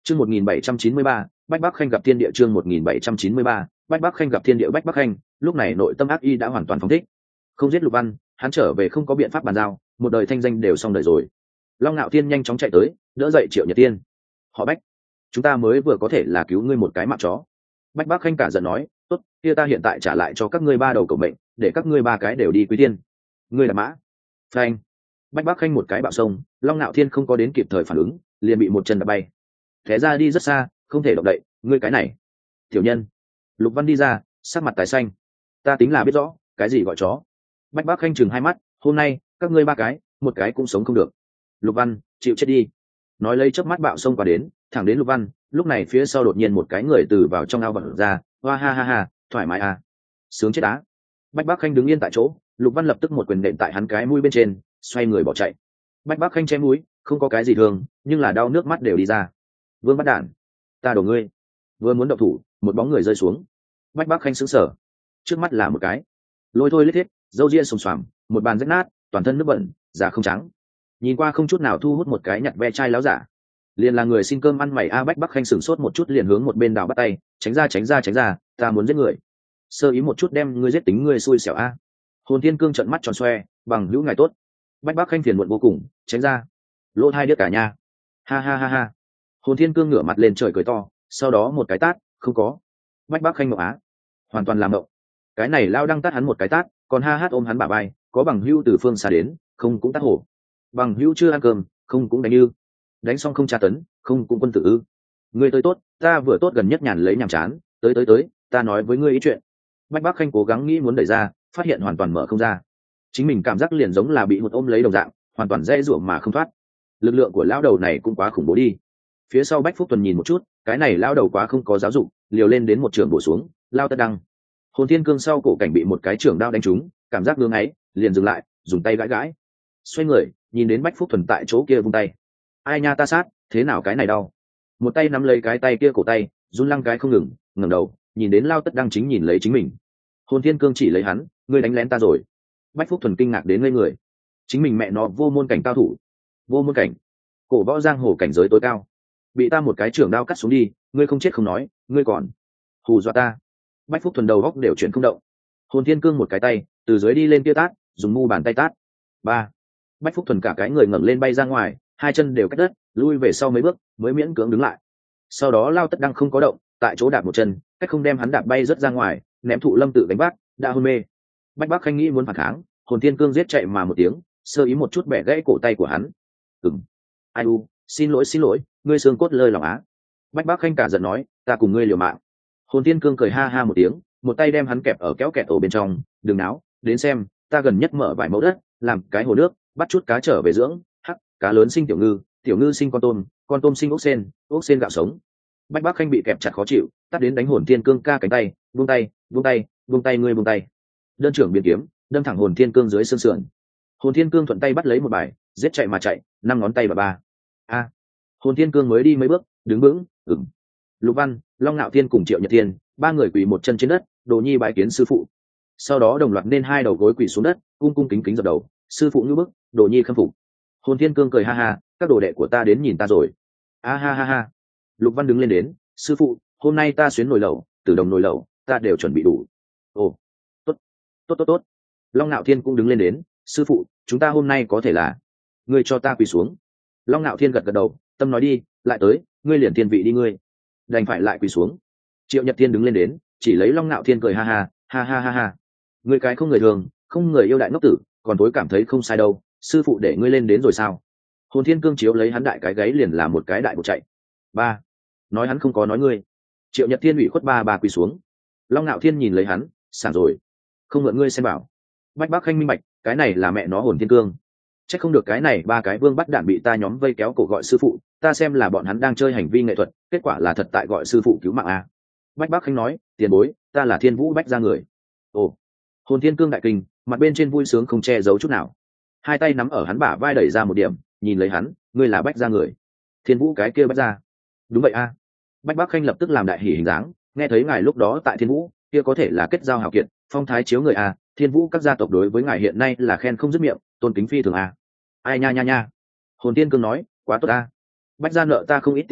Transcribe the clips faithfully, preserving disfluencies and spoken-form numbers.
Chương một nghìn bảy trăm chín mươi ba, Bách Bắc Khanh gặp thiên địa. Chương một nghìn bảy trăm chín mươi ba, Bách Bắc Khanh gặp thiên địa. Bách Bắc Khanh lúc này nội tâm ác y đã hoàn toàn phóng thích, không giết Lục Văn, hắn trở về không có biện pháp bàn giao, một đời thanh danh đều xong đời rồi. Long Nạo Thiên nhanh chóng chạy tới, đỡ dậy Triệu Nhật Tiên. Họ Bách, chúng ta mới vừa có thể là cứu ngươi một cái mạng chó. Bách Bắc Khanh cả giận nói, tốt, kia ta hiện tại trả lại cho các ngươi ba đầu cầu mệnh, để các ngươi ba cái đều đi quý tiên. Ngươi là mã. Phanh. Bách Bắc Khanh một cái bạo sông, Long Nạo Thiên không có đến kịp thời phản ứng, liền bị một chân đập bay. Té ra đi rất xa, không thể động đậy, ngươi cái này. Tiểu nhân. Lục Văn đi ra, sắc mặt tái xanh. Ta tính là biết rõ, cái gì gọi chó. Bách Bắc Khanh chừng hai mắt, hôm nay, các ngươi ba cái, một cái cũng sống không được. Lục Văn, chịu chết đi. Nói lấy chớp mắt bạo sông qua đến, thẳng đến Lục Văn, lúc này phía sau đột nhiên một cái người từ vào trong ao bật ra, hoa ha ha ha, thoải mái à. Sướng chết á. Bách Bắc Khanh đứng yên tại chỗ, Lục Văn lập tức một quyền nện tại hắn cái mũi bên trên, xoay người bỏ chạy. Bách Bắc Khanh che mũi, không có cái gì thường, nhưng là đau nước mắt đều đi ra. Vương Bắt Đản, ta đổ ngươi. Vừa muốn động thủ, một bóng người rơi xuống. Bách Bắc Khanh sững sờ, trước mắt là một cái lôi thôi lết thiết, râu ria xồm xoàm, một bàn rách nát, toàn thân nước bẩn, da không trắng, nhìn qua không chút nào thu hút một cái nhặt ve chai láo giả. Liền là người xin cơm ăn mày a. Bách Bắc Khanh sửng sốt một chút, liền hướng một bên đảo bắt tay, tránh ra tránh ra tránh ra, ta muốn giết người. Sơ ý một chút đem ngươi giết tính ngươi xui xẻo a. Hồn Thiên Cương trợn mắt tròn xoe, bằng hữu ngài tốt. Bách Bắc Khanh phiền muộn vô cùng, tránh ra. Lỗ hai đứa cả nhà. Ha ha ha ha. Hồn Thiên Cương ngửa mặt lên trời cười to, sau đó một cái tát, không có. Bách Bắc Khanh mộng á, hoàn toàn làm mộng. Cái này lao đăng tát hắn một cái tát, còn ha hát ôm hắn bả vai, có bằng hữu từ phương xa đến, không cũng tát hổ. Bằng hữu chưa ăn cơm, không cũng đánh như. Đánh xong không tra tấn, không cũng quân tử ư. Ngươi tới tốt, ta vừa tốt gần nhất nhàn lấy nhàm chán, tới tới tới, ta nói với ngươi ý chuyện. Bách Bắc Khanh cố gắng nghĩ muốn đẩy ra, phát hiện hoàn toàn mở không ra. Chính mình cảm giác liền giống là bị một ôm lấy đồng dạng, hoàn toàn dễ dụa mà không thoát. Lực lượng của lão đầu này cũng quá khủng bố đi. Phía sau Bách Phúc Tuần nhìn một chút, cái này lão đầu quá không có giáo dục, liều lên đến một trường bổ xuống, lao tất đăng. Hồn Thiên Cương sau cổ cảnh bị một cái trường đao đánh trúng, cảm giác ngưỡng ấy, liền dừng lại, dùng tay gãi gãi. Xoay người, nhìn đến Bách Phúc Thuần tại chỗ kia vung tay. Ai nha ta sát, thế nào cái này đau. Một tay nắm lấy cái tay kia cổ tay, run lăng cái không ngừng, ngẩng đầu, nhìn đến lao tất đăng chính nhìn lấy chính mình. Hồn Thiên Cương chỉ lấy hắn, ngươi đánh lén ta rồi. Bách Phúc Thuần kinh ngạc đến ngây người. Chính mình mẹ nó vô môn cảnh cao thủ. Vô môn cảnh. Cổ võ giang hồ cảnh giới tối cao. Bị ta một cái trường đao cắt xuống đi, ngươi không chết không nói, ngươi còn hù dọa ta. Bách Phúc Thuần đầu góc đều chuyển không động. Hồn Thiên Cương một cái tay, từ dưới đi lên kia tát, dùng mu bàn tay tát. Ba. Bách Phúc Thuần cả cái người ngẩng lên bay ra ngoài, hai chân đều cách đất, lui về sau mấy bước, mới miễn cưỡng đứng lại. Sau đó lao tất đăng không có động, tại chỗ đạp một chân, cách không đem hắn đạp bay rất ra ngoài, ném Thụ Lâm tự đánh bác, đã hôn mê. Bách Bắc Khanh nghĩ muốn phản kháng, Hồn Thiên Cương giết chạy mà một tiếng, sơ ý một chút bẻ gãy cổ tay của hắn. Ừm. Ai u, xin lỗi xin lỗi, ngươi xương cốt lơi lòng á. Bách Bắc Khanh cả giận nói, ta cùng ngươi liều mạng. Hồn Thiên Cương cười ha ha một tiếng, một tay đem hắn kẹp ở kéo kẹt ổ bên trong, đừng náo, đến xem, ta gần nhất mở vài mẫu đất, làm cái hồ nước, bắt chút cá trở về dưỡng, hắc, cá lớn sinh tiểu ngư, tiểu ngư sinh con tôm, con tôm sinh ốc sen, ốc sen gạo sống. Bách Bắc Khanh bị kẹp chặt khó chịu, tắt đến đánh Hồn Thiên Cương ca cánh tay, buông tay, buông tay, buông tay ngươi buông tay. Đơn trưởng biến kiếm, đâm thẳng Hồn Thiên Cương dưới xương sườn. Hồn Thiên Cương thuận tay bắt lấy một bài, giết chạy mà chạy, năm ngón tay và ba. A. Hồn Thiên Cương mới đi mấy bước, đứng vững, ừm. Lục Văn, Long Nạo Thiên cùng Triệu Nhật Thiên, ba người quỳ một chân trên đất, Đồ Nhi bái kiến sư phụ. Sau đó đồng loạt nên hai đầu gối quỳ xuống đất, cung cung kính kính dập đầu, sư phụ như bức, Đồ Nhi khâm phục. Hồn Thiên Cương cười ha ha, các đồ đệ của ta đến nhìn ta rồi. A ha ha ha. Lục Văn đứng lên đến, sư phụ, hôm nay ta xuyến nồi lẩu, từ đồng nồi lẩu, ta đều chuẩn bị đủ. Ồ, tốt, tốt tốt tốt. Long Nạo Thiên cũng đứng lên đến, sư phụ, chúng ta hôm nay có thể là, ngươi cho ta quỳ xuống. Long Nạo Thiên gật gật đầu, tâm nói đi, lại tới, ngươi liền thiên vị đi ngươi. Đành phải lại quỳ xuống. Triệu Nhật Thiên đứng lên đến, chỉ lấy Long Nạo Thiên cười ha ha, ha ha ha ha. Ngươi cái không người thường, không người yêu đại ngốc tử, còn tối cảm thấy không sai đâu, sư phụ để ngươi lên đến rồi sao? Hồn Thiên Cương chiếu lấy hắn đại cái gáy liền làm một cái đại bộ chạy. Ba. Nói hắn không có nói ngươi. Triệu Nhật Thiên ủy khuất ba ba quỳ xuống. Long Nạo Thiên nhìn lấy hắn, sảng rồi. Không ngượng ngươi xem bảo. Bách Bắc Khanh minh bạch, cái này là mẹ nó Hồn Thiên Cương. Chắc không được cái này ba cái Vương Bắt Đản bị ta nhóm vây kéo cổ gọi sư phụ, ta xem là bọn hắn đang chơi hành vi nghệ thuật, kết quả là thật tại gọi sư phụ cứu mạng a. Bách Bắc Khanh nói, tiền bối, ta là Thiên Vũ Bách gia người. Ồ. Hồn Thiên Cương đại kinh, mặt bên trên vui sướng không che giấu chút nào. Hai tay nắm ở hắn bả vai đẩy ra một điểm, nhìn lấy hắn, ngươi là Bách gia người. Thiên Vũ cái kia Bách gia. Đúng vậy a. Bách Bắc Khanh lập tức làm đại hỉ hình dáng, nghe thấy ngài lúc đó tại Thiên Vũ, kia có thể là kết giao hảo kiệt, phong thái chiếu người a, Thiên Vũ các gia tộc đối với ngài hiện nay là khen không dứt miệng, tôn kính phi thường a. Ai nha nha nha. Hồn Thiên Cương nói, quá tốt a. Bách gia nợ ta không ít tiền đâu,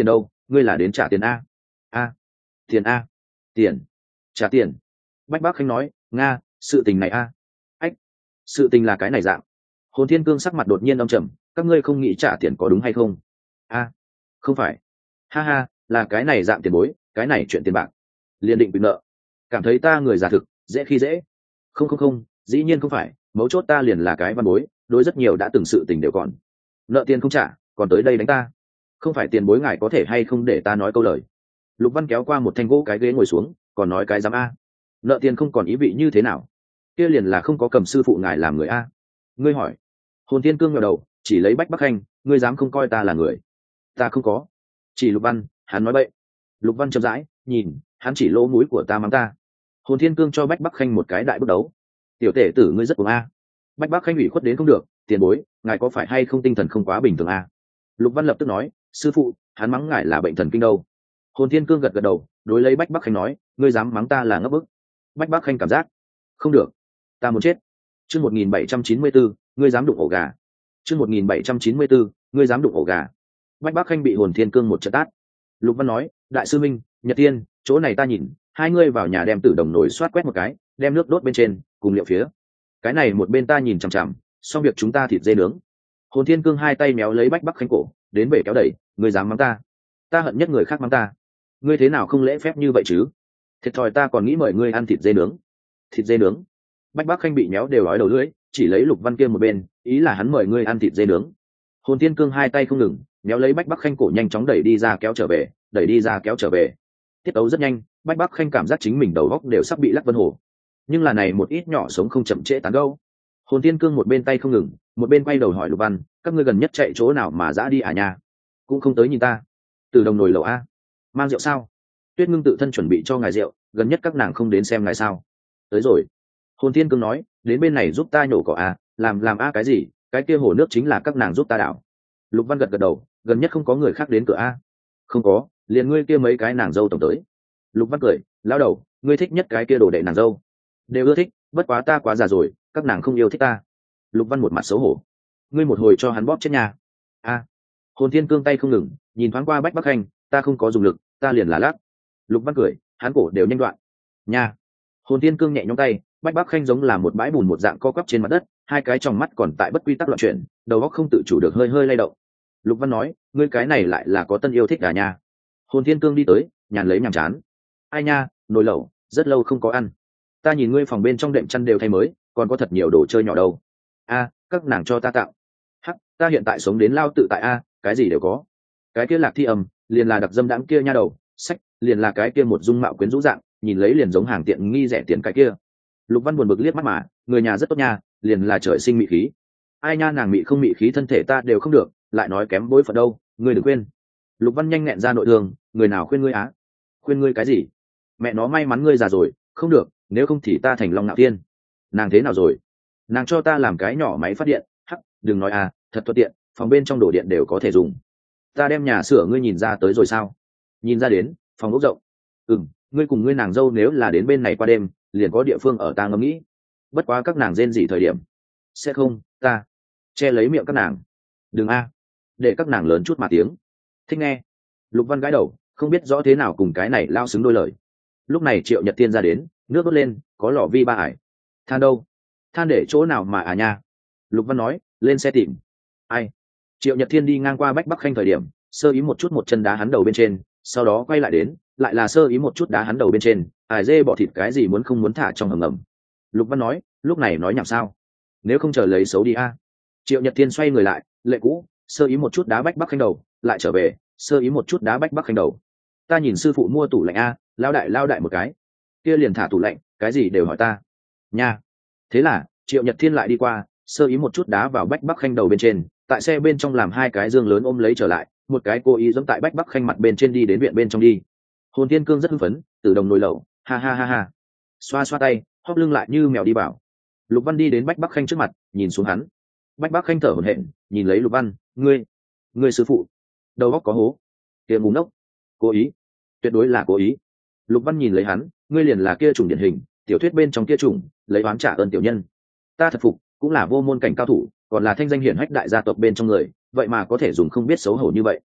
ngươi là đến trả tiền a? A, tiền a, tiền, trả tiền. Bách Bác Khanh nói, nga, sự tình này a. Ách, sự tình là cái này dạng. Hồn Thiên Cương sắc mặt đột nhiên âm trầm, các ngươi không nghĩ trả tiền có đúng hay không? A, không phải. Ha ha, là cái này dạng tiền bối, cái này chuyện tiền bạc. Liên định bị nợ. Cảm thấy ta người giả thực, dễ khi dễ. Không không không, dĩ nhiên không phải, mấu chốt ta liền là cái văn bối, đối rất nhiều đã từng sự tình đều còn. Nợ tiền không trả, còn tới đây đánh ta. Không phải tiền bối ngài có thể hay không để ta nói câu lời. Lục Văn kéo qua một thanh gỗ cái ghế ngồi xuống, còn nói cái dám a. Nợ tiền không còn ý vị như thế nào? Kia liền là không có cầm sư phụ ngài làm người a. Ngươi hỏi. Hồn Thiên Cương ngẩng đầu, chỉ lấy Bách Bắc Khanh, ngươi dám không coi ta là người? Ta không có. Chỉ Lục Văn, hắn nói bậy. Lục Văn chậm rãi, nhìn, hắn chỉ lỗ mũi của ta mắng ta. Hồn Thiên Cương cho Bách Bắc Khanh một cái đại bước đấu. Tiểu tể tử ngươi rất cuồng a. Bách Bắc Khanh ủy khuất đến không được, tiền bối, ngài có phải hay không tinh thần không quá bình thường a? Lục Văn lập tức nói, sư phụ, hắn mắng ngài là bệnh thần kinh đâu. Hồn Thiên Cương gật gật đầu, đối lấy Bách Bắc Khanh nói, ngươi dám mắng ta là ngốc bức. Bách Bắc Khanh cảm giác, không được, ta muốn chết. Chương một nghìn bảy trăm chín mươi bốn, ngươi dám đụng ổ gà. Chương một nghìn bảy trăm chín mươi bốn, ngươi dám đụng ổ gà. Bách Bắc Khanh bị Hồn Thiên Cương một trận tát. Lục Văn nói, đại sư minh, Nhật Tiên, chỗ này ta nhìn, hai ngươi vào nhà đem tử đồng nồi xoát quét một cái, đem nước đốt bên trên, cùng liệu phía. Cái này một bên ta nhìn chằm chằm, xong việc chúng ta thịt dê nướng. Hồn Thiên Cương hai tay méo lấy Bách Bắc Khanh cổ, đến bể kéo đẩy, ngươi dám mắng ta? Ta hận nhất người khác mắng ta. Ngươi thế nào không lễ phép như vậy chứ? Thiệt thòi ta còn nghĩ mời ngươi ăn thịt dê nướng. Thịt dê nướng? Bách Bắc Khanh bị méo đều nói đầu lưỡi, chỉ lấy Lục Văn kia một bên, ý là hắn mời ngươi ăn thịt dê nướng. Hồn Thiên Cương hai tay không ngừng, méo lấy Bách Bắc Khanh cổ nhanh chóng đẩy đi ra kéo trở về, đẩy đi ra kéo trở về. Tiết tấu rất nhanh, Bách Bắc Khanh cảm giác chính mình đầu óc đều sắp bị lắc vân hồ. Nhưng là này một ít nhỏ sống không chậm trễ tán gẫu. Hồn Thiên Cương một bên tay không ngừng, một bên quay đầu hỏi Lục Văn, các ngươi gần nhất chạy chỗ nào mà dã đi à nha? Cũng không tới nhìn ta. Từ đồng nồi lẩu a, mang rượu sao? Tuyết Ngưng tự thân chuẩn bị cho ngài rượu, gần nhất các nàng không đến xem ngài sao? Tới rồi. Hồn Thiên Cương nói, đến bên này giúp ta nhổ cỏ a, làm làm a cái gì? Cái kia hồ nước chính là các nàng giúp ta đảo. Lục Văn gật gật đầu, gần nhất không có người khác đến cửa a. Không có, liền ngươi kia mấy cái nàng dâu tổng tới. Lục Văn cười, lão đầu, ngươi thích nhất cái kia đồ đệ nàng dâu. Đều ưa thích, bất quá ta quá già rồi, các nàng không yêu thích ta. Lục Văn một mặt xấu hổ, ngươi một hồi cho hắn bóp chết nhà. A. Hồn Thiên Cương tay không ngừng, nhìn thoáng qua Bách Bắc Khanh, ta không có dùng lực, ta liền là lắc. Lục Văn cười, hắn cổ đều nhanh đoạn. Nha. Hồn Thiên Cương nhẹ nhõm tay, Bách Bắc Khanh giống là một bãi bùn một dạng co quắp trên mặt đất, hai cái trong mắt còn tại bất quy tắc loạn chuyển, đầu óc không tự chủ được hơi hơi lay động. Lục Văn nói, ngươi cái này lại là có tân yêu thích à nha. Hồn Thiên Cương đi tới, nhàn lấy nhàm chán. Ai nha, nồi lẩu, rất lâu không có ăn. Ta nhìn ngươi phòng bên trong đệm chăn đều thay mới, còn có thật nhiều đồ chơi nhỏ đâu. A, các nàng cho ta tạo. Hắc, ta hiện tại sống đến lao tự tại a, cái gì đều có. Cái kia Lạc Thi Âm, liền là đặc dâm đãng kia nha đầu, sách, liền là cái kia một dung mạo quyến rũ dạng, nhìn lấy liền giống hàng tiện nghi rẻ tiền cái kia. Lục Văn buồn bực liếc mắt mà, người nhà rất tốt nha, liền là trời sinh mị khí. Ai nha, nàng mị không mị khí thân thể ta đều không được, lại nói kém bối phận đâu, ngươi đừng quên. Lục Văn nhanh nhẹn ra nội thương, người nào khuyên ngươi á? Khuyên ngươi cái gì? Mẹ nó may mắn ngươi già rồi, không được, nếu không thì ta thành Long Nạo Thiên. Nàng thế nào rồi? Nàng cho ta làm cái nhỏ máy phát điện, hắc, đừng nói à, thật thuận tiện, phòng bên trong đổ điện đều có thể dùng. Ta đem nhà sửa ngươi nhìn ra tới rồi sao? Nhìn ra đến, phòng ốc rộng. Ừm, ngươi cùng ngươi nàng dâu nếu là đến bên này qua đêm, liền có địa phương ở ta ngẫm nghĩ. Bất quá các nàng rên gì thời điểm? Sẽ không, ta che lấy miệng các nàng. Đừng a, để các nàng lớn chút mà tiếng. Thích nghe. Lục Văn gãi đầu, không biết rõ thế nào cùng cái này lao xứng đôi lời. Lúc này Triệu Nhật Tiên ra đến, nước đốt lên, có lò vi ba ải. Than đâu? Than để chỗ nào mà à nha? Lục Văn nói, lên xe tìm. Ai? Triệu Nhật Thiên đi ngang qua Bách Bắc Khanh thời điểm, sơ ý một chút một chân đá hắn đầu bên trên, sau đó quay lại đến, lại là sơ ý một chút đá hắn đầu bên trên, ải dê bỏ thịt cái gì muốn không muốn thả trong hầm ngầm. Lục Văn nói, lúc này nói nhảm sao? Nếu không chờ lấy xấu đi a. Triệu Nhật Thiên xoay người lại, lệ cũ, sơ ý một chút đá Bách Bắc Khanh đầu, lại trở về, sơ ý một chút đá Bách Bắc Khanh đầu. Ta nhìn sư phụ mua tủ lạnh a, lao đại lao đại một cái, kia liền thả tủ lạnh, cái gì đều hỏi ta. Nha. Thế là, Triệu Nhật Thiên lại đi qua, sơ ý một chút đá vào Bách Bắc Khanh đầu bên trên, tại xe bên trong làm hai cái dương lớn ôm lấy trở lại, một cái cố ý giống tại Bách Bắc Khanh mặt bên trên đi đến viện bên trong đi. Hồn Thiên Cương rất hưng phấn, từ đồng nồi lẩu, ha ha ha ha. Xoa xoa tay, hóp lưng lại như mèo đi bảo. Lục Văn đi đến Bách Bắc Khanh trước mặt, nhìn xuống hắn. Bách Bắc Khanh thở hổn hển, nhìn lấy Lục Văn, ngươi, ngươi sư phụ, đầu óc có hố. Kia ngu ngốc, cố ý, tuyệt đối là cố ý. Lục Văn nhìn lấy hắn, ngươi liền là kia chủng điển hình, tiểu thuyết bên trong kia chủng, lấy oán trả ơn tiểu nhân. Ta thật phục, cũng là vô môn cảnh cao thủ, còn là thanh danh hiển hách đại gia tộc bên trong người, vậy mà có thể dùng không biết xấu hổ như vậy.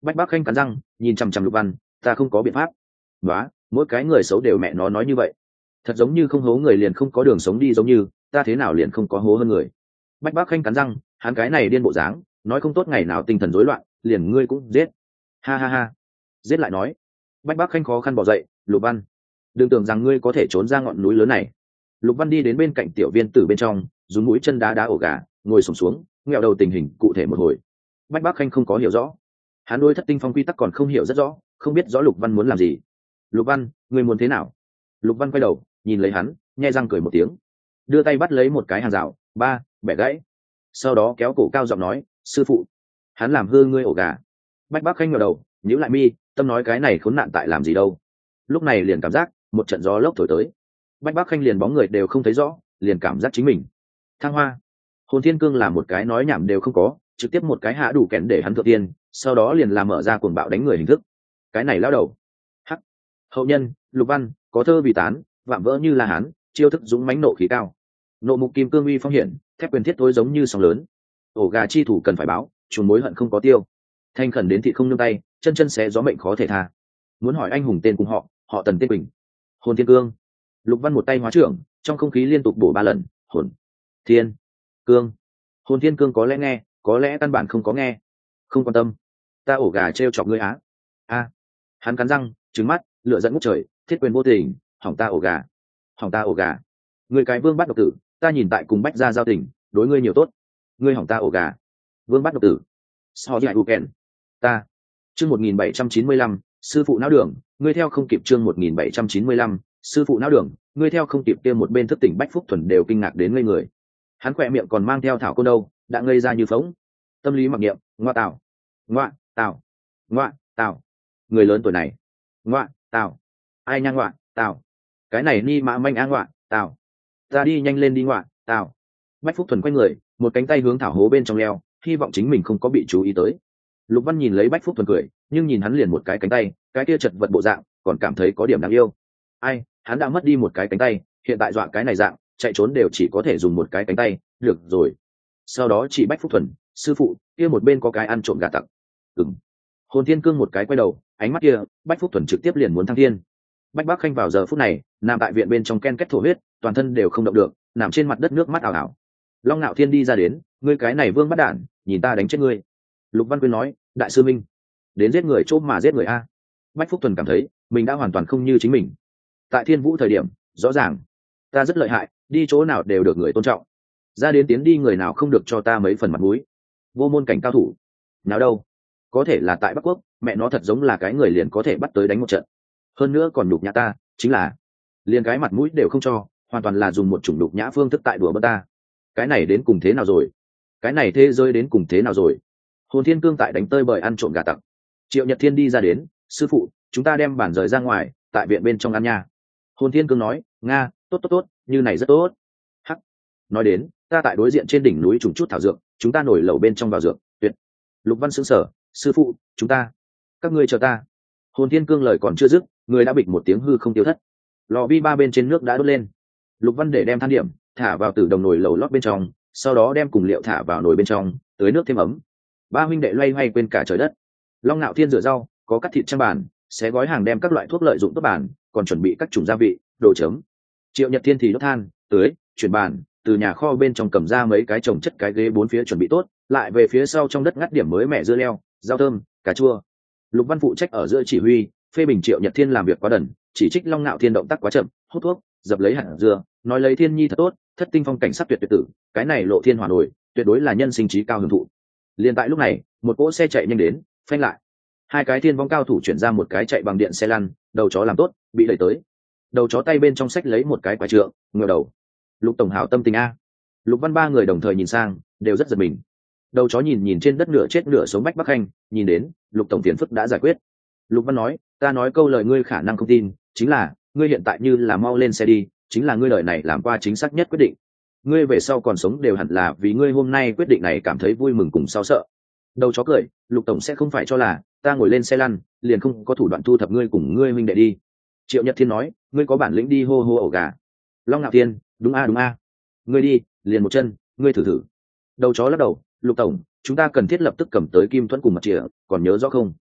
Bách Bắc Khanh cắn răng nhìn chằm chằm Lục Văn, ta không có biện pháp. Đó, mỗi cái người xấu đều mẹ nó nói như vậy, thật giống như không hố người liền không có đường sống đi, giống như ta thế nào liền không có hố hơn người. Bách Bắc Khanh cắn răng, hắn cái này điên bộ dáng, nói không tốt ngày nào tinh thần rối loạn liền ngươi cũng giết. Ha ha ha, giết lại nói. Bách Bắc Khanh khó khăn bỏ dậy, Lục Văn, đừng tưởng rằng ngươi có thể trốn ra ngọn núi lớn này. Lục Văn đi đến bên cạnh tiểu viên tử bên trong, dùng mũi chân đá đá ổ gà, ngồi xổm xuống, nghẹo đầu tình hình cụ thể một hồi. Bách Bắc Khanh không có hiểu rõ, hắn đối thất tinh phong quy tắc còn không hiểu rất rõ, không biết rõ Lục Văn muốn làm gì. Lục Văn, ngươi muốn thế nào? Lục Văn quay đầu nhìn lấy hắn, nhẹ răng cười một tiếng, đưa tay bắt lấy một cái hàng rào, ba bẻ gãy, sau đó kéo cổ cao giọng nói, sư phụ, hắn làm hư ngươi ổ gà. Bách Bắc Khanh ngẩng đầu nhíu lại mi, tâm nói cái này khốn nạn tại làm gì đâu. Lúc này liền cảm giác một trận gió lốc thổi tới, Bách Bắc Khanh liền bóng người đều không thấy rõ, liền cảm giác chính mình thăng hoa. Hồn Thiên Cương làm một cái nói nhảm đều không có, trực tiếp một cái hạ đủ kén để hắn thượng tiên, sau đó liền làm mở ra cuồng bạo đánh người hình thức. Cái này lao đầu hắc hậu nhân Lục Văn có thơ vì tán, vạm vỡ như là hán, chiêu thức dũng mãnh nộ khí cao, nộ mục kim cương uy phong hiển, thép quyền thiết tối giống như sóng lớn. Ổ gà chi thủ cần phải báo, chuồn mối hận không có tiêu, thanh khẩn đến thị không nương tay, chân chân xé gió mệnh khó thể tha. Muốn hỏi anh hùng tên cùng họ, họ Tần tên Bình. Hồn Thiên Cương. Lục Văn một tay hóa trưởng, trong không khí liên tục bổ ba lần, hồn thiên cương. Hồn Thiên Cương có lẽ nghe, có lẽ căn bản không có nghe, không quan tâm. Ta ổ gà trêu chọc ngươi á. A. Hắn cắn răng trừng mắt, lửa giận ngút trời, thiết quyền vô tình, hỏng ta ổ gà, hỏng ta ổ gà. Người cái vương bắt độc tử, ta nhìn tại cùng Bách gia giao tình, đối ngươi nhiều tốt, ngươi hỏng ta ổ gà. Vương bắt độc tử. So dại Uken. Ta. Chương một nghìn bảy trăm chín mươi lăm, sư phụ não đường, ngươi theo không kịp. Chương một nghìn bảy trăm chín mươi lăm, sư phụ não đường, ngươi theo không kịp. Kia một bên thức tỉnh Bách Phúc Thuần đều kinh ngạc đến ngây người. Hắn khỏe miệng còn mang theo thảo côn đâu, đã ngây ra như phóng. Tâm lý mặc niệm, ngoa tảo, ngoa tảo, ngoa tảo. Người lớn tuổi này, ngoa tảo, ai nha ngoa tảo, cái này ni mã manh a ngoa tảo, ta đi nhanh lên đi ngoa tảo. Bách Phúc Thuần quay người, một cánh tay hướng thảo hố bên trong leo, hy vọng chính mình không có bị chú ý tới. Lục Văn nhìn lấy Bách Phúc Thuần cười, nhưng nhìn hắn liền một cái cánh tay, cái kia chật vật bộ dạng, còn cảm thấy có điểm đáng yêu. Ai, hắn đã mất đi một cái cánh tay, hiện tại dọa cái này dạng, chạy trốn đều chỉ có thể dùng một cái cánh tay, được rồi. Sau đó chỉ Bách Phúc Thuần, sư phụ, kia một bên có cái ăn trộm gà tặc. Ừm. Hồn Thiên Cương một cái quay đầu, ánh mắt kia, Bách Phúc Thuần trực tiếp liền muốn thăng thiên. Bách Bắc Khanh vào giờ phút này, nằm tại viện bên trong ken kết thổ huyết, toàn thân đều không động được, nằm trên mặt đất nước mắt ảo ảo. Long Nạo Thiên đi ra đến, ngươi cái này vương bắt đản, nhìn ta đánh chết ngươi. Lục Văn Quyên nói, đại sư minh, đến giết người chốt mà giết người a. Bách Phúc Thuần cảm thấy mình đã hoàn toàn không như chính mình. Tại Thiên Vũ thời điểm, rõ ràng ta rất lợi hại, đi chỗ nào đều được người tôn trọng, ra đến tiến đi người nào không được cho ta mấy phần mặt mũi. Vô môn cảnh cao thủ nào đâu, có thể là tại Bắc Quốc, mẹ nó thật giống là cái người liền có thể bắt tới đánh một trận, hơn nữa còn nhục nhã ta, chính là liền cái mặt mũi đều không cho, hoàn toàn là dùng một chủng nhục nhã phương thức tại đùa bỡn ta. Cái này đến cùng thế nào rồi? Cái này thế giới đến cùng thế nào rồi? Hồn Thiên Cương tại đánh tơi bời ăn trộm gà tặc. Triệu Nhật Thiên đi ra đến, sư phụ, chúng ta đem bản rời ra ngoài, tại viện bên trong ăn nha. Hồn Thiên Cương nói, nga, tốt tốt tốt, như này rất tốt. Hắc. Nói đến, ta tại đối diện trên đỉnh núi trùng chút thảo dược, chúng ta nổi lẩu bên trong vào dược, tuyệt. Lục Văn sững sờ, sư phụ, chúng ta, các ngươi chờ ta. Hồn Thiên Cương lời còn chưa dứt, người đã bịch một tiếng hư không tiêu thất. Lò vi ba bên trên nước đã đốt lên. Lục Văn để đem than điểm thả vào tử đồng nồi lẩu lót bên trong, sau đó đem cùng liệu thả vào nồi bên trong, tưới nước thêm ấm. Ba huynh đệ loay hoay quên cả trời đất. Long Nạo Thiên rửa rau, có cắt thịt trang bàn, xé gói hàng đem các loại thuốc lợi dụng tốt bàn, còn chuẩn bị các chủng gia vị, đồ chấm. Triệu Nhật Thiên thì đốt than, tưới, chuyển bàn, từ nhà kho bên trong cầm ra mấy cái trồng chất cái ghế bốn phía chuẩn bị tốt, lại về phía sau trong đất ngắt điểm mới mẻ dưa leo, rau thơm, cà chua. Lục Văn phụ trách ở giữa chỉ huy, phê bình Triệu Nhật Thiên làm việc quá đần, chỉ trích Long Nạo Thiên động tác quá chậm, hút thuốc, dập lấy hạt dưa, nói lấy Thiên Nhi thật tốt, thất tinh phong cảnh sắc tuyệt tuyệt tử, cái này lộ thiên hỏa nổi, tuyệt đối là nhân sinh trí cao hưởng thụ. Liên tại lúc này, một cỗ xe chạy nhanh đến, phanh lại. Hai cái thiên vong cao thủ chuyển ra một cái chạy bằng điện xe lăn, đầu chó làm tốt, bị đẩy tới. Đầu chó tay bên trong sách lấy một cái quả trượng, ngửa đầu. Lục tổng hảo tâm tình a. Lục Văn ba người đồng thời nhìn sang, đều rất giật mình. Đầu chó nhìn nhìn trên đất nửa chết nửa sống Bách Bắc Khanh, nhìn đến, Lục tổng phiền phức đã giải quyết. Lục Văn nói, ta nói câu lời ngươi khả năng không tin, chính là, ngươi hiện tại như là mau lên xe đi, chính là ngươi lời này làm qua chính xác nhất quyết định. Ngươi về sau còn sống đều hẳn là vì ngươi hôm nay quyết định này cảm thấy vui mừng cùng sao sợ. Đầu chó cười, Lục tổng sẽ không phải cho là ta ngồi lên xe lăn liền không có thủ đoạn thu thập ngươi cùng ngươi huynh đệ đi. Triệu Nhật Thiên nói, ngươi có bản lĩnh đi hô hô ổ gà. Long Nạo Thiên, đúng a đúng a. Ngươi đi, liền một chân, ngươi thử thử. Đầu chó lắc đầu, Lục tổng, chúng ta cần thiết lập tức cầm tới kim thuẫn cùng mặt chìa, còn nhớ rõ không?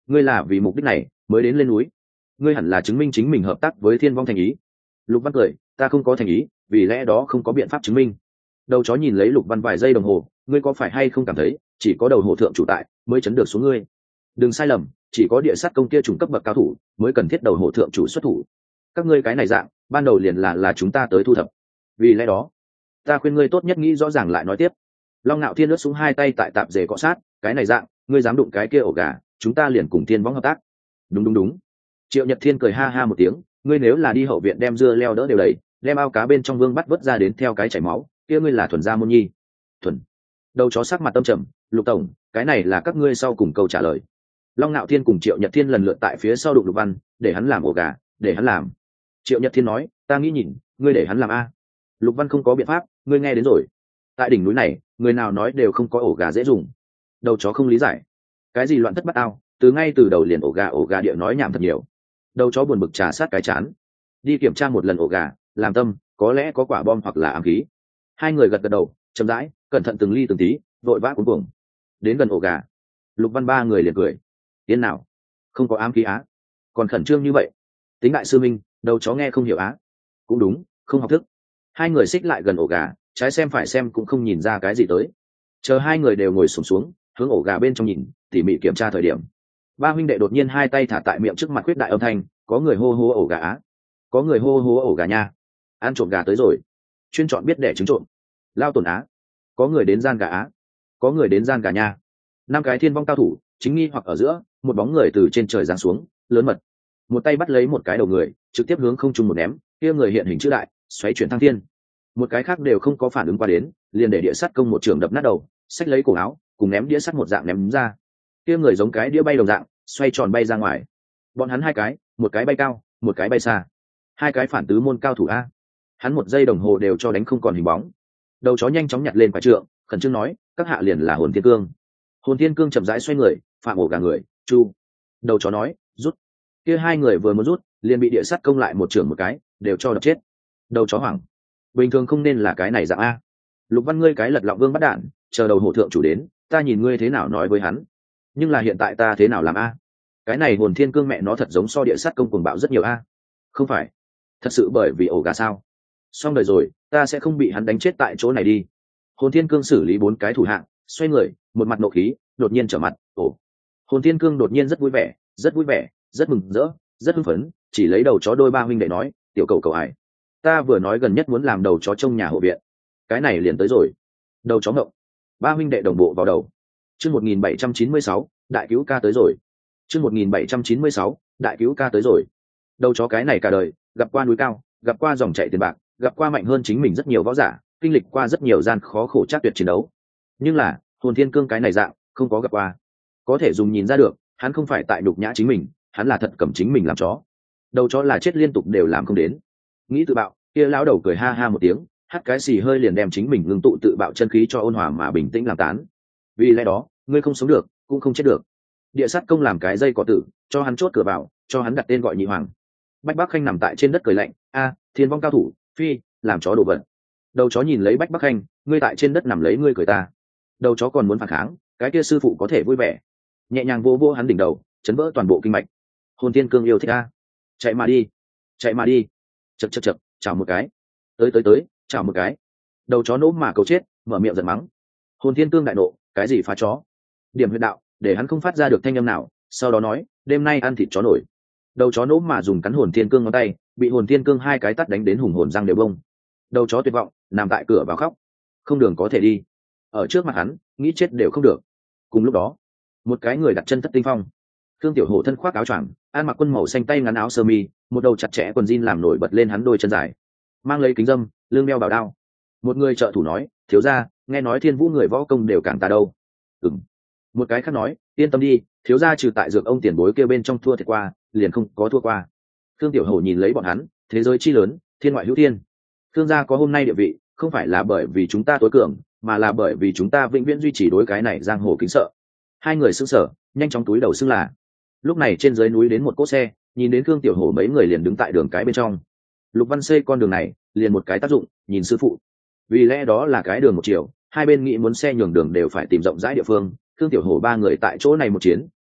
ngươi là vì mục đích này mới đến lên núi, ngươi hẳn là chứng minh chính mình hợp tác với thiên vong thành ý. Lục Văn cười, ta không có thành ý, vì lẽ đó không có biện pháp chứng minh. Đầu chó nhìn lấy Lục Văn vài giây đồng hồ, ngươi có phải hay không cảm thấy chỉ có đầu hồ thượng chủ tại mới chấn được xuống ngươi? Đừng sai lầm, chỉ có địa sát công kia trùng cấp bậc cao thủ mới cần thiết đầu hồ thượng chủ xuất thủ. Các ngươi cái này dạng ban đầu liền là là chúng ta tới thu thập, vì lẽ đó ta khuyên ngươi tốt nhất nghĩ rõ ràng lại nói tiếp. Long Nạo Thiên lướt xuống hai tay tại tạp dề cọ sát, cái này dạng ngươi dám đụng cái kia ổ gà, chúng ta liền cùng thiên võng hợp tác. Đúng đúng đúng. Triệu Nhật Thiên cười ha ha một tiếng, ngươi nếu là đi hậu viện đem dưa leo đỡ đều đầy, đem ao cá bên trong vương bắt vớt ra đến theo cái chảy máu, kia ngươi là thuần gia môn nhi. Thuần. Đầu chó sắc mặt tâm trầm, Lục tổng, cái này là các ngươi sau cùng câu trả lời. Long Nạo Thiên cùng Triệu Nhật Thiên lần lượt tại phía sau đụng Lục Văn, để hắn làm ổ gà, để hắn làm. Triệu Nhật Thiên nói, ta nghĩ nhìn, ngươi để hắn làm a. Lục Văn không có biện pháp, ngươi nghe đến rồi. Tại đỉnh núi này, người nào nói đều không có ổ gà dễ dùng. Đầu chó không lý giải, cái gì loạn thất bát ao, từ ngay từ đầu liền ổ gà ổ gà địa nói nhảm thật nhiều. Đầu chó buồn bực trà sát cái chán, đi kiểm tra một lần ổ gà, làm tâm, có lẽ có quả bom hoặc là ám khí. Hai người gật gật đầu, chậm rãi, cẩn thận từng ly từng tí, vội vã cuống cuồng. Đến gần ổ gà, Lục Văn ba người liền cười. Tiến nào, không có ám khí á? Còn khẩn trương như vậy? Tính đại sư minh, đầu chó nghe không hiểu á. Cũng đúng, không học thức. Hai người xích lại gần ổ gà, trái xem phải xem cũng không nhìn ra cái gì tới. Chờ hai người đều ngồi xổm xuống, xuống, hướng ổ gà bên trong nhìn, tỉ mỉ kiểm tra thời điểm. Ba huynh đệ đột nhiên hai tay thả tại miệng trước mặt khuyết đại âm thanh, có người hô hô ổ gà á, có người hô hô ổ gà nha, ăn trộm gà tới rồi, chuyên chọn biết đẻ trứng trộm, lao tổn á, có người đến gian gà á, có người đến gian gà nha. Năm cái thiên vong cao thủ chính nghi hoặc ở giữa, một bóng người từ trên trời giáng xuống, lớn mật, một tay bắt lấy một cái đầu người, trực tiếp hướng không trung một ném, kia người hiện hình chữ đại, xoáy chuyển thăng thiên. Một cái khác đều không có phản ứng qua đến, liền để địa sắt công một trường đập nát đầu, xách lấy cổ áo, cùng ném đĩa sắt một dạng ném ra. Kia người giống cái đĩa bay đồng dạng, xoay tròn bay ra ngoài. Bọn hắn hai cái, một cái bay cao, một cái bay xa. Hai cái phản tứ môn cao thủ a. Hắn một giây đồng hồ đều cho đánh không còn hình bóng. Đầu chó nhanh chóng nhặt lên quả trượng, khẩn trương nói, các hạ liền là Hồn Thiên Cương. Hồn Thiên Cương chậm rãi xoay người, phạm ổ gà người, chu. Đầu chó nói, rút. Kia hai người vừa muốn rút, liền bị địa sắt công lại một trưởng một cái, đều cho đập chết. Đầu chó hoảng. Bình thường không nên là cái này dạng a. Lục Văn ngươi cái lật lọng vương bắt đạn, chờ đầu hổ thượng chủ đến, ta nhìn ngươi thế nào nói với hắn. Nhưng là hiện tại ta thế nào làm a? Cái này Hồn Thiên Cương mẹ nó thật giống so địa sắt công cuồng bạo rất nhiều a. Không phải, thật sự bởi vì ổ gà sao? Xong đời rồi, ta sẽ không bị hắn đánh chết tại chỗ này đi. Hồn Thiên Cương xử lý bốn cái thủ hạng, xoay người, một mặt nộ khí, đột nhiên trở mặt, ổ. Hồn Thiên Cương đột nhiên rất vui vẻ, rất vui vẻ, rất mừng rỡ, rất hưng phấn, chỉ lấy đầu chó đôi ba huynh đệ nói, tiểu cầu cầu ải. Ta vừa nói gần nhất muốn làm đầu chó trong nhà hộ viện, cái này liền tới rồi. Đầu chó ngộng. Ba huynh đệ đồng bộ vào đầu. Chương một nghìn bảy trăm chín mươi sáu, đại cứu ca tới rồi. Chương một nghìn bảy trăm chín mươi sáu, đại cứu ca tới rồi. Đầu chó cái này cả đời, gặp qua núi cao, gặp qua dòng chảy tiền bạc, gặp qua mạnh hơn chính mình rất nhiều võ giả, kinh lịch qua rất nhiều gian khó khổ chắc tuyệt chiến đấu. Nhưng là, Hồn Thiên Cương cái này dạng, không có gặp qua. Có thể dùng nhìn ra được, hắn không phải tại nhục nhã chính mình, hắn là thật cầm chính mình làm chó. Đầu chó là chết liên tục đều làm không đến. Nghĩ tự bạo, kia lão đầu cười ha ha một tiếng, hắt cái xì hơi liền đem chính mình ngưng tụ tự bạo chân khí cho ôn hòa mà bình tĩnh làm tán. Vì lẽ đó, ngươi không sống được, cũng không chết được. Địa sát công làm cái dây cỏ tử, cho hắn chốt cửa vào, cho hắn đặt tên gọi nhị hoàng. Bách Bắc Khanh nằm tại trên đất cười lạnh, a, thiên vong cao thủ, phi, làm chó đồ vật. Đầu chó nhìn lấy Bách Bắc Khanh, ngươi tại trên đất nằm lấy ngươi cười ta. Đầu chó còn muốn phản kháng, cái kia sư phụ có thể vui vẻ, nhẹ nhàng vô vô hắn đỉnh đầu, chấn vỡ toàn bộ kinh mạch. Hồn Thiên Cương yêu thích a, chạy mà đi, chạy mà đi, chật chật chật, chào một cái, tới tới tới, chào một cái. Đầu chó nỗ mà cầu chết, mở miệng giận mắng. Hồn Thiên Cương đại nộ, cái gì phá chó? Điểm huyệt đạo, để hắn không phát ra được thanh âm nào, sau đó nói, đêm nay ăn thịt chó nổi. Đầu chó nỗ mà dùng cắn Hồn Thiên Cương ngón tay, bị Hồn Thiên Cương hai cái tát đánh đến hùng hồn răng đều bông. Đầu chó tuyệt vọng, nằm tại cửa vào khóc, không đường có thể đi. Ở trước mặt hắn, nghĩ chết đều không được. Cùng lúc đó, một cái người đặt chân thất tinh phong. Thương Tiểu Hổ thân khoác áo choàng, ăn mặc quân màu xanh tay ngắn áo sơ mi, một đầu chặt chẽ quần jean làm nổi bật lên hắn đôi chân dài, mang lấy kính dâm, lưng đeo bảo đao. Một người trợ thủ nói, thiếu gia, nghe nói Thiên Vũ người võ công đều càng ta đâu. Ừm. Một cái khác nói, yên tâm đi, thiếu gia trừ tại dược ông tiền bối kêu bên trong thua thiệt qua, liền không có thua qua. Thương Tiểu Hổ nhìn lấy bọn hắn, thế giới chi lớn, thiên ngoại hữu thiên. Thương gia có hôm nay địa vị, không phải là bởi vì chúng ta tối cường, mà là bởi vì chúng ta vĩnh viễn duy trì đối cái này giang hồ kính sợ. Hai người sững sờ, nhanh chóng túi đầu xưng là. Lúc này trên dưới núi đến một cỗ xe, nhìn đến Thương Tiểu Hổ mấy người liền đứng tại đường cái bên trong. Lục Văn xây con đường này, liền một cái tác dụng, nhìn sư phụ. Vì lẽ đó là cái đường một chiều, hai bên nghĩ muốn xe nhường đường đều phải tìm rộng rãi địa phương. Thương Tiểu Hổ ba người tại chỗ này một chiến,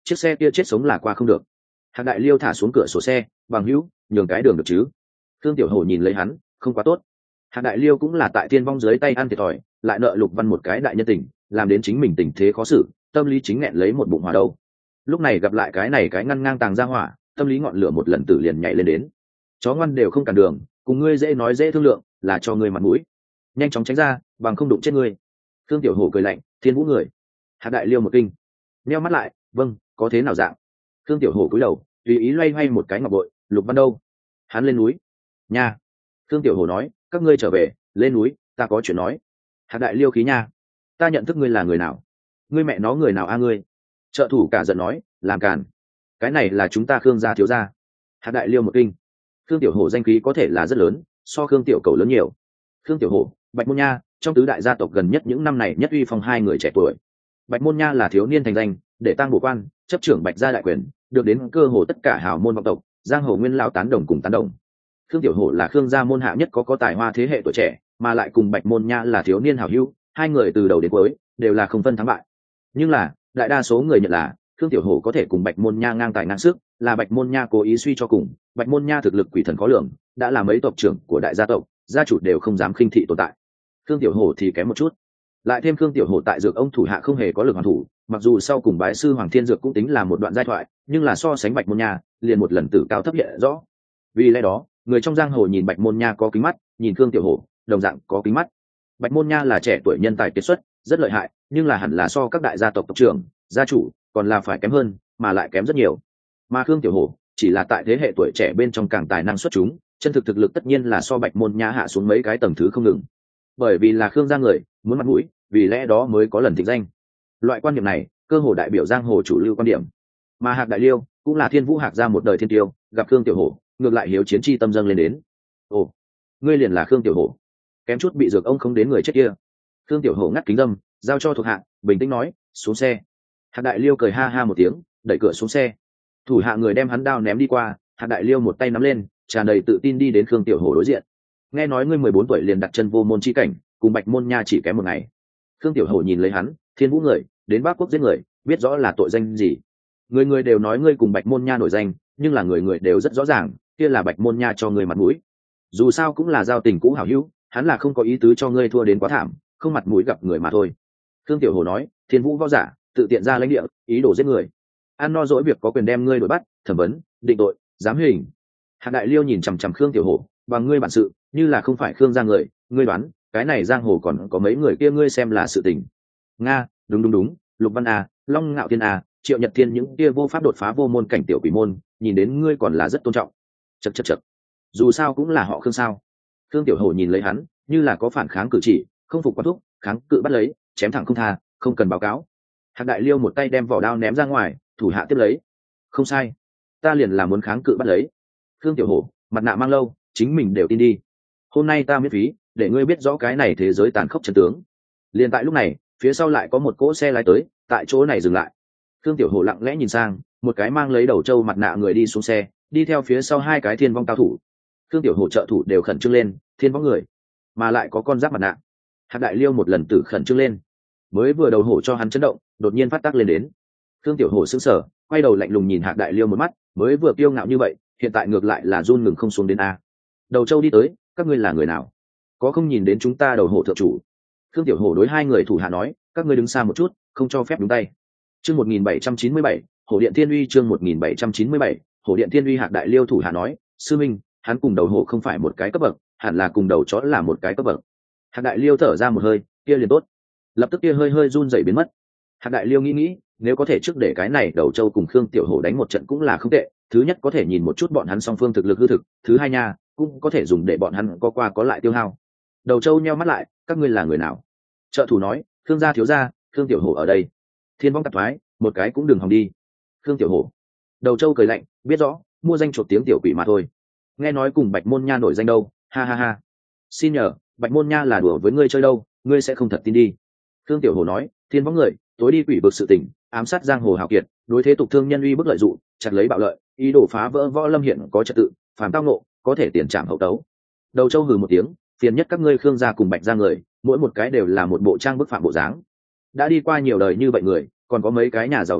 chiếc xe kia chết sống là qua không được. Hạc Đại Liêu thả xuống cửa sổ xe, bằng hữu, nhường cái đường được chứ? Thương Tiểu Hổ nhìn lấy hắn, không quá tốt. Hạc Đại Liêu cũng là tại Thiên Vong dưới tay ăn thiệt thòi, lại nợ Lục Văn một cái đại nhân tình, làm đến chính mình tình thế khó xử, tâm lý chính nghẹn lấy một bụng hỏa đâu. Lúc này gặp lại cái này cái ngăn ngang tàng ra hỏa, tâm lý ngọn lửa một lần tử liền nhảy lên đến. Chó ngoan đều không cản đường, cùng ngươi dễ nói dễ thương lượng, là cho ngươi mặt mũi. Nhanh chóng tránh ra, bằng không đụng chết ngươi. Thương Tiểu Hổ cười lạnh, Thiên Vũ người. Hạc Đại Liêu một kinh, nheo mắt lại, vâng, có thế nào dạng? Thương Tiểu Hổ cúi đầu, tùy ý loay hoay một cái ngọc bội. Lục Văn đâu? Hắn lên núi. Nha. Thương Tiểu Hổ nói, các ngươi trở về, lên núi, ta có chuyện nói. Hạc Đại Liêu khí nha, ta nhận thức ngươi là người nào? Ngươi mẹ nó người nào a ngươi? Trợ thủ cả giận nói, làm càn. Cái này là chúng ta Khương gia thiếu gia. Hạc Đại Liêu một kinh. Khương Tiểu Hổ danh khí có thể là rất lớn, so Khương Tiểu Cầu lớn nhiều. Khương Tiểu Hổ, Bạch Môn Nha, trong tứ đại gia tộc gần nhất những năm này nhất uy phong hai người trẻ tuổi. Bạch Môn Nha là thiếu niên thành danh, để tăng bổ quan, chấp trưởng Bạch gia đại quyền, được đến cơ hồ tất cả hào môn vọng tộc, giang hồ nguyên lao tán đồng cùng tán đồng. Khương Tiểu Hổ là Khương gia môn hạ nhất có có tài hoa thế hệ tuổi trẻ, mà lại cùng Bạch Môn Nha là thiếu niên hảo hữu, hai người từ đầu đến cuối đều là không phân thắng bại. Nhưng là, đại đa số người nhận là Khương Tiểu Hổ có thể cùng Bạch Môn Nha ngang tài ngang sức, là Bạch Môn Nha cố ý suy cho cùng. Bạch Môn Nha thực lực quỷ thần khó lường, đã là mấy tộc trưởng của đại gia tộc, gia chủ đều không dám khinh thị tồn tại. Khương Tiểu Hổ thì kém một chút. Lại thêm Khương Tiểu Hổ tại dược ông thủ hạ không hề có lực hoàn thủ, mặc dù sau cùng bái sư Hoàng Thiên Dược cũng tính là một đoạn giai thoại, nhưng là so sánh Bạch Môn Nha, liền một lần tử cao thấp hiện rõ. Vì lẽ đó, người trong giang hồ nhìn Bạch Môn Nha có kính mắt, nhìn Khương Tiểu Hổ đồng dạng có kính mắt. Bạch Môn Nha là trẻ tuổi nhân tài kiệt xuất, rất lợi hại, nhưng là hẳn là so các đại gia tộc tộc trưởng, gia chủ còn là phải kém hơn, mà lại kém rất nhiều. Mà Khương Tiểu Hổ chỉ là tại thế hệ tuổi trẻ bên trong càng tài năng xuất chúng, chân thực thực lực tất nhiên là so Bạch Môn Nha hạ xuống mấy cái tầng thứ không ngừng. Bởi vì là Khương gia người, muốn mặt mũi, vì lẽ đó mới có lần thịnh danh. Loại quan điểm này, cơ hồ đại biểu giang hồ chủ lưu quan điểm. Mà Hạc Đại Liêu cũng là Thiên Vũ Hạc gia một đời thiên tiêu, gặp Khương Tiểu Hổ, ngược lại hiếu chiến chi tâm dâng lên đến. Ồ, ngươi liền là Khương Tiểu Hổ? Kém chút bị dược ông không đến người chết kia. Khương Tiểu Hổ ngắt kính dâm, giao cho thuộc hạ, bình tĩnh nói, xuống xe. Hạc Đại Liêu cười ha ha một tiếng, đẩy cửa xuống xe. Thủ hạ người đem hắn đao ném đi qua, Hạc Đại Liêu một tay nắm lên, tràn đầy tự tin đi đến Khương Tiểu Hổ đối diện. Nghe nói ngươi mười bốn tuổi liền đặt chân vô môn chi cảnh, cùng Bạch Môn Nha chỉ kém một ngày. Khương Tiểu Hổ nhìn lấy hắn, Thiên Vũ người, đến Bắc Quốc giết người, biết rõ là tội danh gì. Người người đều nói ngươi cùng Bạch Môn Nha nổi danh, nhưng là người người đều rất rõ ràng, kia là Bạch Môn Nha cho ngươi mặt mũi. Dù sao cũng là giao tình cũ hảo hữu, hắn là không có ý tứ cho ngươi thua đến quá thảm, không mặt mũi gặp người mà thôi. Khương Tiểu Hổ nói, Thiên Vũ võ giả, tự tiện ra lãnh địa, ý đồ giết người. Ăn no dỗi việc có quyền đem ngươi đuổi bắt, thẩm vấn, định tội, giám hình. Hạc Đại Liêu nhìn chằm chằm Khương Tiểu Hổ, bằng ngươi bản sự, như là không phải Khương gia người, ngươi đoán, cái này giang hồ còn có mấy người kia ngươi xem là sự tình. Nga, đúng đúng đúng, Lục Văn a, Long Ngạo Thiên a, Triệu Nhật Thiên những kia vô pháp đột phá vô môn cảnh tiểu quỷ môn, nhìn đến ngươi còn là rất tôn trọng. Chậc chậc chậc. Dù sao cũng là họ Khương sao? Khương Tiểu Hổ nhìn lấy hắn, như là có phản kháng cử chỉ, không phục quát thúc, kháng cự bắt lấy, chém thẳng không tha, không cần báo cáo. Hạc Đại Liêu một tay đem vỏ đao ném ra ngoài, thủ hạ tiếp lấy. Không sai, ta liền là muốn kháng cự bắt lấy. Khương Tiểu Hổ, mặt nạ mang lâu, chính mình đều tin đi. Hôm nay ta miễn phí, để ngươi biết rõ cái này thế giới tàn khốc chân tướng. Liền tại lúc này, phía sau lại có một cỗ xe lái tới, tại chỗ này dừng lại. Khương Tiểu Hổ lặng lẽ nhìn sang, một cái mang lấy đầu trâu mặt nạ người đi xuống xe, đi theo phía sau hai cái thiên vong cao thủ. Khương Tiểu Hổ trợ thủ đều khẩn trương lên, thiên vong người, mà lại có con giáp mặt nạ. Hạc Đại Liêu một lần tử khẩn trương lên, mới vừa đầu hổ cho hắn chấn động, đột nhiên phát tác lên đến. Khương Tiểu Hổ sững sờ, quay đầu lạnh lùng nhìn Hạc Đại Liêu một mắt, mới vừa kiêu ngạo như vậy, hiện tại ngược lại là run ngừng không xuống đến a. Đầu Châu đi tới, các ngươi là người nào? Có không nhìn đến chúng ta đầu hổ thượng chủ? Khương Tiểu Hổ đối hai người thủ hạ nói, các ngươi đứng xa một chút, không cho phép nhúng tay. Chương một nghìn bảy trăm chín mươi bảy, Hổ Điện Thiên Uy chương một nghìn bảy trăm chín mươi bảy, Hổ Điện Thiên Uy. Hạc Đại Liêu thủ hạ nói, sư minh, hắn cùng đầu hổ không phải một cái cấp bậc, hẳn là cùng đầu chó là một cái cấp bậc. Hạc Đại Liêu thở ra một hơi, kia liền tốt. Lập tức kia hơi hơi run rẩy biến mất. Hạc Đại Liêu nghĩ nghĩ, nếu có thể trước để cái này đầu Châu cùng Khương Tiểu Hổ đánh một trận cũng là không tệ, thứ nhất có thể nhìn một chút bọn hắn song phương thực lực hư thực, thứ hai nha, cũng có thể dùng để bọn hắn có qua có lại tiêu hao. Đầu Châu nheo mắt lại, các ngươi là người nào? Trợ thủ nói, Khương gia thiếu gia, Khương Tiểu Hổ ở đây. Thiên vong tạp thoái, một cái cũng đừng hòng đi. Khương Tiểu Hổ. Đầu Châu cười lạnh, biết rõ, mua danh chuột tiếng tiểu quỷ mà thôi. Nghe nói cùng Bạch Môn Nha nổi danh đâu, ha ha ha. Xin nhờ, Bạch Môn Nha là đùa với ngươi chơi đâu, ngươi sẽ không thật tin đi. Khương Tiểu Hổ nói, thiên vong người, tối đi quỷ vực sự tình, ám sát giang hồ hào kiệt, đối thế tục thương nhân uy bức lợi dụng, chặt lấy bạo lợi, ý đồ phá vỡ võ lâm hiện có trật tự, phàm tao nộ, có thể tiền trảm hậu tấu. Đầu Châu hừ một tiếng, phiền nhất các ngươi Khương gia cùng Bạch gia người, mỗi một cái đều là một bộ trang bức phạm bộ dáng. Đã đi qua nhiều đời như vậy người, còn có mấy cái nhà giàu tử đệ,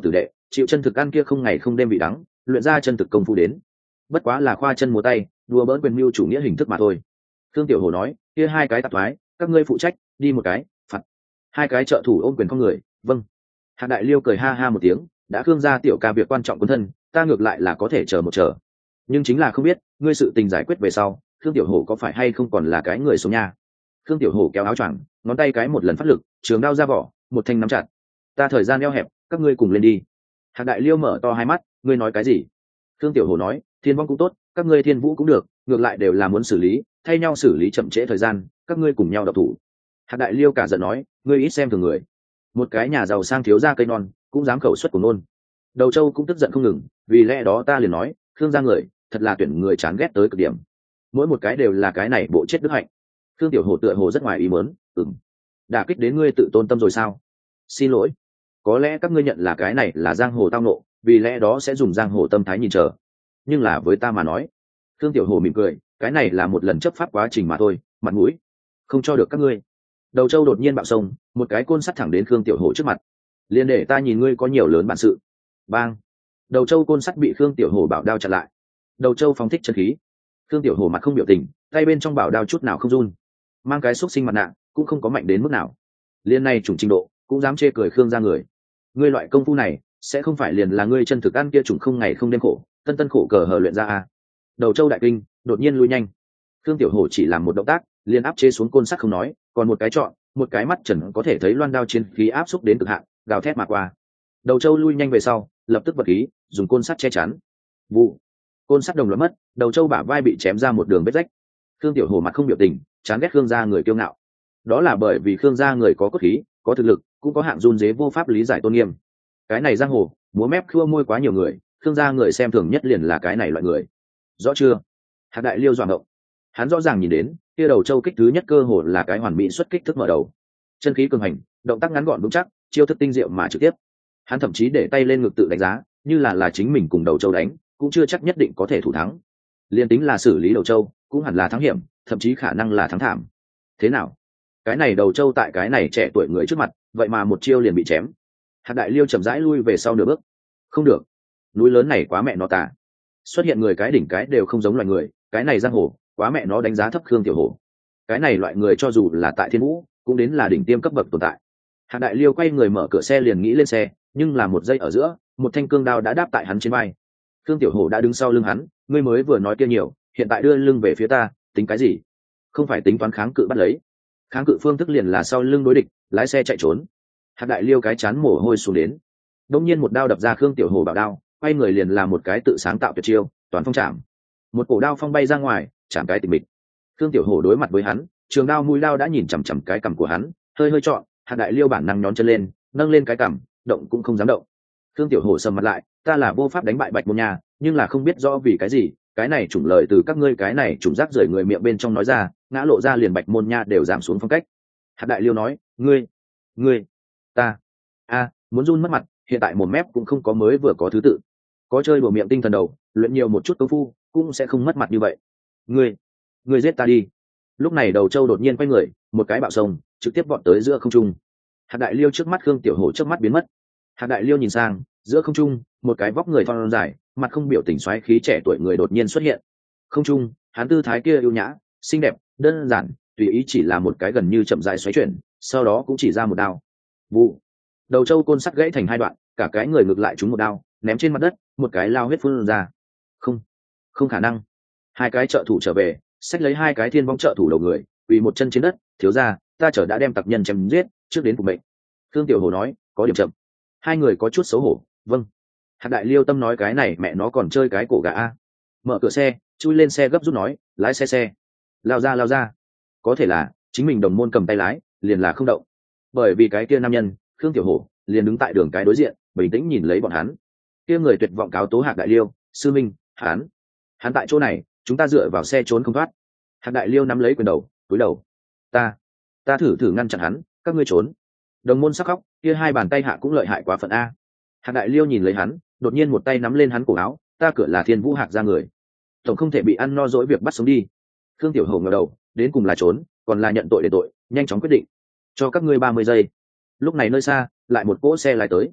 chịu chân thực ăn kia không ngày không đêm bị đắng, luyện ra chân thực công phu đến. Bất quá là khoa chân múa tay, đùa bỡn quyền mưu chủ nghĩa hình thức mà thôi. Thương Tiểu Hổ nói, kia hai cái tạp thoái, các ngươi phụ trách, đi một cái, phạt. Hai cái trợ thủ ôm quyền không người, vâng. Hạng Đại Liêu cười ha ha một tiếng, đã Khương gia tiểu ca việc quan trọng quân thân, ta ngược lại là có thể chờ một chờ. Nhưng chính là không biết, ngươi sự tình giải quyết về sau, Thương Tiểu Hổ có phải hay không còn là cái người sống nha. Thương Tiểu Hổ kéo áo choàng, ngón tay cái một lần phát lực, trường đao ra vỏ, một thanh nắm chặt. Ta thời gian eo hẹp, các ngươi cùng lên đi. Hạng Đại Liêu mở to hai mắt, ngươi nói cái gì? Thương Tiểu Hổ nói, thiên vong cũng tốt, các ngươi thiên vũ cũng được, ngược lại đều là muốn xử lý, thay nhau xử lý chậm trễ thời gian, các ngươi cùng nhau độc thủ. Hạng Đại Liêu cả giận nói, ngươi ít xem thường người. Một cái nhà giàu sang thiếu gia cây non, cũng dám khẩu xuất của nôn. Đầu Châu cũng tức giận không ngừng, vì lẽ đó ta liền nói, Khương gia người, thật là tuyển người chán ghét tới cực điểm. Mỗi một cái đều là cái này bộ chết đức hạnh. Thương Tiểu Hổ tựa hồ rất ngoài ý muốn, ừm, đả kích đến ngươi tự tôn tâm rồi sao? Xin lỗi, có lẽ các ngươi nhận là cái này là giang hồ tao nộ, vì lẽ đó sẽ dùng giang hồ tâm thái nhìn chờ. Nhưng là với ta mà nói, Thương Tiểu Hổ mỉm cười, cái này là một lần chấp pháp quá trình mà thôi, mặt mũi không cho được các ngươi. Đầu Châu đột nhiên bạo sông, một cái côn sắt thẳng đến Khương Tiểu Hổ trước mặt. Liên để ta nhìn ngươi có nhiều lớn bản sự. Bang! Đầu Châu côn sắt bị Khương Tiểu Hổ bảo đao chặn lại. Đầu Châu phóng thích chân khí. Khương Tiểu Hổ mặt không biểu tình, tay bên trong bảo đao chút nào không run. Mang cái xúc sinh mặt nạ, cũng không có mạnh đến mức nào. Liên này chủng trình độ, cũng dám chê cười Khương gia người. Ngươi loại công phu này, sẽ không phải liền là ngươi chân thực ăn kia chủng không ngày không đêm khổ, tân tân khổ cờ hờ luyện ra à? Đầu Châu đại kinh, đột nhiên lui nhanh. Khương Tiểu Hổ chỉ làm một động tác, liền áp chế xuống côn sắt không nói, còn một cái chọn, một cái mắt trần có thể thấy loan đao chiến khí áp xúc đến cực hạn, gào thét mà qua. Đầu Châu lui nhanh về sau, lập tức vật khí, dùng côn sắt che chắn. Vụ, côn sắt đồng loạt mất, Đầu Châu bả vai bị chém ra một đường vết rách. Khương Tiểu Hổ mặt không biểu tình, chán ghét Khương gia người kiêu ngạo. Đó là bởi vì Khương gia người có cốt khí, có thực lực, cũng có hạng run dế vô pháp lý giải tôn nghiêm. Cái này giang hồ, múa mép khua môi quá nhiều người, Khương gia người xem thường nhất liền là cái này loại người. Rõ chưa? Hạng Đại Liêu doạng động. Hắn rõ ràng nhìn đến, kia Đầu Châu kích thứ nhất cơ hồ là cái hoàn mỹ xuất kích thức mở đầu. Chân khí cường hành, động tác ngắn gọn vững chắc, chiêu thức tinh diệu mà trực tiếp. Hắn thậm chí để tay lên ngực tự đánh giá, như là là chính mình cùng Đầu Châu đánh, cũng chưa chắc nhất định có thể thủ thắng. Liên tính là xử lý Đầu Châu, cũng hẳn là thắng hiểm, thậm chí khả năng là thắng thảm. Thế nào? Cái này Đầu Châu tại cái này trẻ tuổi người trước mặt, vậy mà một chiêu liền bị chém. Hạng Đại Liêu chậm rãi lui về sau nửa bước. Không được, núi lớn này quá mẹ nó tà. Xuất hiện người cái đỉnh cái đều không giống loài người, cái này giang hồ, quá mẹ nó đánh giá thấp Khương Tiểu Hổ. Cái này loại người cho dù là tại thiên vũ, cũng đến là đỉnh tiêm cấp bậc tồn tại. Hạng Đại Liêu quay người mở cửa xe liền nghĩ lên xe, nhưng là một giây ở giữa, một thanh cương đao đã đáp tại hắn trên vai. Khương Tiểu Hổ đã đứng sau lưng hắn, ngươi mới vừa nói kia nhiều, hiện tại đưa lưng về phía ta, tính cái gì? Không phải tính toán kháng cự bắt lấy. Kháng cự phương thức liền là sau lưng đối địch, lái xe chạy trốn. Hạng Đại Liêu cái chán mồ hôi xuống đến. Đột nhiên một đao đập ra Khương Tiểu Hổ bảo đao, quay người liền là một cái tự sáng tạo tuyệt chiêu, toàn phong chạm. Một cổ đao phong bay ra ngoài, chạm cái tịch mịch. Khương Tiểu Hổ đối mặt với hắn, trường đao mũi đao đã nhìn chằm chằm cái cằm của hắn, hơi hơi chọn. Hạng Đại Liêu bản năng nhón chân lên, nâng lên cái cằm, động cũng không dám động. Khương Tiểu Hổ sầm mặt lại, ta là vô pháp đánh bại Bạch Môn Nha, nhưng là không biết rõ vì cái gì, cái này chủng lời từ các ngươi cái này chủng rác rưởi người miệng bên trong nói ra, ngã lộ ra liền Bạch Môn Nha đều giảm xuống phong cách. Hạng Đại Liêu nói, ngươi, ngươi, ta, a, muốn run mất mặt, hiện tại mồm mép cũng không có mới vừa có thứ tự, có chơi đùa miệng tinh thần đầu, luyện nhiều một chút công phu, cũng sẽ không mất mặt như vậy. Ngươi, ngươi giết ta đi. Lúc này Đầu Châu đột nhiên quay người, một cái bạo sông, trực tiếp vọt tới giữa không trung. Hạng Đại Liêu trước mắt Khương Tiểu Hổ trước mắt biến mất. Hạng Đại Liêu nhìn sang, giữa không trung, một cái vóc người thon dài, mặt không biểu tình xoáy khí trẻ tuổi người đột nhiên xuất hiện. Không trung, hắn tư thái kia ưu nhã, xinh đẹp, đơn giản, tùy ý chỉ là một cái gần như chậm rãi xoáy chuyển, sau đó cũng chỉ ra một đao. Vụ. Đầu Châu côn sắt gãy thành hai đoạn, cả cái người ngược lại trúng một đao, ném trên mặt đất, một cái lao huyết phun ra. Không, không khả năng. Hai cái trợ thủ trở về, xách lấy hai cái thiên vong trợ thủ đầu người, quỳ một chân trên đất, thiếu gia, ta chở đã đem tặc nhân chém giết, trước đến phục mệnh. Thương Tiểu Hổ nói, có điểm chậm. Hai người có chút xấu hổ, vâng. Hạng Đại Liêu tâm nói cái này mẹ nó còn chơi cái cổ gà a. Mở cửa xe, chui lên xe gấp rút nói, lái xe xe, lao ra lao ra. Có thể là chính mình đồng môn cầm tay lái, liền là không động. Bởi vì cái kia nam nhân, Khương Tiểu Hổ, liền đứng tại đường cái đối diện, bình tĩnh nhìn lấy bọn hắn. Kia người tuyệt vọng cáo tố Hạng Đại Liêu, sư minh, hắn, hắn tại chỗ này, chúng ta dựa vào xe trốn không thoát. Hạng Đại Liêu nắm lấy quyền đầu, cúi đầu. Ta, ta thử thử ngăn chặn hắn, các ngươi trốn. Đồng môn sắc khóc, kia hai bàn tay hạ cũng lợi hại quá phận a. Hạng Đại Liêu nhìn lấy hắn, đột nhiên một tay nắm lên hắn cổ áo, ta cửa là Thiên Vũ Hạc ra người, tổng không thể bị ăn no dỗi việc bắt sống đi. Khương Tiểu Hổ ngẩng đầu, đến cùng là trốn, còn là nhận tội để tội, nhanh chóng quyết định. Cho các ngươi ba mươi giây. Lúc này nơi xa, lại một cỗ xe lái tới.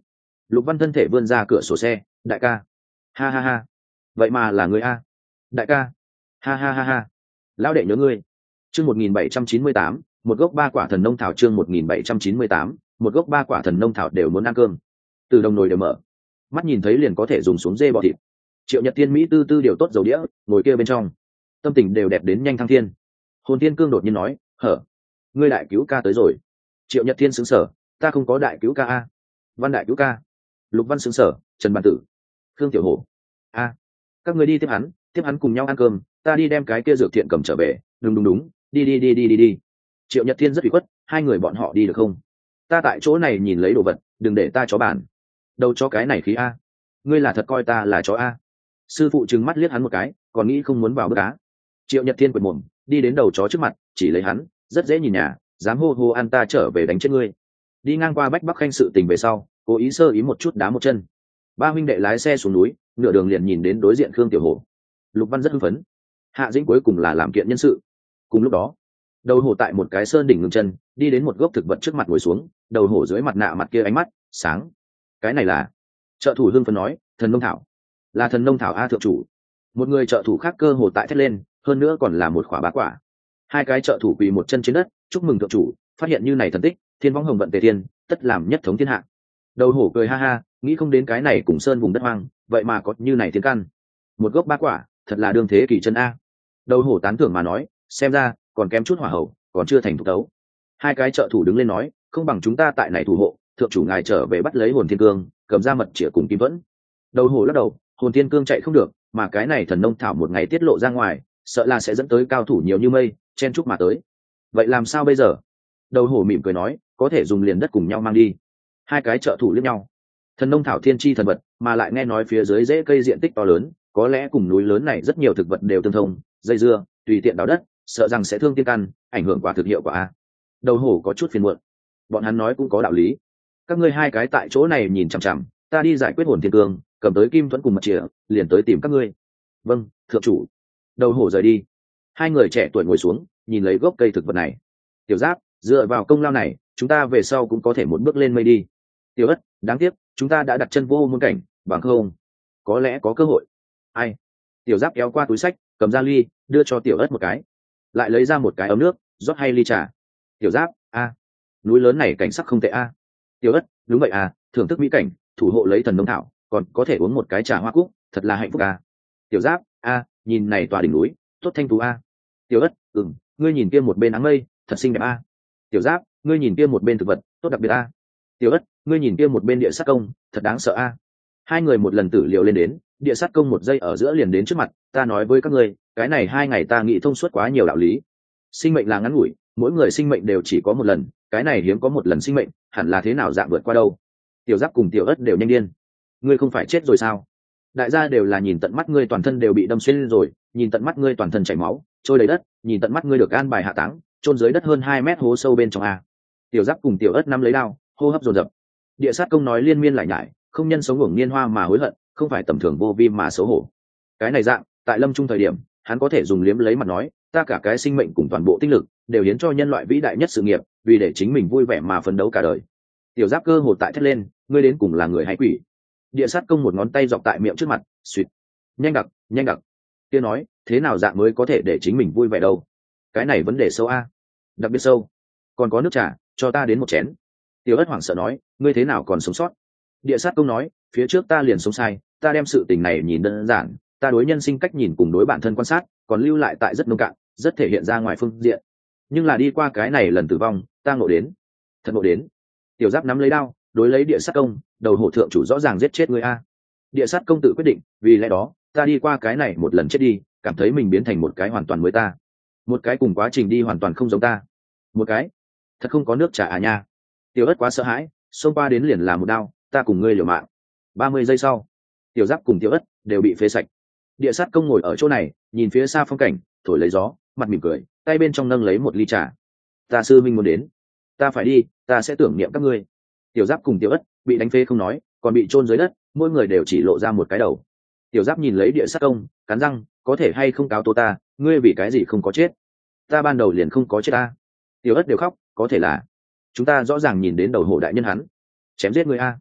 Lục Văn thân thể vươn ra cửa sổ xe. Đại ca. Ha ha ha. Vậy mà là người a. Đại ca. Ha ha ha ha. Lão đệ nhớ ngươi. Chương một nghìn bảy trăm chín mươi tám, một gốc ba quả thần nông thảo. Chương một nghìn bảy trăm chín mươi tám, một gốc ba quả thần nông thảo đều muốn ăn cơm. Từ đồng nồi đều mở, mắt nhìn thấy liền có thể dùng xuống dê bọ thịt. Triệu Nhật Tiên mỹ tư tư điều tốt dầu đĩa, ngồi kia bên trong, tâm tình đều đẹp đến nhanh thăng thiên. Hồn Tiên Cương đột nhiên nói, hở, ngươi đại cứu ca tới rồi. Triệu Nhật Thiên sững sờ, ta không có đại cứu ca a. Văn đại cứu ca. Lục Văn sững sờ, Trần Bàn Tử, Khương Tiểu Hổ, a, các người đi tiếp hắn, tiếp hắn cùng nhau ăn cơm, ta đi đem cái kia dược thiện cầm trở về. Đúng đúng đúng, đi đi đi đi đi đi. Triệu Nhật Thiên rất ủy khuất, hai người bọn họ đi được không? Ta tại chỗ này nhìn lấy đồ vật, đừng để ta chó bàn. Đâu cho cái này khí a, ngươi là thật coi ta là chó a. Sư phụ trừng mắt liếc hắn một cái, còn nghĩ không muốn vào bữa cá. Triệu Nhật Thiên quệt mồm, đi đến đầu chó trước mặt, chỉ lấy hắn, rất dễ nhìn nhà, dám hô hô ăn ta trở về đánh chết ngươi. Đi ngang qua Bách Bắc Khanh sự tình về sau, cố ý sơ ý một chút đá một chân. Ba huynh đệ lái xe xuống núi, nửa đường liền nhìn đến đối diện Khương Tiểu Hổ. Lục Văn rất hưng phấn. Hạ Dĩnh cuối cùng là làm kiện nhân sự. Cùng lúc đó, đầu hổ tại một cái sơn đỉnh ngừng chân, đi đến một gốc thực vật trước mặt ngồi xuống, đầu hổ dưới mặt nạ mặt kia ánh mắt sáng. Cái này là trợ thủ hưng phấn nói, thần nông thảo. Là thần nông thảo a thượng chủ. Một người trợ thủ khác cơ hồ tại thét lên, hơn nữa còn là một quả bá quả. Hai cái trợ thủ quỳ một chân trên đất, chúc mừng thượng chủ, phát hiện như này thần tích, thiên võng hồng vận tề thiên, tất làm nhất thống thiên hạ. Đầu hổ cười ha ha, nghĩ không đến cái này cùng sơn vùng đất hoang, vậy mà có như này thiên căn. Một gốc ba quả, thật là đương thế kỳ chân a. Đầu hổ tán thưởng mà nói, xem ra còn kém chút hỏa hậu, còn chưa thành thục đấu. Hai cái trợ thủ đứng lên nói, không bằng chúng ta tại này thủ hộ, thượng chủ ngài trở về bắt lấy hồn thiên cương, cầm ra mật chĩa cùng kim vẫn. Đầu hổ lắc đầu, hồn thiên cương chạy không được, mà cái này thần nông thảo một ngày tiết lộ ra ngoài, sợ là sẽ dẫn tới cao thủ nhiều như mây, chen chúc mà tới. Vậy làm sao bây giờ? Đầu hổ mỉm cười nói, có thể dùng liền đất cùng nhau mang đi. Hai cái trợ thủ liếc nhau. Thần nông thảo thiên chi thần vật, mà lại nghe nói phía dưới rễ cây diện tích to lớn, có lẽ cùng núi lớn này rất nhiều thực vật đều tương thông, dây dưa, tùy tiện đào đất, sợ rằng sẽ thương tiên căn, ảnh hưởng quả thực hiệu quả a. Đầu hổ có chút phiền muộn. Bọn hắn nói cũng có đạo lý. Các ngươi hai cái tại chỗ này nhìn chằm chằm, ta đi giải quyết hồn thiên cương, cầm tới kim thuẫn cùng mật chìa, liền tới tìm các ngươi. Vâng, thượng chủ. Đầu hổ rời đi. Hai người trẻ tuổi ngồi xuống, nhìn lấy gốc cây thực vật này. Tiểu Giáp, dựa vào công lao này, chúng ta về sau cũng có thể một bước lên mây đi. Tiểu Ất, đáng tiếc, chúng ta đã đặt chân vô môn cảnh, bằng không, có lẽ có cơ hội. Ai? Tiểu Giáp kéo qua túi sách, cầm ra ly, đưa cho Tiểu Ất một cái, lại lấy ra một cái ấm nước, rót hay ly trà. Tiểu Giáp, a, núi lớn này cảnh sắc không tệ a. Tiểu Ất, đúng vậy à, thưởng thức mỹ cảnh, thủ hộ lấy thần nông thảo, còn có thể uống một cái trà hoa cúc, thật là hạnh phúc a. Tiểu Giáp, a, nhìn này tòa đỉnh núi, tốt thanh tú a. Tiểu Ất, ừm, ngươi nhìn kia một bên áng mây, thật xinh đẹp a. Tiểu Giáp, ngươi nhìn kia một bên thực vật, tốt đặc biệt a. Tiểu Ất, ngươi nhìn kia một bên địa sát công, thật đáng sợ a. Hai người một lần tử liệu lên đến, địa sát công một giây ở giữa liền đến trước mặt. Ta nói với các ngươi, cái này hai ngày ta nghĩ thông suốt quá nhiều đạo lý. Sinh mệnh là ngắn ngủi, mỗi người sinh mệnh đều chỉ có một lần, cái này hiếm có một lần sinh mệnh, hẳn là thế nào dạng vượt qua đâu. Tiểu Giáp cùng Tiểu Ất đều nhanh điên. Ngươi không phải chết rồi sao? Đại gia đều là nhìn tận mắt ngươi toàn thân đều bị đâm xuyên rồi, nhìn tận mắt ngươi toàn thân chảy máu, trôi đầy đất, nhìn tận mắt ngươi được an bài hạ táng, chôn dưới đất hơn hai mét hố sâu bên trong a. Tiểu Giáp cùng Tiểu Ất nắm lấy đao, hô hấp dồn dập. Địa sát công nói liên miên lại nhải, không nhân sống ngủng niên hoa mà hối hận, không phải tầm thường vô vi mà xấu hổ. Cái này dạng, tại lâm trung thời điểm, hắn có thể dùng liếm lấy mặt nói, ta cả cái sinh mệnh cùng toàn bộ tinh lực đều hiến cho nhân loại vĩ đại nhất sự nghiệp, vì để chính mình vui vẻ mà phấn đấu cả đời. Tiểu Giáp cơ hồ tại thét lên, ngươi đến cùng là người hay quỷ? Địa sát công một ngón tay dọc tại miệng trước mặt, suýt, nhanh đặc, nhanh đặc. Kia nói, thế nào dạng mới có thể để chính mình vui vẻ đâu? Cái này vấn đề sâu a, đặc biệt sâu. Còn có nước trà, cho ta đến một chén. Tiểu Ất hoảng sợ nói, ngươi thế nào còn sống sót? Địa sát công nói, phía trước ta liền sống sai, ta đem sự tình này nhìn đơn giản, ta đối nhân sinh cách nhìn cùng đối bản thân quan sát, còn lưu lại tại rất nông cạn, rất thể hiện ra ngoài phương diện. Nhưng là đi qua cái này lần tử vong, ta ngộ đến, thật ngộ đến. Tiểu Giáp nắm lấy đao, đối lấy địa sát công, đầu hổ thượng chủ rõ ràng giết chết ngươi a. Địa sát công tự quyết định, vì lẽ đó, ta đi qua cái này một lần chết đi, cảm thấy mình biến thành một cái hoàn toàn mới ta, một cái cùng quá trình đi hoàn toàn không giống ta, một cái thật không có nước trà à nha. Tiểu Ất quá sợ hãi, xông qua đến liền là một đao, ta cùng ngươi liều mạng. Ba mươi giây sau, Tiểu Giáp cùng Tiểu Ất đều bị phế sạch. Địa sát công ngồi ở chỗ này, nhìn phía xa phong cảnh, thổi lấy gió, mặt mỉm cười, tay bên trong nâng lấy một ly trà. Ta sư minh muốn đến, ta phải đi, ta sẽ tưởng niệm các ngươi. Tiểu Giáp cùng Tiểu Ất bị đánh phế không nói, còn bị chôn dưới đất, mỗi người đều chỉ lộ ra một cái đầu. Tiểu Giáp nhìn lấy địa sát công, cắn răng, có thể hay không cáo tố ta, ngươi vì cái gì không có chết? Ta ban đầu liền không có chết ta. Tiểu Ất đều khóc, có thể là chúng ta rõ ràng nhìn đến đầu hổ đại nhân hắn chém giết ngươi a.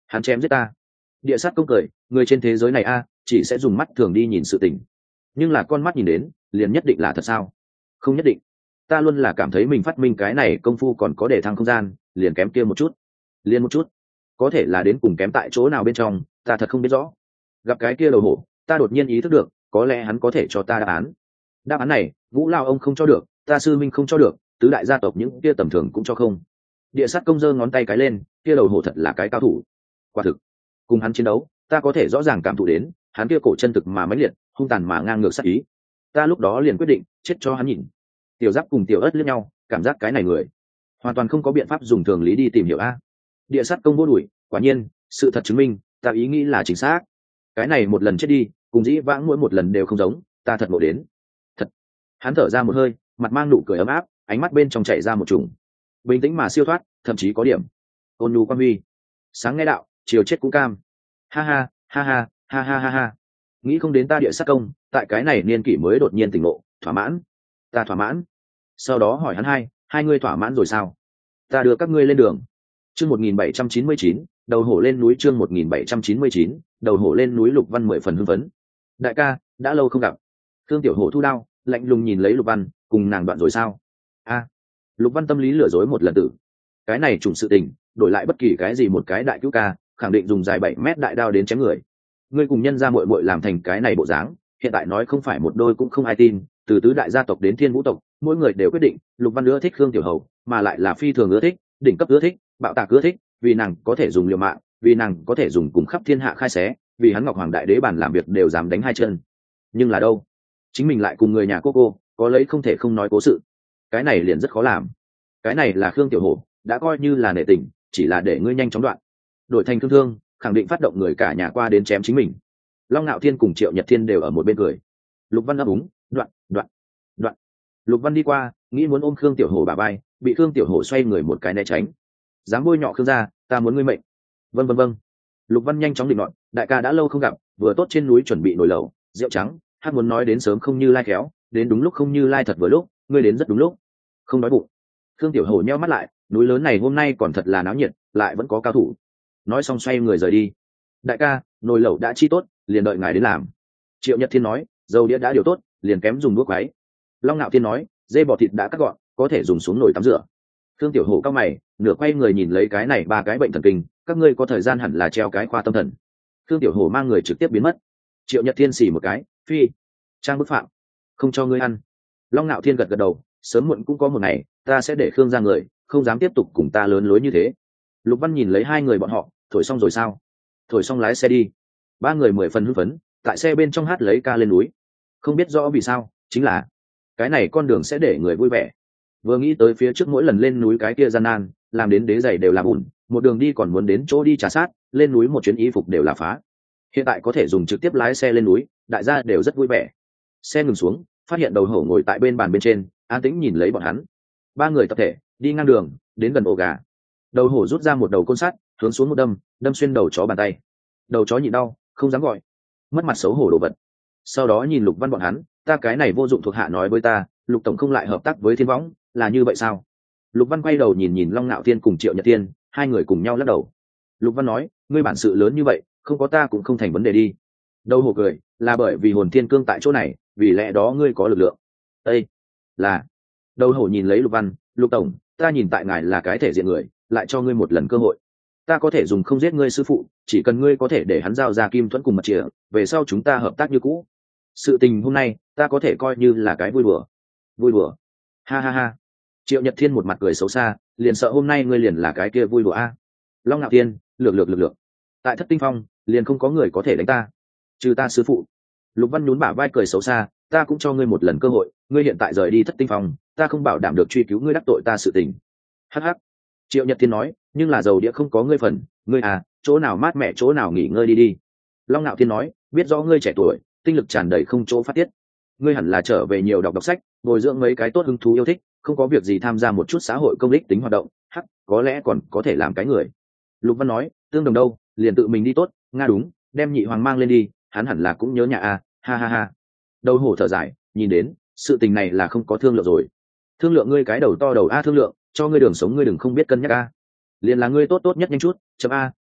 hắn chém giết ta. Địa sát công cười, người trên thế giới này a chỉ sẽ dùng mắt thường đi nhìn sự tình, nhưng là con mắt nhìn đến liền nhất định là thật sao? Không nhất định. Ta luôn là cảm thấy mình phát minh cái này công phu còn có để thăng không gian, liền kém kia một chút, liền một chút, có thể là đến cùng kém tại chỗ nào bên trong, ta thật không biết rõ. Gặp cái kia đầu hổ, ta đột nhiên ý thức được, có lẽ hắn có thể cho ta đáp án. Đáp án này, Vũ Lao ông không cho được, ta sư minh không cho được, tứ đại gia tộc những kia tầm thường cũng cho không. Địa sát công giơ ngón tay cái lên, kia đầu hổ thật là cái cao thủ. Quả thực, cùng hắn chiến đấu, ta có thể rõ ràng cảm thụ đến, hắn kia cổ chân thực mà mãnh liệt, hung tàn mà ngang ngược sát ý. Ta lúc đó liền quyết định, chết cho hắn nhìn. Tiểu Giáp cùng Tiểu Ất liếc nhau, cảm giác cái này người hoàn toàn không có biện pháp dùng thường lý đi tìm hiểu a. Địa sát công vô đuổi, quả nhiên, sự thật chứng minh, ta ý nghĩ là chính xác. Cái này một lần chết đi, cùng dĩ vãng mỗi một lần đều không giống, ta thật ngộ đến. Thật. Hắn thở ra một hơi, mặt mang nụ cười ấm áp, ánh mắt bên trong chảy ra một trùng bình tĩnh mà siêu thoát, thậm chí có điểm ôn nhu quan huy. Sáng nghe đạo, chiều chết cũng cam. Ha ha, ha ha, ha ha ha ha. Nghĩ không đến ta địa sát công, tại cái này niên kỷ mới đột nhiên tỉnh ngộ, thỏa mãn. Ta thỏa mãn. Sau đó hỏi hắn hai, hai ngươi thỏa mãn rồi sao? Ta đưa các ngươi lên đường. Chương một nghìn bảy trăm chín mươi chín, đầu hổ lên núi. Chương một nghìn bảy trăm chín mươi chín, đầu hổ lên núi. Lục Văn mười phần hưng phấn. Đại ca, đã lâu không gặp. Thương Tiểu Hổ thu đao, lạnh lùng nhìn lấy Lục Văn, cùng nàng đoạn rồi sao? A. Lục Văn tâm lý lừa dối một lần tử. Cái này trùng sự tình, đổi lại bất kỳ cái gì một cái đại cứu ca, khẳng định dùng dài bảy mét đại đao đến chém người. Ngươi cùng nhân gia muội muội làm thành cái này bộ dáng, hiện tại nói không phải một đôi cũng không ai tin, từ tứ đại gia tộc đến thiên vũ tộc, mỗi người đều quyết định, Lục Văn ưa thích Khương Tiểu Hầu, mà lại là phi thường ưa thích, đỉnh cấp ưa thích, bạo tạc ưa thích, vì nàng có thể dùng liều mạng, vì nàng có thể dùng cùng khắp thiên hạ khai xé, vì hắn Ngọc Hoàng đại đế bản làm việc đều dám đánh hai chân. Nhưng là đâu? Chính mình lại cùng người nhà cô cô, có lấy không thể không nói cố sự. Cái này liền rất khó làm. Cái này là Khương Tiểu Hổ, đã coi như là nể tình, chỉ là để ngươi nhanh chóng đoạn. Đổi thành thương thương, khẳng định phát động người cả nhà qua đến chém chính mình. Long Nạo Thiên cùng Triệu Nhật Thiên đều ở một bên cười. Lục Văn ấp úng, đoạn, đoạn, đoạn. Lục Văn đi qua, nghĩ muốn ôm Khương Tiểu Hổ bả vai, bị Khương Tiểu Hổ xoay người một cái né tránh. Dám bôi nhọ Khương gia, ta muốn ngươi mệnh. Vâng vâng vâng. Lục Văn nhanh chóng định luận, đại ca đã lâu không gặp, vừa tốt trên núi chuẩn bị nồi lẩu, rượu trắng, hát muốn nói đến sớm không như lai khéo, đến đúng lúc không như lai thật vừa lúc, ngươi đến rất đúng lúc. Không đói bụng. Khương Tiểu Hổ nheo mắt lại, núi lớn này hôm nay còn thật là náo nhiệt, lại vẫn có cao thủ. Nói xong xoay người rời đi. Đại ca, nồi lẩu đã chi tốt, liền đợi ngài đến làm. Triệu Nhật Thiên nói, dầu đĩa đã điều tốt, liền kém dùng đuốc quấy. Long Nạo Thiên nói, dê bò thịt đã cắt gọn, có thể dùng xuống nồi tắm rửa. Khương Tiểu Hổ cao mày, nửa quay người nhìn lấy cái này ba cái bệnh thần kinh, các ngươi có thời gian hẳn là treo cái khoa tâm thần. Khương Tiểu Hổ mang người trực tiếp biến mất. Triệu Nhật Thiên xì một cái, phi, trang bức phạm, không cho ngươi ăn. Long Nạo Thiên gật gật đầu, sớm muộn cũng có một ngày, ta sẽ để Khương ra người, không dám tiếp tục cùng ta lớn lối như thế. Lục Văn nhìn lấy hai người bọn họ, thổi xong rồi sao? Thổi xong lái xe đi. Ba người mười phần hưng phấn, tại xe bên trong hát lấy ca lên núi. Không biết rõ vì sao, chính là cái này con đường sẽ để người vui vẻ. Vừa nghĩ tới phía trước mỗi lần lên núi cái kia gian nan, làm đến đế giày đều là bùn, một đường đi còn muốn đến chỗ đi trà sát, lên núi một chuyến y phục đều là phá. Hiện tại có thể dùng trực tiếp lái xe lên núi, đại gia đều rất vui vẻ. Xe ngừng xuống, phát hiện đầu hổ ngồi tại bên bàn bên trên, an tĩnh nhìn lấy bọn hắn. Ba người tập thể đi ngang đường, đến gần ổ gà. Đầu hổ rút ra một đầu côn sắt, hướng xuống một đâm, đâm xuyên đầu chó bàn tay. Đầu chó nhịn đau, không dám gọi, mất mặt xấu hổ đồ vật. Sau đó nhìn Lục Văn bọn hắn, ta cái này vô dụng thuộc hạ nói với ta, Lục tổng không lại hợp tác với Thiên Võng, là như vậy sao? Lục Văn quay đầu nhìn nhìn Long Nạo Thiên cùng Triệu Nhật Thiên, hai người cùng nhau lắc đầu. Lục Văn nói, ngươi bản sự lớn như vậy, không có ta cũng không thành vấn đề đi. Đầu hổ cười, là bởi vì hồn thiên cương tại chỗ này, vì lẽ đó ngươi có lực lượng. Ê, là. Đầu hổ nhìn lấy Lục Văn, Lục tổng, ta nhìn tại ngài là cái thể diện người, lại cho ngươi một lần cơ hội. Ta có thể dùng không giết ngươi sư phụ, chỉ cần ngươi có thể để hắn giao ra kim thuẫn cùng mật chìa, về sau chúng ta hợp tác như cũ. Sự tình hôm nay, ta có thể coi như là cái vui đùa. Vui đùa. Ha ha ha. Triệu Nhật Thiên một mặt cười xấu xa, liền sợ hôm nay ngươi liền là cái kia vui đùa a. Long Nạo Thiên, lược lược lược lược. Tại Thất Tinh Phong, liền không có người có thể đánh ta, trừ ta sư phụ. Lục Văn nhún bả vai cười xấu xa, ta cũng cho ngươi một lần cơ hội, ngươi hiện tại rời đi Thất Tinh Phong, ta không bảo đảm được truy cứu ngươi đắc tội ta sự tình. Hắc hắc. Triệu Nhật Thiên nói, nhưng là dầu đĩa không có ngươi phần, ngươi à, chỗ nào mát mẻ chỗ nào nghỉ ngơi đi đi. Long Nạo Thiên nói, biết rõ ngươi trẻ tuổi, tinh lực tràn đầy không chỗ phát tiết, ngươi hẳn là trở về nhiều đọc đọc sách, bồi dưỡng mấy cái tốt hứng thú yêu thích, không có việc gì tham gia một chút xã hội công ích tính hoạt động, hắc, có lẽ còn có thể làm cái người. Lục Văn nói, tương đồng đâu, liền tự mình đi tốt, nga đúng, đem nhị hoàng mang lên đi, hắn hẳn là cũng nhớ nhà a, ha ha ha. Đầu hổ thở dài, nhìn đến, sự tình này là không có thương lượng rồi. Thương lượng ngươi cái đầu to đầu a thương lượng, cho ngươi đường sống ngươi đừng không biết cân nhắc a. Liền là ngươi tốt tốt nhất nhanh chút, chấm a,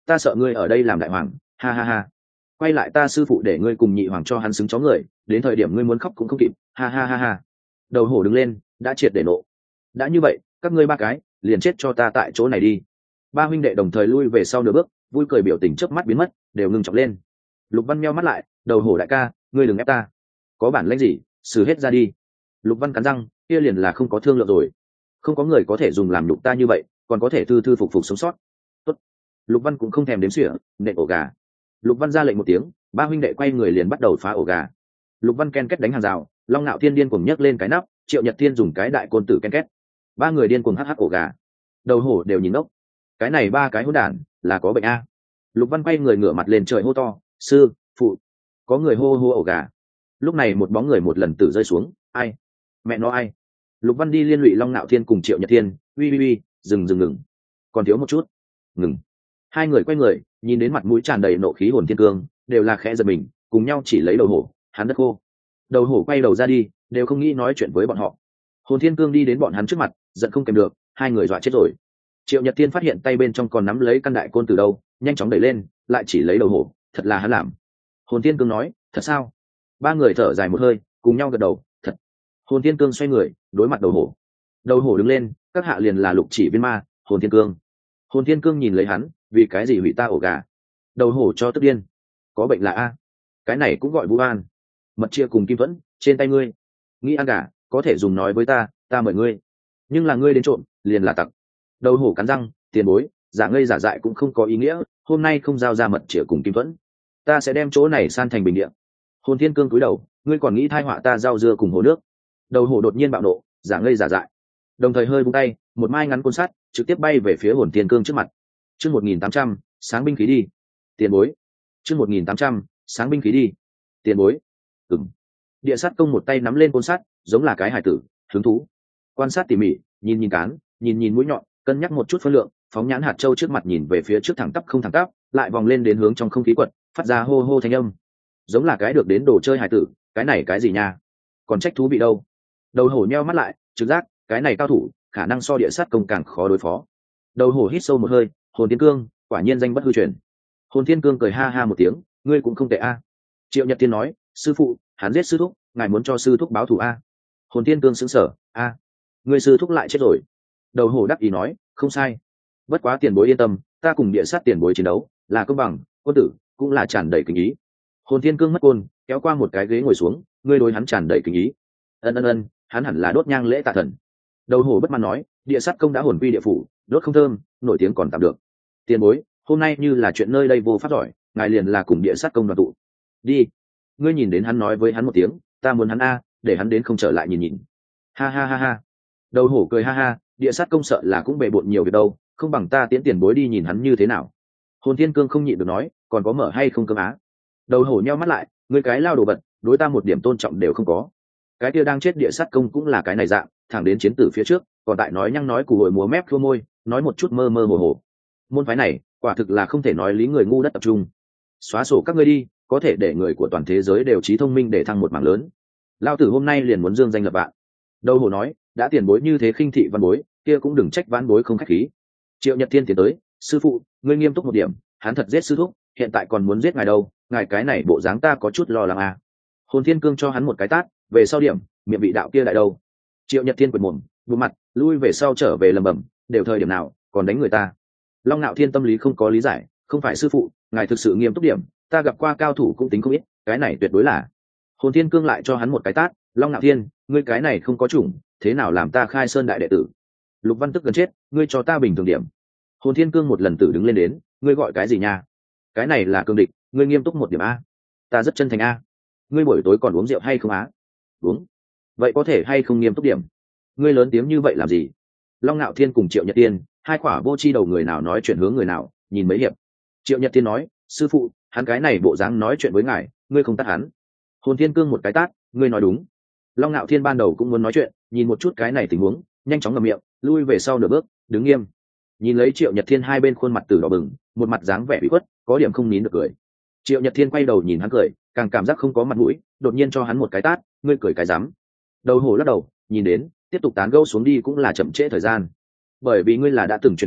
ta sợ ngươi ở đây làm đại hoàng, ha ha ha. Quay lại ta sư phụ để ngươi cùng nhị hoàng cho hắn xứng chó người, đến thời điểm ngươi muốn khóc cũng không kịp, ha ha ha ha. Đầu hổ đứng lên, đã triệt để nộ. Đã như vậy, các ngươi ba cái liền chết cho ta tại chỗ này đi. Ba huynh đệ đồng thời lui về sau nửa bước, vui cười biểu tình chớp mắt biến mất, đều ngưng trọng lên. Lục Văn meo mắt lại, đầu hổ đại ca, ngươi đừng ép ta, có bản lĩnh gì xử hết ra đi. Lục Văn cắn răng, kia liền là không có thương lượng rồi, không có người có thể dùng làm nhục ta như vậy, còn có thể thư thư phục phục sống sót. Tốt. Lục Văn cũng không thèm đếm xỉa, nện ổ gà. Lục Văn ra lệnh một tiếng, ba huynh đệ quay người liền bắt đầu phá ổ gà. Lục Văn ken kết đánh hàng rào, Long Nạo Thiên điên cuồng nhấc lên cái nắp, Triệu Nhật Thiên dùng cái đại côn tử ken kết. Ba người điên cuồng hắc hắc ổ gà. Đầu hổ đều nhìn ngốc, cái này ba cái hỗn đản là có bệnh a. Lục Văn quay người ngửa mặt lên trời hô to, sư phụ, có người hô hô ổ gà. Lúc này một bóng người một lần tử rơi xuống, ai? Mẹ nó ai? Lục Văn đi liên lụy Long Nạo Thiên cùng Triệu Nhật Thiên, uy uy uy, dừng dừng ngừng, còn thiếu một chút, ngừng. Hai người quay người, nhìn đến mặt mũi tràn đầy nộ khí Hồn Thiên Cương, đều là khẽ giật mình, cùng nhau chỉ lấy đầu hổ, hắn đất khô. Đầu hổ quay đầu ra đi, đều không nghĩ nói chuyện với bọn họ. Hồn Thiên Cương đi đến bọn hắn trước mặt, giận không kèm được, hai người dọa chết rồi. Triệu Nhật Thiên phát hiện tay bên trong còn nắm lấy căn đại côn từ đâu, nhanh chóng đẩy lên, lại chỉ lấy đầu hổ, thật là hắn làm. Hồn Thiên Cương nói, thật sao? Ba người thở dài một hơi, cùng nhau gật đầu, thật. Hồn Thiên Cương xoay người, đối mặt đầu hổ. Đầu hổ đứng lên, các hạ liền là Lục Chỉ Viên Ma, Hồn Thiên Cương. Hồn Thiên Cương nhìn lấy hắn, vì cái gì hủy ta ổ gà? Đầu hổ cho tức điên, có bệnh là a? Cái này cũng gọi Vũ An. Mật chia cùng Kim Thuẫn, trên tay ngươi. Nghĩ ăn gà, có thể dùng nói với ta, ta mời ngươi. Nhưng là ngươi đến trộm, liền là tặc. Đầu hổ cắn răng, tiền bối, giả ngây giả dại cũng không có ý nghĩa, hôm nay không giao ra mật chia cùng Kim Thuẫn, ta sẽ đem chỗ này san thành bình địa. Hồn Thiên Cương cúi đầu, ngươi còn nghĩ thai họa ta rau dưa cùng hồ nước? Đầu hổ đột nhiên bạo nộ, giả ngây giả dại, đồng thời hơi vung tay, một mai ngắn côn sắt trực tiếp bay về phía Hồn Thiên Cương trước mặt. Chương một nghìn tám trăm, sáng binh khí đi. Tiền bối. Chương một nghìn tám trăm, sáng binh khí đi. Tiền bối. Ừm. Địa sát công một tay nắm lên côn sắt, giống là cái hải tử, hứng thú. Quan sát tỉ mỉ, nhìn nhìn cán, nhìn nhìn mũi nhọn, cân nhắc một chút phân lượng, phóng nhãn hạt châu trước mặt nhìn về phía trước thẳng tắp không thẳng tắp, lại vòng lên đến hướng trong không khí quật, phát ra hô hô thanh âm. Giống là cái được đến đồ chơi hải tử, cái này cái gì nha? Còn trách thú bị đâu? Đầu hổ nheo mắt lại, trực giác, cái này cao thủ, khả năng so địa sát công càng khó đối phó. Đầu hổ hít sâu một hơi, Hồn Thiên Cương, quả nhiên danh bất hư truyền. Hồn Thiên Cương cười ha ha một tiếng, ngươi cũng không tệ a. Triệu Nhật Thiên nói, sư phụ, hắn giết sư thúc, ngài muốn cho sư thúc báo thù a? Hồn Thiên Cương sững sờ, a, ngươi sư thúc lại chết rồi. Đầu hổ đắc ý nói, không sai. Bất quá tiền bối yên tâm, ta cùng địa sát tiền bối chiến đấu, là công bằng, quân tử, cũng là tràn đầy kính ý. Hồn Thiên Cương mất côn, kéo qua một cái ghế ngồi xuống, ngươi đối hắn tràn đầy kính ý. Ân ân ân, hắn hẳn là đốt nhang lễ tạ thần. Đầu hổ bất mãn nói, địa sát công đã hồn quy địa phủ, đốt không thơm, nổi tiếng còn tạm được. Tiền bối, hôm nay như là chuyện nơi đây vô pháp giỏi, ngài liền là cùng địa sát công đoàn tụ. Đi. Ngươi nhìn đến hắn nói với hắn một tiếng, ta muốn hắn a, để hắn đến không trở lại nhìn nhìn. Ha ha ha ha. Đầu hổ cười ha ha, địa sát công sợ là cũng bề bộn nhiều việc đâu, không bằng ta tiễn tiền bối đi nhìn hắn như thế nào. Hồn Thiên Cương không nhịn được nói, còn có mở hay không cơm á? Đầu hổ nheo mắt lại, ngươi cái lao đồ vật, đối ta một điểm tôn trọng đều không có. Cái kia đang chết địa sát công cũng là cái này dạng, thẳng đến chiến tử phía trước, còn tại nói nhăng nói cù hồi múa mép khua môi, nói một chút mơ mơ hồ hồ. Môn phái này, quả thực là không thể nói lý người ngu đất tập trung. Xóa sổ các ngươi đi, có thể để người của toàn thế giới đều trí thông minh để thăng một mảng lớn. Lao tử hôm nay liền muốn dương danh lập vạn. Đầu hổ nói, đã tiền bối như thế khinh thị văn bối, kia cũng đừng trách vãn bối không khách khí. Triệu Nhật Thiên tiến tới, sư phụ, ngươi nghiêm túc một điểm, hắn thật giết sư thúc, hiện tại còn muốn giết ngài đâu, ngài cái này bộ dáng ta có chút lo lắng à. Hồn Thiên Cương cho hắn một cái tát, về sau điểm, miệng vị đạo kia lại đâu? Triệu Nhật Thiên quệt mồm, vụ mặt, lui về sau trở về lầm bầm, đều thời điểm nào, còn đánh người ta. Long Nạo Thiên tâm lý không có lý giải, không phải sư phụ, ngài thực sự nghiêm túc điểm, ta gặp qua cao thủ cũng tính không ít, cái này tuyệt đối là. Hồn Thiên Cương lại cho hắn một cái tát, Long Nạo Thiên, ngươi cái này không có chủng, thế nào làm ta khai sơn đại đệ tử? Lục Văn tức gần chết, ngươi cho ta bình thường điểm. Hồn Thiên Cương một lần tử đứng lên đến, ngươi gọi cái gì nha? Cái này là cương địch, ngươi nghiêm túc một điểm a. Ta rất chân thành a. Ngươi buổi tối còn uống rượu hay không á? Uống. Vậy có thể hay không nghiêm túc điểm? Ngươi lớn tiếng như vậy làm gì? Long Nạo Thiên cùng Triệu Nhật Tiên, hai quả vô chi đầu người nào nói chuyện hướng người nào, nhìn mấy hiệp. Triệu Nhật Tiên nói, sư phụ, hắn cái này bộ dáng nói chuyện với ngài, ngươi không tắt hắn. Hồn Thiên Cương một cái tát, ngươi nói đúng. Long Nạo Thiên ban đầu cũng muốn nói chuyện, nhìn một chút cái này tình huống, nhanh chóng ngậm miệng, lui về sau nửa bước, đứng nghiêm. Nhìn lấy Triệu Nhật Thiên hai bên khuôn mặt tử đỏ bừng, một mặt dáng vẻ bị khuất, có điểm không nín được cười. Triệu Nhật Thiên quay đầu nhìn hắn cười, càng cảm giác không có mặt mũi, đột nhiên cho hắn một cái tát, ngươi cười cái rắm. Đầu hổ lắc đầu, nhìn đến, tiếp tục tán gẫu xuống đi cũng là chậm trễ thời gian. Bởi vì ngươi là đã từng truyền kỳ,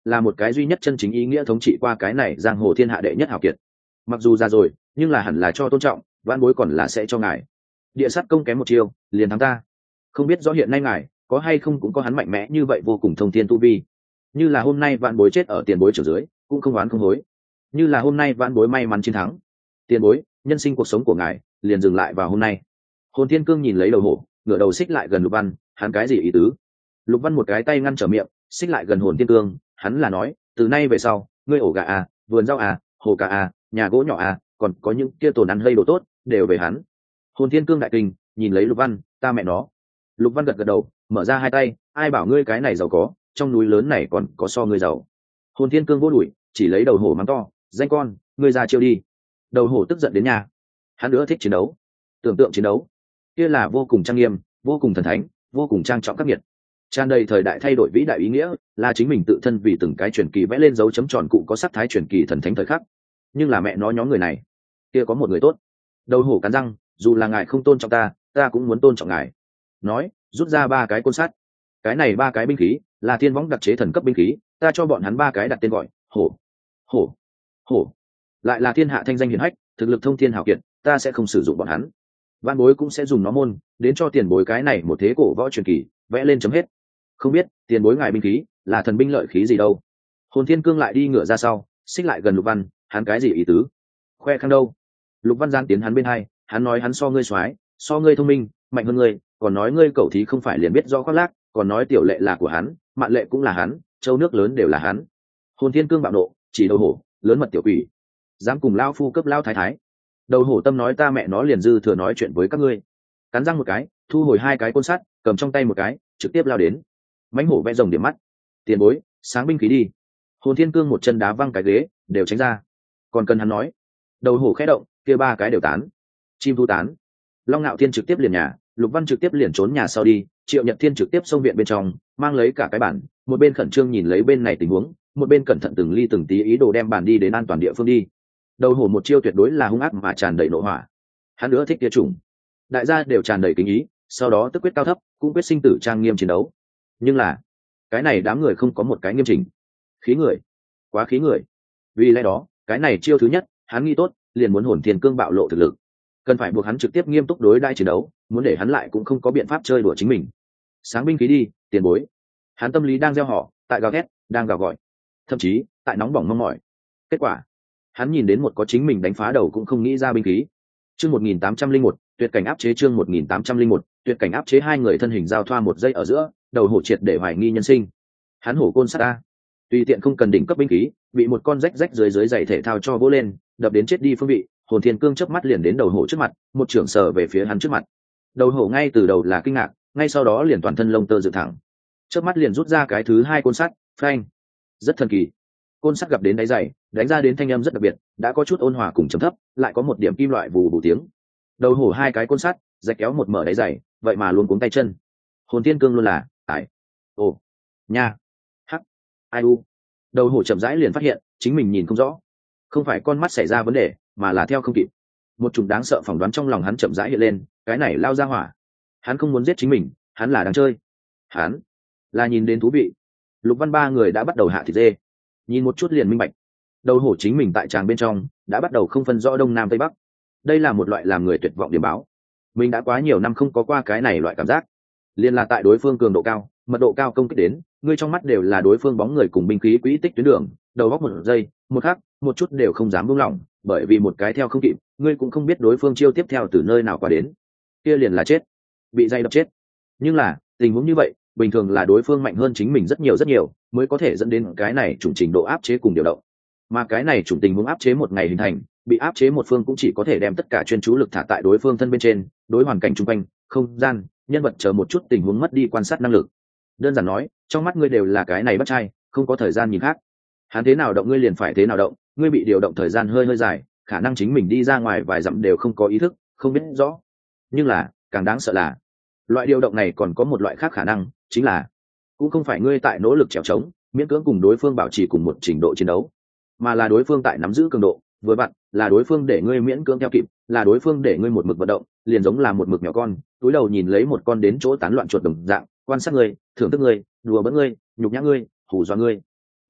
là một cái duy nhất chân chính ý nghĩa thống trị qua cái này giang hồ thiên hạ đệ nhất hào kiệt. Mặc dù già rồi nhưng là hẳn là cho tôn trọng, vãn bối còn là sẽ cho ngài. Địa sát công kém một chiêu liền thắng ta, không biết rõ hiện nay ngài có hay không cũng có hắn mạnh mẽ như vậy vô cùng thông thiên tu vi. Như là hôm nay vãn bối chết ở tiền bối trở dưới cũng không oán không hối, như là hôm nay vãn bối may mắn chiến thắng, tiền bối nhân sinh cuộc sống của ngài liền dừng lại vào hôm nay. Hồn Thiên Cương nhìn lấy đầu hổ, ngửa đầu xích lại gần Lục Văn, hắn cái gì ý tứ? Lục Văn một cái tay ngăn trở miệng, xích lại gần Hồn Thiên Cương, hắn là nói, từ nay về sau, ngươi ổ gà à, vườn rau à, hồ cá à, nhà gỗ nhỏ à, còn có những kia tồn ăn lây đồ tốt, đều về hắn. Hồn Thiên Cương đại kinh, nhìn lấy Lục Văn, ta mẹ nó. Lục Văn gật gật đầu, mở ra hai tay, ai bảo ngươi cái này giàu có, trong núi lớn này còn có so ngươi giàu. Hồn Thiên Cương vô đuổi, chỉ lấy đầu hổ mắng to, danh con, ngươi ra chiêu đi. Đầu hổ tức giận đến nhà, hắn nữa thích chiến đấu, tưởng tượng chiến đấu kia là vô cùng trang nghiêm, vô cùng thần thánh, vô cùng trang trọng khắc nghiệt, tràn đầy thời đại thay đổi vĩ đại ý nghĩa, là chính mình tự thân vì từng cái truyền kỳ vẽ lên dấu chấm tròn cụ có sắc thái truyền kỳ thần thánh thời khắc. Nhưng là mẹ nó nhóm người này, kia có một người tốt. Đầu hổ cắn răng, dù là ngài không tôn trọng ta, ta cũng muốn tôn trọng ngài. Nói, rút ra ba cái côn sắt. Cái này ba cái binh khí là thiên võng đặc chế thần cấp binh khí, ta cho bọn hắn ba cái đặt tên gọi hổ, hổ, hổ. Lại là thiên hạ thanh danh hiển hách, thực lực thông thiên hào kiệt, ta sẽ không sử dụng bọn hắn. Vạn bối cũng sẽ dùng nó môn đến cho tiền bối cái này một thế cổ võ truyền kỳ vẽ lên chấm hết. Không biết tiền bối ngài binh khí là thần binh lợi khí gì đâu? Hồn Thiên Cương lại đi ngựa ra sau, xích lại gần Lục Văn, hắn cái gì ý tứ? Khoe khang đâu? Lục Văn giang tiến hắn bên hai, hắn nói hắn so ngươi soái, so ngươi thông minh, mạnh hơn ngươi, còn nói ngươi cẩu thí không phải liền biết rõ khoác lác, còn nói tiểu lệ là của hắn, mạn lệ cũng là hắn, châu nước lớn đều là hắn. Hồn Thiên Cương bạo nộ, chỉ đầu hổ, lớn mật tiểu quỷ, dám cùng lao phu cấp lao thái thái. Đầu hổ tâm nói ta mẹ nó liền dư thừa nói chuyện với các ngươi, cắn răng một cái, thu hồi hai cái côn sắt, cầm trong tay một cái, trực tiếp lao đến. Mãnh hổ vẽ rồng điểm mắt, tiền bối, sáng binh khí đi. Hồn Thiên Cương một chân đá văng cái ghế, đều tránh ra. Còn cần hắn nói, đầu hổ khẽ động, kia ba cái đều tán. Chim thu tán. Long Nạo Thiên trực tiếp liền nhà, Lục Văn trực tiếp liền trốn nhà sau đi, Triệu Nhật Thiên trực tiếp xông viện bên trong, mang lấy cả cái bản, một bên khẩn trương nhìn lấy bên này tình huống, một bên cẩn thận từng ly từng tí ý đồ đem bản đi đến an toàn địa phương đi. Đầu hổ một chiêu tuyệt đối là hung ác mà tràn đầy nộ hỏa, hắn nữa thích tia trùng, đại gia đều tràn đầy kính ý, sau đó tức quyết cao thấp, cũng quyết sinh tử trang nghiêm chiến đấu. Nhưng là cái này đám người không có một cái nghiêm chỉnh, khí người, quá khí người. Vì lẽ đó cái này chiêu thứ nhất hắn nghĩ tốt, liền muốn Hồn Thiên Cương bạo lộ thực lực, cần phải buộc hắn trực tiếp nghiêm túc đối đãi chiến đấu, muốn để hắn lại cũng không có biện pháp chơi đùa chính mình. Sáng binh khí đi, tiền bối. Hắn tâm lý đang gieo họ, tại gào ghét, đang gào gọi, thậm chí tại nóng bỏng mong mỏi. Kết quả hắn nhìn đến một có chính mình đánh phá đầu cũng không nghĩ ra binh khí. Chương một nghìn tám trăm lẻ một, tuyệt cảnh áp chế. Chương một nghìn tám trăm lẻ một, tuyệt cảnh áp chế. Hai người thân hình giao thoa một giây ở giữa, đầu hổ triệt để hoài nghi nhân sinh. Hắn hổ côn sát a, tùy tiện không cần đỉnh cấp binh khí, bị một con rách rách dưới dưới giày thể thao cho vỗ lên, đập đến chết đi phương vị. Hồn Thiên Cương chớp mắt liền đến đầu hổ trước mặt, một chưởng sờ về phía hắn trước mặt. Đầu hổ ngay từ đầu là kinh ngạc, ngay sau đó liền toàn thân lông tơ dựng thẳng, chớp mắt liền rút ra cái thứ hai côn sắt, phanh, rất thần kỳ. Côn sắt gặp đến đáy giày, đánh ra đến thanh âm rất đặc biệt, đã có chút ôn hòa cùng trầm thấp, lại có một điểm kim loại vù vù tiếng. Đầu hổ hai cái côn sắt, rạch kéo một mở đáy giày, vậy mà luôn cuống tay chân. Hồn Thiên Cương luôn là, ải, ồ, nha, hắc, ai u. Đầu hổ chậm rãi liền phát hiện, chính mình nhìn không rõ, không phải con mắt xảy ra vấn đề, mà là theo không kịp. Một chủng đáng sợ phỏng đoán trong lòng hắn chậm rãi hiện lên, cái này lao ra hỏa, hắn không muốn giết chính mình, hắn là đang chơi, hắn là nhìn đến thú vị. Lục Văn ba người đã bắt đầu hạ thịt dê, nhìn một chút liền minh bạch, đầu hổ chính mình tại tràng bên trong đã bắt đầu không phân rõ đông nam tây bắc. Đây là một loại làm người tuyệt vọng điểm báo, mình đã quá nhiều năm không có qua cái này loại cảm giác. Liên là tại đối phương cường độ cao, mật độ cao công kích đến, ngươi trong mắt đều là đối phương bóng người cùng binh khí quỹ tích tuyến đường, đầu góc một giây một khắc một chút đều không dám buông lỏng, bởi vì một cái theo không kịp, ngươi cũng không biết đối phương chiêu tiếp theo từ nơi nào qua đến, kia liền là chết, bị dây đập chết. Nhưng là tình huống như vậy bình thường là đối phương mạnh hơn chính mình rất nhiều rất nhiều mới có thể dẫn đến cái này chủng trình độ áp chế cùng điều động, mà cái này chủng tình huống áp chế một ngày hình thành, bị áp chế một phương cũng chỉ có thể đem tất cả chuyên chú lực thả tại đối phương thân bên trên, đối hoàn cảnh xung quanh, không gian, nhân vật chờ một chút tình huống mất đi quan sát năng lực. Đơn giản nói, trong mắt ngươi đều là cái này bắt trai, không có thời gian nhìn khác. Hắn thế nào động ngươi liền phải thế nào động, ngươi bị điều động thời gian hơi hơi dài, khả năng chính mình đi ra ngoài vài dặm đều không có ý thức, không biết rõ. Nhưng là càng đáng sợ là loại điều động này còn có một loại khác khả năng, chính là cũng không phải ngươi tại nỗ lực trèo trống miễn cưỡng cùng đối phương bảo trì cùng một trình độ chiến đấu, mà là đối phương tại nắm giữ cường độ vừa vặn, là đối phương để ngươi miễn cưỡng theo kịp, là đối phương để ngươi một mực vận động, liền giống là một mực mèo con túi đầu nhìn lấy một con đến chỗ tán loạn chuột đồng dạng, quan sát ngươi, thưởng thức ngươi, đùa bỡn ngươi, nhục nhã ngươi, hù dọa ngươi.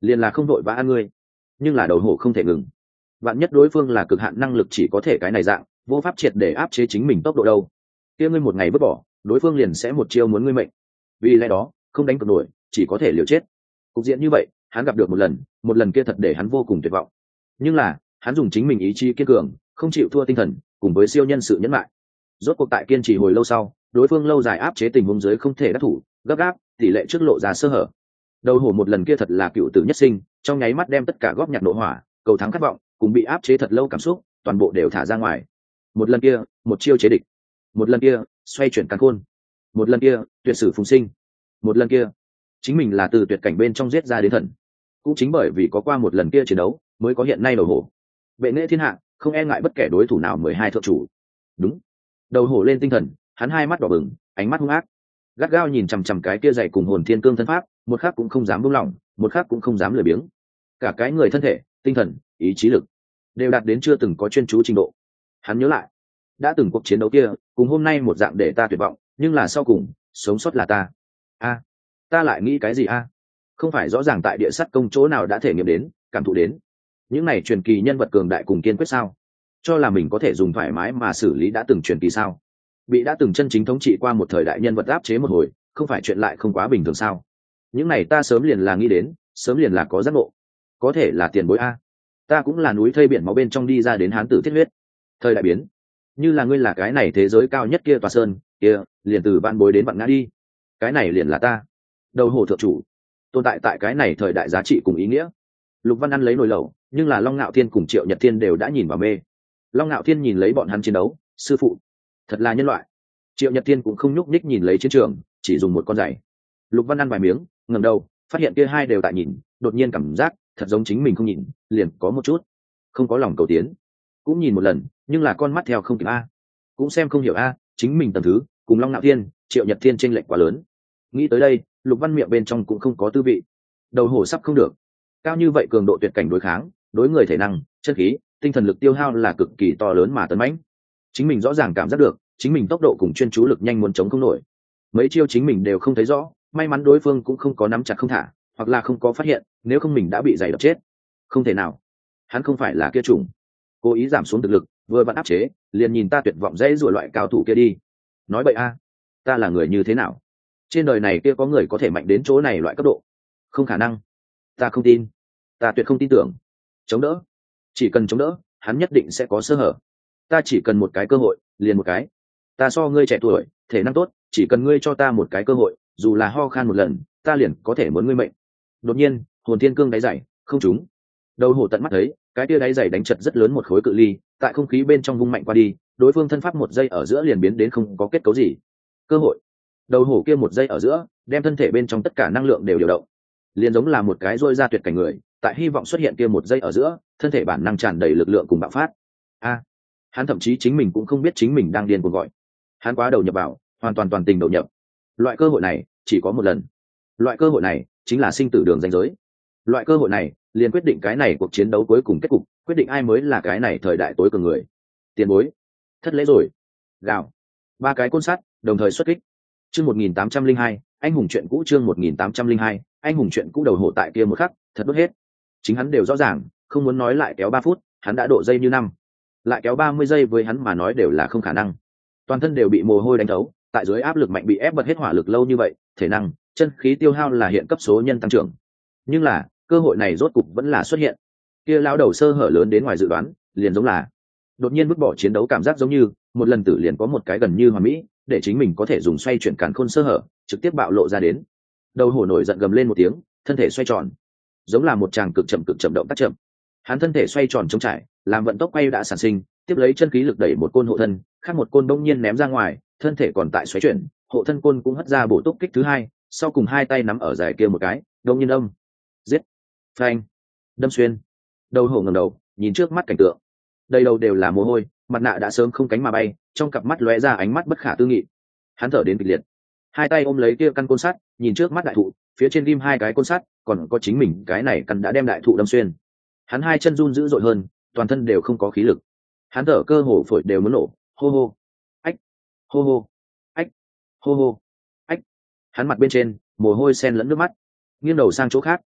liền là không đội vã ăn ngươi. Nhưng là đầu hổ không thể ngừng, vạn nhất đối phương là cực hạn năng lực chỉ có thể cái này dạng, vô pháp triệt để áp chế chính mình tốc độ đâu, kia ngươi một ngày vứt bỏ, đối phương liền sẽ một chiêu muốn ngươi mệnh. Vì lẽ đó không đánh cược nổi, chỉ có thể liều chết. Cục diện như vậy hắn gặp được một lần, một lần kia thật để hắn vô cùng tuyệt vọng. Nhưng là hắn dùng chính mình ý chí kiên cường, không chịu thua tinh thần, cùng với siêu nhân sự nhẫn lại, rốt cuộc tại kiên trì hồi lâu sau, đối phương lâu dài áp chế tình huống dưới không thể đắc thủ, gấp gáp tỷ lệ trước lộ ra sơ hở. Đầu hổ một lần kia thật là cựu tử nhất sinh, trong nháy mắt đem tất cả góp nhặt nộ hỏa, cầu thắng khát vọng cùng bị áp chế thật lâu cảm xúc toàn bộ đều thả ra ngoài. Một lần kia một chiêu chế địch, một lần kia xoay chuyển càn khôn, một lần kia tuyệt sử phùng sinh, một lần kia chính mình là từ tuyệt cảnh bên trong giết ra đến thần. Cũng chính bởi vì có qua một lần kia chiến đấu mới có hiện nay đầu hổ bệ nghệ thiên hạ, không e ngại bất kể đối thủ nào. Mười hai thượng chủ. Đúng. Đầu hổ lên tinh thần, hắn hai mắt đỏ bừng, ánh mắt hung ác, gắt gao nhìn chằm chằm cái kia dày cùng hồn thiên cương thân pháp, một khắc cũng không dám buông lỏng, một khắc cũng không dám lười biếng. Cả cái người thân thể, tinh thần, ý chí lực đều đạt đến chưa từng có chuyên chú trình độ. Hắn nhớ lại, đã từng cuộc chiến đấu kia, cùng hôm nay một dạng để ta tuyệt vọng, nhưng là sau cùng, sống sót là ta. A, ta lại nghĩ cái gì a? Không phải rõ ràng tại địa sắt công chỗ nào đã thể nghiệm đến, cảm thụ đến những này truyền kỳ nhân vật cường đại cùng kiên quyết sao? Cho là mình có thể dùng thoải mái mà xử lý đã từng truyền kỳ sao? Bị đã từng chân chính thống trị qua một thời đại nhân vật áp chế một hồi, không phải chuyện lại không quá bình thường sao? Những này ta sớm liền là nghĩ đến, sớm liền là có giác ngộ. Có thể là tiền bối a, ta cũng là núi thây biển máu bên trong đi ra đến hán tử thiết huyết. Thời đại biến, như là ngươi là cái này thế giới cao nhất kia tòa sơn kia, liền từ vạn bối đến vạn ngã đi, cái này liền là ta, đầu hổ thượng chủ, tồn tại tại cái này thời đại giá trị cùng ý nghĩa. Lục Văn ăn lấy nồi lẩu, nhưng là Long Nạo Thiên cùng Triệu Nhật Thiên đều đã nhìn vào mê. Long Nạo Thiên nhìn lấy bọn hắn chiến đấu, sư phụ, thật là nhân loại. Triệu Nhật Thiên cũng không nhúc nhích nhìn lấy chiến trường, chỉ dùng một con giày. Lục Văn ăn vài miếng, ngẩng đầu, phát hiện kia hai đều tại nhìn, đột nhiên cảm giác thật giống chính mình không nhìn, liền có một chút không có lòng cầu tiến. Cũng nhìn một lần, nhưng là con mắt theo không kịp a, cũng xem không hiểu a, chính mình tầm thứ cùng Long Nạo Thiên, Triệu Nhật Thiên chênh lệch quá lớn. Nghĩ tới đây, Lục Văn miệng bên trong cũng không có tư vị. Đầu hổ sắp không được, cao như vậy cường độ tuyệt cảnh đối kháng, đối người thể năng, chân khí, tinh thần lực tiêu hao là cực kỳ to lớn mà tấn mãnh. Chính mình rõ ràng cảm giác được, chính mình tốc độ cùng chuyên chú lực nhanh muốn chống không nổi. Mấy chiêu chính mình đều không thấy rõ, may mắn đối phương cũng không có nắm chặt không thả, hoặc là không có phát hiện, nếu không mình đã bị giày đập chết. Không thể nào, hắn không phải là kia chủng cố ý giảm xuống thực lực, vừa vặn áp chế, liền nhìn ta tuyệt vọng dễ rủa loại cao thủ kia đi. Nói bậy a, ta là người như thế nào? Trên đời này kia có người có thể mạnh đến chỗ này loại cấp độ? Không khả năng, ta không tin, ta tuyệt không tin tưởng. Chống đỡ, chỉ cần chống đỡ, hắn nhất định sẽ có sơ hở. Ta chỉ cần một cái cơ hội, liền một cái. Ta so ngươi trẻ tuổi, thể năng tốt, chỉ cần ngươi cho ta một cái cơ hội, dù là ho khan một lần, ta liền có thể muốn ngươi mệnh. Đột nhiên, hồn thiên cương đáy dày, không trúng. Đầu hổ tận mắt thấy, cái tia đáy dày đánh chật rất lớn một khối cự ly, tại không khí bên trong vung mạnh qua đi, đối phương thân pháp một giây ở giữa liền biến đến không có kết cấu gì. Cơ hội. Đầu hổ kia một giây ở giữa, đem thân thể bên trong tất cả năng lượng đều điều động, liền giống là một cái rôi ra tuyệt cảnh người, tại hy vọng xuất hiện kia một giây ở giữa, thân thể bản năng tràn đầy lực lượng cùng bạo phát. A, hắn thậm chí chính mình cũng không biết chính mình đang điên cuồng gọi. Hắn quá đầu nhập vào, hoàn toàn toàn tình đầu nhập. Loại cơ hội này chỉ có một lần. Loại cơ hội này chính là sinh tử đường ranh giới. Loại cơ hội này liền quyết định cái này cuộc chiến đấu cuối cùng kết cục, quyết định ai mới là cái này thời đại tối cường người. Tiền bối, thất lễ rồi. Gào. Ba cái côn sắt đồng thời xuất kích. Chương một nghìn tám trăm linh hai, anh hùng chuyện cũ. Chương một nghìn tám trăm linh hai, anh hùng chuyện cũ. Đầu hổ tại kia một khắc, thật đốt hết. Chính hắn đều rõ ràng, không muốn nói lại kéo ba phút, hắn đã độ dây như năm. Lại kéo ba mươi giây với hắn mà nói đều là không khả năng. Toàn thân đều bị mồ hôi đánh thấu, tại dưới áp lực mạnh bị ép bật hết hỏa lực lâu như vậy, thể năng, chân khí tiêu hao là hiện cấp số nhân tăng trưởng. Nhưng là, cơ hội này rốt cục vẫn là xuất hiện. Kia lão đầu sơ hở lớn đến ngoài dự đoán, liền giống là đột nhiên vứt bỏ chiến đấu, cảm giác giống như một lần tử liền có một cái gần như hoàn mỹ, để chính mình có thể dùng xoay chuyển càn khôn sơ hở, trực tiếp bạo lộ ra đến. Đầu hổ nổi giận gầm lên một tiếng, thân thể xoay tròn, giống là một tràng cực chậm cực chậm động tác chậm. Hắn thân thể xoay tròn trống trải, làm vận tốc quay đã sản sinh, tiếp lấy chân khí lực đẩy một côn hộ thân, khác một côn bỗng nhiên ném ra ngoài, thân thể còn tại xoay chuyển, hộ thân côn cũng hất ra bổ túc kích thứ hai, sau cùng hai tay nắm ở dài kia một cái, đông nhiên âm, giết, phanh, đâm xuyên. Đầu hổ ngẩng đầu, nhìn trước mắt cảnh tượng, đầy đầu đều là mồ hôi, mặt nạ đã sớm không cánh mà bay, trong cặp mắt lóe ra ánh mắt bất khả tư nghị. Hắn thở đến kịch liệt, hai tay ôm lấy kia căn côn sắt, nhìn trước mắt đại thụ, phía trên ghim hai cái côn sắt, còn có chính mình cái này căn đã đem đại thụ đâm xuyên. Hắn hai chân run dữ dội hơn, toàn thân đều không có khí lực. Hắn thở cơ hồ phổi đều muốn nổ, hô hô, ách, hô hô, ách, hô hô, ách. Hắn mặt bên trên mồ hôi sen lẫn nước mắt, nghiêng đầu sang chỗ khác,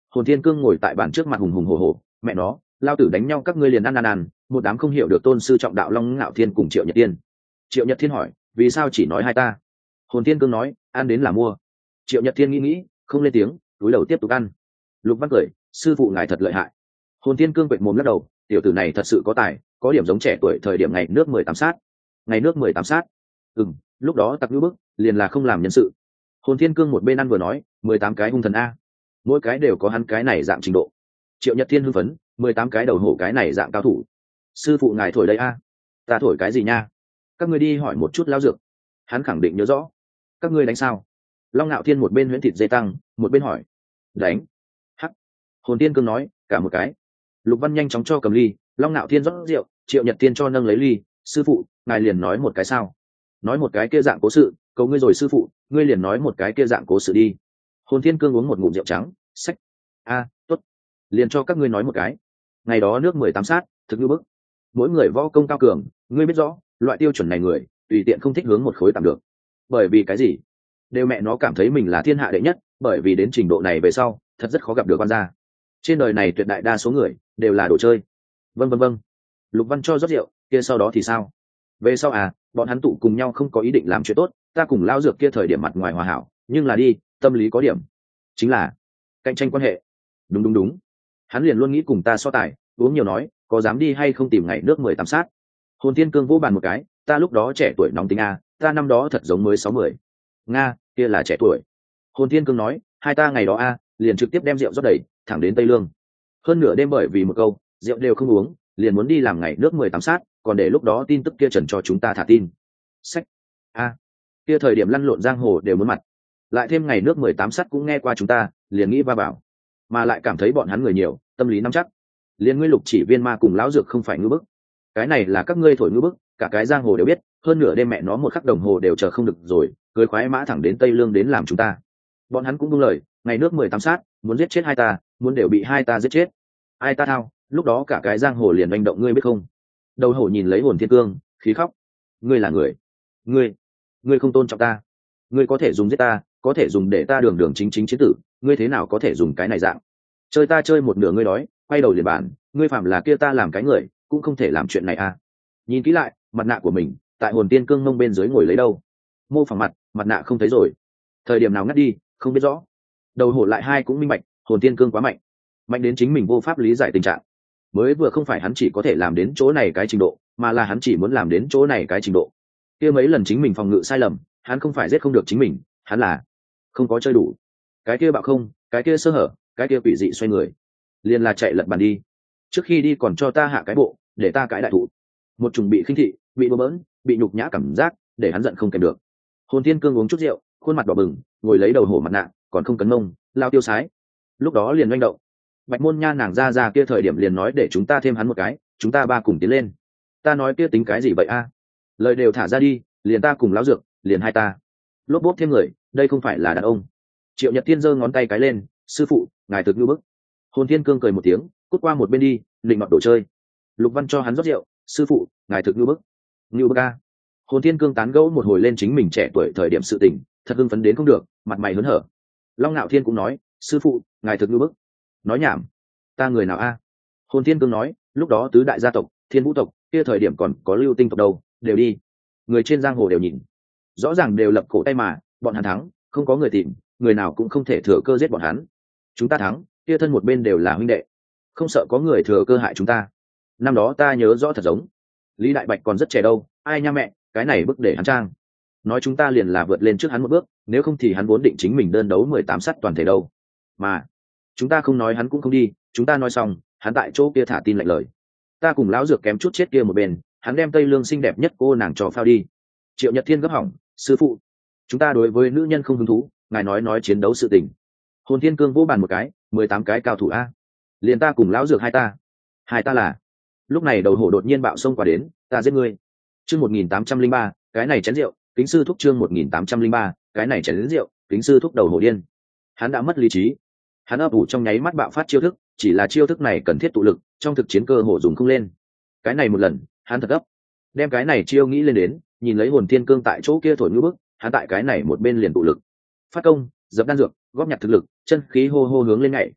Hồn Thiên Cương ngồi tại bàn trước mặt hùng hùng hổ hổ, mẹ nó, lao tử đánh nhau các ngươi liền ăn ăn ăn, một đám không hiểu được tôn sư trọng đạo Long Ngạo Thiên cùng Triệu Nhật Tiên. Triệu Nhật Thiên hỏi, vì sao chỉ nói hai ta? Hồn Thiên Cương nói, ăn đến là mua. Triệu Nhật Thiên nghĩ nghĩ, không lên tiếng, túi đầu tiếp tục ăn. Lục Văn cười, sư phụ ngài thật lợi hại. Hồn Thiên Cương quệt mồm lắc đầu, tiểu tử này thật sự có tài, có điểm giống trẻ tuổi thời điểm ngày nước mười tám sát. Ngày nước mười tám sát. Ừm, lúc đó tặc như bức, liền là không làm nhân sự. Hồn Thiên Cương một bên ăn vừa nói, mười tám cái hung thần a, mỗi cái đều có hắn cái này dạng trình độ. Triệu Nhật Thiên hưng phấn, mười tám cái đầu hổ cái này dạng cao thủ. Sư phụ ngài thổi đây a? Ta thổi cái gì nha? Các ngươi đi hỏi một chút lão dược. Hắn khẳng định nhớ rõ. Các ngươi đánh sao? Long Nạo Thiên một bên huyễn thịt dây tăng, một bên hỏi. Đánh. Hắc. Hồn Thiên Cương nói, cả một cái. Lục Văn nhanh chóng cho cầm ly, Long Nạo Thiên rót rượu, Triệu Nhật Thiên cho nâng lấy ly. Sư phụ, ngài liền nói một cái sao? Nói một cái kia dạng cố sự, cầu ngươi rồi sư phụ, ngươi liền nói một cái kia dạng cố sự đi. Hồn Thiên Cương uống một ngụm rượu trắng, xách. A, tốt. Liền cho các ngươi nói một cái. Ngày đó nước mười tám sát, thực như bức. Mỗi người võ công cao cường, ngươi biết rõ, loại tiêu chuẩn này người, tùy tiện không thích hướng một khối tạm được. Bởi vì cái gì? Đều mẹ nó cảm thấy mình là thiên hạ đệ nhất, bởi vì đến trình độ này về sau, thật rất khó gặp được quan gia. Trên đời này tuyệt đại đa số người đều là đồ chơi. Vâng vâng vâng. Lục Văn cho rót rượu, kia sau đó thì sao? Về sau à, bọn hắn tụ cùng nhau không có ý định làm chuyện tốt, ta cùng lao dược kia thời điểm mặt ngoài hòa hảo, nhưng là đi, tâm lý có điểm, chính là cạnh tranh quan hệ. Đúng đúng đúng. Hắn liền luôn nghĩ cùng ta so tài, uống nhiều nói, có dám đi hay không tìm ngày nước mười tám sát. Hồn Thiên Cương vỗ bàn một cái, ta lúc đó trẻ tuổi nóng tính a, ta năm đó thật giống mới sáu mươi. Nga, kia là trẻ tuổi. Hồn Thiên Cương nói, hai ta ngày đó a, liền trực tiếp đem rượu rót đầy, thẳng đến Tây Lương. Hơn nửa đêm bởi vì một câu, rượu đều không uống, liền muốn đi làm ngày nước mười tám sát, còn để lúc đó tin tức kia trần cho chúng ta thả tin. Sách. A. Kia thời điểm lăn lộn giang hồ đều muốn mặt. Lại thêm ngày nước mười tám sát cũng nghe qua chúng ta, liền nghĩ va vào. Mà lại cảm thấy bọn hắn người nhiều, tâm lý nắm chắc. Liên ngươi Lục Chỉ Viên ma cùng lão dược không phải ngư bức. Cái này là các ngươi thổi ngư bức, cả cái giang hồ đều biết, hơn nửa đêm mẹ nó một khắc đồng hồ đều chờ không được rồi, cưới khoái mã thẳng đến Tây Lương đến làm chúng ta. Bọn hắn cũng buông lời, ngày nước mười tám sát, muốn giết chết hai ta, muốn đều bị hai ta giết chết. Ai ta thao, lúc đó cả cái giang hồ liền manh động, ngươi biết không? Đầu hổ nhìn lấy Hồn Thiên Cương, khí khóc. Ngươi là người, ngươi, ngươi không tôn trọng ta, ngươi có thể dùng giết ta, có thể dùng để ta đường đường chính chính chiến tử, ngươi thế nào có thể dùng cái này dạng? Chơi ta chơi một nửa ngươi đói, quay đầu liền bản, ngươi phạm là kia ta làm cái người, cũng không thể làm chuyện này à? Nhìn kỹ lại, mặt nạ của mình, tại Hồn Tiên Cương mông bên dưới ngồi lấy đâu? Mô phỏng mặt, mặt nạ không thấy rồi. Thời điểm nào ngắt đi, không biết rõ. Đầu hổ lại hai cũng minh bạch, Hồn Tiên Cương quá mạnh, mạnh đến chính mình vô pháp lý giải tình trạng. Mới vừa không phải hắn chỉ có thể làm đến chỗ này cái trình độ, mà là hắn chỉ muốn làm đến chỗ này cái trình độ. Kia mấy lần chính mình phòng ngự sai lầm, hắn không phải giết không được chính mình, hắn là không có chơi đủ. Cái kia bạo không, cái kia sơ hở, cái kia quỷ dị xoay người, liền là chạy lật bàn đi. Trước khi đi còn cho ta hạ cái bộ, để ta cãi đại thụ. Một chủng bị khinh thị, bị bơ bỡn, bị nhục nhã cảm giác, để hắn giận không kèm được. Hồn Thiên Cương uống chút rượu, khuôn mặt đỏ bừng, ngồi lấy đầu hổ mặt nạ, còn không cấn mông, lao tiêu sái. Lúc đó liền manh động. Bạch Môn Nha nàng ra ra kia thời điểm liền nói để chúng ta thêm hắn một cái, chúng ta ba cùng tiến lên. Ta nói kia tính cái gì vậy a? Lời đều thả ra đi, liền ta cùng lão dược, liền hai ta. Lốp bốp thêm người, đây không phải là đàn ông. Triệu Nhật Thiên giơ ngón tay cái lên, sư phụ, ngài thực như bức. Hồn Thiên Cương cười một tiếng, cút qua một bên đi, định mặc đồ chơi. Lục Văn cho hắn rót rượu, sư phụ, ngài thực như bức. Như bức a. Hồn Thiên Cương tán gẫu một hồi lên chính mình trẻ tuổi thời điểm sự tình, thật hưng phấn đến không được, mặt mày hớn hở. Long Nạo Thiên cũng nói, sư phụ, ngài thực như bức. Nói nhảm, ta người nào a? Hồn Thiên Cương nói, lúc đó tứ đại gia tộc, Thiên Vũ tộc, kia thời điểm còn có Lưu Tinh tộc đâu, đều đi. Người trên giang hồ đều nhìn, rõ ràng đều lập cổ tay mà, bọn hắn thắng, không có người tìm, người nào cũng không thể thừa cơ giết bọn hắn. Chúng ta thắng, kia thân một bên đều là huynh đệ, không sợ có người thừa cơ hại chúng ta. Năm đó ta nhớ rõ thật giống, Lý Đại Bạch còn rất trẻ đâu, ai nha mẹ, cái này bức để hắn trang. Nói chúng ta liền là vượt lên trước hắn một bước, nếu không thì hắn vốn định chính mình đơn đấu mười tám sắt toàn thể đâu. Mà chúng ta không nói hắn cũng không đi, chúng ta nói xong, hắn tại chỗ kia thả tin lạnh lời. Ta cùng lão dược kém chút chết kia một bên, hắn đem Tây Lương xinh đẹp nhất cô nàng trò phao đi. Triệu Nhật Thiên gấp hỏng, sư phụ, chúng ta đối với nữ nhân không hứng thú, ngài nói nói chiến đấu sự tình. Hồn Thiên Cương vỗ bàn một cái, mười tám cái cao thủ a, liền ta cùng lão dược hai ta, hai ta là. Lúc này đầu hổ đột nhiên bạo xông qua đến, ta giết ngươi. Chương một nghìn tám trăm linh ba, cái này chén rượu, kính sư thúc chương một nghìn tám trăm linh ba, cái này chén rượu, kính sư thúc đầu hổ điên. Hắn đã mất lý trí, hắn ấp ủ trong nháy mắt bạo phát chiêu thức, chỉ là chiêu thức này cần thiết tụ lực, trong thực chiến cơ hổ dùng không lên. Cái này một lần, hắn thật gấp, đem cái này chiêu nghĩ lên đến, nhìn lấy Hồn Thiên Cương tại chỗ kia thổi ngữ bức, hắn tại cái này một bên liền tụ lực, phát công, dập đan dược, góp nhặt thực lực, chân khí hô hô hướng lên nhảy.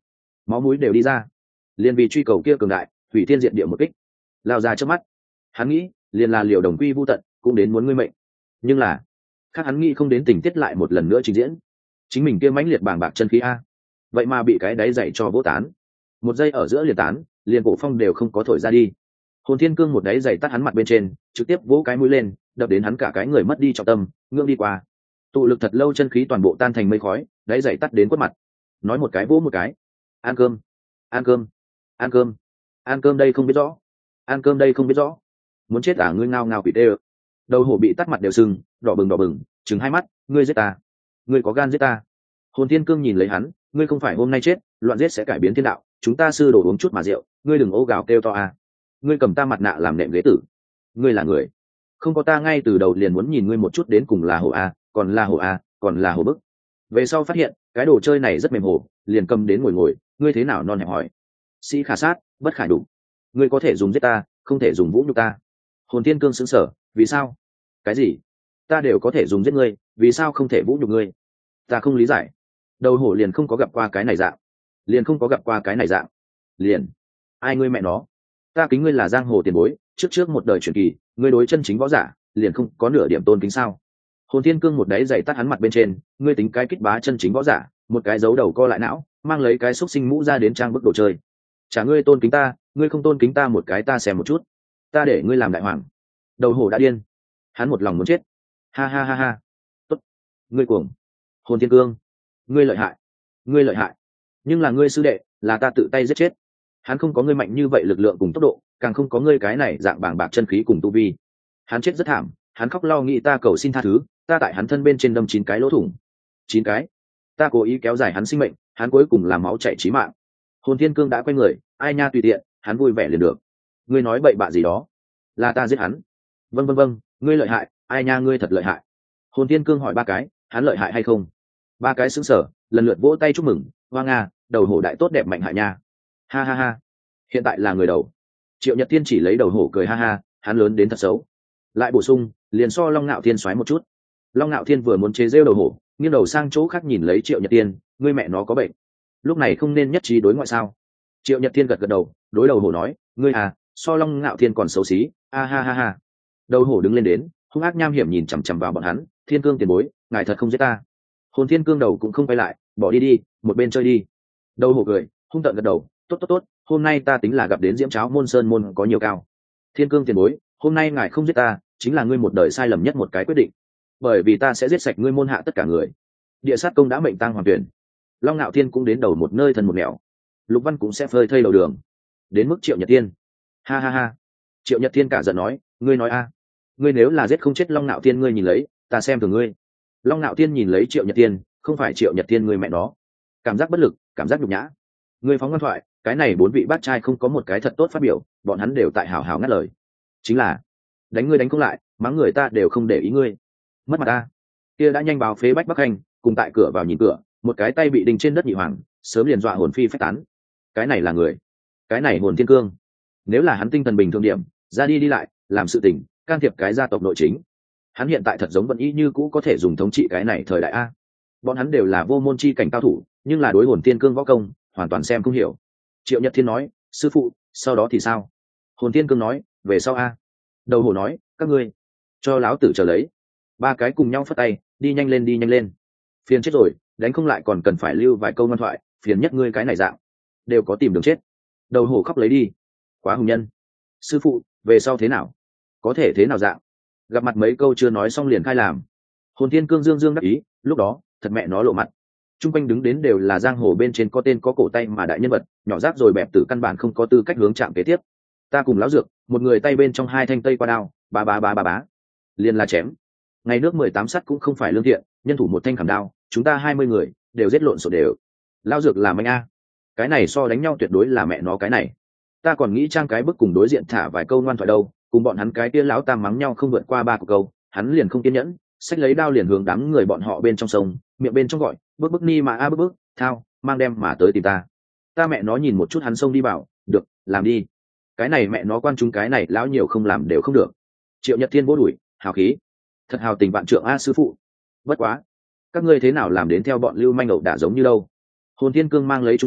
máu mũi đều đi ra, liền vì truy cầu kia cường đại hủy thiên diệt địa một kích lao ra trước mắt. Hắn nghĩ liền là liều đồng quy vu tận cũng đến muốn ngươi mệnh, nhưng là khác hắn nghĩ không đến tình tiết lại một lần nữa trình diễn. Chính mình kia mãnh liệt bàng bạc chân khí a, vậy mà bị cái đáy dậy cho vỗ tán, một giây ở giữa liền tán, liền cổ phong đều không có thổi ra đi. Hồn Thiên Cương một đáy dày tắt hắn mặt bên trên, trực tiếp vỗ cái mũi lên, đập đến hắn cả cái người mất đi trọng tâm, ngưỡng đi qua. Tụ lực thật lâu chân khí toàn bộ tan thành mây khói, đáy dày tắt đến quất mặt. Nói một cái vỗ một cái. Ăn cơm, ăn cơm, ăn cơm, ăn cơm đây không biết rõ, ăn cơm đây không biết rõ. Muốn chết à ngươi ngao ngao quỷ tê. Đầu hổ bị tắt mặt đều sưng, đỏ bừng đỏ bừng, trừng hai mắt, ngươi giết ta, ngươi có gan giết ta. Hồn Thiên Cương nhìn lấy hắn, ngươi không phải hôm nay chết, loạn giết sẽ cải biến thiên đạo, chúng ta sư đồ uống chút mà rượu, ngươi đừng ô gào kêu to à. Ngươi cầm ta mặt nạ làm nệm ghế tử, ngươi là người không có ta ngay từ đầu liền muốn nhìn ngươi một chút đến cùng là hổ a, còn là hổ a, còn là hổ bức. Về sau phát hiện cái đồ chơi này rất mềm hổ, liền cầm đến ngồi ngồi, ngươi thế nào non hẹp hỏi. Sĩ khả sát bất khả đủ, ngươi có thể dùng giết ta, không thể dùng vũ nhục ta. Hồn Thiên Cương sững sờ, vì sao? Cái gì? Ta đều có thể dùng giết ngươi, vì sao không thể vũ nhục ngươi? Ta không lý giải. Đầu hổ liền không có gặp qua cái này dạng, liền không có gặp qua cái này dạng, liền ai ngươi mẹ nó. Ta kính ngươi là giang hồ tiền bối, trước trước một đời truyền kỳ, ngươi đối chân chính võ giả liền không có nửa điểm tôn kính sao? Hồn Thiên Cương một đáy giày tắt hắn mặt bên trên, ngươi tính cái kích bá chân chính võ giả, một cái giấu đầu co lại não, mang lấy cái xúc sinh mũ ra đến trang bức đồ chơi. Chả ngươi tôn kính ta, ngươi không tôn kính ta một cái ta xem một chút, ta để ngươi làm đại hoàng. Đầu hổ đã điên, hắn một lòng muốn chết. Ha ha ha ha. Tốt, ngươi cuồng. Hồn Thiên Cương, ngươi lợi hại, ngươi lợi hại, nhưng là ngươi sư đệ, là ta tự tay giết chết. Hắn không có ngươi mạnh như vậy lực lượng cùng tốc độ, càng không có ngươi cái này dạng bàng bạc chân khí cùng tu vi. Hắn chết rất thảm, hắn khóc lo nghĩ ta cầu xin tha thứ, ta tại hắn thân bên trên đâm chín cái lỗ thủng. Chín cái. Ta cố ý kéo dài hắn sinh mệnh, hắn cuối cùng làm máu chảy chí mạng. Hồn Thiên Cương đã quay người, ai nha tùy tiện, hắn vui vẻ liền được. Ngươi nói bậy bạ gì đó? Là ta giết hắn. Vâng vâng vâng, ngươi lợi hại, ai nha ngươi thật lợi hại. Hồn Thiên Cương hỏi ba cái, hắn lợi hại hay không? Ba cái sững sờ, lần lượt vỗ tay chúc mừng, hoa nga, đầu hổ đại tốt đẹp mạnh hại nha. Ha ha ha, hiện tại là người đầu. Triệu Nhật Thiên chỉ lấy đầu hổ cười ha ha, hắn lớn đến thật xấu. Lại bổ sung, liền so Long Nạo Thiên xoáy một chút. Long Nạo Thiên vừa muốn chế rêu đầu hổ, nghiêng đầu sang chỗ khác nhìn lấy Triệu Nhật Thiên, ngươi mẹ nó có bệnh. Lúc này không nên nhất trí đối ngoại sao? Triệu Nhật Thiên gật gật đầu, đối đầu hổ nói, ngươi à, so Long Nạo Thiên còn xấu xí, a ha ha ha. Đầu hổ đứng lên đến, hung ác nham hiểm nhìn chằm chằm vào bọn hắn, Thiên Cương tiền bối, ngài thật không giết ta. Hồn Thiên Cương đầu cũng không quay lại, bỏ đi đi, một bên chơi đi. Đầu hổ cười, hung tợn gật đầu, tốt tốt tốt, hôm nay ta tính là gặp đến diễm cháo môn sơn môn có nhiều cao. Thiên Cương tiền bối, hôm nay ngài không giết ta, chính là ngươi một đời sai lầm nhất một cái quyết định, bởi vì ta sẽ giết sạch ngươi môn hạ tất cả người. Địa sát công đã mệnh tang hoàn tuyển, Long Nạo Thiên cũng đến đầu một nơi thần một nẻo, Lục Văn cũng sẽ phơi thây đầu đường, đến mức Triệu Nhật Thiên. Ha ha ha. Triệu Nhật Thiên cả giận nói, ngươi nói a, ngươi nếu là giết không chết Long Nạo Thiên ngươi nhìn lấy, ta xem thường ngươi. Long Nạo Thiên nhìn lấy Triệu Nhật Thiên, không phải Triệu Nhật Thiên ngươi mẹ nó. Cảm giác bất lực, cảm giác nhục nhã. Ngươi phóng ngoan thoại, cái này bốn vị bác trai không có một cái thật tốt phát biểu, bọn hắn đều tại hào hào ngắt lời. Chính là đánh ngươi đánh không lại, mắng người ta đều không để ý ngươi, mất mặt ta. Kia đã nhanh báo phế Bách Bắc Hành, cùng tại cửa vào nhìn cửa, một cái tay bị đinh trên đất nhị hoàng, sớm liền dọa hồn phi phách tán. Cái này là người, cái này Hồn Thiên Cương. Nếu là hắn tinh thần bình thường điểm, ra đi đi lại, làm sự tình, can thiệp cái gia tộc nội chính, hắn hiện tại thật giống vẫn y như cũ có thể dùng thống trị cái này thời đại a. Bọn hắn đều là vô môn chi cảnh cao thủ, nhưng là đối Hồn Thiên Cương võ công hoàn toàn xem không hiểu. Triệu Nhật Thiên nói, sư phụ, sau đó thì sao? Hồn Thiên Cương nói, về sau a. Đầu hổ nói, các ngươi cho láo tử chờ lấy. Ba cái cùng nhau phất tay, đi nhanh lên đi nhanh lên. Phiền chết rồi, đánh không lại còn cần phải lưu vài câu ngoan thoại, phiền nhất ngươi cái này dạng đều có tìm đường chết. Đầu hổ khóc lấy đi, quá hùng nhân. Sư phụ, về sau thế nào? Có thể thế nào dạng? Gặp mặt mấy câu chưa nói xong liền khai làm. Hồn Thiên Cương dương dương đắc ý, lúc đó thật mẹ nó lộ mặt. Trung quanh đứng đến đều là giang hồ bên trên có tên có cổ tay mà đại nhân vật, nhỏ rác rồi bẹp tử căn bản không có tư cách hướng chạm kế tiếp. Ta cùng lão dược, một người tay bên trong hai thanh tây qua đao, bá bá bá bá bá, liền là chém. Ngày nước mười tám sắt cũng không phải lương thiện, nhân thủ một thanh khảm đao, chúng ta hai mươi người đều giết lộn xộn đều. Lão dược là mạnh a, cái này so đánh nhau tuyệt đối là mẹ nó cái này. Ta còn nghĩ trang cái bức cùng đối diện thả vài câu ngoan thoại đâu, cùng bọn hắn cái kia lão tam mắng nhau không vượt qua ba câu, hắn liền không kiên nhẫn, xách lấy đao liền hướng đám người bọn họ bên trong sông, miệng bên trong gọi, bước bước ni mà a bước bước, thao, mang đem mà tới tìm ta. Ta mẹ nó nhìn một chút hắn xông đi bảo, được, làm đi. Cái này mẹ nó quan chúng cái này lão nhiều không làm đều không được. Triệu Nhật Thiên vỗ đuổi, hào khí, thật hào tình vạn trượng a sư phụ. Bất quá, các ngươi thế nào làm đến theo bọn lưu manh ẩu đả giống như đâu? Hồn Thiên Cương mang lấy chung rượu,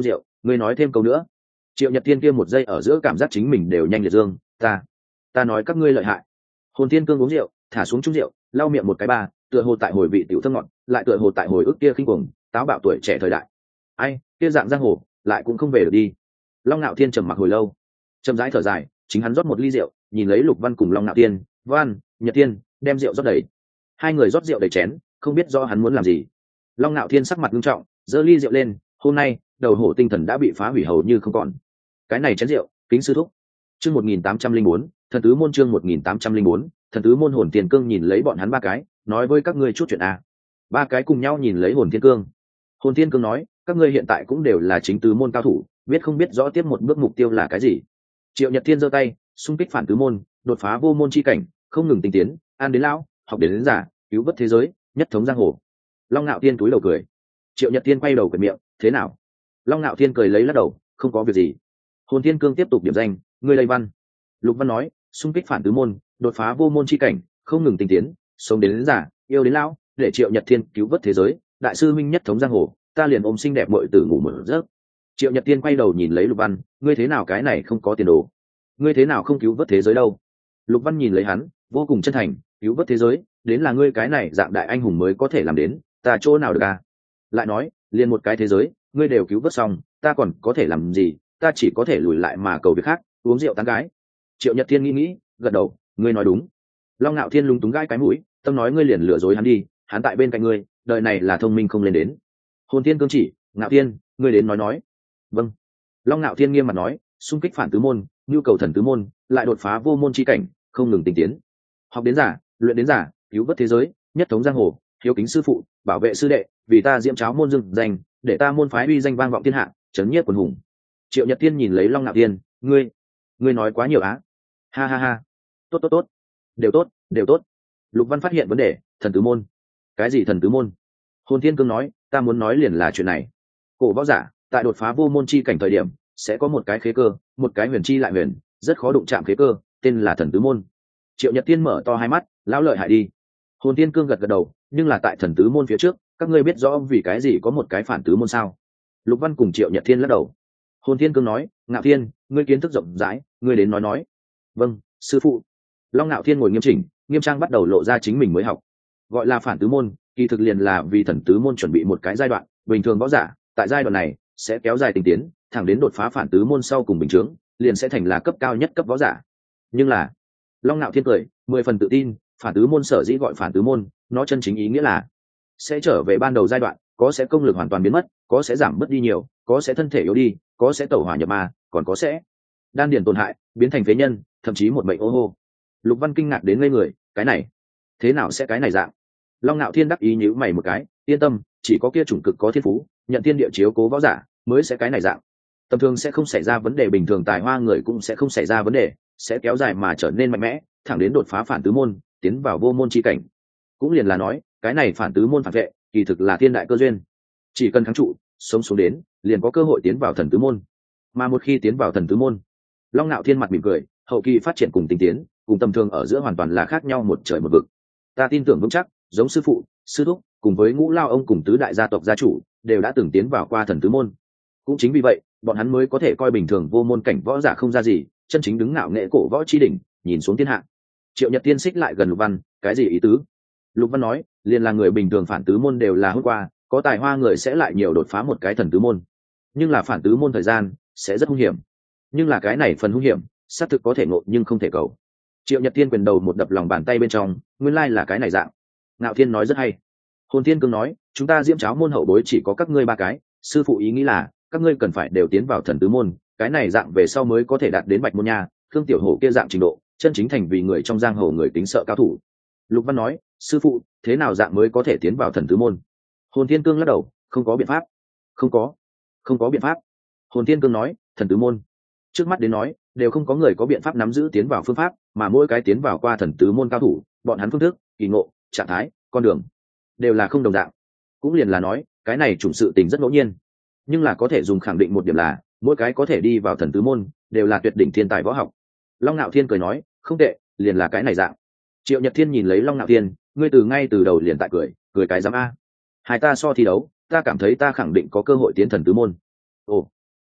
ngươi nói thêm câu nữa. Triệu Nhật Tiên kia một giây ở giữa cảm giác chính mình đều nhanh liệt dương. Ta, ta nói các ngươi lợi hại. Hồn Thiên Cương uống rượu, thả xuống chung rượu, lau miệng một cái ba, tựa hồ tại hồi vị tiểu thơm ngọt, lại tựa hồ tại hồi ức kia khinh cuồng, táo bạo tuổi trẻ thời đại. Ai, kia dạng giang hồ, lại cũng không về được đi. Long Nạo Thiên trầm mặc hồi lâu, chậm rãi thở dài, chính hắn rót một ly rượu, nhìn lấy Lục Văn cùng Long Nạo Thiên, Văn, Nhật Thiên, đem rượu rót đầy. Hai người rót rượu đầy chén, không biết do hắn muốn làm gì. Long Nạo Thiên sắc mặt nghiêm trọng, giơ ly rượu lên, hôm nay, đầu hổ tinh thần đã bị phá hủy hầu như không còn. Cái này chén rượu, kính sư thúc. Chương một nghìn tám trăm linh bốn, thần tứ môn chương một nghìn tám trăm linh bốn, thần tứ môn. Hồn Thiên Cương nhìn lấy bọn hắn ba cái, nói với các ngươi chút chuyện à. Ba cái cùng nhau nhìn lấy Hồn Thiên Cương. Hồn Thiên Cương nói, các ngươi hiện tại cũng đều là chính tứ môn cao thủ, biết không biết rõ tiếp một bước mục tiêu là cái gì. Triệu Nhật Thiên giơ tay, xung kích phản tứ môn, đột phá vô môn chi cảnh, không ngừng tinh tiến, an đến lão, học đến, đến giả, cứu vớt thế giới, nhất thống giang hồ. Long Nạo Thiên túi đầu cười. Triệu Nhật Thiên quay đầu cười miệng, thế nào? Long Nạo Thiên cười lấy lắc đầu, không có việc gì. Hồn Thiên Cương tiếp tục điểm danh, ngươi lây văn. Lục Văn nói, xung kích phản tứ môn, đột phá vô môn chi cảnh, không ngừng tinh tiến, sống đến, đến giả, yêu đến lão, để Triệu Nhật Thiên cứu vớt thế giới, đại sư minh nhất thống giang hồ, ta liền ôm xinh đẹp muội tử ngủ một giấc. Triệu Nhật Thiên quay đầu nhìn lấy Lục Văn, ngươi thế nào cái này không có tiền đồ? Ngươi thế nào không cứu vớt thế giới đâu? Lục Văn nhìn lấy hắn, vô cùng chân thành, cứu vớt thế giới, đến là ngươi cái này dạng đại anh hùng mới có thể làm đến, ta chỗ nào được à? Lại nói, liền một cái thế giới, ngươi đều cứu vớt xong, ta còn có thể làm gì? Ta chỉ có thể lùi lại mà cầu việc khác, uống rượu tán gái. Triệu Nhật Thiên nghĩ nghĩ, gật đầu, ngươi nói đúng. Long Nạo Thiên lúng túng gãi cái mũi, tâm nói ngươi liền lừa dối hắn đi, hắn tại bên cạnh ngươi, đời này là thông minh không lên đến. Hồn Thiên Cương chỉ, Nạo Thiên, ngươi đến nói nói. Vâng. Long Nạo Thiên nghiêm mặt nói, xung kích phản tứ môn, nhu cầu thần tứ môn, lại đột phá vô môn chi cảnh, không ngừng tinh tiến. Học đến giả, luyện đến giả, cứu vớt thế giới, nhất thống giang hồ, hiếu kính sư phụ, bảo vệ sư đệ, vì ta diễm cháo môn dưng danh, để ta môn phái uy danh vang vọng thiên hạ, chấn nhiếp quần hùng. Triệu Nhật Thiên nhìn lấy Long Nạo Thiên, ngươi, ngươi nói quá nhiều á. Ha ha ha. Tốt tốt tốt. Đều tốt, đều tốt. Lục Văn phát hiện vấn đề, thần tứ môn. Cái gì thần tứ môn? Hồn Thiên Cương nói, ta muốn nói liền là chuyện này. Cổ võ giả, tại đột phá vô môn chi cảnh thời điểm, sẽ có một cái khế cơ, một cái huyền chi lại huyền, rất khó đụng chạm khế cơ, tên là thần tứ môn. Triệu Nhật Thiên mở to hai mắt, lão lợi hại đi. Hồn Thiên Cương gật gật đầu, nhưng là tại thần tứ môn phía trước, các ngươi biết rõ vì cái gì có một cái phản tứ môn sao? Lục Văn cùng Triệu Nhật Thiên lắc đầu. Hồn Thiên Cương nói, Ngạo Thiên, ngươi kiến thức rộng rãi, ngươi đến nói nói. Vâng, sư phụ. Long Nạo Thiên ngồi nghiêm chỉnh, nghiêm trang bắt đầu lộ ra chính mình mới học. Gọi là phản tứ môn, kỳ thực liền là vì thần tứ môn chuẩn bị một cái giai đoạn, bình thường võ giả, tại giai đoạn này sẽ kéo dài tinh tiến, thẳng đến đột phá phản tứ môn sau cùng bình chứng, liền sẽ thành là cấp cao nhất cấp võ giả. Nhưng là, Long Nạo Thiên cười, mười phần tự tin, phản tứ môn sở dĩ gọi phản tứ môn, nó chân chính ý nghĩa là sẽ trở về ban đầu giai đoạn, có sẽ công lực hoàn toàn biến mất, có sẽ giảm bớt đi nhiều, có sẽ thân thể yếu đi, có sẽ tẩu hỏa nhập ma, còn có sẽ đan điền tổn hại, biến thành phế nhân, thậm chí một bệnh ô hô. Lục Văn kinh ngạc đến ngây người, cái này, thế nào sẽ cái này dạng? Long Nạo Thiên đắc ý nhíu mày một cái, yên tâm, chỉ có kia chủng cực có thiên phú, nhận thiên địa chiếu cố võ giả, mới sẽ cái này dạng. Tầm thường sẽ không xảy ra vấn đề, bình thường tài hoa người cũng sẽ không xảy ra vấn đề, sẽ kéo dài mà trở nên mạnh mẽ, thẳng đến đột phá phản tứ môn, tiến vào vô môn chi cảnh. Cũng liền là nói, cái này phản tứ môn phản vệ, kỳ thực là thiên đại cơ duyên. Chỉ cần kháng trụ, sống xuống đến, liền có cơ hội tiến vào thần tứ môn. Mà một khi tiến vào thần tứ môn, Long Nạo Thiên mặt mỉm cười, hậu kỳ phát triển cùng tinh tiến, cùng tầm thường ở giữa hoàn toàn là khác nhau một trời một vực. Ta tin tưởng vững chắc, giống sư phụ, sư thúc, cùng với Ngũ Lao ông cùng tứ đại gia tộc gia chủ, đều đã từng tiến vào qua thần tứ môn. Cũng chính vì vậy, bọn hắn mới có thể coi bình thường vô môn cảnh võ giả không ra gì, chân chính đứng ngạo nghệ cổ võ chi đỉnh, nhìn xuống thiên hạ. Triệu Nhật Tiên xích lại gần Lục Văn, cái gì ý tứ? Lục Văn nói, liền là người bình thường phản tứ môn đều là hôm qua, có tài hoa người sẽ lại nhiều đột phá một cái thần tứ môn. Nhưng là phản tứ môn thời gian sẽ rất hung hiểm. Nhưng là cái này phần hung hiểm, xác thực có thể ngộ nhưng không thể cầu. Triệu Nhật Tiên quyền đầu một đập lòng bàn tay bên trong, nguyên lai là cái này dạng. Ngạo Thiên nói rất hay. Hồn Thiên Cương nói, chúng ta diễm cháo môn hậu bối chỉ có các ngươi ba cái, sư phụ ý nghĩ là các ngươi cần phải đều tiến vào thần tứ môn, cái này dạng về sau mới có thể đạt đến bạch môn nha, Khương Tiểu Hổ kia dạng trình độ, chân chính thành vì người trong giang hồ người kính sợ cao thủ. Lục Văn nói, sư phụ, thế nào dạng mới có thể tiến vào thần tứ môn? Hồn Thiên Cương lắc đầu, không có biện pháp. Không có, không có biện pháp. Hồn Thiên Cương nói, thần tứ môn, trước mắt đến nói, đều không có người có biện pháp nắm giữ tiến vào phương pháp, mà mỗi cái tiến vào qua thần tứ môn cao thủ, bọn hắn phương thức, kỳ ngộ, trạng thái, con đường, đều là không đồng dạng. Cũng liền là nói, cái này chủng sự tình rất ngẫu nhiên, nhưng là có thể dùng khẳng định một điểm là, mỗi cái có thể đi vào thần tứ môn, đều là tuyệt đỉnh thiên tài võ học. Long Nạo Thiên cười nói, không tệ, liền là cái này dạng. Triệu Nhật Thiên nhìn lấy Long Nạo Thiên, ngươi từ ngay từ đầu liền tại cười, cười cái dám a. Hai ta so thi đấu, ta cảm thấy ta khẳng định có cơ hội tiến thần tứ môn. Ồ,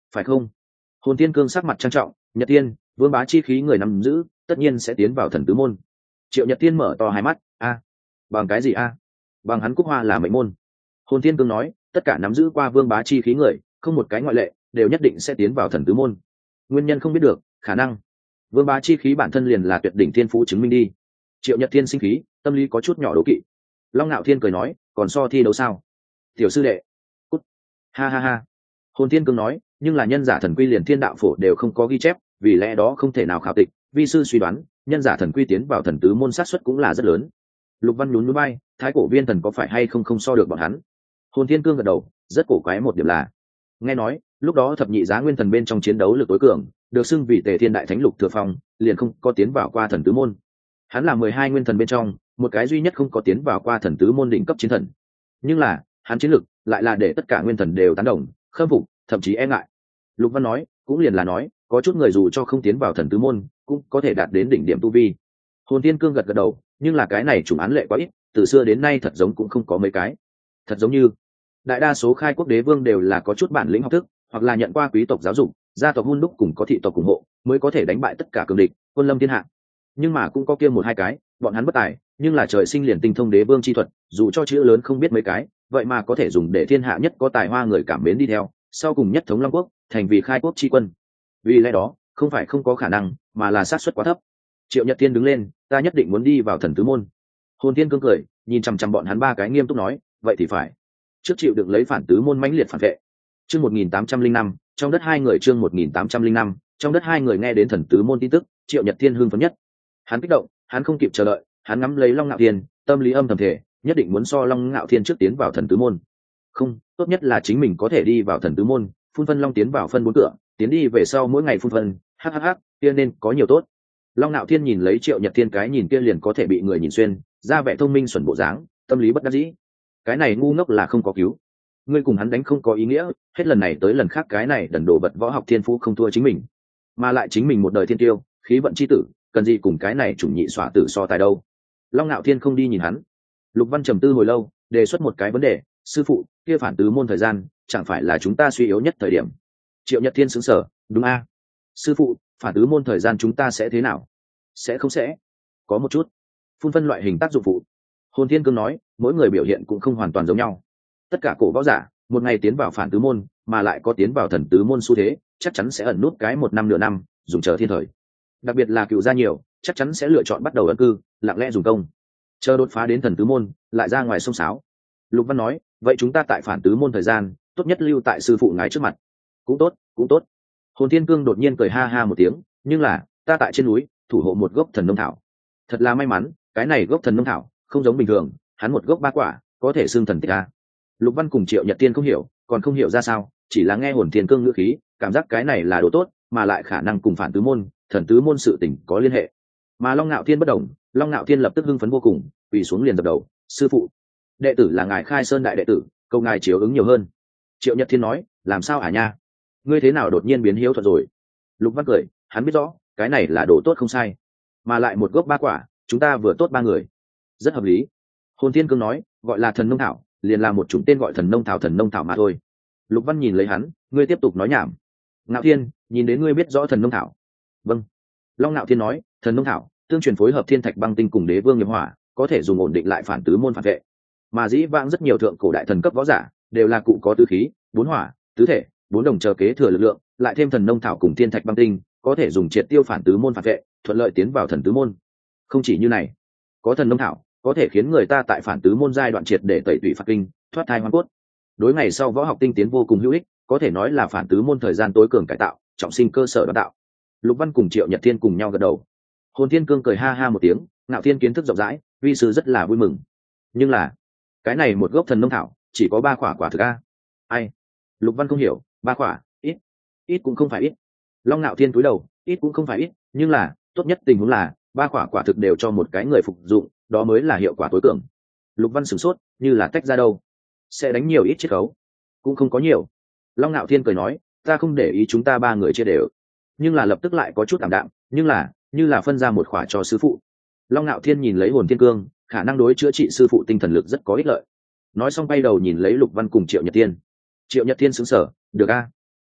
phải không? Hồn Thiên Cương sắc mặt trang trọng, Nhật Tiên, vương bá chi khí người nắm giữ tất nhiên sẽ tiến vào thần tứ môn. Triệu Nhật Tiên mở to hai mắt, a, bằng cái gì a? Bằng hắn Cúc Hoa là mệnh môn. Hồn Thiên Cương nói, tất cả nắm giữ qua vương bá chi khí người, không một cái ngoại lệ, đều nhất định sẽ tiến vào thần tứ môn. Nguyên nhân không biết được, khả năng vương bá chi khí bản thân liền là tuyệt đỉnh thiên phú chứng minh đi. Triệu Nhật Thiên sinh khí, tâm lý có chút nhỏ đố kỵ. Long Nạo Thiên cười nói, còn so thi đấu sao? Tiểu sư đệ, cút. Ha ha ha. Hồn Thiên Cương nói, nhưng là nhân giả thần quy liền thiên đạo phổ đều không có ghi chép, vì lẽ đó không thể nào khảo tịch. Vi sư suy đoán, nhân giả thần quy tiến vào thần tứ môn sát suất cũng là rất lớn. Lục Văn nhún nhún bay, thái cổ viên thần có phải hay không không so được bọn hắn? Hồn Thiên Cương gật đầu, rất cổ quái một điểm là, nghe nói lúc đó thập nhị giá nguyên thần bên trong chiến đấu lực tối cường, được xưng vì Tề Thiên Đại Thánh Lục Thừa Phong, liền không có tiến vào qua thần tứ môn. Hắn là mười hai nguyên thần bên trong một cái duy nhất không có tiến vào qua thần tứ môn đỉnh cấp chiến thần, nhưng là hắn chiến lực lại là để tất cả nguyên thần đều tán đồng, khâm phục, thậm chí e ngại. Lục Văn nói, cũng liền là nói, có chút người dù cho không tiến vào thần tứ môn, cũng có thể đạt đến đỉnh điểm tu vi. Hồn Thiên Cương gật gật đầu, nhưng là cái này chủng án lệ quá ít, từ xưa đến nay thật giống cũng không có mấy cái. Thật giống như đại đa số khai quốc đế vương đều là có chút bản lĩnh học thức, hoặc là nhận qua quý tộc giáo dục, gia tộc hun đúc cùng có thị tộc ủng hộ, mới có thể đánh bại tất cả cường địch, quân lâm thiên hạ. Nhưng mà cũng có kia một hai cái, bọn hắn bất tài, nhưng là trời sinh liền tinh thông đế vương chi thuật, dù cho chữ lớn không biết mấy cái, vậy mà có thể dùng để thiên hạ nhất có tài hoa người cảm mến đi theo, sau cùng nhất thống long quốc, thành vì khai quốc chi quân. Vì lẽ đó, không phải không có khả năng, mà là xác suất quá thấp. Triệu Nhật Thiên đứng lên, ta nhất định muốn đi vào thần tứ môn. Hồn Thiên Cương cười, nhìn chằm chằm bọn hắn ba cái nghiêm túc nói, vậy thì phải. Trước chịu đựng lấy phản tứ môn mãnh liệt phản vệ. Chương một nghìn tám trăm linh năm, trong đất hai người chương một nghìn tám trăm linh năm, trong đất hai người nghe đến thần tứ môn tin tức, Triệu Nhật Thiên hưng phấn nhất. Hắn kích động, hắn không kịp chờ đợi, hắn ngắm lấy Long Nạo Thiên, tâm lý âm thầm thể, nhất định muốn so Long Nạo Thiên trước tiến vào thần tứ môn. Không, tốt nhất là chính mình có thể đi vào thần tứ môn, phun phân long tiến vào phân bốn cửa, tiến đi về sau mỗi ngày phun phân, hắc hắc hắc, kia nên có nhiều tốt. Long Nạo Thiên nhìn lấy Triệu Nhật Thiên cái nhìn kia liền có thể bị người nhìn xuyên, ra vẻ thông minh xuẩn bộ dáng, tâm lý bất đắc dĩ. Cái này ngu ngốc là không có cứu. Ngươi cùng hắn đánh không có ý nghĩa, hết lần này tới lần khác cái này đần đổ vật võ học thiên phú không thua chính mình, mà lại chính mình một đời thiên tiêu, khí vận chi tử, cần gì cùng cái này chủng nhị xỏa tử so tài đâu. Long Nạo Thiên không đi nhìn hắn. Lục Văn trầm tư hồi lâu, đề xuất một cái vấn đề, sư phụ, kia phản tứ môn thời gian chẳng phải là chúng ta suy yếu nhất thời điểm? Triệu Nhật Thiên sững sờ, đúng a? Sư phụ, phản tứ môn thời gian chúng ta sẽ thế nào? Sẽ không sẽ có một chút phun phân loại hình tác dụng phụ. Hồn Thiên Cương nói, mỗi người biểu hiện cũng không hoàn toàn giống nhau. Tất cả cổ võ giả một ngày tiến vào phản tứ môn, mà lại có tiến vào thần tứ môn xu thế, chắc chắn sẽ ẩn nút cái một năm nửa năm, dùng chờ thiên thời. Đặc biệt là cựu gia nhiều, chắc chắn sẽ lựa chọn bắt đầu ẩn cư, lặng lẽ dùng công, chờ đột phá đến thần tứ môn, lại ra ngoài sông sáo. Lục Văn nói, vậy chúng ta tại phản tứ môn thời gian, tốt nhất lưu tại sư phụ ngài trước mặt. Cũng tốt, cũng tốt. Hồn Thiên Cương đột nhiên cười ha ha một tiếng, nhưng là ta tại trên núi thủ hộ một gốc thần nông thảo, thật là may mắn, cái này gốc thần nông thảo không giống bình thường, hắn một gốc ba quả, có thể xương thần tích a. Lục Văn cùng Triệu Nhật Tiên không hiểu, còn không hiểu ra sao, chỉ là nghe Hồn Thiên Cương ngữ khí, cảm giác cái này là đồ tốt, mà lại khả năng cùng phản tứ môn, thần tứ môn sự tình có liên hệ. Mà Long Nạo Thiên bất đồng, Long Nạo Thiên lập tức hưng phấn vô cùng, quỳ xuống liền dập đầu, sư phụ, đệ tử là ngài Khai Sơn đại đệ tử, cầu ngài chiếu ứng nhiều hơn. Triệu Nhật Thiên nói, làm sao hả nha, ngươi thế nào đột nhiên biến hiếu thuận rồi? Lục Văn cười, hắn biết rõ cái này là đồ tốt không sai, mà lại một gốc ba quả, chúng ta vừa tốt ba người, rất hợp lý. Hồn Thiên Cương nói, gọi là thần nông thảo, liền là một chủng tên gọi thần nông thảo thần nông thảo mà thôi. Lục Văn nhìn lấy hắn, ngươi tiếp tục nói nhảm. Nạo Thiên, nhìn đến ngươi biết rõ thần nông thảo. Vâng. Long Nạo Thiên nói, thần nông thảo tương truyền phối hợp thiên thạch băng tinh cùng đế vương nghiệp hỏa, có thể dùng ổn định lại phản tứ môn phản vệ. Mà dĩ vãng rất nhiều thượng cổ đại thần cấp võ giả đều là cụ có tứ khí, bốn hỏa, tứ thể, bốn đồng chờ kế thừa lực lượng, lại thêm thần nông thảo cùng thiên thạch băng tinh, có thể dùng triệt tiêu phản tứ môn phản vệ, thuận lợi tiến vào thần tứ môn. Không chỉ như này, có thần nông thảo có thể khiến người ta tại phản tứ môn giai đoạn triệt để tẩy tủy phạt kinh, thoát thai hoàn cốt. Đối ngày sau võ học tinh tiến vô cùng hữu ích, có thể nói là phản tứ môn thời gian tối cường cải tạo, trọng sinh cơ sở đào tạo. Lục Văn cùng Triệu Nhật Thiên cùng nhau gật đầu. Hồn Thiên Cương cười ha ha một tiếng, Nạo Thiên kiến thức rộng rãi, vi sư rất là vui mừng. Nhưng là cái này một gốc thần nông thảo chỉ có ba quả quả thực a. Ai? Lục Văn không hiểu, ba quả, ít, ít cũng không phải ít. Long Nạo Thiên cúi đầu, ít cũng không phải ít, nhưng là tốt nhất tình huống là ba quả quả thực đều cho một cái người phục dụng, đó mới là hiệu quả tối cường. Lục Văn sửng sốt, như là tách ra đâu, sẽ đánh nhiều ít chiết khấu, cũng không có nhiều. Long Nạo Thiên cười nói, ta không để ý chúng ta ba người chia đều, nhưng là lập tức lại có chút tạm đạm, nhưng là như là phân ra một khỏa cho sư phụ. Long Nạo Thiên nhìn lấy Hồn Thiên Cương, khả năng đối chữa trị sư phụ tinh thần lực rất có ích lợi. Nói xong bay đầu nhìn lấy Lục Văn cùng Triệu Nhật Thiên. Triệu Nhật Thiên sững sờ, được a,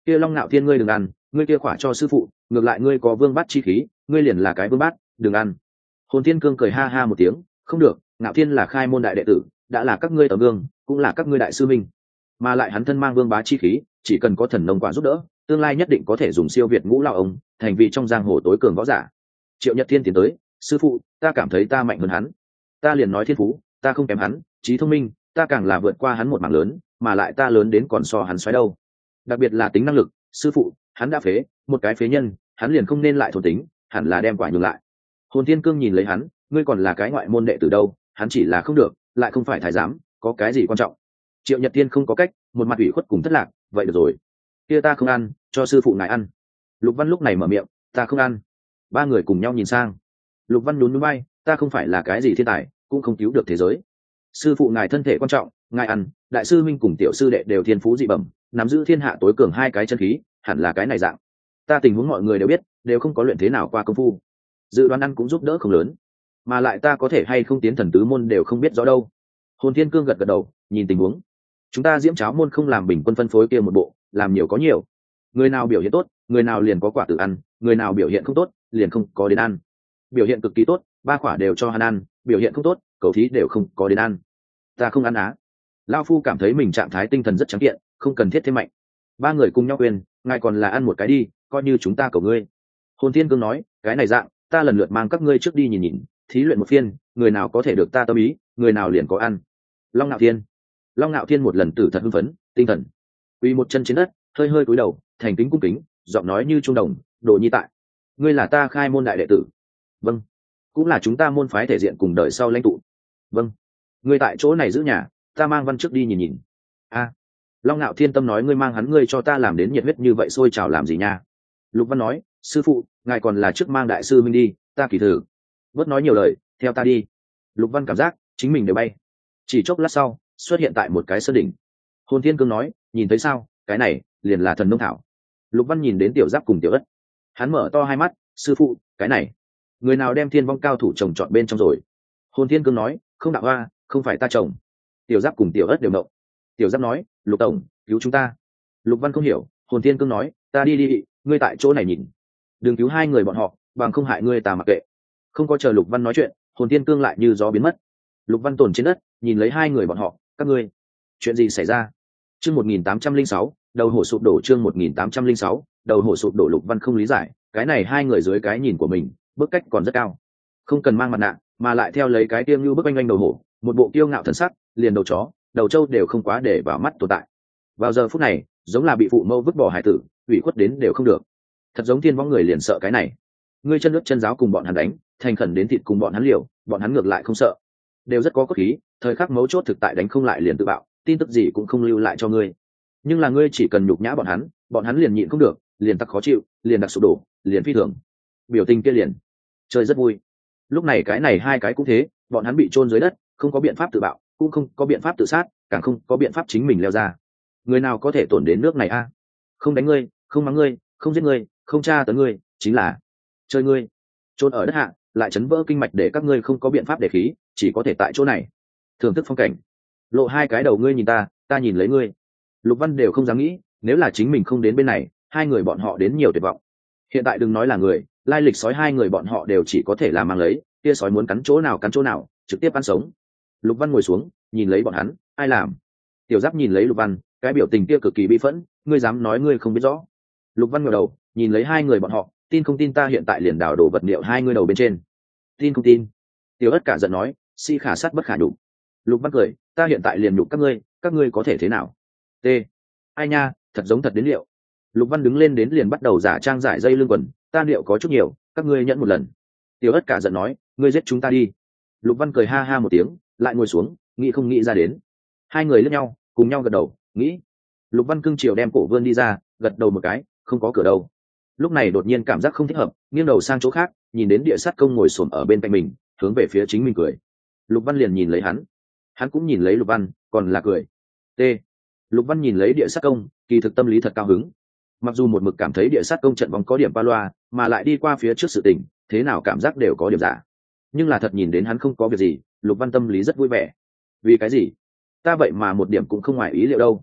kia Long Nạo Thiên ngươi đừng ăn, ngươi kia khỏa cho sư phụ, ngược lại ngươi có vương bát chi khí, ngươi liền là cái vương bát, đừng ăn. Hồn Thiên Cương cười ha ha một tiếng, không được, Nạo Thiên là khai môn đại đệ tử, đã là các ngươi tấm gương, cũng là các ngươi đại sư minh, mà lại hắn thân mang vương bá chi khí, chỉ cần có thần nông quả giúp đỡ, tương lai nhất định có thể dùng siêu việt ngũ lão ông, thành vị trong giang hồ tối cường võ giả. Triệu Nhật Thiên tiến tới, sư phụ, ta cảm thấy ta mạnh hơn hắn, ta liền nói thiên phú, ta không kém hắn, trí thông minh, ta càng là vượt qua hắn một mảng lớn, mà lại ta lớn đến còn so hắn xoáy đâu. Đặc biệt là tính năng lực, sư phụ, hắn đã phế, một cái phế nhân, hắn liền không nên lại thôn tính, hẳn là đem quả nhường lại. Hồn Thiên Cương nhìn lấy hắn, ngươi còn là cái ngoại môn đệ tử đâu, hắn chỉ là không được, lại không phải thái giám, có cái gì quan trọng. Triệu Nhật Thiên không có cách, một mặt ủy khuất cùng thất lạc, vậy được rồi, kia ta không ăn, cho sư phụ ngài ăn. Lục Văn lúc này mở miệng, ta không ăn. Ba người cùng nhau nhìn sang. Lục Văn nhún nhún vai, ta không phải là cái gì thiên tài, cũng không cứu được thế giới. Sư phụ ngài thân thể quan trọng, ngài ăn. Đại sư minh cùng tiểu sư đệ đều thiên phú dị bẩm, nắm giữ thiên hạ tối cường hai cái chân khí, hẳn là cái này dạng. Ta tình huống mọi người đều biết, đều không có luyện thế nào qua công phu, dự đoán ăn cũng giúp đỡ không lớn, mà lại ta có thể hay không tiến thần tứ môn đều không biết rõ đâu. Hồn Thiên Cương gật gật đầu, nhìn tình huống, chúng ta Diễm Cháo môn không làm bình quân phân phối kia một bộ, làm nhiều có nhiều, người nào biểu hiện tốt, người nào liền có quả tự ăn, người nào biểu hiện không tốt, liền không có đến ăn. Biểu hiện cực kỳ tốt, ba quả đều cho hắn ăn, biểu hiện không tốt, cầu thí đều không có đến ăn. Ta không ăn á. Lão phu cảm thấy mình trạng thái tinh thần rất trắng kiện, không cần thiết thêm mạnh. Ba người cùng nhau khuyên, ngài còn là ăn một cái đi, coi như chúng ta cầu ngươi. Hồn Thiên Cương nói, cái này dạng, ta lần lượt mang các ngươi trước đi nhìn nhìn, thí luyện một phiên, người nào có thể được ta tâm ý, người nào liền có ăn. Long Nạo Thiên. Long Nạo Thiên một lần tử thật hưng phấn, tinh thần, quỳ một chân trên đất, hơi hơi cúi đầu, thành kính cung kính, giọng nói như trung đồng, Đồ Nhi tại, ngươi là ta khai môn đại đệ tử. Vâng. Cũng là chúng ta môn phái thể diện cùng đợi sau lãnh tụ. Vâng. Ngươi tại chỗ này giữ nhà, ta mang Văn trước đi nhìn nhìn. A. Long Nạo Thiên tâm nói, ngươi mang hắn ngươi cho ta làm đến nhiệt huyết như vậy sôi trào làm gì nha. Lục Văn nói, sư phụ, ngài còn là trước mang đại sư minh đi, ta kỳ thử. Bớt nói nhiều lời, theo ta đi. Lục Văn cảm giác chính mình đều bay. Chỉ chốc lát sau, xuất hiện tại một cái sơn đỉnh. Hồn Thiên Cương nói, nhìn thấy sao, cái này liền là thần nông thảo. Lục Văn nhìn đến Tiểu Giáp cùng Tiểu Ất, hắn mở to hai mắt, sư phụ, cái này, người nào đem thiên vong cao thủ trồng trọt bên trong rồi. Hồn Thiên Cương nói, không đạo hoa, không phải ta trồng. Tiểu Giáp cùng Tiểu Ất đều động. Tiểu Giáp nói, Lục tổng, cứu chúng ta. Lục Văn không hiểu. Hồn Thiên Cương nói, ta đi đi, ngươi tại chỗ này nhìn, đừng cứu hai người bọn họ, bằng không hại ngươi ta mặc kệ. Không có chờ Lục Văn nói chuyện, Hồn Thiên Cương lại như gió biến mất. Lục Văn tồn trên đất, nhìn lấy hai người bọn họ, các ngươi, chuyện gì xảy ra? Chương một nghìn tám trăm linh sáu, đầu hổ sụp đổ. Chương một nghìn tám trăm linh sáu, đầu hổ sụp đổ. Lục Văn không lý giải, cái này hai người dưới cái nhìn của mình, bức cách còn rất cao, không cần mang mặt nạ, mà lại theo lấy cái tiêm như bức anh anh đầu hổ, một bộ kiêu ngạo thần sắc, liền đầu chó, đầu trâu đều không quá để vào mắt tồn tại. Vào giờ phút này, giống là bị phụ mẫu vứt bỏ hải tử, ủy khuất đến đều không được. Thật giống thiên vong người liền sợ cái này. Ngươi chân nước chân giáo cùng bọn hắn đánh, thành khẩn đến thịt cùng bọn hắn liều, bọn hắn ngược lại không sợ, đều rất có cốt khí, thời khắc mấu chốt thực tại đánh không lại liền tự bạo, tin tức gì cũng không lưu lại cho ngươi. Nhưng là ngươi chỉ cần nhục nhã bọn hắn, bọn hắn liền nhịn không được, liền tắc khó chịu, liền đặc sụp đổ, liền phi thường. Biểu tình kia liền chơi rất vui. Lúc này cái này hai cái cũng thế, bọn hắn bị chôn dưới đất, không có biện pháp tự bạo, cũng không có biện pháp tự sát, càng không có biện pháp chính mình leo ra. Người nào có thể tổn đến nước này a? Không đánh ngươi, không mắng ngươi, không giết ngươi, không tra tấn ngươi, chính là chơi ngươi. Chôn ở đất hạ, lại chấn vỡ kinh mạch để các ngươi không có biện pháp để khí, chỉ có thể tại chỗ này thưởng thức phong cảnh. Lộ hai cái đầu, ngươi nhìn ta, ta nhìn lấy ngươi. Lục Văn đều không dám nghĩ, nếu là chính mình không đến bên này, hai người bọn họ đến nhiều tuyệt vọng. Hiện tại đừng nói là người, lai lịch sói hai người bọn họ đều chỉ có thể làm mang lấy, kia sói muốn cắn chỗ nào cắn chỗ nào, trực tiếp ăn sống. Lục Văn ngồi xuống, nhìn lấy bọn hắn, ai làm? Tiểu Giáp nhìn lấy Lục Văn, cái biểu tình kia cực kỳ bi phẫn, ngươi dám nói ngươi không biết rõ? Lục Văn ngẩng đầu, nhìn lấy hai người bọn họ, tin không tin ta hiện tại liền đào đổ vật liệu hai ngươi đầu bên trên? Tin không tin? Tiểu Ất cả giận nói, si khả sát bất khả nhục. Lục Văn cười, ta hiện tại liền nhục các ngươi, các ngươi có thể thế nào? T. Ai nha, thật giống thật đến liệu. Lục Văn đứng lên đến liền bắt đầu giả trang giải dây lưng quần, ta liệu có chút nhiều, các ngươi nhận một lần. Tiểu Ất cả giận nói, ngươi giết chúng ta đi. Lục Văn cười ha ha một tiếng, lại ngồi xuống, nghĩ không nghĩ ra đến. Hai người liếc nhau, cùng nhau gật đầu, nghĩ. Lục Văn cưng chiều đem cổ vươn đi ra, gật đầu một cái, không có cửa đâu. Lúc này đột nhiên cảm giác không thích hợp, nghiêng đầu sang chỗ khác, nhìn đến Địa Sát Công ngồi xổm ở bên cạnh mình, hướng về phía chính mình cười. Lục Văn liền nhìn lấy hắn, hắn cũng nhìn lấy Lục Văn, còn là cười. T. Lục Văn nhìn lấy Địa Sát Công, kỳ thực tâm lý thật cao hứng. Mặc dù một mực cảm thấy Địa Sát Công trận bóng có điểm ba loa, mà lại đi qua phía trước sự tình, thế nào cảm giác đều có điểm giả. Nhưng là thật nhìn đến hắn không có việc gì, Lục Văn tâm lý rất vui vẻ. Vì cái gì? Ta vậy mà một điểm cũng không ngoài ý liệu đâu.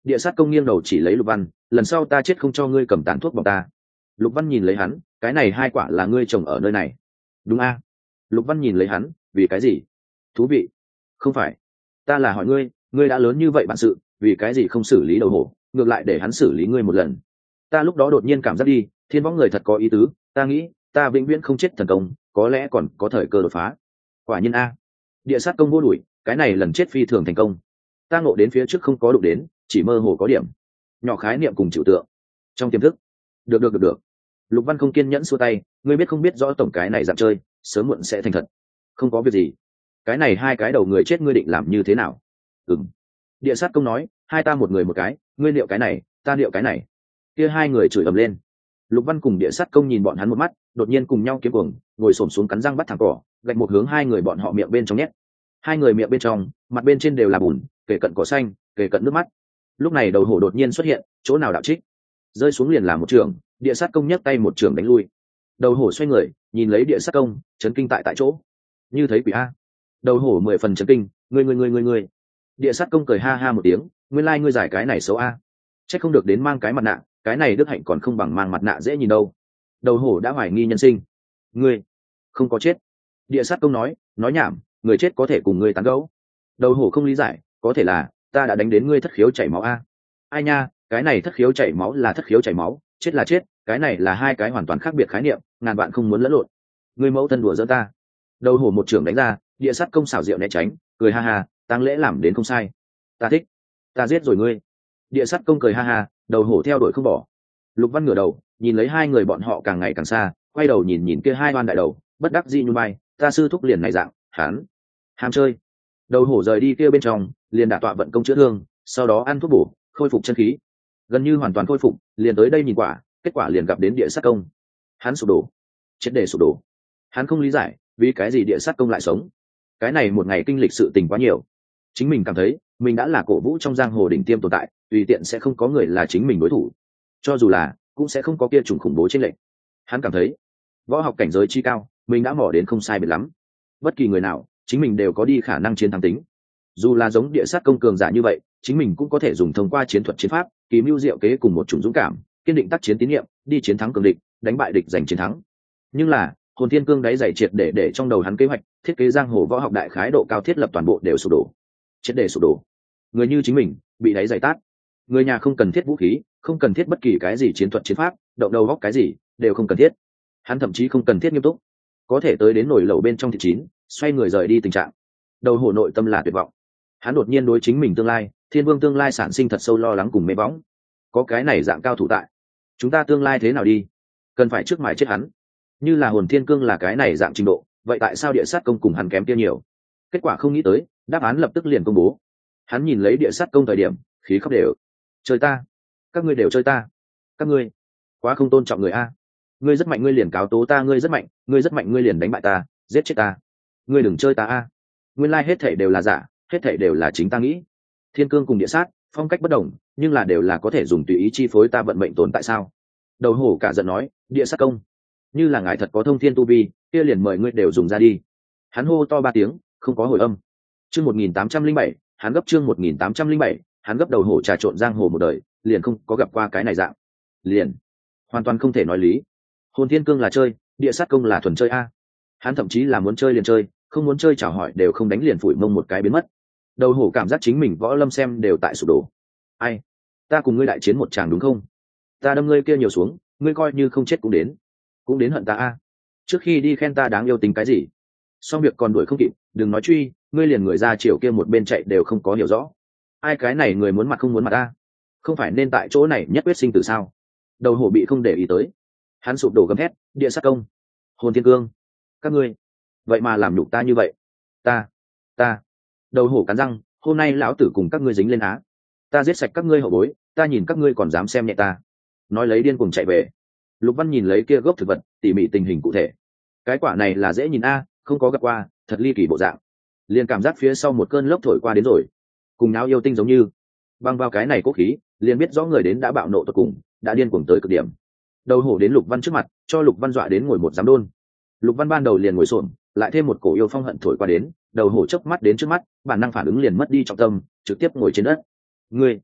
Địa sát công nghiêng đầu chỉ lấy Lục Văn, lần sau ta chết không cho ngươi cầm tàn thuốc bọc ta. Lục Văn nhìn lấy hắn, cái này hai quả là ngươi trồng ở nơi này. Đúng a? Lục Văn nhìn lấy hắn, vì cái gì? Thú vị. Không phải, ta là hỏi ngươi, ngươi đã lớn như vậy bản sự, vì cái gì không xử lý đầu hổ, ngược lại để hắn xử lý ngươi một lần. Ta lúc đó đột nhiên cảm giác đi, thiên võng người thật có ý tứ, ta nghĩ ta vĩnh viễn không chết thần công, có lẽ còn có thời cơ đột phá. Quả nhiên a. Địa sát công vô đuổi, cái này lần chết phi thường thành công. Ta ngộ đến phía trước không có đụng đến, chỉ mơ hồ có điểm nhỏ khái niệm cùng chịu tượng trong tiềm thức. Được được được được. Lục Văn không kiên nhẫn xua tay, ngươi biết không biết rõ tổng cái này dạng chơi sớm muộn sẽ thành thật. Không có việc gì, cái này hai cái đầu người chết ngươi định làm như thế nào? Ừm. Địa sát công nói, hai ta một người một cái, ngươi liệu cái này, ta liệu cái này. Kia hai người chửi ầm lên. Lục Văn cùng địa sát công nhìn bọn hắn một mắt, đột nhiên cùng nhau kiếm cuồng, ngồi xổm xuống cắn răng bắt thẳng cỏ, gạch một hướng hai người bọn họ miệng bên trong nhét. Hai người miệng bên trong, mặt bên trên đều là bùn, kề cận cỏ xanh, kề cận nước mắt. Lúc này đầu hổ đột nhiên xuất hiện, chỗ nào đạo trích, rơi xuống liền làm một trường, địa sát công nhấc tay một trường đánh lui. Đầu hổ xoay người, nhìn lấy địa sát công, chấn kinh tại tại chỗ, như thấy quỷ a. Đầu hổ mười phần chấn kinh, ngươi ngươi ngươi ngươi ngươi. Địa sát công cười ha ha một tiếng, nguyên lai like ngươi giải cái này xấu a. Chắc không được đến mang cái mặt nạ, cái này đức hạnh còn không bằng mang mặt nạ dễ nhìn đâu. Đầu hổ đã hoài nghi nhân sinh. Ngươi không có chết. Địa sát công nói, nói nhảm, người chết có thể cùng ngươi tán gẫu. Đầu hổ không lý giải, có thể là ta đã đánh đến ngươi thất khiếu chảy máu a. Ai nha, cái này thất khiếu chảy máu là thất khiếu chảy máu, chết là chết, cái này là hai cái hoàn toàn khác biệt khái niệm, ngàn bạn không muốn lẫn lộn. Ngươi mẫu thân đùa giỡn ta. Đầu hổ một trường đánh ra, địa sát công xảo diệu né tránh, cười ha ha, tang lễ làm đến không sai, ta thích, ta giết rồi ngươi. Địa sát công cười ha ha, đầu hổ theo đuổi không bỏ. Lục Văn ngửa đầu nhìn lấy hai người bọn họ càng ngày càng xa, quay đầu nhìn nhìn kia hai oan đại đầu, bất đắc dĩ nhún vai, ta sư thúc liền này dạng, hắn ham chơi. Đầu hổ rời đi kia bên trong, liền đả tọa vận công chữa thương, sau đó ăn thuốc bổ, khôi phục chân khí, gần như hoàn toàn khôi phục, liền tới đây nhìn quả, kết quả liền gặp đến địa sát công. Hắn sụp đổ, triệt để sụp đổ. Hắn không lý giải vì cái gì địa sát công lại sống. Cái này một ngày kinh lịch sự tình quá nhiều, chính mình cảm thấy mình đã là cổ vũ trong giang hồ đỉnh tiêm tồn tại, tùy tiện sẽ không có người là chính mình đối thủ, cho dù là cũng sẽ không có kia trùng khủng bố trên lệnh. Hắn cảm thấy võ học cảnh giới chi cao, mình đã mò đến không sai biệt lắm, bất kỳ người nào chính mình đều có đi khả năng chiến thắng tính. Dù là giống địa sát công cường giả như vậy, chính mình cũng có thể dùng thông qua chiến thuật chiến pháp, kỳ mưu diệu kế cùng một chủng dũng cảm, kiên định tác chiến tín nhiệm, đi chiến thắng cường địch, đánh bại địch giành chiến thắng. Nhưng là hồn thiên cương đáy dày triệt để để trong đầu hắn kế hoạch thiết kế giang hồ võ học đại khái độ cao thiết lập toàn bộ đều sụp đổ, triệt để sụp đổ. Người như chính mình bị đáy dày tát, người nhà không cần thiết vũ khí, không cần thiết bất kỳ cái gì chiến thuật chiến pháp, động đầu góc cái gì đều không cần thiết. Hắn thậm chí không cần thiết nghiêm túc, có thể tới đến nồi lẩu bên trong thịt chín, xoay người rời đi tình trạng. Đầu hổ nội tâm là tuyệt vọng. Hắn đột nhiên đối chính mình tương lai, thiên vương tương lai sản sinh thật sâu lo lắng cùng mê bóng. Có cái này dạng cao thủ tại, chúng ta tương lai thế nào đi? Cần phải trước mài chết hắn. Như là hồn thiên cương là cái này dạng trình độ, vậy tại sao địa sát công cùng hắn kém kia nhiều? Kết quả không nghĩ tới, đáp án lập tức liền công bố. Hắn nhìn lấy địa sát công thời điểm, khí khóc đều. Chơi ta, các ngươi đều chơi ta, các ngươi quá không tôn trọng người a. Ngươi rất mạnh ngươi liền cáo tố ta, ngươi rất mạnh, ngươi rất mạnh ngươi liền đánh bại ta, giết chết ta. Ngươi đừng chơi ta a. Nguyên lai hết thảy đều là giả, hết thảy đều là chính ta nghĩ. Thiên cương cùng địa sát, phong cách bất đồng, nhưng là đều là có thể dùng tùy ý chi phối ta vận mệnh tồn tại sao? Đầu hổ cả giận nói, địa sát công, như là ngài thật có thông thiên tu vi, kia liền mời ngươi đều dùng ra đi. Hắn hô to ba tiếng, không có hồi âm. Chương một nghìn tám trăm linh bảy, hắn gấp chương một nghìn tám trăm linh bảy, hắn gấp. Đầu hổ trà trộn giang hồ một đời, liền không có gặp qua cái này dạng. Liền hoàn toàn không thể nói lý. Hồn thiên cương là chơi, địa sát công là thuần chơi a. Hắn thậm chí là muốn chơi liền chơi, không muốn chơi chào hỏi đều không đánh liền phủi mông một cái biến mất. Đầu hổ cảm giác chính mình võ lâm xem đều tại sụp đổ. Ai, ta cùng ngươi đại chiến một tràng đúng không? Ta đâm ngươi kia nhiều xuống, ngươi coi như không chết cũng đến, cũng đến hận ta a. Trước khi đi khen ta đáng yêu tính cái gì? Xong việc còn đuổi không kịp, đừng nói truy, ngươi liền người ra chiều kia một bên chạy đều không có hiểu rõ. Ai cái này người muốn mặt không muốn mặt ta, không phải nên tại chỗ này nhất quyết sinh tử sao? Đầu hổ bị không để ý tới, hắn sụp đổ gầm thét, địa sát công, hồn thiên cương, các ngươi vậy mà làm nhục ta như vậy. Ta ta Đầu hổ cắn răng, hôm nay lão tử cùng các ngươi dính lên á, ta giết sạch các ngươi hậu bối, ta nhìn các ngươi còn dám xem nhẹ ta. Nói lấy điên cuồng chạy về. Lục Văn nhìn lấy kia gốc thực vật, tỉ mỉ tình hình cụ thể. Cái quả này là dễ nhìn a, không có gặp qua, thật ly kỳ bộ dạng. Liền cảm giác phía sau một cơn lốc thổi qua đến rồi, cùng náo yêu tinh giống như. Băng vào cái này cố khí, liền biết rõ người đến đã bạo nộ tột cùng, đã điên cuồng tới cực điểm. Đầu hổ đến Lục Văn trước mặt, cho Lục Văn dọa đến ngồi một giám đôn. Lục Văn ban đầu liền ngồi xổm, lại thêm một cổ yêu phong hận thổi qua đến, đầu hổ chớp mắt đến trước mắt, bản năng phản ứng liền mất đi trọng tâm, trực tiếp ngồi trên đất. Ngươi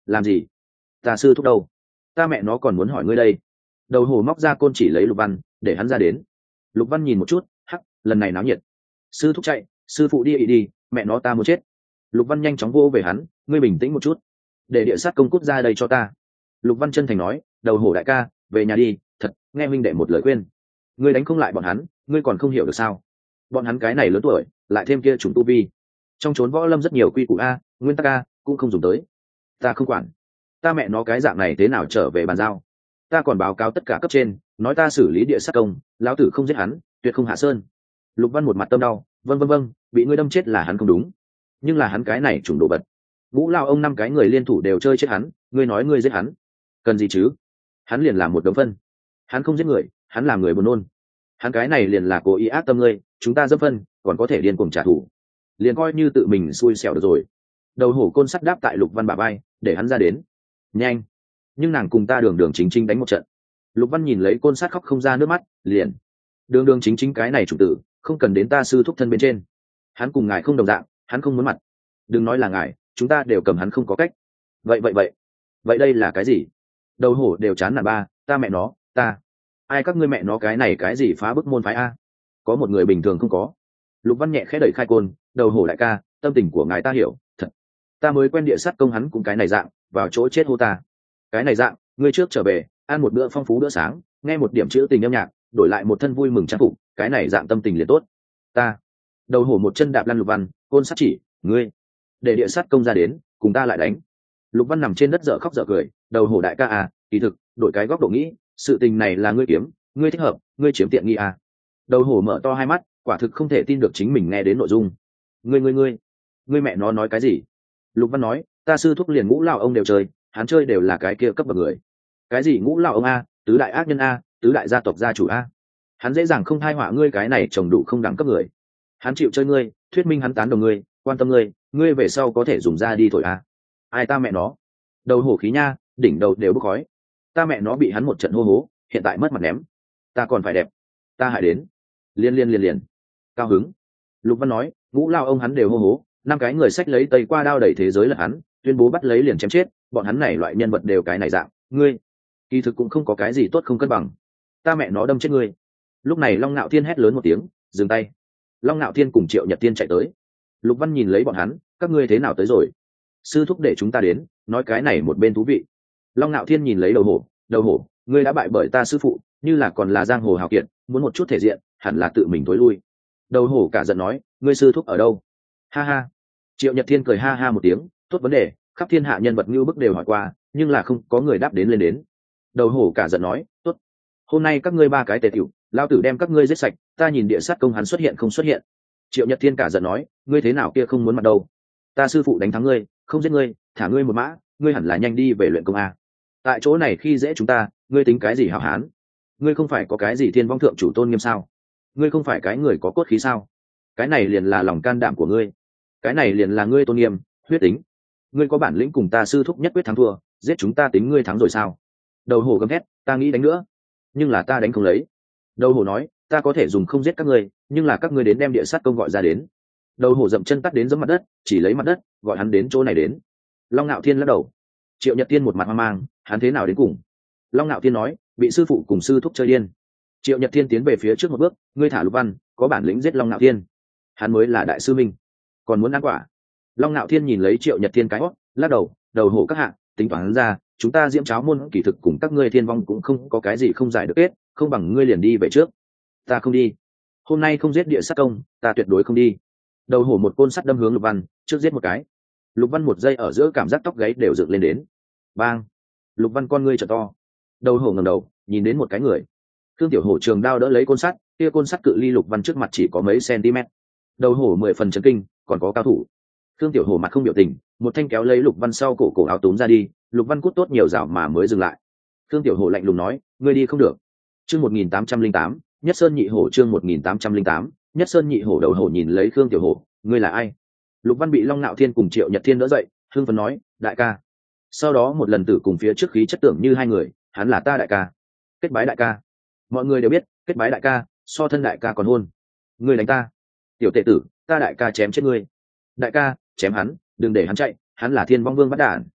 làm gì? Ta sư thúc đâu? Ta mẹ nó còn muốn hỏi ngươi đây. Đầu hổ móc ra côn chỉ lấy Lục Văn để hắn ra đến. Lục Văn nhìn một chút, hắc, lần này náo nhiệt. Sư thúc chạy, sư phụ đi đi, mẹ nó ta muốn chết. Lục Văn nhanh chóng vô về hắn, ngươi bình tĩnh một chút, để địa sát công cút ra đây cho ta. Lục Văn chân thành nói, đầu hổ đại ca, về nhà đi, thật, nghe minh đệ một lời khuyên. Ngươi đánh không lại bọn hắn, ngươi còn không hiểu được sao? Bọn hắn cái này lớn tuổi, lại thêm kia trùng tu vi, trong chốn võ lâm rất nhiều quy củ a, nguyên tắc a, cũng không dùng tới. Ta không quản, ta mẹ nó cái dạng này thế nào trở về bàn giao? Ta còn báo cáo tất cả cấp trên, nói ta xử lý địa sát công, lão tử không giết hắn, tuyệt không hạ sơn. Lục Văn một mặt tâm đau, vâng vâng vâng, bị ngươi đâm chết là hắn không đúng, nhưng là hắn cái này trùng đồ vật. Ngũ lao ông năm cái người liên thủ đều chơi chết hắn, ngươi nói ngươi giết hắn, cần gì chứ? Hắn liền làm một đống phân, hắn không giết người, hắn làm người buồn nôn. Hắn cái này liền là cố ý ác tâm ngươi, chúng ta dâm phân, còn có thể điên cuồng trả thù, liền coi như tự mình xui xẻo được rồi. Đầu hổ côn sắt đáp tại Lục Văn bả vai, để hắn ra đến. Nhanh! Nhưng nàng cùng ta đường đường chính chính đánh một trận. Lục Văn nhìn lấy côn sắt khóc không ra nước mắt, liền đường đường chính chính cái này chủ tử, không cần đến ta sư thúc thân bên trên. Hắn cùng ngài không đồng dạng, hắn không muốn mặt. Đừng nói là ngài, chúng ta đều cầm hắn không có cách. Vậy vậy vậy, vậy đây là cái gì? Đầu hổ đều chán nản ba, ta mẹ nó, ta, ai các ngươi mẹ nó cái này cái gì phá bức môn phái a? Có một người bình thường không có. Lục Văn nhẹ khẽ đẩy khai côn, đầu hổ đại ca, tâm tình của ngài ta hiểu, thật. Ta mới quen địa sát công hắn cũng cái này dạng, vào chỗ chết hô ta. Cái này dạng, ngươi trước trở về, ăn một bữa phong phú bữa sáng, nghe một điểm chữ tình âm nhạc, đổi lại một thân vui mừng trang phục, cái này dạng tâm tình liền tốt. Ta, đầu hổ một chân đạp lăn Lục Văn, côn sát chỉ, ngươi, để địa sát công ra đến, cùng ta lại đánh. Lục Văn nằm trên đất dở khóc dở cười, đầu hổ đại ca à, kỳ thực, đổi cái góc độ nghĩ, sự tình này là ngươi kiếm, ngươi thích hợp, ngươi chiếm tiện nghi à. Đầu hổ mở to hai mắt, quả thực không thể tin được chính mình nghe đến nội dung. Ngươi ngươi ngươi, ngươi mẹ nó nói cái gì? Lục Văn nói, ta sư thúc liền ngũ lão ông đều chơi, hắn chơi đều là cái kia cấp bậc người. Cái gì ngũ lão ông a, tứ đại ác nhân a, tứ đại gia tộc gia chủ a. Hắn dễ dàng không thai họa ngươi cái này trồng đủ không đẳng cấp người. Hắn chịu chơi ngươi, thuyết minh hắn tán đồng ngươi, quan tâm ngươi, ngươi về sau có thể dùng ra đi thổi a. Ai ta mẹ nó? Đầu hổ khí nha, đỉnh đầu đều bốc khói. Ta mẹ nó bị hắn một trận hô hố, hiện tại mất mặt ném. Ta còn phải đẹp, ta hại đến. Liên liên liên liền. Cao hứng. Lục Văn nói, ngũ lao ông hắn đều hô hố, năm cái người sách lấy tây qua đao đẩy thế giới là hắn, tuyên bố bắt lấy liền chém chết, bọn hắn này loại nhân vật đều cái này dạng, ngươi, kỳ thực cũng không có cái gì tốt không cân bằng. Ta mẹ nó đâm chết ngươi. Lúc này Long Nạo Thiên hét lớn một tiếng, dừng tay. Long Nạo Thiên cùng Triệu Nhật Thiên chạy tới. Lục Văn nhìn lấy bọn hắn, các ngươi thế nào tới rồi? Sư thúc để chúng ta đến, nói cái này một bên thú vị. Long Nạo Thiên nhìn lấy đầu hổ, đầu hổ, ngươi đã bại bởi ta sư phụ, như là còn là giang hồ hào kiệt, muốn một chút thể diện, hẳn là tự mình tối lui. Đầu hổ cả giận nói, ngươi sư thúc ở đâu? Ha ha. Triệu Nhật Thiên cười ha ha một tiếng, tốt vấn đề, khắp thiên hạ nhân vật như bức đều hỏi qua, nhưng là không có người đáp đến lên đến. Đầu hổ cả giận nói, tốt, hôm nay các ngươi ba cái tề tiểu, lao tử đem các ngươi giết sạch, ta nhìn địa sát công hắn xuất hiện không xuất hiện. Triệu Nhật Thiên cả giận nói, ngươi thế nào kia không muốn mặt đâu? Ta sư phụ đánh thắng ngươi, không giết ngươi, thả ngươi một mã, ngươi hẳn là nhanh đi về luyện công a. Tại chỗ này khi dễ chúng ta, ngươi tính cái gì hảo hán? Ngươi không phải có cái gì thiên vong thượng chủ tôn nghiêm sao? Ngươi không phải cái người có cốt khí sao? Cái này liền là lòng can đảm của ngươi, cái này liền là ngươi tôn nghiêm, huyết tính. Ngươi có bản lĩnh cùng ta sư thúc nhất quyết thắng thua, giết chúng ta tính ngươi thắng rồi sao? Đầu hổ gầm hét, ta nghĩ đánh nữa, nhưng là ta đánh không lấy. Đầu hổ nói, ta có thể dùng không giết các ngươi, nhưng là các ngươi đến đem địa sát công gọi ra đến. Đầu hổ dậm chân tắt đến giẫm mặt đất, chỉ lấy mặt đất, gọi hắn đến chỗ này đến. Long Nạo Thiên lắc đầu. Triệu Nhật Tiên một mặt hoang mang, hắn thế nào đến cùng? Long Nạo Thiên nói, bị sư phụ cùng sư thúc chơi điên. Triệu Nhật Thiên tiến về phía trước một bước, ngươi thả Lục Văn, có bản lĩnh giết Long Nạo Thiên, hắn mới là đại sư minh, còn muốn ăn quả. Long Nạo Thiên nhìn lấy Triệu Nhật Thiên cái hót, lắc đầu, đầu hổ các hạ, tính toán ra, chúng ta diễm cháo môn kỳ thực cùng các ngươi thiên vong cũng không có cái gì không giải được kết, không bằng ngươi liền đi về trước. Ta không đi, hôm nay không giết địa sát công, ta tuyệt đối không đi. Đầu hổ một côn sắt đâm hướng Lục Văn, trước giết một cái. Lục Văn một giây ở giữa cảm giác tóc gáy đều dựng lên đến. Bang! Lục Văn con ngươi trợ to. Đầu hổ ngẩng đầu, nhìn đến một cái người. Thương Tiểu Hổ trường đao đỡ lấy côn sắt, kia côn sắt cự ly Lục Văn trước mặt chỉ có mấy cm. Đầu hổ mười phần chấn kinh, còn có cao thủ. Thương Tiểu Hổ mặt không biểu tình, một thanh kéo lấy Lục Văn sau cổ cổ áo túm ra đi, Lục Văn cút tốt nhiều dạo mà mới dừng lại. Thương Tiểu Hổ lạnh lùng nói, ngươi đi không được. Chương một nghìn tám trăm linh tám, Nhất Sơn Nhị Hổ chương một nghìn tám trăm linh tám, Nhất Sơn Nhị Hổ. Đầu hổ nhìn lấy Thương Tiểu Hổ, ngươi là ai? Lục Văn bị Long Nạo Thiên cùng Triệu Nhật Thiên đỡ dậy, hưng phấn nói, đại ca. Sau đó một lần tử cùng phía trước khí chất tưởng như hai người, hắn là ta đại ca. Kết bái đại ca. Mọi người đều biết, kết bái đại ca, so thân đại ca còn hôn. Ngươi đánh ta. Tiểu tệ tử, ta đại ca chém chết ngươi. Đại ca, chém hắn, đừng để hắn chạy, hắn là thiên vong vương bắt đản.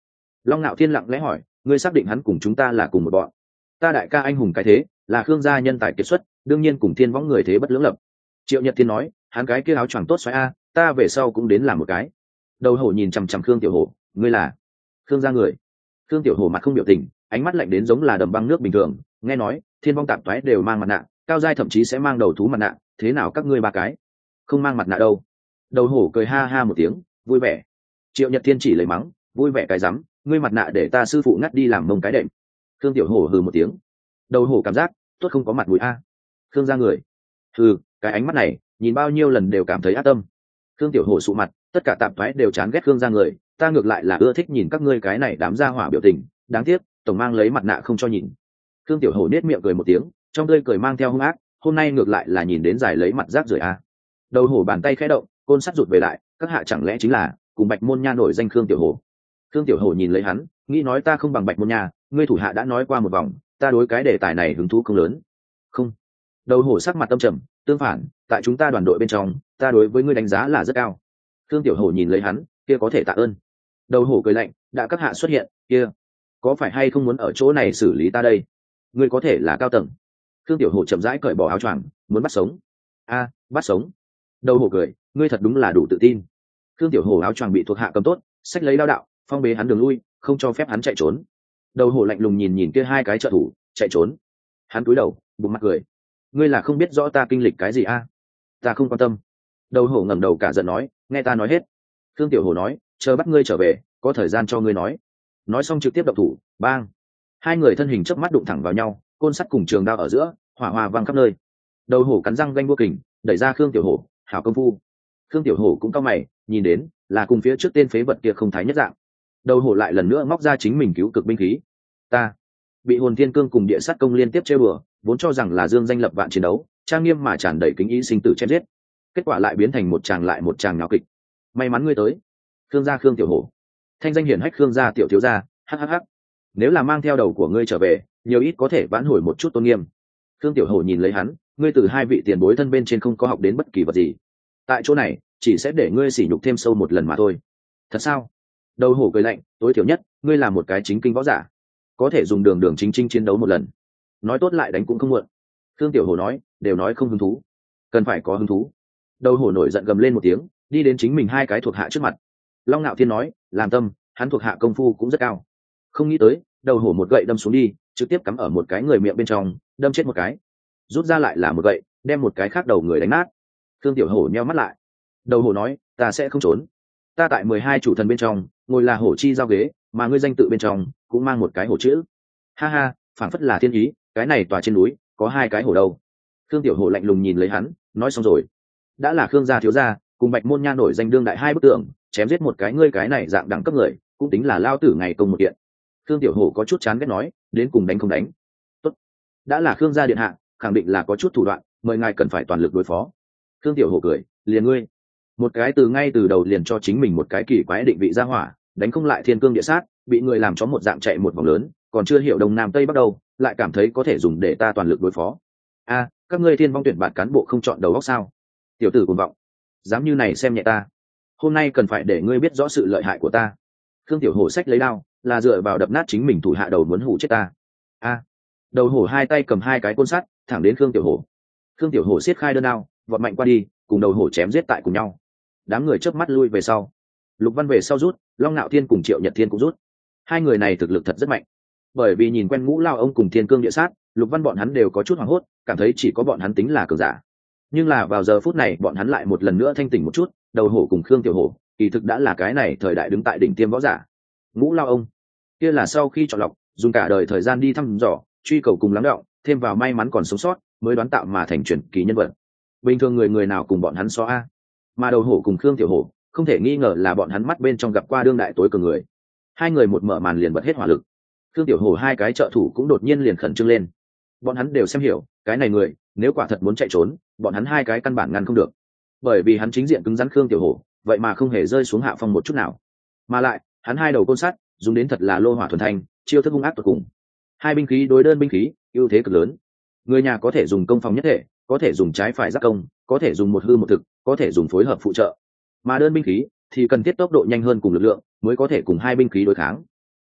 Long Nạo Thiên lặng lẽ hỏi, ngươi xác định hắn cùng chúng ta là cùng một bọn? Ta đại ca anh hùng cái thế, là Khương gia nhân tài kiệt xuất, đương nhiên cùng Thiên Võng người thế bất lưỡng lập. Triệu Nhật Thiên nói, hắn cái kia áo choàng tốt xoáy a, ta về sau cũng đến làm một cái. Đầu hổ nhìn chằm chằm Khương Tiểu Hổ, ngươi là Khương gia người? Khương Tiểu Hổ mặt không biểu tình, ánh mắt lạnh đến giống là đầm băng nước bình thường. Nghe nói Thiên Vong tạp toái đều mang mặt nạ, cao giai thậm chí sẽ mang đầu thú mặt nạ, thế nào các ngươi ba cái không mang mặt nạ đâu? Đầu hổ cười ha ha một tiếng, vui vẻ. Triệu Nhật Thiên chỉ lấy mắng, vui vẻ cái rắm, ngươi mặt nạ để ta sư phụ ngắt đi làm mông cái đệm. Khương Tiểu Hổ hừ một tiếng. Đầu hổ cảm giác tốt không có mặt mũi a. Khương gia người, hừ, cái ánh mắt này nhìn bao nhiêu lần đều cảm thấy ác tâm. Khương Tiểu Hổ sụ mặt, tất cả tạp thoái đều chán ghét Khương gia người, ta ngược lại là ưa thích nhìn các ngươi cái này đám gia hỏa biểu tình, đáng tiếc tổng mang lấy mặt nạ không cho nhìn. Khương Tiểu Hổ nết miệng cười một tiếng, trong tươi cười mang theo hung ác, hôm nay ngược lại là nhìn đến giải lấy mặt rác rưởi a. Đầu hổ bàn tay khẽ động, côn sắt rụt về lại, các hạ chẳng lẽ chính là cùng Bạch Môn Nha nổi danh Khương Tiểu Hổ? Khương Tiểu Hổ nhìn lấy hắn, nghĩ nói ta không bằng Bạch Môn Nha, ngươi thủ hạ đã nói qua một vòng, ta đối cái đề tài này hứng thú không lớn. Không. Đầu hổ sắc mặt tâm trầm, tương phản, tại chúng ta đoàn đội bên trong, ta đối với ngươi đánh giá là rất cao. Khương Tiểu Hổ nhìn lấy hắn, kia có thể tạ ơn. Đầu hổ cười lạnh, đã các hạ xuất hiện, kia có phải hay không muốn ở chỗ này xử lý ta đây? Ngươi có thể là cao tầng. Khương Tiểu Hổ chậm rãi cởi bỏ áo choàng, muốn bắt sống. A, bắt sống. Đầu hổ cười, ngươi thật đúng là đủ tự tin. Khương Tiểu Hổ áo choàng bị thuộc hạ cầm tốt, xách lấy đao đạo, phong bế hắn đường lui, không cho phép hắn chạy trốn. Đầu hổ lạnh lùng nhìn nhìn kia hai cái trợ thủ, chạy trốn. Hắn cúi đầu, bụng mặt cười, ngươi là không biết rõ ta kinh lịch cái gì a? Ta không quan tâm. Đầu hổ ngẩng đầu cả giận nói, nghe ta nói hết. Khương Tiểu Hổ nói, chờ bắt ngươi trở về, có thời gian cho ngươi nói. Nói xong trực tiếp động thủ, bang. Hai người thân hình chớp mắt đụng thẳng vào nhau, côn sắt cùng trường đao ở giữa, hỏa hoa vang khắp nơi. Đầu hổ cắn răng ganh vô kình, đẩy ra Khương Tiểu Hổ, hảo công phu. Khương Tiểu Hổ cũng cao mày, nhìn đến là cùng phía trước tên phế vật kia không thái nhất dạng. Đầu hổ lại lần nữa móc ra chính mình cứu cực binh khí. Ta bị hồn thiên cương cùng địa sát công liên tiếp chơi bừa, vốn cho rằng là dương danh lập vạn chiến đấu, trang nghiêm mà tràn đầy kính ý sinh tử chém giết, kết quả lại biến thành một tràng lại một tràng nháo kịch. May mắn ngươi tới. Khương gia Khương Tiểu Hổ, thanh danh hiển hách Khương gia tiểu thiếu gia, hhh. Nếu là mang theo đầu của ngươi trở về, nhiều ít có thể vãn hồi một chút tôn nghiêm. Khương Tiểu Hổ nhìn lấy hắn, ngươi từ hai vị tiền bối thân bên trên không có học đến bất kỳ vật gì, tại chỗ này chỉ sẽ để ngươi sỉ nhục thêm sâu một lần mà thôi. Thật sao? Đầu hổ cười lạnh, tối thiểu nhất ngươi là một cái chính kinh võ giả, có thể dùng đường đường chính chính chiến đấu một lần, nói tốt lại đánh cũng không muộn. Khương Tiểu Hổ nói, đều nói không hứng thú, cần phải có hứng thú. Đầu hổ nổi giận gầm lên một tiếng, đi đến chính mình hai cái thuộc hạ trước mặt. Long Nạo Thiên nói, làm tâm, hắn thuộc hạ công phu cũng rất cao. Không nghĩ tới, đầu hổ một gậy đâm xuống đi, trực tiếp cắm ở một cái người miệng bên trong, đâm chết một cái, rút ra lại là một gậy, đem một cái khác đầu người đánh nát. Khương Tiểu Hổ nheo mắt lại. Đầu hổ nói, ta sẽ không trốn, ta tại mười hai chủ thần bên trong ngồi là hổ chi giao ghế, mà ngươi danh tự bên trong cũng mang một cái hổ chữ. Ha ha, phảng phất là thiên ý, cái này tòa trên núi có hai cái hổ đâu. Khương Tiểu Hổ lạnh lùng nhìn lấy hắn, nói xong rồi, đã là Khương gia thiếu gia cùng Bạch Môn Nha nổi danh đương đại hai bức tượng, chém giết một cái ngươi cái này dạng đẳng cấp người, cũng tính là lao tử ngày công một kiện. Khương Tiểu Hổ có chút chán ghét nói, đến cùng đánh không đánh? Tốt, đã là Khương gia điện hạ, khẳng định là có chút thủ đoạn, mời ngài cần phải toàn lực đối phó. Khương Tiểu Hổ cười, liền ngươi một cái từ ngay từ đầu liền cho chính mình một cái kỳ quái định vị ra hỏa, đánh không lại thiên cương địa sát, bị người làm cho một dạng chạy một vòng lớn, còn chưa hiểu đông nam tây bắc đâu, lại cảm thấy có thể dùng để ta toàn lực đối phó. A, các ngươi thiên vong tuyển bạt cán bộ không chọn đầu óc sao? Tiểu tử cuồng vọng, dám như này xem nhẹ ta, hôm nay cần phải để ngươi biết rõ sự lợi hại của ta. Khương Tiểu Hổ xách lấy đao, là dựa vào đập nát chính mình thủ hạ đầu muốn hủ chết ta. A, đầu hổ hai tay cầm hai cái côn sắt, thẳng đến Khương Tiểu Hổ. Khương Tiểu Hổ siết khai đơn đao, vọt mạnh qua đi, cùng đầu hổ chém giết tại cùng nhau. Đám người chớp mắt lui về sau, Lục Văn về sau rút, Long Nạo Thiên cùng Triệu Nhật Thiên cũng rút. Hai người này thực lực thật rất mạnh, bởi vì nhìn quen Ngũ Lao ông cùng Thiên Cương Địa Sát, Lục Văn bọn hắn đều có chút hoảng hốt, cảm thấy chỉ có bọn hắn tính là cường giả. Nhưng là vào giờ phút này, bọn hắn lại một lần nữa thanh tỉnh một chút, đầu hổ cùng Khương Tiểu Hổ, kỳ thực đã là cái này thời đại đứng tại đỉnh tiêm võ giả. Ngũ Lao ông, kia là sau khi chọn lọc, dùng cả đời thời gian đi thăm dò, truy cầu cùng lắng đọng, thêm vào may mắn còn sống sót, mới đoán tạo mà thành truyền kỳ nhân vật. Bình thường người người nào cùng bọn hắn so a, mà đầu hổ cùng Khương Tiểu Hổ, không thể nghi ngờ là bọn hắn mắt bên trong gặp qua đương đại tối cường người. Hai người một mở màn liền bật hết hỏa lực. Khương Tiểu Hổ hai cái trợ thủ cũng đột nhiên liền khẩn trương lên. Bọn hắn đều xem hiểu, cái này người, nếu quả thật muốn chạy trốn, bọn hắn hai cái căn bản ngăn không được. Bởi vì hắn chính diện cứng rắn Khương Tiểu Hổ, vậy mà không hề rơi xuống hạ phong một chút nào. Mà lại, hắn hai đầu côn sắt, dùng đến thật là lô hỏa thuần thanh, chiêu thức hung ác tuyệt cùng. Hai binh khí đối đơn binh khí, ưu thế cực lớn. Người nhà có thể dùng công phòng nhất thể, có thể dùng trái phải giác công, có thể dùng một hư một thực, có thể dùng phối hợp phụ trợ. Mà đơn binh khí thì cần thiết tốc độ nhanh hơn cùng lực lượng, mới có thể cùng hai binh khí đối kháng.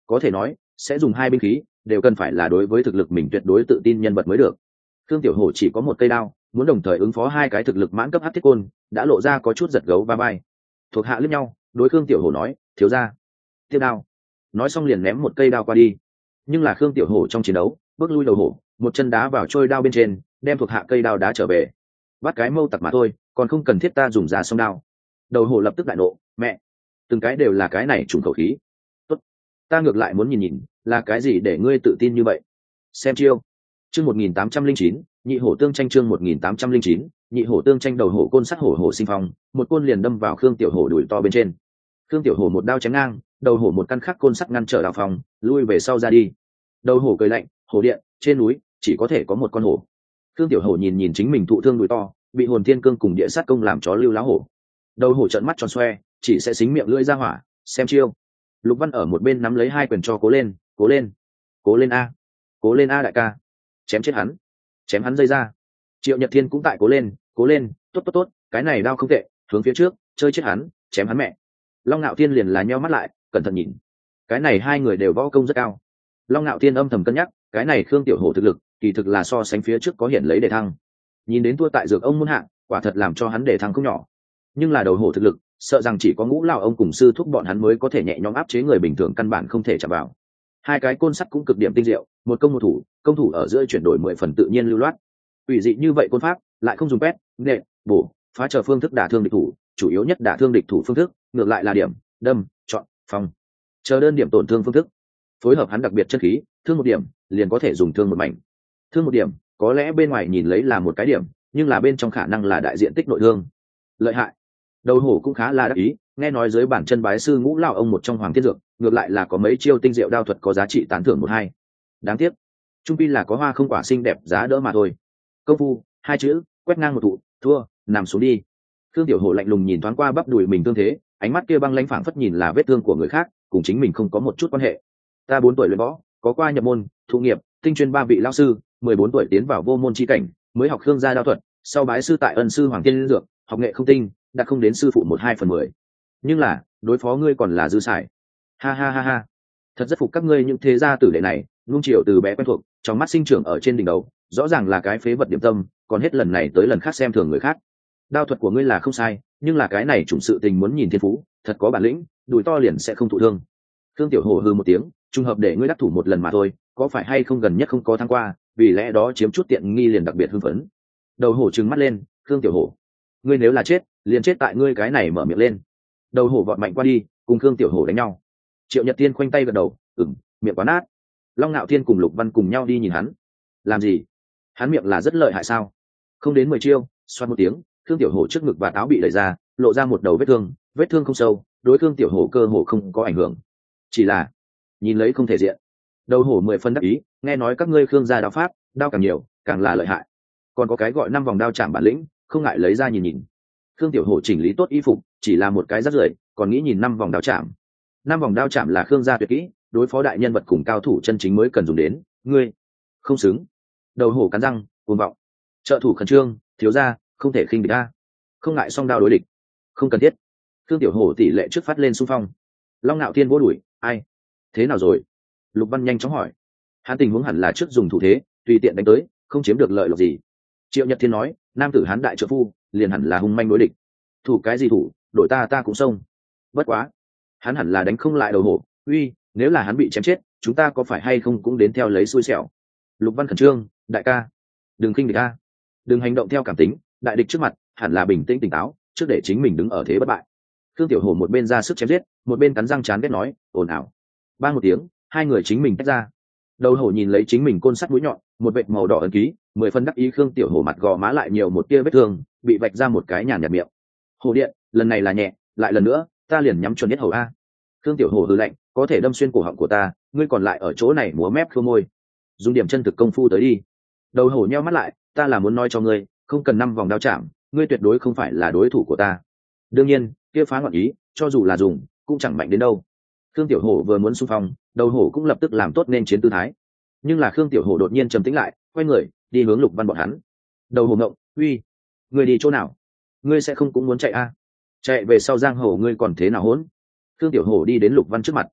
có thể nói sẽ dùng hai binh khí đều cần phải là đối với thực lực mình tuyệt đối tự tin nhân vật mới được. Khương Tiểu Hổ chỉ có một cây đao, muốn đồng thời ứng phó hai cái thực lực mãn cấp hắc thiết côn, đã lộ ra có chút giật gấu va vai. Thuộc hạ liếc nhau, đối Khương Tiểu Hổ nói, thiếu gia, tiếp đao. Nói xong liền ném một cây đao qua đi. Nhưng là Khương Tiểu Hổ trong chiến đấu bước lui đầu hổ, một chân đá vào trôi đao bên trên, đem thuộc hạ cây đao đá trở về. Bắt cái mâu tặc mà thôi, còn không cần thiết ta dùng ra song đao. Đầu hổ lập tức đại nộ, mẹ, từng cái đều là cái này trùng khẩu khí. Tốt, ta ngược lại muốn nhìn nhìn là cái gì để ngươi tự tin như vậy. Xem chiêu. Chương một nghìn tám trăm linh chín, nhị hổ tương tranh. Chương một nghìn tám trăm linh chín, nhị hổ tương tranh. Đầu hổ côn sắt hổ hổ sinh phong, một côn liền đâm vào Khương Tiểu Hổ đùi to bên trên. Khương Tiểu Hổ một đao chém ngang, đầu hổ một căn khắc côn sắt ngăn trở đao phòng, lui về sau ra đi. Đầu hổ cười lạnh, hổ điện, trên núi chỉ có thể có một con hổ. Khương Tiểu Hổ nhìn nhìn chính mình thụ thương đùi to, bị hồn thiên cương cùng địa sát công làm chó lưu lá hổ. Đầu hổ trợn mắt tròn xoe, chỉ sẽ xính miệng lưỡi ra hỏa. Xem chiêu. Lục Văn ở một bên nắm lấy hai quyền cho cố lên, cố lên, cố lên a, cố lên a đại ca, chém chết hắn, chém hắn dây ra. Triệu Nhật Thiên cũng tại cố lên, cố lên, tốt tốt tốt, cái này đao không tệ, hướng phía trước, chơi chết hắn, chém hắn mẹ. Long Nạo Thiên liền là nheo mắt lại, cẩn thận nhìn. Cái này hai người đều võ công rất cao. Long Nạo Thiên âm thầm cân nhắc, cái này Khương Tiểu Hổ thực lực, kỳ thực là so sánh phía trước có hiện lấy đề thăng. Nhìn đến thua tại dược ông muôn hạng, quả thật làm cho hắn đề thăng không nhỏ. Nhưng là đầu hổ thực lực, sợ rằng chỉ có Ngũ lão ông cùng sư thúc bọn hắn mới có thể nhẹ nhõm áp chế người bình thường căn bản không thể chạm vào. Hai cái côn sắt cũng cực điểm tinh diệu, một công một thủ, công thủ ở giữa chuyển đổi mười phần tự nhiên lưu loát. Ủy dị như vậy côn pháp, lại không dùng pét, nện, bổ, phá trở phương thức đả thương địch thủ, chủ yếu nhất đả thương địch thủ phương thức, ngược lại là điểm, đâm, chọn, phòng. Chờ đơn điểm tổn thương phương thức. Phối hợp hắn đặc biệt chất khí, thương một điểm, liền có thể dùng thương một mảnh. Thương một điểm, có lẽ bên ngoài nhìn lấy là một cái điểm, nhưng là bên trong khả năng là đại diện tích nội thương. Lợi hại. Đầu hổ cũng khá là đắc ý, nghe nói dưới bản chân bái sư Ngũ lão ông một trong Hoàng Thiên Dược, ngược lại là có mấy chiêu tinh diệu đao thuật có giá trị tán thưởng một hai. Đáng tiếc, trung pi là có hoa không quả xinh đẹp giá đỡ mà thôi. Công phu, hai chữ, quét ngang một thụ, thua, nằm xuống đi. Thương Tiểu Hổ lạnh lùng nhìn thoáng qua bắp đùi mình tương thế, ánh mắt kia băng lãnh phảng phất nhìn là vết thương của người khác, cùng chính mình không có một chút quan hệ. Ta bốn tuổi luyện võ, có qua nhập môn, thụ nghiệp, tinh chuyên ba vị lão sư, mười bốn tuổi tiến vào vô môn chi cảnh, mới học Khương gia đao thuật, sau bái sư tại ân sư Hoàng Thiên Dược, học nghệ không tinh, đã không đến sư phụ một hai phần mười. Nhưng là, đối phó ngươi còn là dư xài. Ha ha ha ha. Thật rất phục các ngươi những thế gia tử đệ này, nung chiều từ bé quen thuộc, trong mắt sinh trưởng ở trên đỉnh đầu, rõ ràng là cái phế vật điểm tâm, còn hết lần này tới lần khác xem thường người khác. Đao thuật của ngươi là không sai, nhưng là cái này chủng sự tình muốn nhìn thiên phú, thật có bản lĩnh, đùi to liền sẽ không thụ thương. Thương Tiểu Hổ hừ một tiếng, trùng hợp để ngươi đắc thủ một lần mà thôi, có phải hay không gần nhất không có thắng qua, vì lẽ đó chiếm chút tiện nghi liền đặc biệt hưng phấn. Đầu hổ trừng mắt lên, Thương Tiểu Hổ, ngươi nếu là chết, liền chết tại ngươi cái này mở miệng lên. Đầu hổ vọt mạnh qua đi, cùng Thương Tiểu Hổ đánh nhau. Triệu Nhật Tiên khoanh tay gật đầu, ừm, miệng quá nát. Long Nạo Thiên cùng Lục Văn cùng nhau đi nhìn hắn. Làm gì? Hắn miệng là rất lợi hại sao? Không đến mười chiêu, xoát một tiếng, Thương Tiểu Hổ trước ngực và áo bị đẩy ra, lộ ra một đầu vết thương, vết thương không sâu, đối Thương Tiểu Hổ cơ hồ không có ảnh hưởng. Chỉ là nhìn lấy không thể diện. Đầu hổ mười phân đắc ý, nghe nói các ngươi Khương gia đao pháp, đao càng nhiều, càng là lợi hại. Còn có cái gọi năm vòng đao chạm bản lĩnh, không ngại lấy ra nhìn nhìn. Khương Tiểu Hổ chỉnh lý tốt y phục, chỉ là một cái rắc rưởi, còn nghĩ nhìn năm vòng đao chạm. Năm vòng đao chạm là Khương gia tuyệt kỹ, đối phó đại nhân vật cùng cao thủ chân chính mới cần dùng đến, ngươi không xứng. Đầu hổ cắn răng, cuồng vọng. Trợ thủ khẩn trương, thiếu gia, không thể khinh địch a. Không ngại song đao đối địch. Không cần thiết. Khương Tiểu Hổ tỷ lệ trước phát lên xung phong. Long Nạo Thiên vỗ đuổi, ai? Thế nào rồi? Lục Văn nhanh chóng hỏi. Hắn tình huống hẳn là trước dùng thủ thế, tùy tiện đánh tới, không chiếm được lợi lộc gì. Triệu Nhật Thiên nói, nam tử hán đại trợ phu, liền hẳn là hung manh đối địch. Thủ cái gì thủ, đội ta ta cũng xông. Bất quá, hắn hẳn là đánh không lại đầu hổ. Uy, nếu là hắn bị chém chết, chúng ta có phải hay không cũng đến theo lấy xui xẻo. Lục Văn khẩn trương, đại ca, đừng khinh địch a, đừng hành động theo cảm tính, đại địch trước mặt, hẳn là bình tĩnh tỉnh táo, trước để chính mình đứng ở thế bất bại. Thương Tiểu Hổ một bên ra sức chém giết, một bên cắn răng chán ghét nói, ồn ào. Ba một tiếng, hai người chính mình tách ra. Đầu hổ nhìn lấy chính mình côn sắt mũi nhọn, một vệt màu đỏ ấn ký, mười phân đắc ý. Khương Tiểu Hổ mặt gò má lại nhiều một tia vết thương, bị vạch ra một cái nhàn nhạt miệng. Hổ điện, lần này là nhẹ, lại lần nữa, ta liền nhắm chuẩn nhất hầu a. Khương Tiểu Hổ hừ lạnh, có thể đâm xuyên cổ họng của ta, ngươi còn lại ở chỗ này múa mép khô môi, dùng điểm chân thực công phu tới đi. Đầu hổ nheo mắt lại, ta là muốn nói cho ngươi, không cần năm vòng đao chạm, ngươi tuyệt đối không phải là đối thủ của ta. Đương nhiên, kia phá ngọn ý, cho dù là dùng, cũng chẳng mạnh đến đâu. Khương Tiểu Hổ vừa muốn xung phong, đầu hổ cũng lập tức làm tốt nên chiến tư thái. Nhưng là Khương Tiểu Hổ đột nhiên trầm tĩnh lại, quay người đi hướng Lục Văn bọn hắn. Đầu hổ ngộng, uy, ngươi đi chỗ nào? Ngươi sẽ không cũng muốn chạy a? Chạy về sau giang hồ ngươi còn thế nào hỗn? Khương Tiểu Hổ đi đến Lục Văn trước mặt.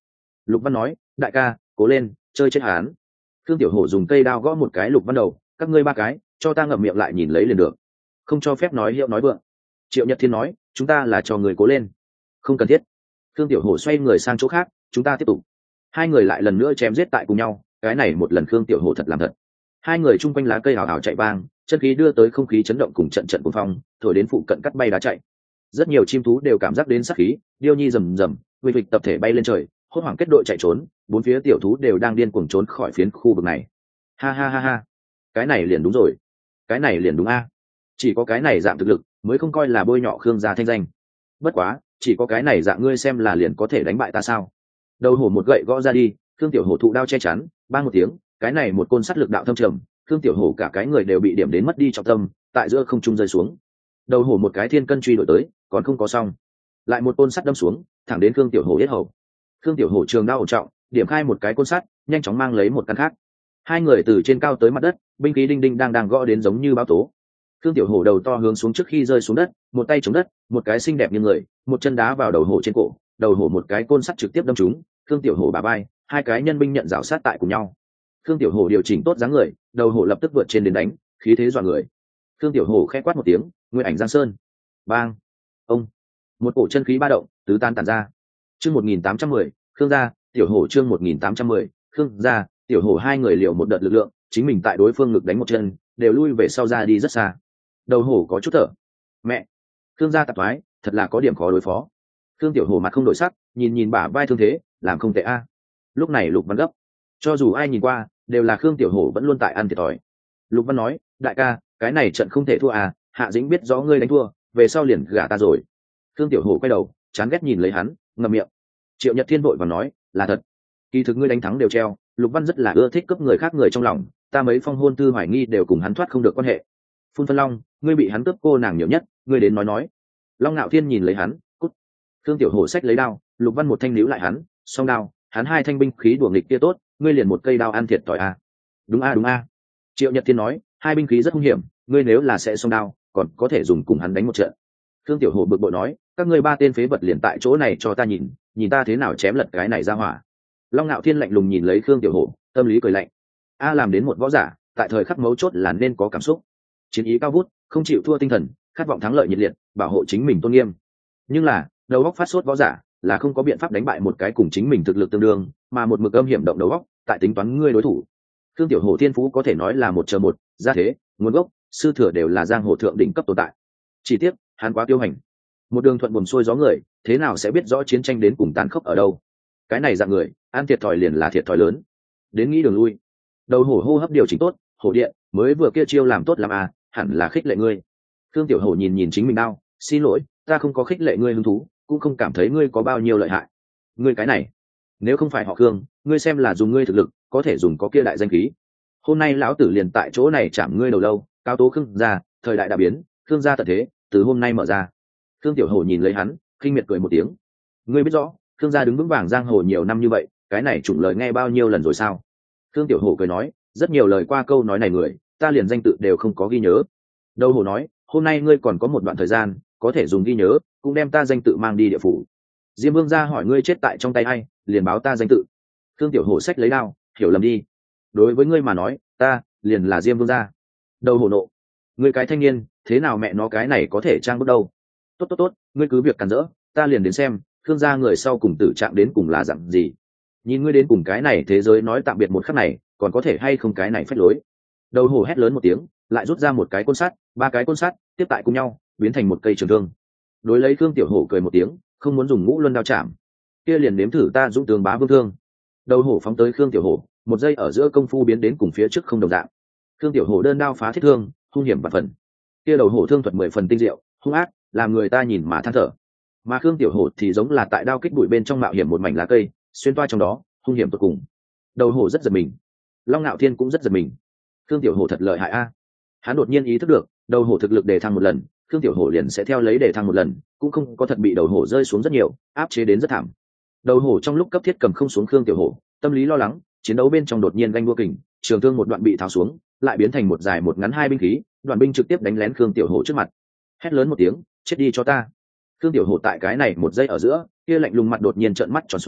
Lục Văn nói, đại ca cố lên, chơi chết hắn. Thương Tiểu Hổ dùng cây đao gõ một cái Lục Văn đầu, các ngươi ba cái cho ta ngậm miệng lại nhìn lấy liền được, không cho phép nói hiệu nói vượng. Triệu Nhật Thiên nói, chúng ta là cho người cố lên. Không cần thiết. Thương Tiểu Hổ xoay người sang chỗ khác, chúng ta tiếp tục. Hai người lại lần nữa chém giết tại cùng nhau, cái này một lần Thương Tiểu Hổ thật làm thật. Hai người chung quanh lá cây hào hào chạy vang, chân khí đưa tới không khí chấn động cùng trận trận cuồng phong, thổi đến phụ cận cắt bay đá chạy. Rất nhiều chim thú đều cảm giác đến sát khí, điêu nhi rầm rầm, nguy vịch tập thể bay lên trời, hốt hoảng kết đội chạy trốn, bốn phía tiểu thú đều đang điên cuồng trốn khỏi phiến khu vực này. Ha ha ha ha, cái này liền đúng rồi, cái này liền đúng a. Chỉ có cái này dạng thực lực mới không coi là bôi nhọ Khương gia thanh danh. Bất quá, chỉ có cái này dạng ngươi xem là liền có thể đánh bại ta sao? Đầu hổ một gậy gõ ra đi, Khương Tiểu Hổ thụ đao che chắn, ba một tiếng, cái này một côn sắt lực đạo thâm trầm, Khương Tiểu Hổ cả cái người đều bị điểm đến mất đi trọng tâm, tại giữa không trung rơi xuống. Đầu hổ một cái thiên cân truy đuổi tới, còn không có xong, lại một côn sắt đâm xuống, thẳng đến Khương Tiểu Hổ yết hầu. Khương Tiểu Hổ trường đao ổn trọng, điểm khai một cái côn sắt, nhanh chóng mang lấy một căn khác. Hai người từ trên cao tới mặt đất, binh khí đinh đinh đang đang gõ đến giống như bão tố. Khương Tiểu Hổ đầu to hướng xuống trước khi rơi xuống đất, một tay chống đất, một cái xinh đẹp như người, một chân đá vào đầu hổ trên cổ, đầu hổ một cái côn sắt trực tiếp đâm trúng, Khương Tiểu Hổ bả vai, hai cái nhân binh nhận rào sát tại cùng nhau. Khương Tiểu Hổ điều chỉnh tốt dáng người, đầu hổ lập tức vượt trên đến đánh, khí thế dọa người. Khương Tiểu Hổ khẽ quát một tiếng, Nguyên Ảnh Giang Sơn. Bang! Ông! Một cổ chân khí ba động, tứ tan tản ra. Chương một nghìn tám trăm mười, Khương gia, Tiểu Hổ chương một nghìn tám trăm mười, Khương gia, Tiểu Hổ hai người liều một đợt lực lượng, chính mình tại đối phương ngực đánh một chân, đều lui về sau ra đi rất xa. Đầu hổ có chút thở. Mẹ! Khương gia tạp thoái, thật là có điểm khó đối phó. Khương Tiểu Hổ mặt không đổi sắc, nhìn nhìn bả vai thương thế, làm không tệ a. Lúc này Lục Văn gấp, cho dù ai nhìn qua, đều là Khương Tiểu Hổ vẫn luôn tại ăn thiệt thòi. Lục Văn nói, đại ca, cái này trận không thể thua à, Hạ Dĩnh biết rõ ngươi đánh thua, về sau liền gả ta rồi. Khương Tiểu Hổ quay đầu, chán ghét nhìn lấy hắn, ngậm miệng. Triệu Nhật Thiên vội và nói, là thật. Kỳ thực ngươi đánh thắng đều treo, Lục Văn rất là ưa thích cướp người khác người trong lòng, ta mấy phong hôn tư hoài nghi đều cùng hắn thoát không được quan hệ. Phun Phân Long, ngươi bị hắn cướp cô nàng nhiều nhất, ngươi đến nói nói. Long Nạo Thiên nhìn lấy hắn, cút. Khương Tiểu Hổ xách lấy đao, Lục Văn một thanh níu lại hắn, song đao, hắn hai thanh binh khí đuổi nghịch kia tốt, ngươi liền một cây đao ăn thiệt tỏi a. Đúng a đúng a. Triệu Nhật Thiên nói, hai binh khí rất hung hiểm, ngươi nếu là sẽ song đao, còn có thể dùng cùng hắn đánh một trận. Khương Tiểu Hổ bực bội nói, các ngươi ba tên phế vật liền tại chỗ này cho ta nhìn, nhìn ta thế nào chém lật cái này ra hỏa. Long Nạo Thiên lạnh lùng nhìn lấy Khương Tiểu Hổ, tâm lý cười lạnh. A làm đến một võ giả, tại thời khắc mấu chốt là nên có cảm xúc, chiến ý cao vút, không chịu thua tinh thần, khát vọng thắng lợi nhiệt liệt, bảo hộ chính mình tôn nghiêm. Nhưng là, đầu óc phát sốt võ giả, là không có biện pháp đánh bại một cái cùng chính mình thực lực tương đương, mà một mực âm hiểm động đầu óc, tại tính toán ngươi đối thủ. Khương Tiểu Hổ thiên phú có thể nói là một chờ một, gia thế, nguồn gốc, sư thừa đều là giang hồ thượng đỉnh cấp tồn tại. Chỉ tiếc, hắn quá tiêu hành, một đường thuận buồm xuôi gió người, thế nào sẽ biết rõ chiến tranh đến cùng tàn khốc ở đâu? Cái này dạng người, ăn thiệt thòi liền là thiệt thòi lớn. Đến nghĩ đường lui. Đầu hổ hô hấp điều chỉnh tốt, hổ điện, mới vừa kia chiêu làm tốt làm à, hẳn là khích lệ ngươi. Khương Tiểu Hổ nhìn nhìn chính mình đau, xin lỗi, ta không có khích lệ ngươi hứng thú, cũng không cảm thấy ngươi có bao nhiêu lợi hại. Ngươi cái này, nếu không phải họ Khương, ngươi xem là dùng ngươi thực lực, có thể dùng có kia đại danh khí. Hôm nay lão tử liền tại chỗ này chạm ngươi đầu lâu, cao tố Khương gia, thời đại đã biến, Khương gia tận thế, từ hôm nay mở ra. Khương Tiểu Hổ nhìn lấy hắn, khinh miệt cười một tiếng. Ngươi biết rõ, Khương gia đứng vững vàng giang hồ nhiều năm như vậy, cái này chủng lời nghe bao nhiêu lần rồi sao? Khương Tiểu Hổ cười nói, rất nhiều lời qua câu nói này người, ta liền danh tự đều không có ghi nhớ. Đầu hổ nói, hôm nay ngươi còn có một đoạn thời gian, có thể dùng ghi nhớ, cũng đem ta danh tự mang đi địa phủ. Diêm Vương gia hỏi ngươi chết tại trong tay ai, liền báo ta danh tự. Khương Tiểu Hổ xách lấy đao, hiểu lầm đi. Đối với ngươi mà nói, ta liền là Diêm Vương gia. Đầu hổ nộ, ngươi cái thanh niên, thế nào mẹ nó cái này có thể trang bước đâu? Tốt tốt tốt, ngươi cứ việc cản rỡ, ta liền đến xem, Khương gia người sau cùng tử trạng đến cùng là dạng gì. Nhìn ngươi đến cùng cái này thế giới nói tạm biệt một khắc này, còn có thể hay không cái này phách lối. Đầu hổ hét lớn một tiếng, lại rút ra một cái côn sắt, ba cái côn sắt tiếp tại cùng nhau, biến thành một cây trường thương. Đối lấy Khương Tiểu Hổ cười một tiếng, không muốn dùng ngũ luân đao chạm, kia liền nếm thử ta dũng tướng bá vương thương. Đầu hổ phóng tới Khương Tiểu Hổ, một giây ở giữa công phu biến đến cùng phía trước không đồng dạng. Khương Tiểu Hổ đơn đao phá thiết thương, hung hiểm và phần. Kia đầu hổ thương thuật mười phần tinh diệu, hung ác, làm người ta nhìn mà than thở. Mà Khương Tiểu Hổ thì giống là tại đao kích bụi bên trong mạo hiểm một mảnh lá cây, xuyên toa trong đó, hung hiểm tột cùng. Đầu hổ rất giật mình, Long Nạo Thiên cũng rất giật mình. Khương Tiểu Hổ thật lợi hại a. Hắn đột nhiên ý thức được, đầu hổ thực lực đề thăng một lần, Khương Tiểu Hổ liền sẽ theo lấy đề thăng một lần, cũng không có thật bị đầu hổ rơi xuống rất nhiều, áp chế đến rất thảm. Đầu hổ trong lúc cấp thiết cầm không xuống Khương Tiểu Hổ, tâm lý lo lắng, chiến đấu bên trong đột nhiên ganh đua kình, trường thương một đoạn bị tháo xuống, lại biến thành một dài một ngắn hai binh khí, đoàn binh trực tiếp đánh lén Khương Tiểu Hổ trước mặt. Hét lớn một tiếng, chết đi cho ta. Khương Tiểu Hổ tại cái này một giây ở giữa, kia lạnh lùng mặt đột nhiên trợn mắt tròn xoe,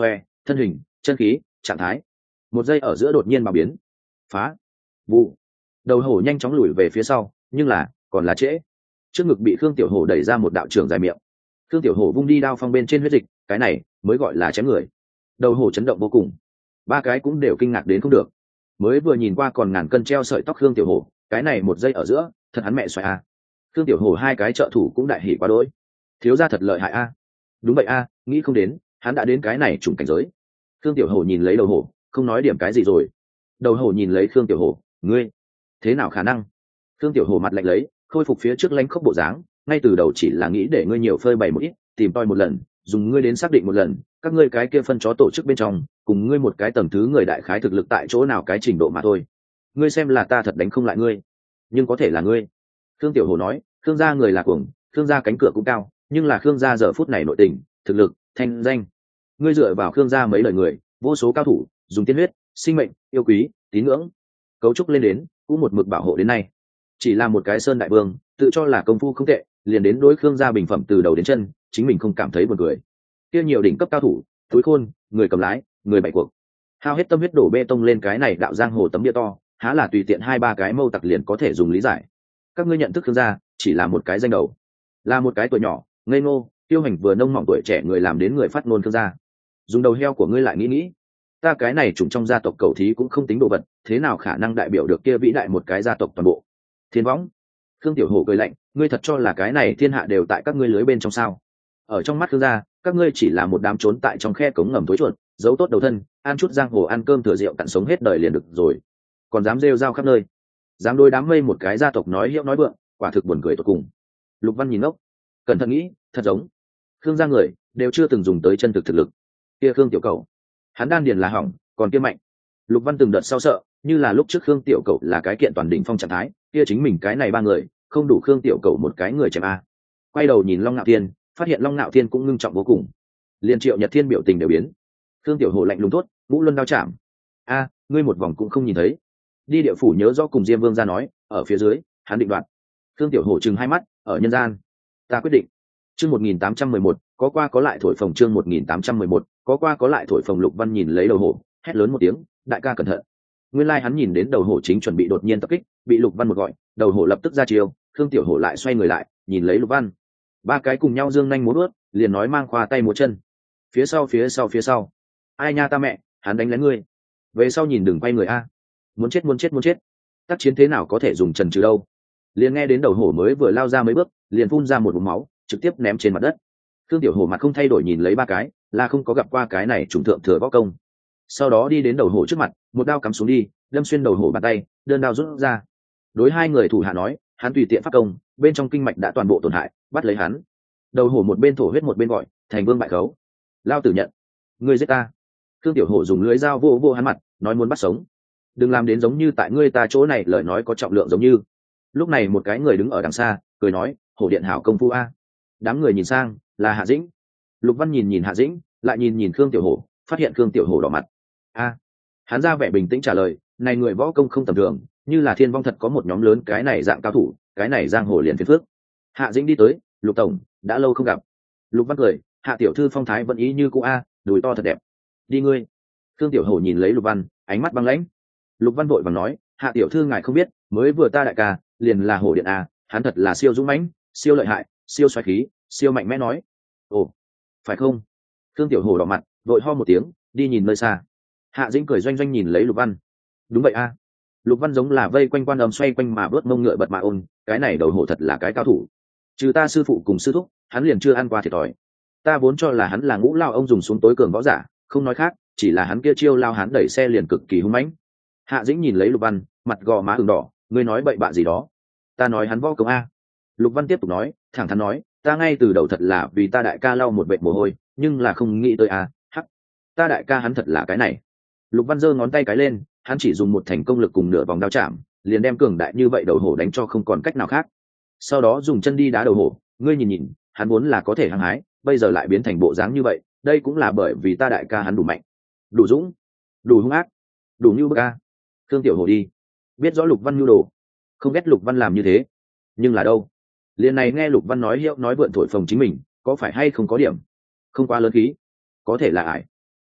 thân hình, chân khí, trạng thái. Một giây ở giữa đột nhiên bạo biến. Phá. Vụ. Đầu hổ nhanh chóng lùi về phía sau, nhưng là còn là trễ. Trước ngực bị Khương Tiểu Hổ đẩy ra một đạo trường dài miệng. Khương Tiểu Hổ vung đi đao phong bên trên huyết dịch, cái này mới gọi là chém người. Đầu hổ chấn động vô cùng, ba cái cũng đều kinh ngạc đến không được. Mới vừa nhìn qua còn ngàn cân treo sợi tóc Khương Tiểu Hổ, cái này một giây ở giữa, thật hắn mẹ xoài a. Khương Tiểu Hổ hai cái trợ thủ cũng đại hỉ quá đỗi. Thiếu gia thật lợi hại a. Đúng vậy a, nghĩ không đến, hắn đã đến cái này trùng cảnh giới. Khương Tiểu Hổ nhìn lấy đầu hổ, không nói điểm cái gì rồi. Đầu hổ nhìn lấy Khương Tiểu Hổ, ngươi, thế nào khả năng? Khương Tiểu Hổ mặt lạnh lấy, khôi phục phía trước lanh khốc bộ dáng, ngay từ đầu chỉ là nghĩ để ngươi nhiều phơi bày một ít, tìm toi một lần, dùng ngươi đến xác định một lần, các ngươi cái kia phân chó tổ chức bên trong, cùng ngươi một cái tầng thứ người đại khái thực lực tại chỗ nào cái trình độ mà thôi. Ngươi xem là ta thật đánh không lại ngươi, nhưng có thể là ngươi. Khương Tiểu Hổ nói, Khương gia người là cuồng, Khương gia cánh cửa cũng cao, nhưng là Khương gia giờ phút này nội tình, thực lực, thanh danh. Ngươi dựa vào Khương gia mấy lời người, vô số cao thủ, dùng tiên huyết, sinh mệnh, yêu quý, tín ngưỡng, cấu trúc lên đến, cũng một mực bảo hộ đến nay. Chỉ là một cái sơn đại vương, tự cho là công phu không tệ, liền đến đối Khương gia bình phẩm từ đầu đến chân, chính mình không cảm thấy buồn cười. Kia nhiều đỉnh cấp cao thủ, túi khôn, người cầm lái, người bại cuộc, hao hết tâm huyết đổ bê tông lên cái này đạo giang hồ tấm bia to, há là tùy tiện hai ba cái mâu tặc liền có thể dùng lý giải. Các ngươi nhận thức Khương gia, chỉ là một cái danh đầu, là một cái tuổi nhỏ, ngây ngô, tiêu hành vừa nông mỏng tuổi trẻ người làm đến người phát ngôn Khương gia. Dùng đầu heo của ngươi lại nghĩ nghĩ, ta cái này trùng trong gia tộc cầu thí cũng không tính đồ vật, thế nào khả năng đại biểu được kia vĩ đại một cái gia tộc toàn bộ. Thiên võng. Khương Tiểu Hổ cười lạnh, ngươi thật cho là cái này thiên hạ đều tại các ngươi lưới bên trong sao? Ở trong mắt Khương gia, các ngươi chỉ là một đám trốn tại trong khe cống ngầm tối chuột, giấu tốt đầu thân, ăn chút giang hồ ăn cơm thừa rượu cặn sống hết đời liền được rồi. Còn dám rêu rao khắp nơi, dám đối đám mây một cái gia tộc nói hiệu nói vượng, quả thực buồn cười tột cùng. Lục Văn nhìn ngốc, cẩn thận nghĩ, thật giống Khương gia người đều chưa từng dùng tới chân thực thực lực. Kia Khương Tiểu Cầu, hắn đan điền là hỏng, còn kia mạnh. Lục Văn từng đợt sau sợ, như là lúc trước Khương Tiểu Cầu là cái kiện toàn đỉnh phong trạng thái, kia chính mình cái này ba người, không đủ Khương Tiểu Cầu một cái người chém a. Quay đầu nhìn Long Nạo Thiên, phát hiện Long Nạo Thiên cũng ngưng trọng vô cùng. Liên Triệu Nhật Thiên biểu tình đều biến. Khương Tiểu Hổ lạnh lùng tốt, Ngũ Luân đao chạm. A, ngươi một vòng cũng không nhìn thấy. Đi địa phủ nhớ rõ cùng Diêm Vương ra nói, ở phía dưới, hắn định đoạt. Khương Tiểu Hổ trừng hai mắt, ở nhân gian, ta quyết định. Chương một nghìn tám trăm mười một, có qua có lại thổi phồng chương một nghìn tám trăm mười một, có qua có lại thổi phồng. Lục Văn nhìn lấy đầu hổ, hét lớn một tiếng, đại ca cẩn thận. Nguyên lai like hắn nhìn đến đầu hổ chính chuẩn bị đột nhiên tập kích, bị Lục Văn một gọi, đầu hổ lập tức ra chiêu, Khương Tiểu Hổ lại xoay người lại, nhìn lấy Lục Văn. Ba cái cùng nhau giương nhanh múa bước, liền nói mang khoa tay múa chân. Phía sau phía sau phía sau. Ai nha ta mẹ, hắn đánh lén ngươi. Về sau nhìn đừng quay người a. Muốn chết muốn chết muốn chết. Tác chiến thế nào có thể dùng trần trừ đâu. Liền nghe đến đầu hổ mới vừa lao ra mấy bước, liền phun ra một búng máu, trực tiếp ném trên mặt đất. Khương Tiểu Hổ mặt không thay đổi nhìn lấy ba cái, là không có gặp qua cái này trùng thượng thừa võ công. Sau đó đi đến đầu hổ trước mặt, một đao cắm xuống đi, đâm xuyên đầu hổ bàn tay, đơn đao rút ra. Đối hai người thủ hạ nói, hắn tùy tiện phát công, bên trong kinh mạch đã toàn bộ tổn hại, bắt lấy hắn. Đầu hổ một bên thổ huyết một bên gọi, thành vương bại khấu. Lao tử nhận, ngươi giết ta. Khương Tiểu Hổ dùng lưới dao vô vô hắn mặt, nói muốn bắt sống. Đừng làm đến giống như tại ngươi ta chỗ này lời nói có trọng lượng giống như. Lúc này một cái người đứng ở đằng xa, cười nói, hổ điện hảo công phu a. Đám người nhìn sang, là Hạ Dĩnh. Lục Văn nhìn nhìn Hạ Dĩnh, lại nhìn nhìn Khương Tiểu Hổ, phát hiện Khương Tiểu Hổ đỏ mặt. A, hắn ra vẻ bình tĩnh trả lời, này người võ công không tầm thường, như là thiên vong thật có một nhóm lớn cái này dạng cao thủ, cái này giang hồ liền phiền phước. Hạ Dĩnh đi tới, Lục tổng, đã lâu không gặp. Lục Văn cười, Hạ tiểu thư phong thái vẫn ý như cũ a, đùi to thật đẹp. Đi ngươi. Khương Tiểu Hổ nhìn lấy Lục Văn, ánh mắt băng lãnh. Lục Văn vội vàng nói, Hạ tiểu thư ngài không biết, mới vừa ta đại ca, liền là hổ điện a, hắn thật là siêu dũng mãnh, siêu lợi hại, siêu xoáy khí, siêu mạnh mẽ nói. Ồ, phải không? Khương Tiểu Hổ đỏ mặt, vội ho một tiếng, đi nhìn nơi xa. Hạ Dĩnh cười doanh doanh nhìn lấy Lục Văn. Đúng vậy a. Lục Văn giống là vây quanh quan âm xoay quanh mà vớt mông ngựa bật mà ôn, cái này đầu hổ thật là cái cao thủ. Trừ ta sư phụ cùng sư thúc, hắn liền chưa ăn qua thiệt thòi. Ta vốn cho là hắn là ngũ lao ông dùng xuống tối cường võ giả, không nói khác, chỉ là hắn kia chiêu lao hắn đẩy xe liền cực kỳ hung mãnh. Hạ Dĩnh nhìn lấy Lục Văn, mặt gò má ửng đỏ, ngươi nói bậy bạ gì đó? Ta nói hắn võ công a. Lục Văn tiếp tục nói, thẳng thắn nói, ta ngay từ đầu thật là vì ta đại ca lau một vệt mồ hôi, nhưng là không nghĩ tới a, hắc. Ta đại ca hắn thật là cái này. Lục Văn giơ ngón tay cái lên, hắn chỉ dùng một thành công lực cùng nửa vòng đao chạm, liền đem cường đại như vậy đầu hổ đánh cho không còn cách nào khác. Sau đó dùng chân đi đá đầu hổ, ngươi nhìn nhìn, hắn vốn là có thể hăng hái, bây giờ lại biến thành bộ dáng như vậy, đây cũng là bởi vì ta đại ca hắn đủ mạnh, đủ dũng, đủ hung ác, đủ như bức a. Khương Tiểu Hổ đi, biết rõ Lục Văn nhu đồ, không ghét Lục Văn làm như thế, nhưng là đâu? Liền này nghe Lục Văn nói hiệu nói vượn thổi phồng chính mình, có phải hay không có điểm? Không quá lớn khí, có thể là ải.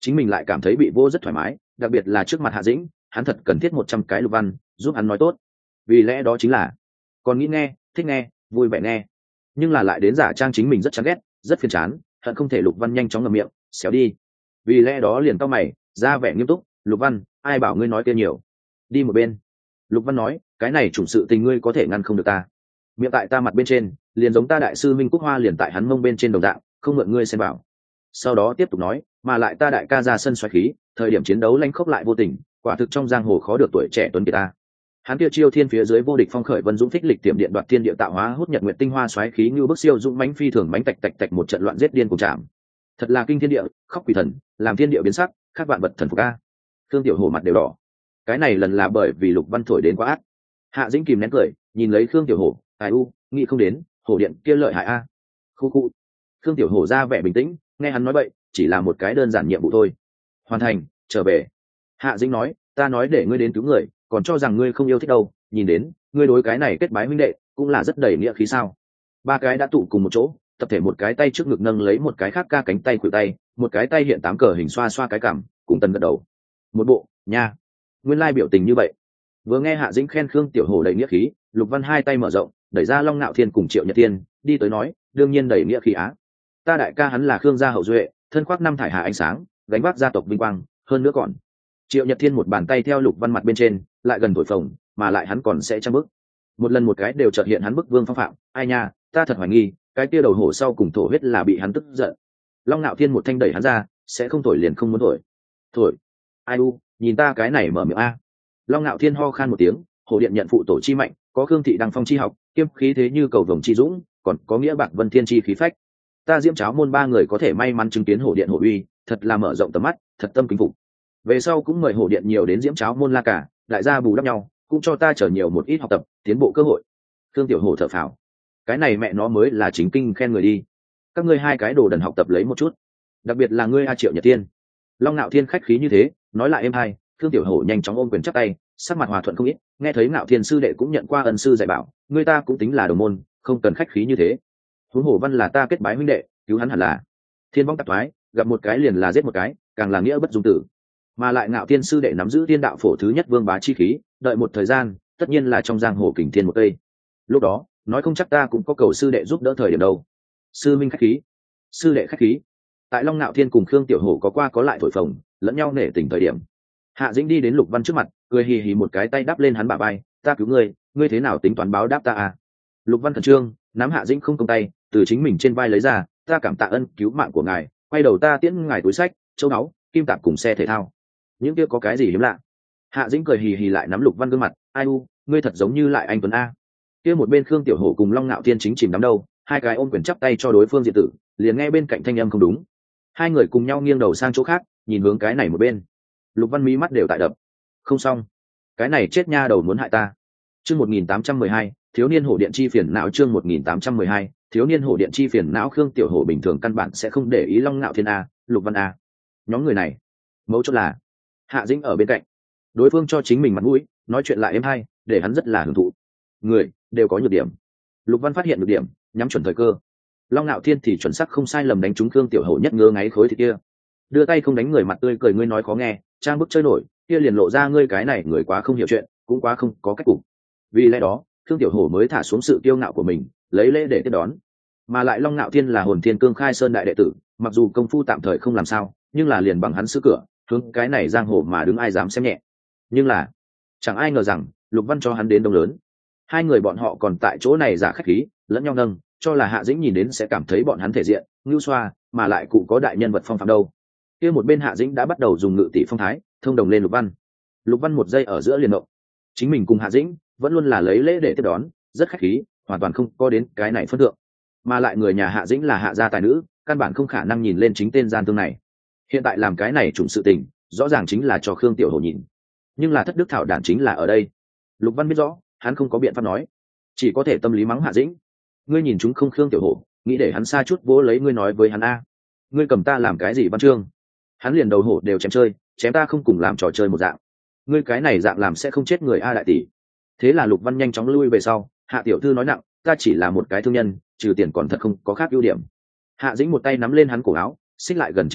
chính mình lại cảm thấy bị vô rất thoải mái, đặc biệt là trước mặt Hạ Dĩnh, hắn thật cần thiết một trăm cái lục văn giúp hắn nói tốt. Vì lẽ đó chính là còn nghĩ nghe, thích nghe, vui vẻ nghe, nhưng là lại đến giả trang chính mình rất chán ghét, rất phiền chán, hận không thể Lục Văn nhanh chóng ngậm miệng xéo đi. Vì lẽ đó liền cau mày, ra vẻ nghiêm túc, Lục Văn, ai bảo ngươi nói kia nhiều, đi một bên. Lục Văn nói, cái này chủng sự tình ngươi có thể ngăn không được ta, miệng tại ta mặt bên trên liền giống ta đại sư Minh Cúc Hoa liền tại hắn mông bên trên đồng dạng, không mượn ngươi xem bảo. Sau đó tiếp tục nói, mà lại ta đại ca ra sân xoáy khí, thời điểm chiến đấu lanh khốc lại vô tình, quả thực trong giang hồ khó được tuổi trẻ tuấn kiệt ta. Hắn kia chiêu thiên phía dưới vô địch phong khởi vân dũng thích lịch tiệm điện đoạt thiên địa tạo hóa hút nhật nguyện tinh hoa xoáy khí như bức siêu dũng mãnh phi thường mãnh tạch tạch tạch một trận loạn giết điên cùng chạm, thật là kinh thiên địa, khóc quỷ thần, làm thiên địa biến sắc, khác vạn vật thần phục a. Thương Tiểu Hổ mặt đều đỏ, cái này lần là bởi vì Lục Văn thổi đến quá ác. Hạ Dĩnh kìm nén cười, nhìn lấy Khương Tiểu Hổ, ai u, nghĩ không đến, hổ điện kia lợi hại a. Khu khu. Khương Tiểu Hổ ra vẻ bình tĩnh, nghe hắn nói vậy, chỉ là một cái đơn giản nhiệm vụ thôi. Hoàn thành, trở về. Hạ Dĩnh nói, ta nói để ngươi đến cứu người, còn cho rằng ngươi không yêu thích đâu, nhìn đến ngươi đối cái này kết bái huynh đệ cũng là rất đầy nghĩa khí sao. Ba cái đã tụ cùng một chỗ, tập thể một cái tay trước ngực nâng lấy một cái khác ca cánh tay khuỷu tay, một cái tay hiện tám cờ hình xoa xoa cái cằm, cùng tần gật đầu. Một bộ, nha. Nguyên lai biểu tình như vậy. Vừa nghe Hạ Dĩnh khen Khương Tiểu Hổ đầy nghĩa khí, Lục Văn hai tay mở rộng, đẩy ra Long Nạo Thiên cùng Triệu Nhật Thiên, đi tới nói, đương nhiên đầy nghĩa khí á. Ta đại ca hắn là Khương gia hậu duệ, thân khoác năm thải hà ánh sáng, gánh vác gia tộc vinh quang, hơn nữa còn Triệu Nhật Thiên một bàn tay theo Lục Văn mặt bên trên, lại gần thổi phồng, mà lại hắn còn sẽ trang bức. Một lần một cái đều chợt hiện hắn bức vương phong phạm, ai nha, ta thật hoài nghi, cái kia đầu hổ sau cùng thổ huyết là bị hắn tức giận. Long Nạo Thiên một thanh đẩy hắn ra, sẽ không thổi liền không muốn thổi. Thổi. Ai u, nhìn ta cái này mở miệng a. Long Nạo Thiên ho khan một tiếng, hổ điện nhận phụ tổ chi mạnh, có Khương thị đăng phong chi học, kiêm khí thế như cầu vồng chi dũng, còn có nghĩa bạc vân thiên chi khí phách. Ta Diễm Cháo môn ba người có thể may mắn chứng kiến hổ điện hổ uy, thật là mở rộng tầm mắt, thật tâm kính phục. Về sau cũng mời hổ điện nhiều đến Diễm Cháo môn la cả, đại gia bù đắp nhau, cũng cho ta trở nhiều một ít học tập, tiến bộ cơ hội. Thương Tiểu Hổ thở phào, cái này mẹ nó mới là chính kinh khen người đi. Các ngươi hai cái đồ đần học tập lấy một chút, đặc biệt là ngươi A Triệu Nhật Tiên. Long Nạo Thiên khách khí như thế, nói lại êm hai. Thương Tiểu Hổ nhanh chóng ôm quyền chắp tay, sắc mặt hòa thuận không ít. Nghe thấy Nạo Thiên sư đệ cũng nhận qua ân sư dạy bảo, người ta cũng tính là đồng môn, không cần khách khí như thế. Huống Hổ Văn là ta kết bái huynh đệ, cứu hắn hẳn là thiên vong tạp thoái, gặp một cái liền là giết một cái, càng là nghĩa bất dung tử. Mà lại Nạo Thiên sư đệ nắm giữ thiên đạo phổ thứ nhất vương bá chi khí, đợi một thời gian, tất nhiên là trong giang hồ kình thiên một cây. Lúc đó, nói không chắc ta cũng có cầu sư đệ giúp đỡ thời điểm đâu. Sư minh khách khí, sư đệ khách khí. Tại Long Nạo Thiên cùng Khương Tiểu Hổ có qua có lại thổi phồng, lẫn nhau nể tình thời điểm. Hạ Dĩnh đi đến Lục Văn trước mặt, cười hì hì một cái tay đắp lên hắn bả vai, ta cứu ngươi, ngươi thế nào tính toán báo đáp ta à? Lục Văn khẩn trương, nắm Hạ Dĩnh không công tay, từ chính mình trên vai lấy ra, ta cảm tạ ân cứu mạng của ngài, quay đầu ta tiễn ngài túi sách, châu báu, kim tạp cùng xe thể thao. Những kia có cái gì hiếm lạ? Hạ Dĩnh cười hì hì lại nắm Lục Văn gương mặt, ai u, ngươi thật giống như lại anh tuấn a. Kia một bên Khương Tiểu Hổ cùng Long Nạo Thiên chính chìm đắm đâu, hai cái ôm quyền chắp tay cho đối phương diện tử, liền nghe bên cạnh thanh âm không đúng. Hai người cùng nhau nghiêng đầu sang chỗ khác, nhìn hướng cái này một bên. Lục Văn mí mắt đều tại đập. Không xong, cái này chết nha đầu muốn hại ta. Chương một nghìn tám trăm mười hai, thiếu niên hổ điện chi phiền não. Chương một nghìn tám trăm mười hai, thiếu niên hổ điện chi phiền não. Khương Tiểu Hổ bình thường căn bản sẽ không để ý Long Nạo Thiên a, Lục Văn a. Nhóm người này, mấu chốt là Hạ Dĩnh ở bên cạnh, đối phương cho chính mình mặt mũi, nói chuyện lại êm hay, để hắn rất là hưởng thụ. Người đều có nhược điểm. Lục Văn phát hiện nhược điểm, nhắm chuẩn thời cơ. Long Nạo Thiên thì chuẩn xác không sai lầm đánh trúng Khương Tiểu Hổ nhất ngơ ngáy khối thịt kia. Đưa tay không đánh người mặt tươi cười, ngươi nói khó nghe, trang bức chơi nổi, kia liền lộ ra ngươi cái này người quá không hiểu chuyện, cũng quá không có cách cục. Vì lẽ đó, Khương Tiểu Hổ mới thả xuống sự kiêu ngạo của mình, lấy lễ để tiếp đón. Mà lại Long Nạo Thiên là Hồn Thiên Cương Khai Sơn đại đệ tử, mặc dù công phu tạm thời không làm sao, nhưng là liền bằng hắn sư cửa, hướng cái này giang hồ mà đứng ai dám xem nhẹ. Nhưng là, chẳng ai ngờ rằng Lục Văn cho hắn đến đông lớn. Hai người bọn họ còn tại chỗ này giả khách khí, lẫn nhau nâng, cho là Hạ Dĩnh nhìn đến sẽ cảm thấy bọn hắn thể diện, ngưu xoa, mà lại cụ có đại nhân vật phong phạm đâu. Kia một bên Hạ Dĩnh đã bắt đầu dùng ngự tỷ phong thái, thông đồng lên Lục Văn. Lục Văn một giây ở giữa liền động. Chính mình cùng Hạ Dĩnh vẫn luôn là lấy lễ để tiếp đón, rất khách khí, hoàn toàn không có đến cái này phân thượng. Mà lại người nhà Hạ Dĩnh là Hạ gia tài nữ, căn bản không khả năng nhìn lên chính tên gian tương này. Hiện tại làm cái này trùng sự tình, rõ ràng chính là cho Khương Tiểu Hổ nhìn. Nhưng là thất đức thảo đản chính là ở đây. Lục Văn biết rõ, hắn không có biện pháp nói, chỉ có thể tâm lý mắng Hạ Dĩnh. Ngươi nhìn chúng không Khương Tiểu Hổ, nghĩ để hắn xa chút vỗ lấy ngươi nói với hắn a. Ngươi cầm ta làm cái gì Văn Chương? Hắn liền đầu hổ đều chém chơi, chém ta không cùng làm trò chơi một dạng. Ngươi cái này dạng làm sẽ không chết người a đại tỷ. Thế là Lục Văn nhanh chóng lui về sau, Hạ tiểu thư nói nặng, ta chỉ là một cái thương nhân, trừ tiền còn thật không có khác ưu điểm. Hạ Dĩnh một tay nắm lên hắn cổ áo, xích lại gần chính mình,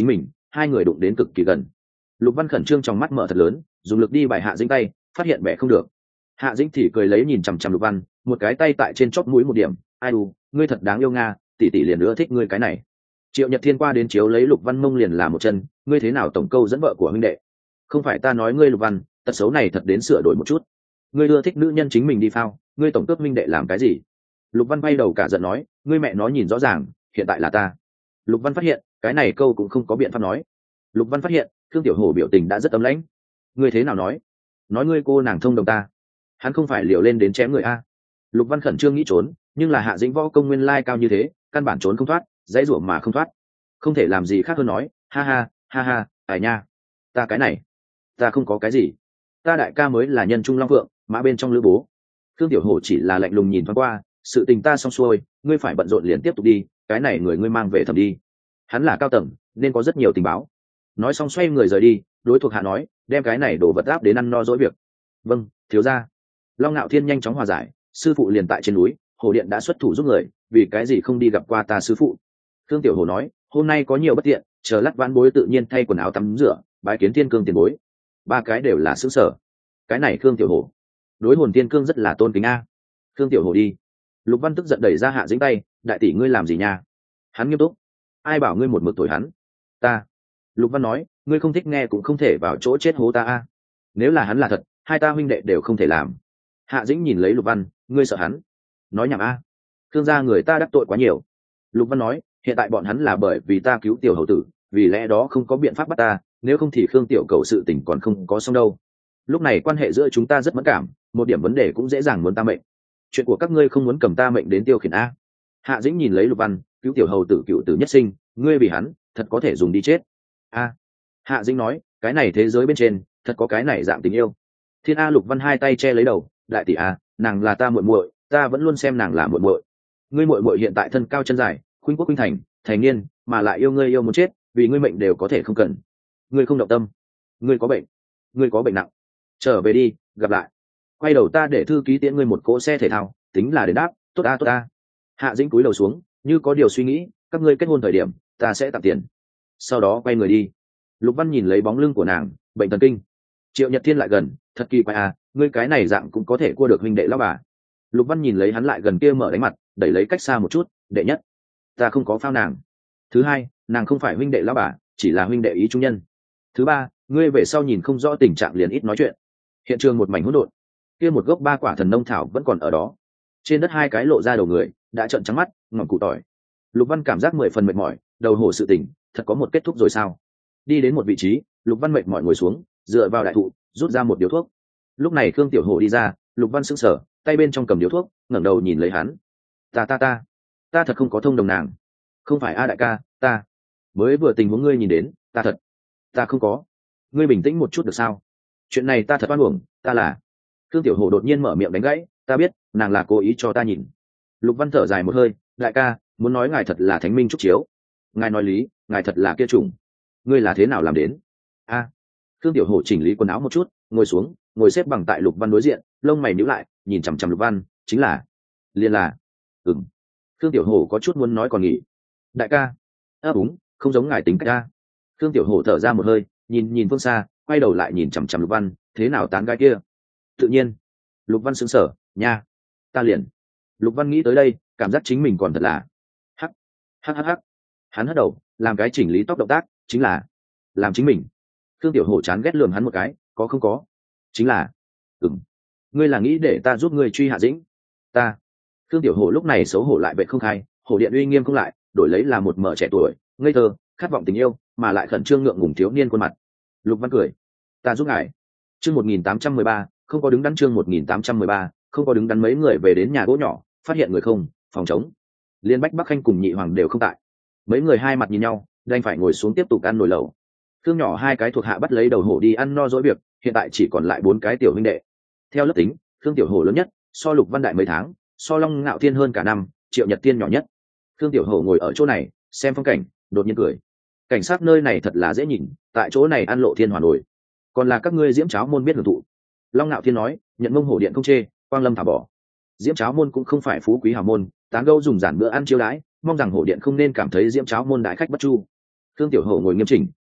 hai người đụng đến cực kỳ gần. Lục Văn khẩn trương trong mắt mở thật lớn, dùng lực đi bài Hạ Dĩnh tay, phát hiện bẻ không được. Hạ Dĩnh thì cười lấy nhìn chằm chằm Lục Văn, một cái tay tại trên chóp mũi một điểm, ai u, ngươi thật đáng yêu nga, tỷ tỷ liền nữa thích ngươi cái này. Triệu Nhật Thiên qua đến chiếu lấy Lục Văn mông liền là một chân, ngươi thế nào tổng câu dẫn vợ của huynh đệ? Không phải ta nói ngươi Lục Văn, tật xấu này thật đến sửa đổi một chút. Ngươi ưa thích nữ nhân chính mình đi phao, ngươi tổng cướp huynh đệ làm cái gì? Lục Văn bay đầu cả giận nói, ngươi mẹ nó nhìn rõ ràng, hiện tại là ta. Lục Văn phát hiện, cái này câu cũng không có biện pháp nói. Lục Văn phát hiện, Thương Tiểu Hổ biểu tình đã rất ấm lãnh. Ngươi thế nào nói? Nói ngươi cô nàng thông đồng ta. Hắn không phải liều lên đến chém người a? Lục Văn khẩn trương nghĩ trốn, nhưng là Hạ Dĩnh võ công nguyên lai cao như thế, căn bản trốn không thoát, dãy rủa mà không thoát. Không thể làm gì khác hơn nói, ha ha, ha ha, ai nha, ta cái này, ta không có cái gì, ta đại ca mới là nhân trung long phượng, mã bên trong lữ bố. Thương Tiểu Hổ chỉ là lạnh lùng nhìn thoáng qua, sự tình ta xong xuôi, ngươi phải bận rộn liền tiếp tục đi, cái này người ngươi mang về thẩm đi. Hắn là cao tầng, nên có rất nhiều tình báo. Nói xong xoay người rời đi, đối thuộc hạ nói, đem cái này đổ vật áp đến ăn no dỗi việc. Vâng, thiếu gia. Long Nạo Thiên nhanh chóng hòa giải, sư phụ liền tại trên núi, Hồ Điện đã xuất thủ giúp người, vì cái gì không đi gặp qua ta sư phụ? Thương Tiểu Hổ nói, hôm nay có nhiều bất tiện, chờ lát vãn bối tự nhiên thay quần áo tắm rửa, bái kiến Thiên Cương tiền bối. Ba cái đều là xứ sở. Cái này Thương Tiểu Hổ, đối hồn Thiên Cương rất là tôn kính a. Thương Tiểu Hổ đi. Lục Văn tức giận đẩy ra Hạ Dĩnh tay, đại tỷ ngươi làm gì nha? Hắn nghiêm túc. Ai bảo ngươi một mực tuổi hắn? Ta. Lục Văn nói, ngươi không thích nghe cũng không thể vào chỗ chết hố ta a. Nếu là hắn là thật, hai ta huynh đệ đều không thể làm. Hạ Dĩnh nhìn lấy Lục Văn, ngươi sợ hắn? Nói nhảm a. Thương gia người ta đắc tội quá nhiều. Lục Văn nói, hiện tại bọn hắn là bởi vì ta cứu tiểu hầu tử, vì lẽ đó không có biện pháp bắt ta, nếu không thì Khương tiểu cầu sự tình còn không có xong đâu. Lúc này quan hệ giữa chúng ta rất mẫn cảm, một điểm vấn đề cũng dễ dàng muốn ta mệnh. Chuyện của các ngươi không muốn cầm ta mệnh đến tiêu khiển a. Hạ Dĩnh nhìn lấy Lục Văn, cứu tiểu hầu tử cựu tử nhất sinh, ngươi vì hắn, thật có thể dùng đi chết. A. Hạ Dĩnh nói, cái này thế giới bên trên, thật có cái này dạng tình yêu. Thiên A. Lục Văn hai tay che lấy đầu, đại tỷ a, nàng là ta muội muội, ta vẫn luôn xem nàng là muội muội. Ngươi muội muội hiện tại thân cao chân dài, khuynh quốc khuynh thành, thành niên, mà lại yêu ngươi yêu muốn chết, vì ngươi mệnh đều có thể không cần. Ngươi không động tâm, ngươi có bệnh, ngươi có bệnh nặng. Trở về đi, gặp lại. Quay đầu ta để thư ký tiễn ngươi một cỗ xe thể thao, tính là đền đáp, tốt ta tốt ta. Hạ Dĩnh cúi đầu xuống, như có điều suy nghĩ, các ngươi kết hôn thời điểm, ta sẽ tặng tiền. Sau đó quay người đi. Lục Văn nhìn lấy bóng lưng của nàng, bệnh thần kinh. Triệu Nhật Thiên lại gần, thật kỳ quái à, ngươi cái này dạng cũng có thể cua được huynh đệ lão bà. Lục Văn nhìn lấy hắn lại gần kia mở đánh mặt, đẩy lấy cách xa một chút, đệ nhất, ta không có phao nàng. Thứ hai, nàng không phải huynh đệ lão bà, chỉ là huynh đệ ý trung nhân. Thứ ba, ngươi về sau nhìn không rõ tình trạng liền ít nói chuyện. Hiện trường một mảnh hỗn độn, kia một gốc ba quả thần nông thảo vẫn còn ở đó. Trên đất hai cái lộ ra đầu người, đã trợn trắng mắt, ngọn cụ tỏi. Lục Văn cảm giác mười phần mệt mỏi, đầu hổ sự tình, thật có một kết thúc rồi sao? Đi đến một vị trí, Lục Văn mệt mỏi ngồi xuống, dựa vào đại thụ, rút ra một điếu thuốc. Lúc này Khương Tiểu Hổ đi ra, Lục Văn sững sờ, tay bên trong cầm điếu thuốc, ngẩng đầu nhìn lấy hắn. Ta ta ta, ta thật không có thông đồng nàng. Không phải a đại ca, ta mới vừa tình huống ngươi nhìn đến, ta thật, ta không có. Ngươi bình tĩnh một chút được sao? Chuyện này ta thật oan uổng, ta là. Khương Tiểu Hổ đột nhiên mở miệng đánh gãy, ta biết, nàng là cố ý cho ta nhìn. Lục Văn thở dài một hơi, đại ca, muốn nói ngài thật là thánh minh trúc chiếu. Ngài nói lý, ngài thật là kia trùng. Ngươi là thế nào làm đến? A. À. Khương Tiểu Hổ chỉnh lý quần áo một chút, ngồi xuống, ngồi xếp bằng tại Lục Văn đối diện, lông mày nhíu lại, nhìn chằm chằm Lục Văn, chính là, liền là, ừm. Khương Tiểu Hổ có chút muốn nói còn nghỉ. Đại ca, ơ đúng, không giống ngài tính cách a. Khương Tiểu Hổ thở ra một hơi, nhìn nhìn phương xa, quay đầu lại nhìn chằm chằm Lục Văn, thế nào tán gái kia? Tự nhiên. Lục Văn sững sờ, nha, ta liền. Lục Văn nghĩ tới đây, cảm giác chính mình còn thật là, hắc, hắc hắc hắc. Hắn hất đầu, làm cái chỉnh lý tóc động tác, chính là, làm chính mình. Khương Tiểu Hổ chán ghét lườm hắn một cái, có không có? Chính là, ừm, ngươi là nghĩ để ta giúp ngươi truy Hạ Dĩnh? Ta. Khương Tiểu Hổ lúc này xấu hổ lại vậy không khai, hổ điện uy nghiêm không lại, đổi lấy là một mở trẻ tuổi, ngây thơ, khát vọng tình yêu, mà lại khẩn trương ngượng ngùng thiếu niên khuôn mặt. Lục Văn cười, ta giúp ngài. Chương một nghìn tám trăm mười ba, không có đứng đắn chương một nghìn tám trăm mười ba, không có đứng đắn mấy người về đến nhà gỗ nhỏ, phát hiện người không, phòng trống. Liên Bách Bắc Khanh cùng Nhị Hoàng đều không tại. Mấy người hai mặt nhìn nhau, đành phải ngồi xuống tiếp tục ăn nồi lẩu. Thương nhỏ hai cái thuộc hạ bắt lấy đầu hổ đi ăn no dỗi việc, hiện tại chỉ còn lại bốn cái tiểu huynh đệ. Theo lớp tính, Thương Tiểu Hổ lớn nhất, so Lục Văn đại mấy tháng, so Long Ngạo Thiên hơn cả năm, Triệu Nhật Thiên nhỏ nhất. Thương Tiểu Hổ ngồi ở chỗ này, xem phong cảnh, đột nhiên cười. Cảnh sát nơi này thật là dễ nhìn, tại chỗ này ăn lộ thiên hoàn nổi. Còn là các ngươi Diễm Cháo môn biết hưởng thụ. Long Ngạo Thiên nói, nhận mông hổ điện không chê, quang lâm thả bỏ. Diễm Cháo môn cũng không phải phú quý hào môn, tán gẫu dùng giản bữa ăn chiêu đãi, mong rằng hổ điện không nên cảm thấy Diễm Cháo môn đại khách bất chu. Thương Tiểu Hổ ngồi nghiêm chỉnh,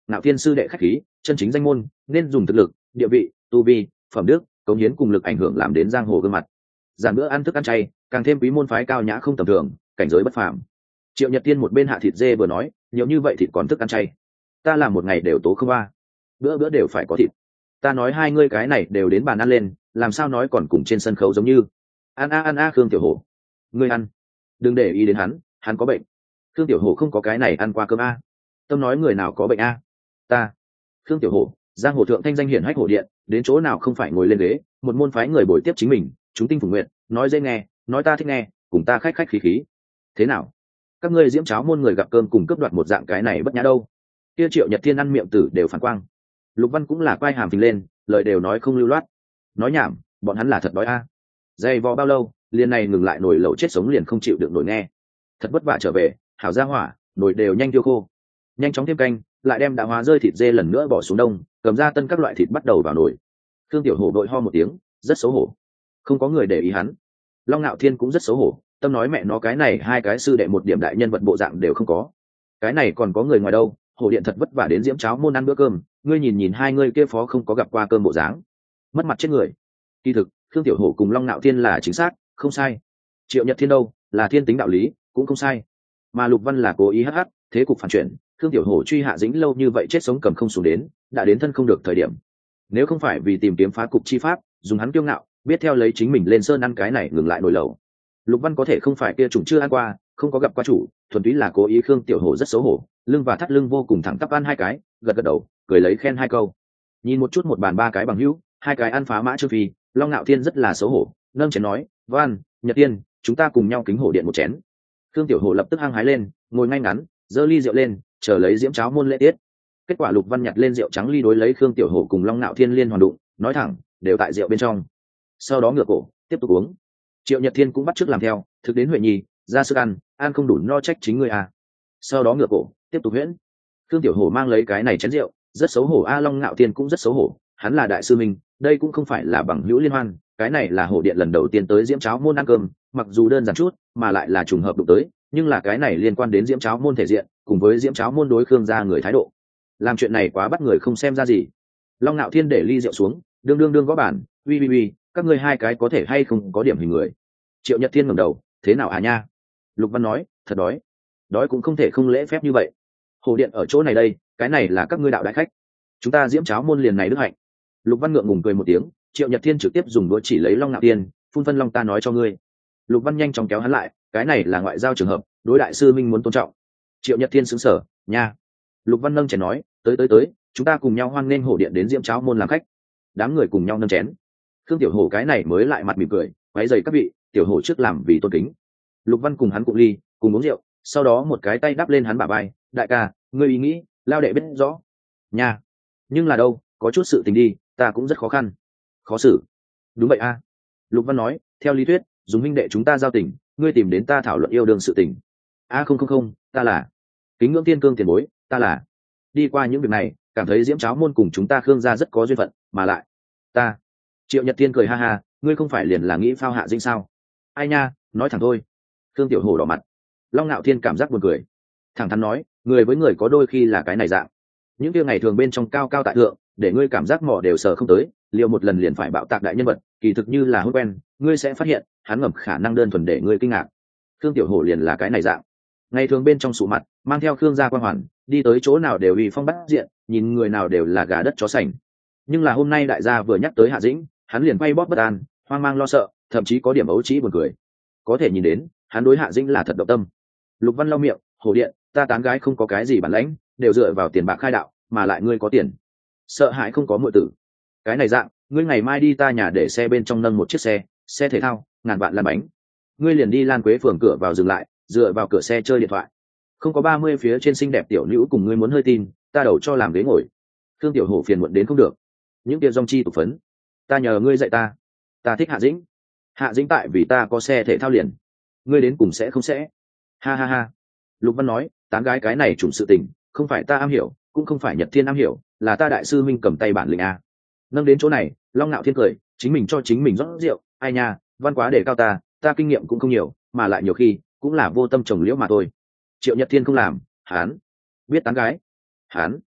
Ngạo Thiên sư đệ khách khí, chân chính danh môn nên dùng thực lực, địa vị, tu vi, phẩm đức, cống hiến cùng lực ảnh hưởng làm đến giang hồ gương mặt. Giản bữa ăn thức ăn chay, càng thêm quý môn phái cao nhã không tầm thường, cảnh giới bất phàm. Triệu Nhật Tiên một bên hạ thịt dê vừa nói, nhiều như vậy thịt còn thức ăn chay, ta làm một ngày đều tố không ba, bữa bữa đều phải có thịt. Ta nói hai ngươi cái này đều đến bàn ăn lên, làm sao nói còn cùng trên sân khấu giống như. Ăn a ăn a Khương Tiểu Hổ, ngươi ăn, đừng để ý đến hắn, hắn có bệnh. Khương Tiểu Hổ không có cái này ăn qua cơm a. Tâm nói người nào có bệnh a? Ta. Khương Tiểu Hổ, giang hồ thượng thanh danh hiển hách hổ điện, đến chỗ nào không phải ngồi lên ghế, một môn phái người bồi tiếp chính mình, chúng tinh phùng nguyện, nói dễ nghe, nói ta thích nghe, cùng ta khách khách khí khí. Thế nào? Các ngươi diễm cháo môn người gặp cơm cùng cướp đoạt một dạng cái này bất nhã đâu? Kia Triệu Nhật Thiên ăn miệng tử đều phản quang. Lục Văn cũng là quay hàm phình lên, lời đều nói không lưu loát. Nói nhảm, bọn hắn là thật đói a. Dày vò bao lâu, liền này ngừng lại nổi lẩu chết sống liền không chịu được nổi nghe. Thật vất vả trở về, hảo ra hỏa, nồi đều nhanh tiêu khô. Nhanh chóng thêm canh, lại đem đã hóa rơi thịt dê lần nữa bỏ xuống đông, cầm ra tân các loại thịt bắt đầu vào nồi. Thương Tiểu Hổ đội ho một tiếng, rất xấu hổ. Không có người để ý hắn. Long Nạo Thiên cũng rất xấu hổ, tâm nói mẹ nó cái này hai cái sư đệ một điểm đại nhân vật bộ dạng đều không có. Cái này còn có người ngoài đâu, Hổ điện thật vất vả đến diễm cháo môn ăn bữa cơm, ngươi nhìn nhìn hai ngươi kia phó không có gặp qua cơm bộ dáng, mất mặt chết người. Kỳ thực, Thương Tiểu Hổ cùng Long Nạo Thiên là chính xác, không sai. Triệu Nhật Thiên đâu, là thiên tính đạo lý, cũng không sai. Mà Lục Văn là cố ý hắc hắc, thế cục phản chuyển, Thương Tiểu Hổ truy Hạ Dĩnh lâu như vậy chết sống cầm không xuống đến, đã đến thân không được thời điểm. Nếu không phải vì tìm kiếm phá cục chi pháp, dùng hắn kiêu ngạo, biết theo lấy chính mình lên sơn ăn cái này ngừng lại nồi lẩu. Lục Văn có thể không phải kia chủng chưa ăn qua, không có gặp qua chủ, thuần túy là cố ý. Khương Tiểu Hổ rất xấu hổ, lưng và thắt lưng vô cùng thẳng tắp ăn hai cái, gật gật đầu, cười lấy khen hai câu. Nhìn một chút một bàn ba cái bằng hữu, hai cái ăn phá mã Trương Phi, Long Nạo Thiên rất là xấu hổ, nâng chén nói, "Văn, Nhật Tiên, chúng ta cùng nhau kính hổ điện một chén." Khương Tiểu Hổ lập tức hăng hái lên, ngồi ngay ngắn, giơ ly rượu lên, chờ lấy diễm cháo môn lễ tiết. Kết quả Lục Văn nhặt lên rượu trắng ly đối lấy Khương Tiểu Hổ cùng Long Nạo Thiên liên hoàn đụng, nói thẳng, đều tại rượu bên trong. Sau đó ngửa cổ, tiếp tục uống. Triệu Nhật Thiên cũng bắt chước làm theo, thực đến Huệ Nhi, ra sức ăn, ăn không đủ no trách chính người à. Sau đó ngửa cổ, tiếp tục huyễn. Khương Tiểu Hổ mang lấy cái này chén rượu, rất xấu hổ. A Long Nạo Thiên cũng rất xấu hổ, hắn là đại sư minh, đây cũng không phải là bằng hữu liên hoan, cái này là hổ điện lần đầu tiên tới diễm cháo môn ăn cơm, mặc dù đơn giản chút, mà lại là trùng hợp đụng tới, nhưng là cái này liên quan đến diễm cháo môn thể diện, cùng với diễm cháo môn đối Khương gia người thái độ. Làm chuyện này quá bắt người không xem ra gì. Long Nạo Thiên để ly rượu xuống, đương đương đương gõ bàn, uy uy uy, các ngươi hai cái có thể hay không có điểm hình người. Triệu Nhật Thiên ngẩng đầu, thế nào à nha? Lục Văn nói, thật đói. Đói cũng không thể không lễ phép như vậy. Hồ điện ở chỗ này đây, cái này là các ngươi đạo đại khách, chúng ta diễm cháo môn liền này đức hạnh. Lục Văn ngượng ngùng cười một tiếng. Triệu Nhật Thiên trực tiếp dùng đũa chỉ lấy Long Nạo Thiên, phun phân long ta nói cho ngươi. Lục Văn nhanh chóng kéo hắn lại, cái này là ngoại giao trường hợp, đối đại sư minh muốn tôn trọng. Triệu Nhật Thiên sững sờ, nha. Lục Văn nâng chén nói, tới tới tới, chúng ta cùng nhau hoan nghênh hổ điện đến diễm cháo môn làm khách. Đám người cùng nhau nâng chén. Khương Tiểu Hổ cái này mới lại mặt mỉm cười, quấy giày các vị, Tiểu Hổ trước làm vì tôn kính. Lục Văn cùng hắn cùng ly, cùng uống rượu, sau đó một cái tay đắp lên hắn bả vai, đại ca, ngươi ý nghĩ, lao đệ biết rõ. Nha. Nhưng là đâu, có chút sự tình đi, ta cũng rất khó khăn. Khó xử. Đúng vậy a. Lục Văn nói, theo lý thuyết, dùng minh đệ chúng ta giao tình, ngươi tìm đến ta thảo luận yêu đương sự tình. A không không không, ta là kính ngưỡng tiên cương tiền bối, ta là đi qua những việc này, cảm thấy diễm cháo môn cùng chúng ta Khương gia rất có duyên phận, mà lại ta. Triệu Nhật Thiên cười ha ha, ngươi không phải liền là nghĩ phao Hạ Dĩnh sao? Ai nha, nói thẳng thôi. Khương Tiểu Hổ đỏ mặt. Long Nạo Thiên cảm giác buồn cười, thẳng thắn nói, người với người có đôi khi là cái này dạng. Những kia ngày thường bên trong cao cao tại thượng, để ngươi cảm giác mò đều sờ không tới, liệu một lần liền phải bạo tạc đại nhân vật, kỳ thực như là hôn quen, ngươi sẽ phát hiện, hắn ngầm khả năng đơn thuần để ngươi kinh ngạc. Khương Tiểu Hổ liền là cái này dạng. Ngày thường bên trong sụ mặt, mang theo Khương gia quan hoàn, đi tới chỗ nào đều uy phong bát diện, nhìn người nào đều là gà đất chó sành. Nhưng là hôm nay đại gia vừa nhắc tới Hạ Dĩnh, hắn liền quay bóp bất an, hoang mang lo sợ, thậm chí có điểm ấu trĩ buồn cười. Có thể nhìn đến, hắn đối Hạ Dĩnh là thật động tâm. Lục Văn lau miệng, hổ điện, ta tán gái không có cái gì bản lãnh, đều dựa vào tiền bạc khai đạo, mà lại ngươi có tiền, sợ hãi không có muội tử. Cái này dạng, ngươi ngày mai đi ta nhà để xe bên trong nâng một chiếc xe, xe thể thao, ngàn vạn lan bánh. Ngươi liền đi Lan Quế phường cửa vào dừng lại, dựa vào cửa xe chơi điện thoại. Không có ba mươi phía trên xinh đẹp tiểu nữ cùng ngươi muốn hơi tin, ta đầu cho làm ghế ngồi. Thương Tiểu Hổ phiền muộn đến không được. Những kia dòng chi tục phấn, ta nhờ ngươi dạy ta. Ta thích Hạ Dĩnh. Hạ Dĩnh tại vì ta có xe thể thao liền. Ngươi đến cùng sẽ không sẽ. Ha ha ha. Lục Văn nói, tán gái cái này trùng sự tình, không phải ta am hiểu, cũng không phải Nhật Thiên am hiểu, là ta đại sư minh cầm tay bản lĩnh a. Nâng đến chỗ này, Long Nạo Thiên cười, chính mình cho chính mình rót rượu, ai nha, văn quá để cao ta, ta kinh nghiệm cũng không nhiều, mà lại nhiều khi cũng là vô tâm trồng liễu mà thôi. Triệu Nhật Thiên không làm, hán biết tán gái, hán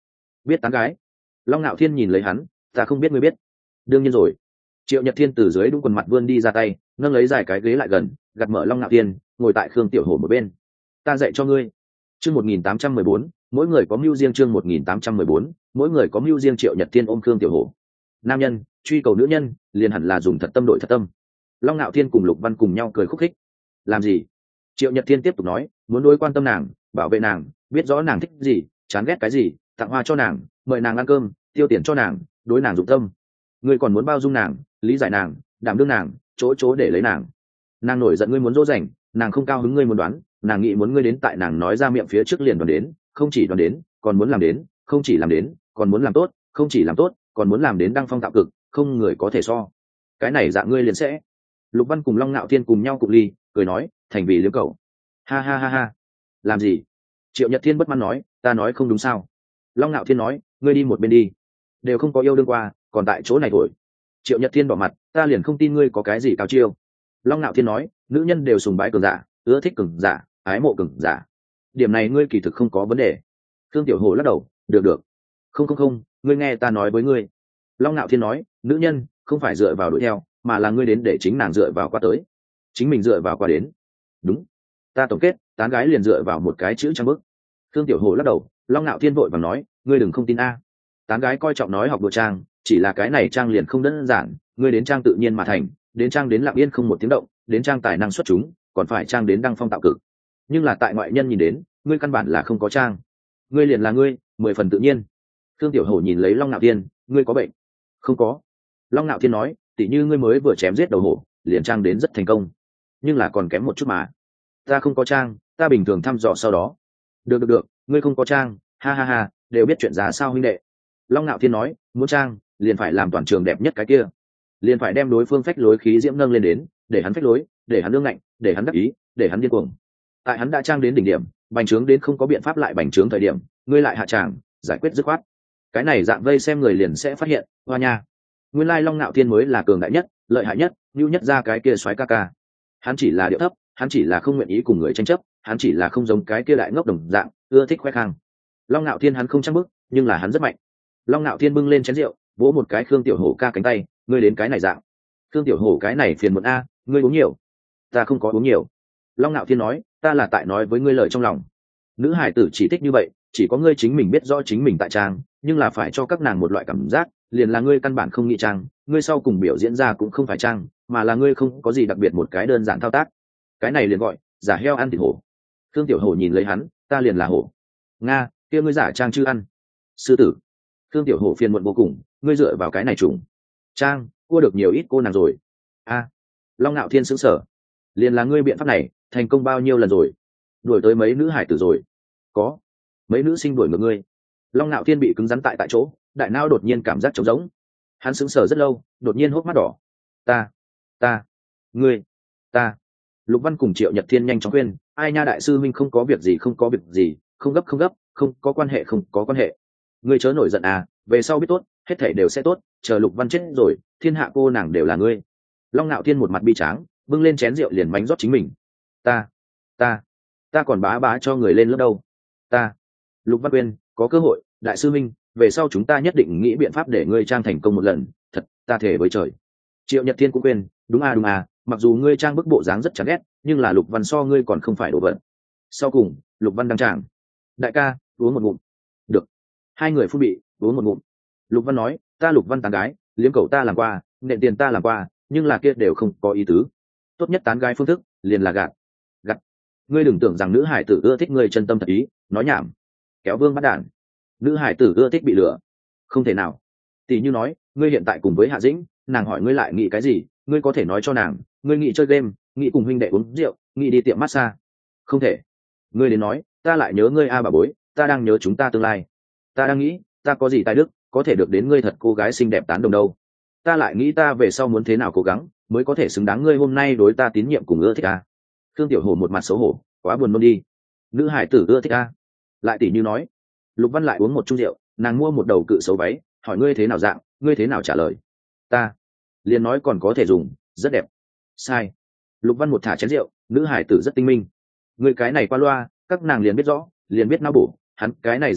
biết tán gái. Long Nạo Thiên nhìn lấy hắn, ta không biết ngươi biết. Đương nhiên rồi. Triệu Nhật Thiên từ dưới đúng quần mặt vươn đi ra tay, nâng lấy dài cái ghế lại gần, gạt mở Long Nạo Thiên, ngồi tại Khương Tiểu Hổ một bên. Ta dạy cho ngươi. Chương một nghìn tám trăm mười bốn, mỗi người có mưu riêng. Chương một nghìn tám trăm mười bốn, mỗi người có mưu riêng. Triệu Nhật Thiên ôm Khương Tiểu Hổ. Nam nhân truy cầu nữ nhân, liền hẳn là dùng thật tâm đội thật tâm. Long Nạo Thiên cùng Lục Văn cùng nhau cười khúc khích. Làm gì? Triệu Nhật Thiên tiếp tục nói, muốn đối quan tâm nàng, bảo vệ nàng, biết rõ nàng thích gì, chán ghét cái gì, tặng hoa cho nàng, mời nàng ăn cơm, tiêu tiền cho nàng, đối nàng dụng tâm. Ngươi còn muốn bao dung nàng, lý giải nàng, đảm đương nàng, chỗ chỗ để lấy nàng. Nàng nổi giận ngươi muốn dỗ dành, nàng không cao hứng ngươi muốn đoán, nàng nghĩ muốn ngươi đến tại nàng nói ra miệng phía trước liền đoán đến, không chỉ đoán đến, còn muốn làm đến, không chỉ làm đến, còn muốn làm tốt, không chỉ làm tốt, còn muốn làm đến đăng phong tạo cực, không người có thể so. Cái này dạng ngươi liền sẽ. Lục Văn cùng Long Nạo Thiên cùng nhau cụng ly, cười nói, thành vì liếm cầu. Ha ha ha ha. Làm gì? Triệu Nhật Thiên bất mãn nói, ta nói không đúng sao? Long Nạo Thiên nói, ngươi đi một bên đi, đều không có yêu đương qua, còn tại chỗ này thổi. Triệu Nhật Thiên bỏ mặt, ta liền không tin ngươi có cái gì cao chiêu. Long Nạo Thiên nói, nữ nhân đều sùng bái cường giả, ưa thích cường giả, ái mộ cường giả. Điểm này ngươi kỳ thực không có vấn đề. Thương Tiểu Hồ lắc đầu, được được. Không không không, ngươi nghe ta nói với ngươi. Long Nạo Thiên nói, nữ nhân không phải dựa vào đuổi theo, mà là ngươi đến để chính nàng dựa vào qua tới, chính mình dựa vào qua đến. Đúng. Ta tổng kết, tán gái liền dựa vào một cái chữ trang bức. Thương Tiểu Hồ lắc đầu, Long Nạo Thiên vội vàng nói, ngươi đừng không tin a. Tán gái coi trọng nói học đùa trang, chỉ là cái này trang liền không đơn giản, ngươi đến trang tự nhiên mà thành, đến trang đến lặng yên không một tiếng động, đến trang tài năng xuất chúng, còn phải trang đến đăng phong tạo cực. Nhưng là tại ngoại nhân nhìn đến, ngươi căn bản là không có trang, ngươi liền là ngươi, mười phần tự nhiên. Thương Tiểu Hổ nhìn lấy Long Nạo Thiên, ngươi có bệnh? Không có. Long Nạo Thiên nói, tỉ như ngươi mới vừa chém giết đầu hổ, liền trang đến rất thành công, nhưng là còn kém một chút mà. Ta không có trang, ta bình thường thăm dò sau đó. Được được được, ngươi không có trang, ha ha ha, đều biết chuyện ra sao huynh đệ. Long Nạo Thiên nói, muốn trang, liền phải làm toàn trường đẹp nhất cái kia, liền phải đem đối phương phách lối khí diễm nâng lên đến, để hắn phách lối, để hắn lương ngạnh, để hắn đắc ý, để hắn điên cuồng. Tại hắn đã trang đến đỉnh điểm, bành trướng đến không có biện pháp lại bành trướng thời điểm, ngươi lại hạ tràng, giải quyết dứt khoát. Cái này dạng vây xem người liền sẽ phát hiện, hoa nha, nguyên lai Long Nạo Thiên mới là cường đại nhất, lợi hại nhất, nhu nhất ra cái kia soái ca ca. Hắn chỉ là điệu thấp, hắn chỉ là không nguyện ý cùng người tranh chấp, hắn chỉ là không giống cái kia đại ngốc đồng dạng, ưa thích khoe khang. Long Nạo Thiên hắn không trang bức, nhưng là hắn rất mạnh. Long Nạo Thiên bưng lên chén rượu, vỗ một cái Khương Tiểu Hổ ca cánh tay, ngươi đến cái này dạng. Khương Tiểu Hổ cái này phiền muộn a, ngươi uống nhiều. Ta không có uống nhiều. Long Nạo Thiên nói, ta là tại nói với ngươi lời trong lòng. Nữ hải tử chỉ thích như vậy, chỉ có ngươi chính mình biết rõ chính mình tại trang, nhưng là phải cho các nàng một loại cảm giác, liền là ngươi căn bản không nghĩ trang, ngươi sau cùng biểu diễn ra cũng không phải trang, mà là ngươi không có gì đặc biệt một cái đơn giản thao tác. Cái này liền gọi giả heo ăn thịt hổ. Khương Tiểu Hổ nhìn lấy hắn, ta liền là hổ. Nga, kia ngươi giả trang chưa ăn. Sư tử. Khương Tiểu Hổ phiền muộn vô cùng, ngươi dựa vào cái này trùng trang, cua được nhiều ít cô nàng rồi. A. Long Nạo Thiên sững sờ. Liền là ngươi biện pháp này, thành công bao nhiêu lần rồi? Đuổi tới mấy nữ hải tử rồi? Có. Mấy nữ sinh đuổi ngược ngươi. Long Nạo Thiên bị cứng rắn tại tại chỗ, đại não đột nhiên cảm giác trống rỗng. Hắn sững sờ rất lâu, đột nhiên hốc mắt đỏ. Ta, ta, ngươi, ta. Lục Văn cùng Triệu Nhật Thiên nhanh chóng khuyên, ai nha đại sư minh, không có việc gì, không có việc gì, không gấp không gấp, không có quan hệ không có quan hệ. Ngươi chớ nổi giận à, về sau biết tốt, hết thảy đều sẽ tốt, chờ Lục Văn chết rồi, thiên hạ cô nàng đều là ngươi. Long Nạo Thiên một mặt bi tráng, bưng lên chén rượu liền bánh rót chính mình. Ta, ta, ta còn bá bá cho người lên lớp đâu. Ta. Lục Văn Quyên, có cơ hội, đại sư minh, về sau chúng ta nhất định nghĩ biện pháp để ngươi trang thành công một lần, thật, ta thề với trời. Triệu Nhật Thiên cũng quên, đúng à đúng à, mặc dù ngươi trang bức bộ dáng rất chán ghét, nhưng là Lục Văn so ngươi còn không phải đồ vật. Sau cùng, Lục Văn đăng tràng. Đại ca, uống một ngụm. Được. Hai người phun bị, uống một ngụm. Lục Văn nói, ta Lục Văn tán gái, liếm cầu ta làm qua, nện tiền ta làm qua, nhưng là kia đều không có ý tứ. Tốt nhất tán gái phương thức, liền là gạt. Gạt. Ngươi đừng tưởng rằng nữ hải tử ưa thích ngươi chân tâm thật ý, nói nhảm. Kéo vương bắt đản. Nữ hải tử ưa thích bị lừa. Không thể nào. Tỷ như nói, ngươi hiện tại cùng với Hạ Dĩnh, nàng hỏi ngươi lại nghĩ cái gì, ngươi có thể nói cho nàng, ngươi nghĩ chơi game, nghĩ cùng huynh đệ uống rượu, nghĩ đi tiệm massage. Không thể. Ngươi đến nói, ta lại nhớ ngươi a bà bối, ta đang nhớ chúng ta tương lai. Ta đang nghĩ, ta có gì tài đức, có thể được đến ngươi thật cô gái xinh đẹp tán đồng đâu. Ta lại nghĩ ta về sau muốn thế nào cố gắng, mới có thể xứng đáng ngươi hôm nay đối ta tín nhiệm cùng ưa thích a. Thương Tiểu Hổ một mặt xấu hổ, quá buồn nôn đi. Nữ hải tử ưa thích a. Lại tỷ như nói, Lục Văn lại uống một chung rượu, nàng mua một đầu cự xấu váy, hỏi ngươi thế nào dạng, ngươi thế nào trả lời. Ta liền nói còn có thể dùng, rất đẹp. Sai. Lục Văn một thả chén rượu, nữ hải tử rất tinh minh. Ngươi cái này qua loa, các nàng liền biết rõ, liền biết não bổ, hắn cái này dạng nói,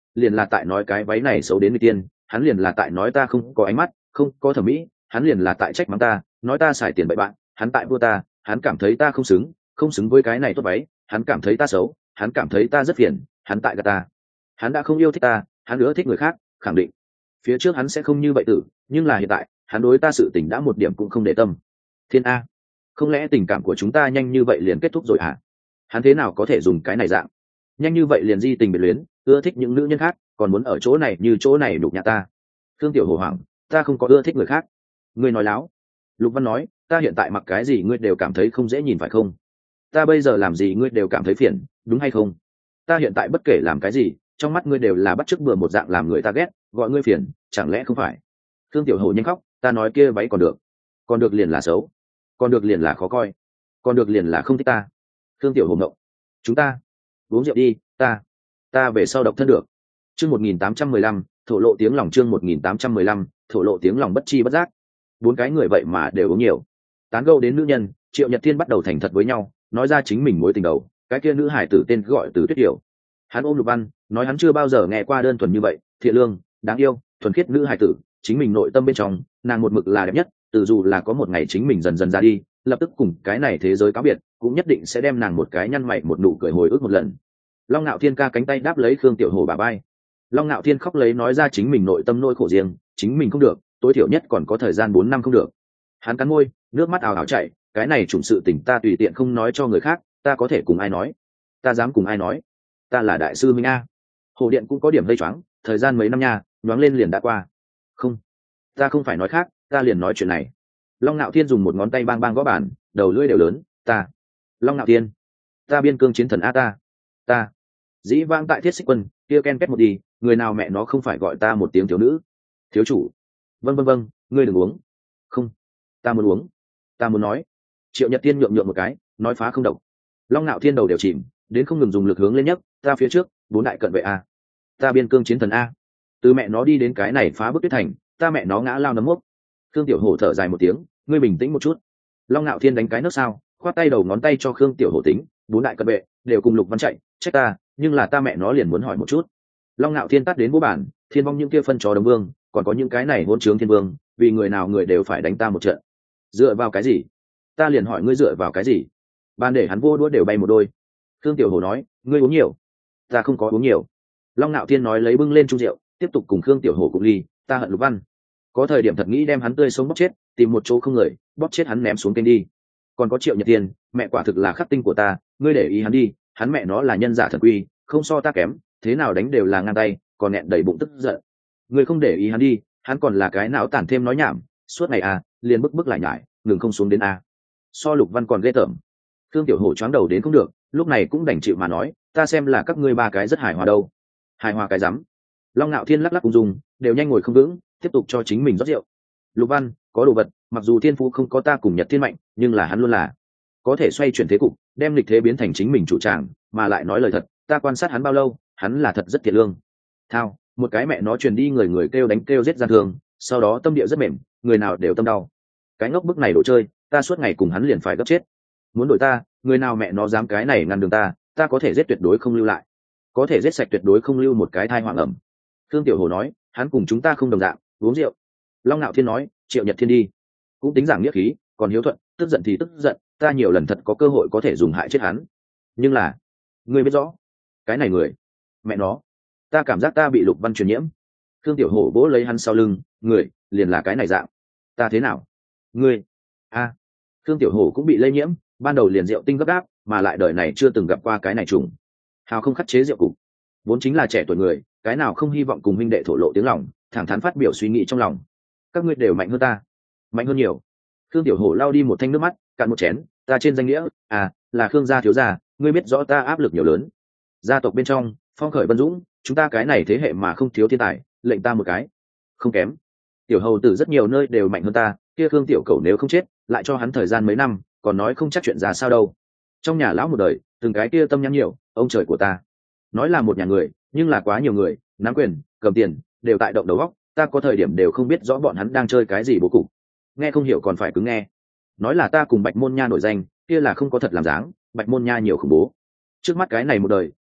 liền là tại nói cái váy này xấu đến người tiên, hắn liền là tại nói ta không có ánh mắt, không có thẩm mỹ, hắn liền là tại trách mắng ta, nói ta xài tiền bậy bạn, hắn tại vua ta, hắn cảm thấy ta không xứng, không xứng với cái này tốt váy, hắn cảm thấy ta xấu, hắn cảm thấy ta rất phiền, hắn tại gạt ta, hắn đã không yêu thích ta, hắn nữa thích người khác, khẳng định phía trước hắn sẽ không như vậy tử, nhưng là hiện tại hắn đối ta sự tình đã một điểm cũng không để tâm. Thiên A, không lẽ tình cảm của chúng ta nhanh như vậy liền kết thúc rồi à? Hắn thế nào có thể dùng cái này dạng nhanh như vậy liền di tình biệt luyến, ưa thích những nữ nhân khác, còn muốn ở chỗ này như chỗ này đục nhà ta. Thương tiểu hổ hoảng, ta không có ưa thích người khác. Ngươi nói láo. Lục Văn nói, ta hiện tại mặc cái gì ngươi đều cảm thấy không dễ nhìn phải không? Ta bây giờ làm gì ngươi đều cảm thấy phiền, đúng hay không? Ta hiện tại bất kể làm cái gì, trong mắt ngươi đều là bắt chước bừa một dạng làm người ta ghét, gọi ngươi phiền, chẳng lẽ không phải? Thương tiểu hổ nhanh khóc, ta nói kia váy còn được, còn được liền là xấu, còn được liền là khó coi, còn được liền là không thích ta. Thương tiểu hổ ngộng, chúng ta uống rượu đi, ta ta về sau độc thân được. Chương một nghìn tám trăm mười lăm, thổ lộ tiếng lòng. Chương một nghìn tám trăm mười lăm, thổ lộ tiếng lòng bất chi bất giác. Bốn cái người vậy mà đều uống nhiều. Tán gẫu đến nữ nhân, Triệu Nhật Thiên bắt đầu thành thật với nhau, nói ra chính mình mối tình đầu, cái kia nữ hải tử tên gọi Từ Tuyết Điểu. Hắn ôm Lục Văn, nói hắn chưa bao giờ nghe qua đơn thuần như vậy, thiện lương, đáng yêu, thuần khiết nữ hải tử, chính mình nội tâm bên trong, nàng một mực là đẹp nhất, từ dù là có một ngày chính mình dần dần ra đi, lập tức cùng cái này thế giới cáo biệt, cũng nhất định sẽ đem nàng một cái nhăn mày một nụ cười hồi ức một lần. Long Nạo Thiên ca cánh tay đáp lấy Khương Tiểu Hổ bả vai. Long Nạo Thiên khóc lấy nói ra chính mình nội tâm nỗi khổ riêng, chính mình không được, tối thiểu nhất còn có thời gian bốn năm không được. Hắn cắn môi, nước mắt ào ào chảy, cái này trùng sự tình ta tùy tiện không nói cho người khác, ta có thể cùng ai nói? Ta dám cùng ai nói? Ta là đại sư Minh a. Hồ Điện cũng có điểm lây choáng, thời gian mấy năm nha, nhoáng lên liền đã qua. Không, ta không phải nói khác, ta liền nói chuyện này. Long Nạo Thiên dùng một ngón tay bang bang gõ bàn, đầu lưỡi đều lớn, ta. Long Nạo Thiên, ta biên cương chiến thần a ta. Ta. Dĩ vãng tại Thiết Xích Quân, kia ken két một đi, người nào mẹ nó không phải gọi ta một tiếng thiếu nữ. Thiếu chủ. Vâng vâng vâng, ngươi đừng uống. Không, ta muốn uống. Ta muốn nói. Triệu Nhật Tiên nhượng nhượng một cái, nói phá không độc. Long Nạo Thiên đầu đều chìm, đến không ngừng dùng lực hướng lên nhất, ta phía trước, bốn đại cận vệ a. Ta biên cương chiến thần a. Từ mẹ nó đi đến cái này phá bức tuyết thành, ta mẹ nó ngã lao nấm mốc. Khương Tiểu Hổ thở dài một tiếng, ngươi bình tĩnh một chút. Long Nạo Thiên đánh cái nước sao, khoát tay đầu ngón tay cho Khương Tiểu Hổ tính, bốn đại cận vệ đều cùng Lục Văn chạy, trách ta, nhưng là ta mẹ nó liền muốn hỏi một chút. Long Nạo Thiên tắt đến vô bản, thiên vong những kia phân chó đồng vương, còn có những cái này hôn trướng thiên vương, vì người nào người đều phải đánh ta một trận. Dựa vào cái gì? Ta liền hỏi ngươi dựa vào cái gì? Ban để hắn vô đũa đều bay một đôi. Khương Tiểu Hổ nói, ngươi uống nhiều. Ta không có uống nhiều. Long Nạo Thiên nói lấy bưng lên chung rượu, tiếp tục cùng Khương Tiểu Hổ cùng ly, ta hận Lục Văn. Có thời điểm thật nghĩ đem hắn tươi sống bóp chết, tìm một chỗ không người, bóp chết hắn ném xuống kênh đi. Còn có Triệu Nhật Tiên, mẹ quả thực là khắc tinh của ta, ngươi để ý hắn đi, hắn mẹ nó là nhân giả thần quy, không so ta kém, thế nào đánh đều là ngang tay, còn nghẹn đầy bụng tức giận. Ngươi không để ý hắn đi, hắn còn là cái não tản thêm nói nhảm, suốt ngày à, liền bức bức lại nhải, ngừng không xuống đến a. So Lục Văn còn ghê tởm. Thương Tiểu Hổ choáng đầu đến không được, lúc này cũng đành chịu mà nói, ta xem là các ngươi ba cái rất hài hòa đâu. Hài hòa cái rắm. Long Nạo Thiên lắc lắc cùng dùng, đều nhanh ngồi không vững, tiếp tục cho chính mình rót rượu. Lục Văn có đồ vật, mặc dù thiên phú không có ta cùng Nhật Thiên mạnh, nhưng là hắn luôn là có thể xoay chuyển thế cục, đem lịch thế biến thành chính mình chủ tràng, mà lại nói lời thật, ta quan sát hắn bao lâu, hắn là thật rất thiện lương. Thao, một cái mẹ nó truyền đi người người kêu đánh kêu giết gian thương, sau đó tâm địa rất mềm, người nào đều tâm đau. Cái ngốc bức này đồ chơi, ta suốt ngày cùng hắn liền phải gấp chết. Muốn đổi ta, người nào mẹ nó dám cái này ngăn đường ta, ta có thể giết tuyệt đối không lưu lại, có thể giết sạch tuyệt đối không lưu một cái thai hoàng ẩm. Thương Tiểu Hổ nói, hắn cùng chúng ta không đồng dạng, uống rượu. Long Nạo Thiên nói, Triệu Nhật Thiên đi, cũng tính giảng nghĩa khí, còn hiếu thuận, tức giận thì tức giận, ta nhiều lần thật có cơ hội có thể dùng hại chết hắn, nhưng là, ngươi biết rõ, cái này người, mẹ nó, ta cảm giác ta bị Lục Văn truyền nhiễm. Thương Tiểu Hổ vỗ lấy hắn sau lưng, người, liền là cái này dạng, ta thế nào, ngươi, a, à. Thương Tiểu Hổ cũng bị lây nhiễm, ban đầu liền rượu tinh gấp gáp, mà lại đời này chưa từng gặp qua cái này trùng, hào không khắc chế rượu cục, vốn chính là trẻ tuổi người, cái nào không hy vọng cùng huynh đệ thổ lộ tiếng lòng, thẳng thắn phát biểu suy nghĩ trong lòng. Các ngươi đều mạnh hơn ta, mạnh hơn nhiều. Khương Tiểu Hổ lao đi một thanh nước mắt, cạn một chén, ta trên danh nghĩa, à, là Khương gia thiếu gia, ngươi biết rõ ta áp lực nhiều lớn. Gia tộc bên trong, phong khởi vân dũng, chúng ta cái này thế hệ mà không thiếu thiên tài, lệnh ta một cái, không kém. Tiểu hầu tử rất nhiều nơi đều mạnh hơn ta, kia Khương tiểu cầu nếu không chết, lại cho hắn thời gian mấy năm, còn nói không chắc chuyện ra sao đâu. Trong nhà lão một đời, từng cái kia tâm nhắn nhiều, ông trời của ta. Nói là một nhà người, nhưng là quá nhiều người, nắm quyền, cầm tiền, đều tại động đầu óc, ta có thời điểm đều không biết rõ bọn hắn đang chơi cái gì bố cục. Nghe không hiểu còn phải cứ nghe. Nói là ta cùng Bạch Môn Nha nổi danh, kia là không có thật làm dáng, Bạch Môn Nha nhiều khủng bố. Trước mắt cái này một đời,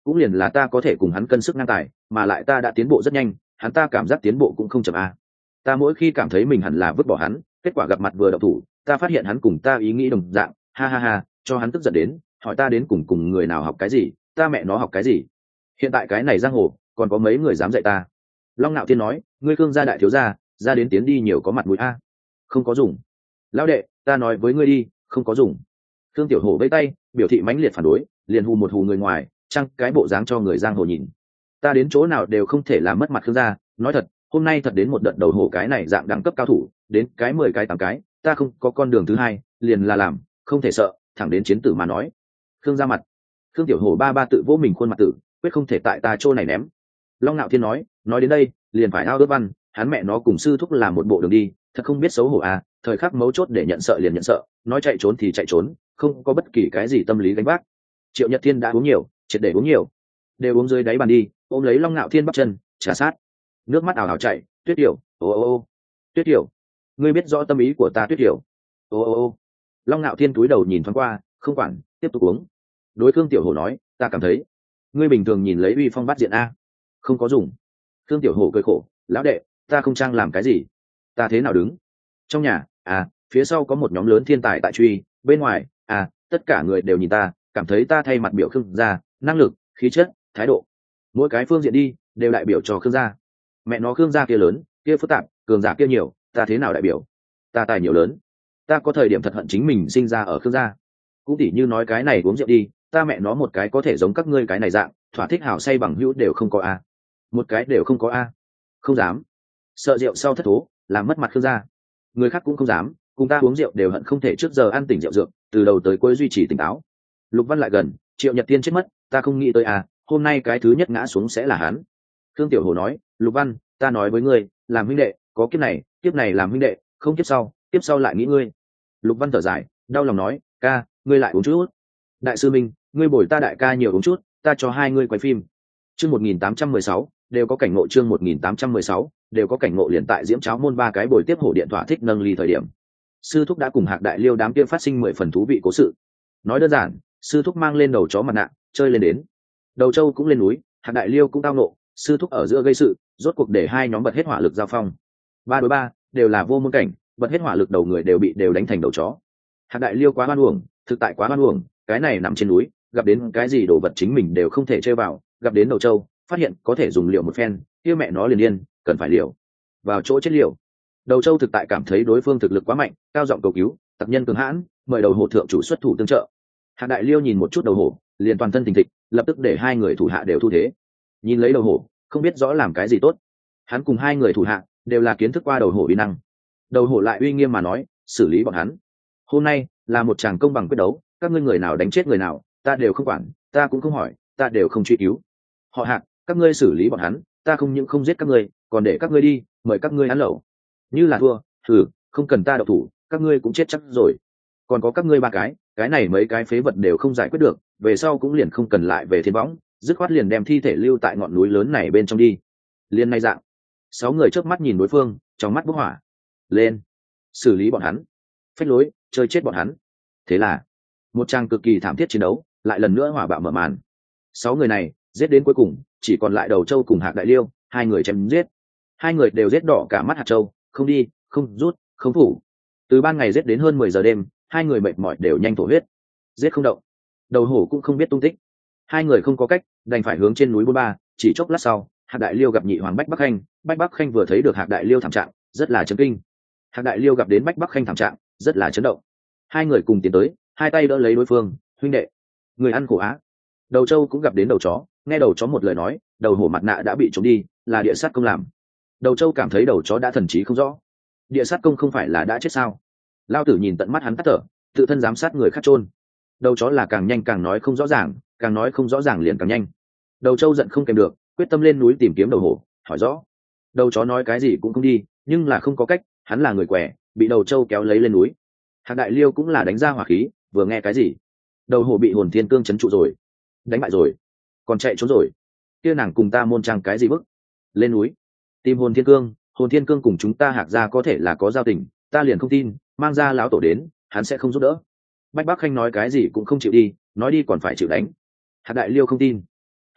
cũng liền là ta có thể cùng hắn cân sức ngang tài, mà lại ta đã tiến bộ rất nhanh, hắn ta cảm giác tiến bộ cũng không chậm a. Ta mỗi khi cảm thấy mình hẳn là vứt bỏ hắn, kết quả gặp mặt vừa đậu thủ, ta phát hiện hắn cùng ta ý nghĩ đồng dạng, ha ha ha, cho hắn tức giận đến, hỏi ta đến cùng cùng người nào học cái gì, ta mẹ nó học cái gì. Hiện tại cái này giang hồ, còn có mấy người dám dạy ta. Long Nạo Thiên nói, ngươi Khương gia đại thiếu gia, ra đến tiến đi nhiều có mặt mũi a. Không có dùng. Lão đệ, ta nói với ngươi đi, không có dùng. Khương Tiểu Hổ vẫy tay, biểu thị mãnh liệt phản đối, liền hù một hù người ngoài, chăng cái bộ dáng cho người giang hồ nhìn. Ta đến chỗ nào đều không thể làm mất mặt Khương gia, nói thật, hôm nay thật đến một đợt đầu hổ cái này dạng đẳng cấp cao thủ, đến cái mười cái tám cái, ta không có con đường thứ hai, liền là làm, không thể sợ, thẳng đến chiến tử mà nói. Khương gia mặt. Khương Tiểu Hổ ba ba tự vỗ mình khuôn mặt tử, quyết không thể tại ta chỗ này ném. Long Nạo Thiên nói, nói đến đây, liền phải ao ước văn, hắn mẹ nó cùng sư thúc làm một bộ đường đi, thật không biết xấu hổ à, thời khắc mấu chốt để nhận sợ liền nhận sợ, nói chạy trốn thì chạy trốn, không có bất kỳ cái gì tâm lý gánh vác. Triệu Nhật Thiên đã uống nhiều, triệt để uống nhiều, đều uống dưới đáy bàn đi, ôm lấy Long Nạo Thiên bắp chân, trả sát, nước mắt ảo ảo chảy. Tuyết Điểu, ô ô ô, Tuyết Điểu, ngươi biết rõ tâm ý của ta Tuyết Điểu, ô ô ô. Long Nạo Thiên túi đầu nhìn thoáng qua, không quản, tiếp tục uống. Đối Khương Tiểu Hổ nói, ta cảm thấy, ngươi bình thường nhìn lấy uy phong bát diện a, không có dùng. Khương Tiểu Hổ cười khổ, lão đệ, ta không trang làm cái gì, ta thế nào đứng trong nhà à, phía sau có một nhóm lớn thiên tài tại truy, bên ngoài à, tất cả người đều nhìn ta, cảm thấy ta thay mặt biểu Khương gia, năng lực, khí chất, thái độ, mỗi cái phương diện đi đều đại biểu cho Khương gia. Mẹ nó Khương gia kia lớn, kia phức tạp, cường giả kia nhiều, ta thế nào đại biểu? Ta tài nhiều lớn, ta có thời điểm thật hận chính mình sinh ra ở Khương gia. Cũng tỉ như nói cái này uống rượu đi, ta mẹ nó một cái có thể giống các ngươi cái này dạng, thỏa thích hảo say bằng hữu đều không có a, một cái đều không có a, không dám, sợ rượu sau thất thố, làm mất mặt Khương gia. Người khác cũng không dám, cùng ta uống rượu đều hận không thể trước giờ ăn tỉnh rượu dược, từ đầu tới cuối duy trì tỉnh táo. Lục Văn lại gần, Triệu Nhật Tiên chết mất, ta không nghĩ tới à, hôm nay cái thứ nhất ngã xuống sẽ là hắn. Khương Tiểu Hồ nói, Lục Văn, ta nói với ngươi, làm huynh đệ, có kiếp này, kiếp này làm huynh đệ, không kiếp sau, kiếp sau lại nghĩ ngươi. Lục Văn thở dài, đau lòng nói, ca, ngươi lại uống chút. Đại sư Minh, ngươi bồi ta đại ca nhiều uống chút, ta cho hai ngươi quay phim. Chương một nghìn tám trăm mười sáu, đều có cảnh ngộ. Chương một nghìn tám trăm mười sáu, đều có cảnh ngộ. Liền tại Diễm Cháo môn ba cái bồi tiếp hổ điện thỏa thích nâng ly thời điểm, sư thúc đã cùng Hạc Đại Liêu đám kia phát sinh mười phần thú vị cố sự. Nói đơn giản, sư thúc mang lên đầu chó mặt nạ, chơi lên đến. Đầu Châu cũng lên núi, Hạc Đại Liêu cũng tao nộ, sư thúc ở giữa gây sự, rốt cuộc để hai nhóm bật hết hỏa lực giao phong. Ba đối ba, đều là vô môn cảnh, bật hết hỏa lực đầu người đều bị đều đánh thành đầu chó. Hạc Đại Liêu quá hoan uổng, thực tại quá hoan uổng, cái này nằm trên núi, gặp đến cái gì đồ vật chính mình đều không thể chơi vào, gặp đến Đầu Châu, phát hiện có thể dùng liệu một phen, kia mẹ nó liền điên, cần phải liều. Vào chỗ chết liều. Đầu Châu thực tại cảm thấy đối phương thực lực quá mạnh, cao giọng cầu cứu, tập nhân cường hãn, mời đầu hổ thượng chủ xuất thủ tương trợ. Hạc Đại Liêu nhìn một chút đầu hổ, liền toàn thân thình thịch, lập tức để hai người thủ hạ đều thu thế. Nhìn lấy đầu hổ, không biết rõ làm cái gì tốt. Hắn cùng hai người thủ hạ đều là kiến thức qua đầu hổ uy năng. Đầu hổ lại uy nghiêm mà nói, xử lý bọn hắn. Hôm nay là một tràng công bằng quyết đấu, các ngươi người nào đánh chết người nào, ta đều không quản, ta cũng không hỏi, ta đều không truy cứu. Họ Hạc, các ngươi xử lý bọn hắn, ta không những không giết các ngươi, còn để các ngươi đi, mời các ngươi ăn lẩu. Như là thua, thử, không cần ta độc thủ, các ngươi cũng chết chắc rồi. Còn có các ngươi ba cái, cái này mấy cái phế vật đều không giải quyết được, về sau cũng liền không cần lại về thiên võng, dứt khoát liền đem thi thể lưu tại ngọn núi lớn này bên trong đi. Liên nay dạng, sáu người trước mắt nhìn đối phương, trong mắt bốc hỏa. Lên, xử lý bọn hắn, phách lối, chơi chết bọn hắn. Thế là, một trang cực kỳ thảm thiết chiến đấu, lại lần nữa hỏa bạo mở màn. Sáu người này, giết đến cuối cùng, chỉ còn lại Đầu Châu cùng Hạc Đại Liêu, hai người chém giết. Hai người đều giết đỏ cả mắt hạt châu, không đi, không rút, không phủ. Từ ban ngày giết đến hơn mười giờ đêm, hai người mệt mỏi đều nhanh thổ huyết. Giết không động. Đầu hổ cũng không biết tung tích. Hai người không có cách, đành phải hướng trên núi Bôn Ba, chỉ chốc lát sau, Hạc Đại Liêu gặp nhị hoàng Bách Bắc Khanh, Bách Bắc Khanh vừa thấy được Hạc Đại Liêu thảm trạng, rất là chấn kinh. Hạc Đại Liêu gặp đến Bách Bắc Khanh thảm trạng, rất là chấn động. Hai người cùng tiến tới, hai tay đỡ lấy đối phương, huynh đệ, người ăn khổ á. Đầu Châu cũng gặp đến đầu chó, nghe đầu chó một lời nói, đầu hổ mặt nạ đã bị trốn đi, là địa sát công làm. Đầu Châu cảm thấy đầu chó đã thần trí không rõ. Địa sát công không phải là đã chết sao? Lao tử nhìn tận mắt hắn tắt thở, tự thân giám sát người khác chôn. Đầu chó là càng nhanh càng nói không rõ ràng, càng nói không rõ ràng liền càng nhanh. Đầu Châu giận không kèm được, quyết tâm lên núi tìm kiếm đầu hổ, hỏi rõ. Đầu chó nói cái gì cũng không đi, nhưng là không có cách, hắn là người quẻ, bị Đầu Châu kéo lấy lên núi. Hạc Đại Liêu cũng là đánh ra hỏa khí, vừa nghe cái gì, đầu hổ bị hồn thiên cương chấn trụ rồi, đánh bại rồi, còn chạy trốn rồi, kia nàng cùng ta môn trang cái gì bức, lên núi tìm hồn thiên cương, hồn thiên cương cùng chúng ta Hạc gia có thể là có giao tình, ta liền không tin, mang ra lão tổ đến, hắn sẽ không giúp đỡ. Bách Bắc Khanh nói cái gì cũng không chịu đi, nói đi còn phải chịu đánh. Hạc Đại Liêu không tin.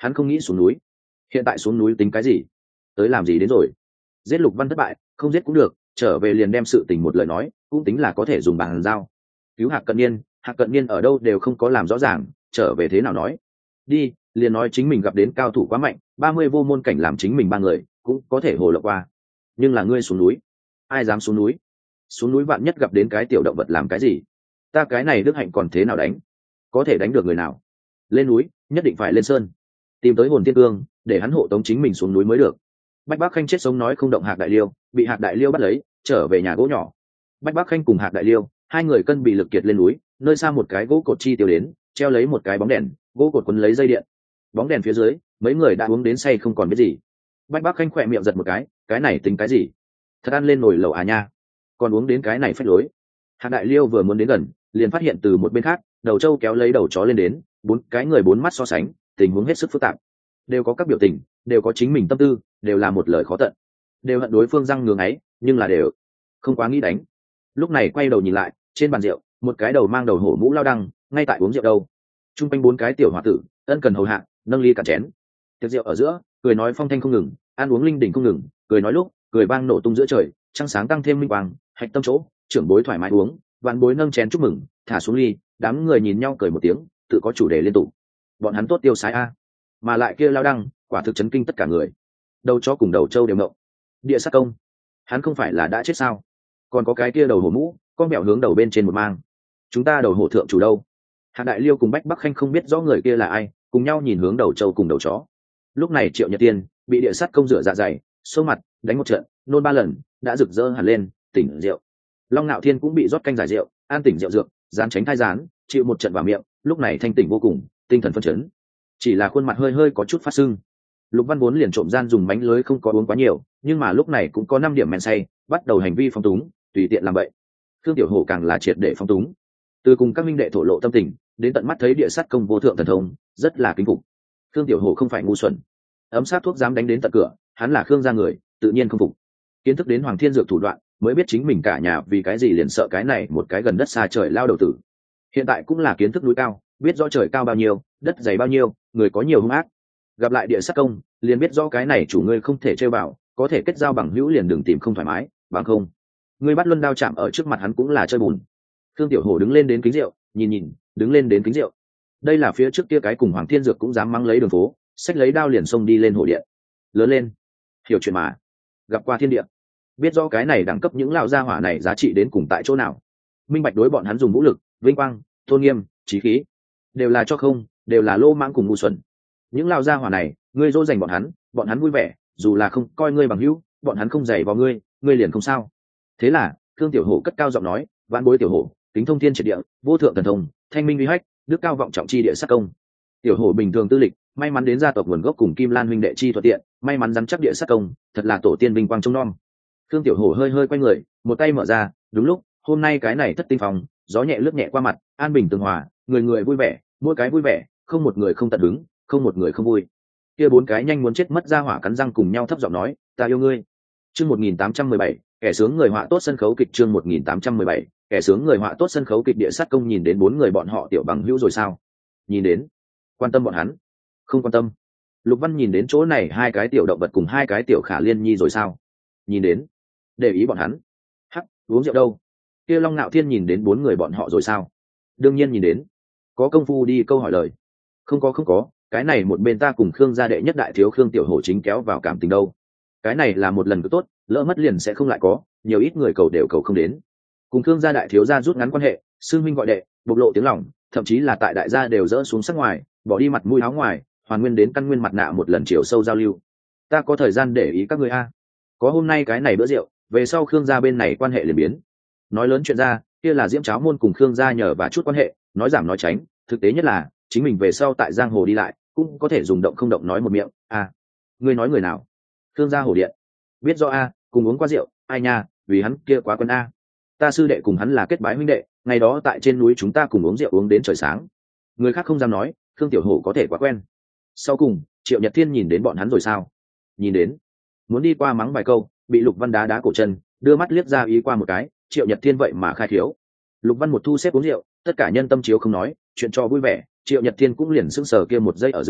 hắn không nghĩ xuống núi. Hiện tại xuống núi tính cái gì? Tới làm gì đến rồi? Giết Lục Văn thất bại, không giết cũng được, trở về liền đem sự tình một lời nói, cũng tính là có thể dùng bàn giao. Cứu Hạc Cận Niên, Hạc Cận Niên ở đâu đều không có làm rõ ràng, trở về thế nào nói? Đi, liền nói chính mình gặp đến cao thủ quá mạnh, ba mươi vô môn cảnh làm chính mình ba người, cũng có thể hồ lộng qua. Nhưng là ngươi xuống núi, ai dám xuống núi? Xuống núi vạn nhất gặp đến cái tiểu động vật làm cái gì? Ta cái này đức hạnh còn thế nào đánh? Có thể đánh được người nào? Lên núi, nhất định phải lên sơn, tìm tới hồn thiên cương, để hắn hộ tống chính mình xuống núi mới được. Bách Bác Khanh chết sống nói không động Hạc Đại Liêu, bị Hạc Đại Liêu bắt lấy, trở về nhà gỗ nhỏ. Bách Bác Khanh cùng Hạc Đại Liêu, hai người cân bị lực kiệt lên núi, nơi xa một cái gỗ cột chi tiêu đến, treo lấy một cái bóng đèn, gỗ cột quấn lấy dây điện. Bóng đèn phía dưới, mấy người đã uống đến say không còn biết gì. Bách Bác Khanh khỏe miệng giật một cái, cái này tính cái gì? Thật ăn lên nồi lẩu à nha, còn uống đến cái này phách lối. Hạc Đại Liêu vừa muốn đến gần, liền phát hiện từ một bên khác, đầu trâu kéo lấy đầu chó lên đến, bốn cái người bốn mắt so sánh, tình huống hết sức phức tạp, đều có các biểu tình, đều có chính mình tâm tư, đều là một lời khó tận, đều hận đối phương răng ngường ấy, nhưng là đều không quá nghĩ đánh. Lúc này quay đầu nhìn lại, trên bàn rượu, một cái đầu mang đầu hổ mũ lao đăng, ngay tại uống rượu đâu. Trung quanh bốn cái tiểu hòa tử, ân cần hầu hạ, nâng ly cạn chén. Tiệc rượu ở giữa, cười nói phong thanh không ngừng, ăn uống linh đình không ngừng, cười nói lúc, cười vang nổ tung giữa trời, trăng sáng tăng thêm minh quang, hạch tâm chỗ, trưởng bối thoải mái uống, vạn bối nâng chén chúc mừng, thả xuống ly, đám người nhìn nhau cười một tiếng, tự có chủ đề liên tục. Bọn hắn tốt tiêu sái a, mà lại kia lao đăng, quả thực chấn kinh tất cả người. Đầu chó cùng đầu trâu đều ngộng. Địa sát công, hắn không phải là đã chết sao? Còn có cái kia đầu hổ mũ, con mèo hướng đầu bên trên một mang. Chúng ta đầu hổ thượng chủ đâu? Hạc Đại Liêu cùng Bách Bắc Khanh không biết rõ người kia là ai, cùng nhau nhìn hướng đầu trâu cùng đầu chó. Lúc này Triệu Nhật Tiên bị địa sát công rửa dạ dày, xô mặt, đánh một trận, nôn ba lần, đã rực rỡ hẳn lên, tỉnh rượu. Long Nạo Thiên cũng bị rót canh giải rượu, an tỉnh rượu dược, dán tránh thai dán, chịu một trận vào miệng, lúc này thanh tỉnh vô cùng, tinh thần phấn chấn. Chỉ là khuôn mặt hơi hơi có chút phát sưng. Lục Văn vốn liền trộm gian dùng mánh lưới không có uống quá nhiều, nhưng mà lúc này cũng có năm điểm men say, bắt đầu hành vi phong túng, tùy tiện làm vậy. Khương Tiểu Hổ càng là triệt để phong túng. Từ cùng các minh đệ thổ lộ tâm tình, đến tận mắt thấy địa sát công vô thượng thần thông, rất là kính phục. Khương Tiểu Hổ không phải ngu xuẩn, ấm sát thuốc dám đánh đến tận cửa, hắn là Khương gia người, tự nhiên không phục. Kiến thức đến Hoàng Thiên Dược thủ đoạn, mới biết chính mình cả nhà vì cái gì liền sợ cái này một cái gần đất xa trời lao đầu tử. Hiện tại cũng là kiến thức núi cao, biết rõ trời cao bao nhiêu, đất dày bao nhiêu, người có nhiều hung ác. Gặp lại địa sát công, liền biết rõ cái này chủ ngươi không thể chơi bảo, có thể kết giao bằng hữu liền đừng tìm không thoải mái, bằng không ngươi bắt luân đao chạm ở trước mặt hắn cũng là chơi bùn. Khương Tiểu Hổ đứng lên đến kính rượu, nhìn nhìn, đứng lên đến kính rượu. Đây là phía trước kia cái cùng Hoàng Thiên Dược cũng dám mắng lấy đường phố, xách lấy đao liền xông đi lên hồ điện. Lớn lên, hiểu chuyện mà, gặp qua thiên địa, biết rõ cái này đẳng cấp những lão gia hỏa này giá trị đến cùng tại chỗ nào. Minh bạch đối bọn hắn dùng vũ lực, vinh quang, tôn nghiêm, chí khí, đều là cho không, đều là lô mãng cùng ngu xuẩn. Những lão gia hỏa này, ngươi dỗ dành bọn hắn, bọn hắn vui vẻ, dù là không coi ngươi bằng hữu, bọn hắn không dày vào ngươi, ngươi liền không sao. Thế là, Thương Tiểu Hổ cất cao giọng nói, vạn bối Tiểu Hổ, kính thông thiên triệt địa, vô thượng thần thông, thanh minh uy hách, đức cao vọng trọng chi địa sát công. Tiểu Hổ bình thường tư lịch, may mắn đến gia tộc nguồn gốc cùng Kim Lan huynh đệ chi thuận tiện, may mắn dám chắc địa sát công, thật là tổ tiên vinh quang trông nom. Thương Tiểu Hổ hơi hơi quay người, một tay mở ra, đúng lúc, hôm nay cái này thất tinh phòng, gió nhẹ lướt nhẹ qua mặt, an bình tường hòa, người người vui vẻ, mỗi cái vui vẻ, không một người không tận hứng, không một người không vui. Kia bốn cái nhanh muốn chết mất ra hỏa cắn răng cùng nhau thấp giọng nói, ta yêu ngươi. Chương một nghìn tám trăm mười bảy, kẻ sướng người họa tốt sân khấu kịch chương một nghìn tám trăm mười bảy, kẻ sướng người họa tốt sân khấu kịch địa sát công nhìn đến bốn người bọn họ tiểu bằng hữu rồi sao? Nhìn đến, quan tâm bọn hắn? Không quan tâm. Lục Văn nhìn đến chỗ này hai cái tiểu động vật cùng hai cái tiểu khả liên nhi rồi sao? Nhìn đến, để ý bọn hắn. Hắc, uống rượu đâu? Kia Long Nạo Thiên nhìn đến bốn người bọn họ rồi sao? Đương nhiên nhìn đến. Có công phu đi câu hỏi lời. Không có không có, cái này một bên ta cùng Khương gia đệ nhất đại thiếu Khương Tiểu Hổ chính kéo vào cảm tình đâu. Cái này là một lần cứ tốt, lỡ mất liền sẽ không lại có, nhiều ít người cầu đều cầu không đến. Cùng Khương gia đại thiếu gia rút ngắn quan hệ, sư huynh gọi đệ, bộc lộ tiếng lòng, thậm chí là tại đại gia đều dỡ xuống sắc ngoài, bỏ đi mặt mũi áo ngoài, hoàn nguyên đến căn nguyên mặt nạ một lần chiều sâu giao lưu. Ta có thời gian để ý các ngươi a. Có hôm nay cái này bữa rượu, về sau Khương gia bên này quan hệ liền biến. Nói lớn chuyện ra, kia là Diễm Cháo môn cùng Khương gia nhờ và chút quan hệ, nói giảm nói tránh, thực tế nhất là chính mình về sau tại giang hồ đi lại, cũng có thể dùng động không động nói một miệng. A, ngươi nói người nào? Khương gia hồ điện. Biết do a, cùng uống qua rượu, ai nha, vì hắn kia quá quân a. Ta sư đệ cùng hắn là kết bái huynh đệ, ngày đó tại trên núi chúng ta cùng uống rượu uống đến trời sáng. Người khác không dám nói, Khương Tiểu Hổ có thể quá quen. Sau cùng, Triệu Nhật Thiên nhìn đến bọn hắn rồi sao? Nhìn đến, muốn đi qua mắng vài câu, bị Lục Văn đá đá cổ chân, đưa mắt liếc ra ý qua một cái, Triệu Nhật Thiên vậy mà khai thiếu. Lục Văn một thu xếp uống rượu, tất cả nhân tâm chiếu không nói, chuyện cho vui vẻ, Triệu Nhật Thiên cũng liền sững sờ kia một giây ở giữa,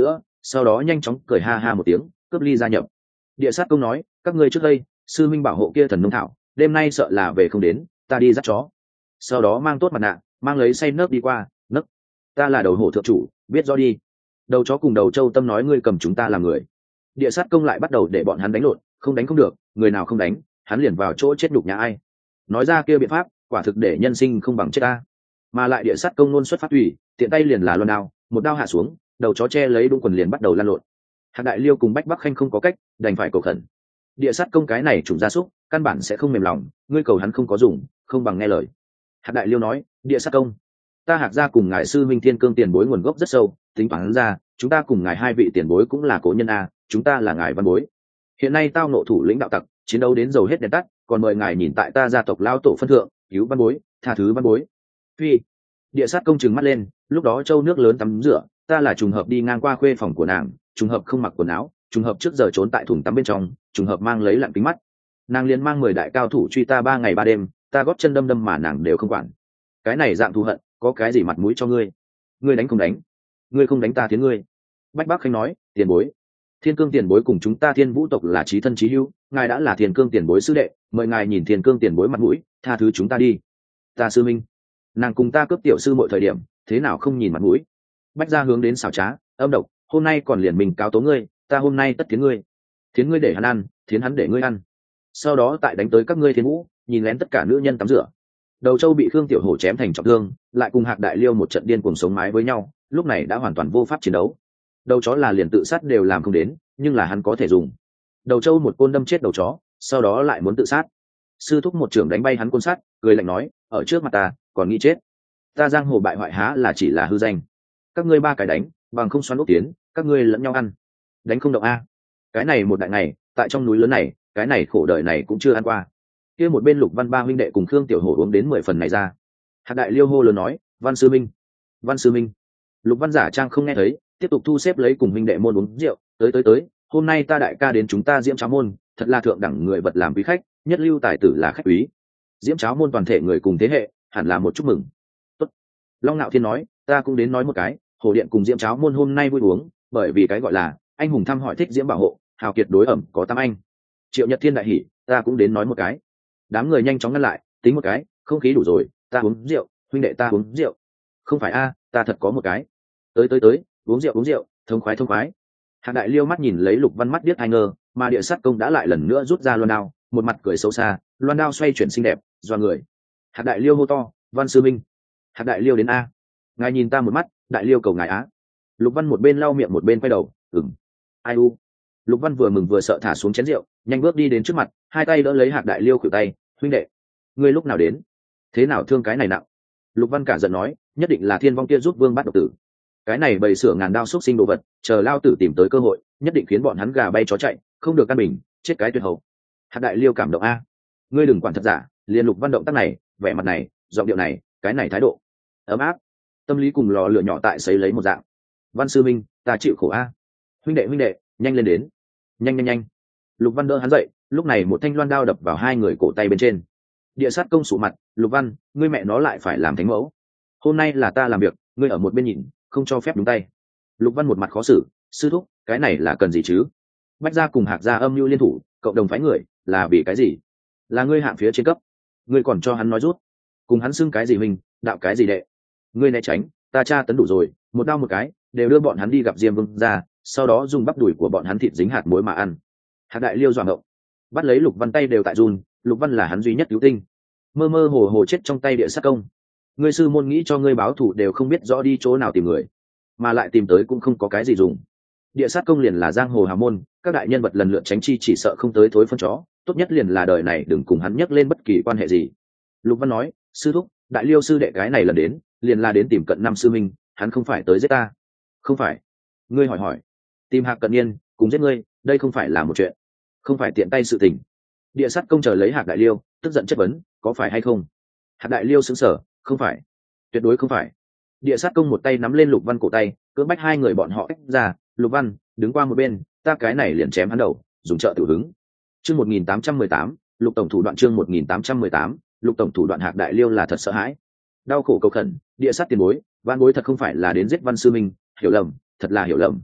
sau đó nhanh chóng cười ha ha một tiếng cướp ly gia nhập. Địa sát công nói, các ngươi trước đây sư minh bảo hộ kia thần nông thảo, đêm nay sợ là về không đến, ta đi dắt chó. Sau đó mang tốt mặt nạ, mang lấy say nớp đi qua. Nấc, ta là đầu hổ thượng chủ, biết rõ đi. Đầu chó cùng đầu trâu tâm nói ngươi cầm chúng ta làm người. Địa sát công lại bắt đầu để bọn hắn đánh lộn, không đánh không được, người nào không đánh hắn liền vào chỗ chết đục nhà ai. Nói ra kia biện pháp quả thực để nhân sinh không bằng chết ta. Mà lại địa sát công luôn xuất phát tùy tiện tay liền là loan đao, một đao hạ xuống, đầu chó che lấy đúng quần liền bắt đầu lăn lộn. Hạc Đại Liêu cùng Bách Bắc Khanh không có cách, đành phải cầu khẩn. Địa sát công cái này trùng gia súc, căn bản sẽ không mềm lòng, ngươi cầu hắn không có dùng, không bằng nghe lời. Hạc Đại Liêu nói, địa sát công, ta Hạc gia cùng ngài sư minh Thiên Cương tiền bối nguồn gốc rất sâu, tính toán ra, chúng ta cùng ngài hai vị tiền bối cũng là cố nhân a, chúng ta là ngài văn bối. Hiện nay tao nộ thủ lĩnh đạo tặc, chiến đấu đến dầu hết đèn tắt, còn mời ngài nhìn tại ta gia tộc lao tổ phân thượng, cứu văn bối, tha thứ văn bối. Phi. Địa sát công trừng mắt lên, lúc đó châu nước lớn tắm rửa, ta là trùng hợp đi ngang qua khuê phòng của nàng, trùng hợp không mặc quần áo, trùng hợp trước giờ trốn tại thùng tắm bên trong, trùng hợp mang lấy lặn kính mắt. Nàng liền mang mười đại cao thủ truy ta ba ngày ba đêm, ta góp chân đâm đâm mà nàng đều không quản. Cái này dạng thù hận, có cái gì mặt mũi cho ngươi? Ngươi đánh không đánh? Ngươi không đánh ta tiến ngươi. Bách Bắc Khanh nói, tiền bối, Thiên Cương tiền bối cùng chúng ta Thiên Vũ tộc là chí thân chí hữu, ngài đã là Thiên Cương tiền bối sư đệ, mời ngài nhìn Thiên Cương tiền bối mặt mũi, tha thứ chúng ta đi. Ta sư minh, nàng cùng ta cướp tiểu sư mọi thời điểm, thế nào không nhìn mặt mũi? Bách gia hướng đến xảo trá, âm độc, hôm nay còn liền mình cáo tố ngươi, ta hôm nay tất tiến ngươi. Thiến ngươi để hắn ăn, thiến hắn để ngươi ăn. Sau đó tại đánh tới các ngươi Thiên Vũ, nhìn lén tất cả nữ nhân tắm rửa. Đầu Châu bị Khương Tiểu Hổ chém thành trọng thương, lại cùng Hạc Đại Liêu một trận điên cuồng sống mái với nhau, lúc này đã hoàn toàn vô pháp chiến đấu. Đầu chó là liền tự sát đều làm không đến, nhưng là hắn có thể dùng. Đầu Châu một côn đâm chết đầu chó, sau đó lại muốn tự sát. Sư thúc một trưởng đánh bay hắn côn sắt, cười lạnh nói, ở trước mặt ta, còn nghĩ chết. Ta giang hồ bại hoại há là chỉ là hư danh. Các ngươi ba cái đánh, bằng không xoắn ốc tiến, các ngươi lẫn nhau ăn. Đánh không động a. Cái này một đại ngày, tại trong núi lớn này, cái này khổ đời này cũng chưa ăn qua. Kia một bên Lục Văn ba huynh đệ cùng Khương Tiểu Hổ uống đến mười phần này ra. Hạc Đại Liêu hô lớn nói, Văn sư minh, Văn sư minh. Lục Văn giả trang không nghe thấy, tiếp tục thu xếp lấy cùng huynh đệ môn uống rượu, tới tới tới, hôm nay ta đại ca đến chúng ta Diễm Cháo môn, thật là thượng đẳng người vật làm quý khách, nhất lưu tài tử là khách quý. Diễm Cháo môn toàn thể người cùng thế hệ, hẳn là một chúc mừng. Tốt. Long Nạo Thiên nói, ta cũng đến nói một cái, Hồ Điện cùng Diễm Cháo môn hôm nay vui uống, bởi vì cái gọi là anh hùng thăm hỏi thích Diễm bảo hộ, hào kiệt đối ẩm có tam anh. Triệu Nhật Thiên đại hỉ, ta cũng đến nói một cái. Đám người nhanh chóng ngăn lại, tính một cái, không khí đủ rồi, ta uống rượu, huynh đệ ta uống rượu. Không phải a, ta thật có một cái. Tới tới tới, uống rượu uống rượu, thông khoái thông khoái. Hạc Đại Liêu mắt nhìn lấy Lục Văn mắt điếc hai ngơ, mà địa sát công đã lại lần nữa rút ra loan đao, một mặt cười xấu xa, loan đao xoay chuyển xinh đẹp, doa người. Hạc Đại Liêu hô to, Văn sư minh. Hạc Đại Liêu đến a. Ngài nhìn ta một mắt, Đại Liêu cầu ngài á. Lục Văn một bên lau miệng một bên quay đầu, ừm. Ai u. Lục Văn vừa mừng vừa sợ thả xuống chén rượu, nhanh bước đi đến trước mặt, hai tay đỡ lấy Hạc Đại Liêu khuỷu tay, huynh đệ, ngươi lúc nào đến? Thế nào thương cái này nặng? Lục Văn cả giận nói, nhất định là Thiên Vong kia giúp Vương bắt độc tử. Cái này bày sửa ngàn đao xúc sinh đồ vật, chờ lao tử tìm tới cơ hội, nhất định khiến bọn hắn gà bay chó chạy, không được căn bình, chết cái tuyệt hậu. Hạc Đại Liêu cảm động a, ngươi đừng quản thật giả, liền Lục Văn động tác này, vẻ mặt này, giọng điệu này, cái này thái độ ấm áp, tâm lý cùng lò lửa nhỏ tại sấy lấy một dạng. Văn sư minh, ta chịu khổ a. Huynh đệ huynh đệ, nhanh lên đến, nhanh nhanh nhanh. Lục Văn đỡ hắn dậy, lúc này một thanh loan đao đập vào hai người cổ tay bên trên. Địa sát công sụ mặt, Lục Văn, ngươi mẹ nó lại phải làm thánh mẫu. Hôm nay là ta làm việc, ngươi ở một bên nhìn, không cho phép đúng tay. Lục Văn một mặt khó xử, sư thúc, cái này là cần gì chứ? Bách gia cùng Hạc gia âm mưu liên thủ, cộng đồng phái người, là vì cái gì? Là ngươi hạng phía trên cấp, ngươi còn cho hắn nói rút, cùng hắn xưng cái gì mình, đạo cái gì đệ? Ngươi né tránh, ta tra tấn đủ rồi, một đau một cái, đều đưa bọn hắn đi gặp Diêm Vương ra, sau đó dùng bắp đùi của bọn hắn thịt dính hạt muối mà ăn. Hạc Đại Liêu doạng ngộng, bắt lấy Lục Văn tay đều tại run, Lục Văn là hắn duy nhất cứu tinh, mơ mơ hồ hồ chết trong tay địa sát công. Ngươi sư môn nghĩ cho ngươi báo thù đều không biết rõ đi chỗ nào tìm người, mà lại tìm tới cũng không có cái gì dùng. Địa sát công liền là giang hồ hào môn, các đại nhân vật lần lượt tránh chi chỉ sợ không tới thối phân chó, tốt nhất liền là đời này đừng cùng hắn nhắc lên bất kỳ quan hệ gì. Lục Văn nói, sư thúc, Đại Liêu sư đệ cái này lần đến, liền là đến tìm Cận Năm sư minh, hắn không phải tới giết ta. Không phải. Ngươi hỏi hỏi, tìm Hạc Cận Niên cùng giết ngươi, đây không phải là một chuyện, không phải tiện tay sự tình. Địa sát công chờ lấy Hạc Đại Liêu, tức giận chất vấn, có phải hay không? Hạc Đại Liêu sững sờ, không phải, tuyệt đối không phải. Địa sát công một tay nắm lên Lục Văn cổ tay, cưỡng bách hai người bọn họ ép ra. Lục Văn, đứng qua một bên, ta cái này liền chém hắn đầu, dùng trợ tiểu hứng. Chương một nghìn tám trăm mười tám, Lục tổng thủ đoạn chương một nghìn tám trăm mười tám, Lục tổng thủ đoạn. Hạc Đại Liêu là thật sợ hãi, đau khổ cầu khẩn, địa sát tiền bối, văn bối thật không phải là đến giết Văn sư minh, hiểu lầm, thật là hiểu lầm.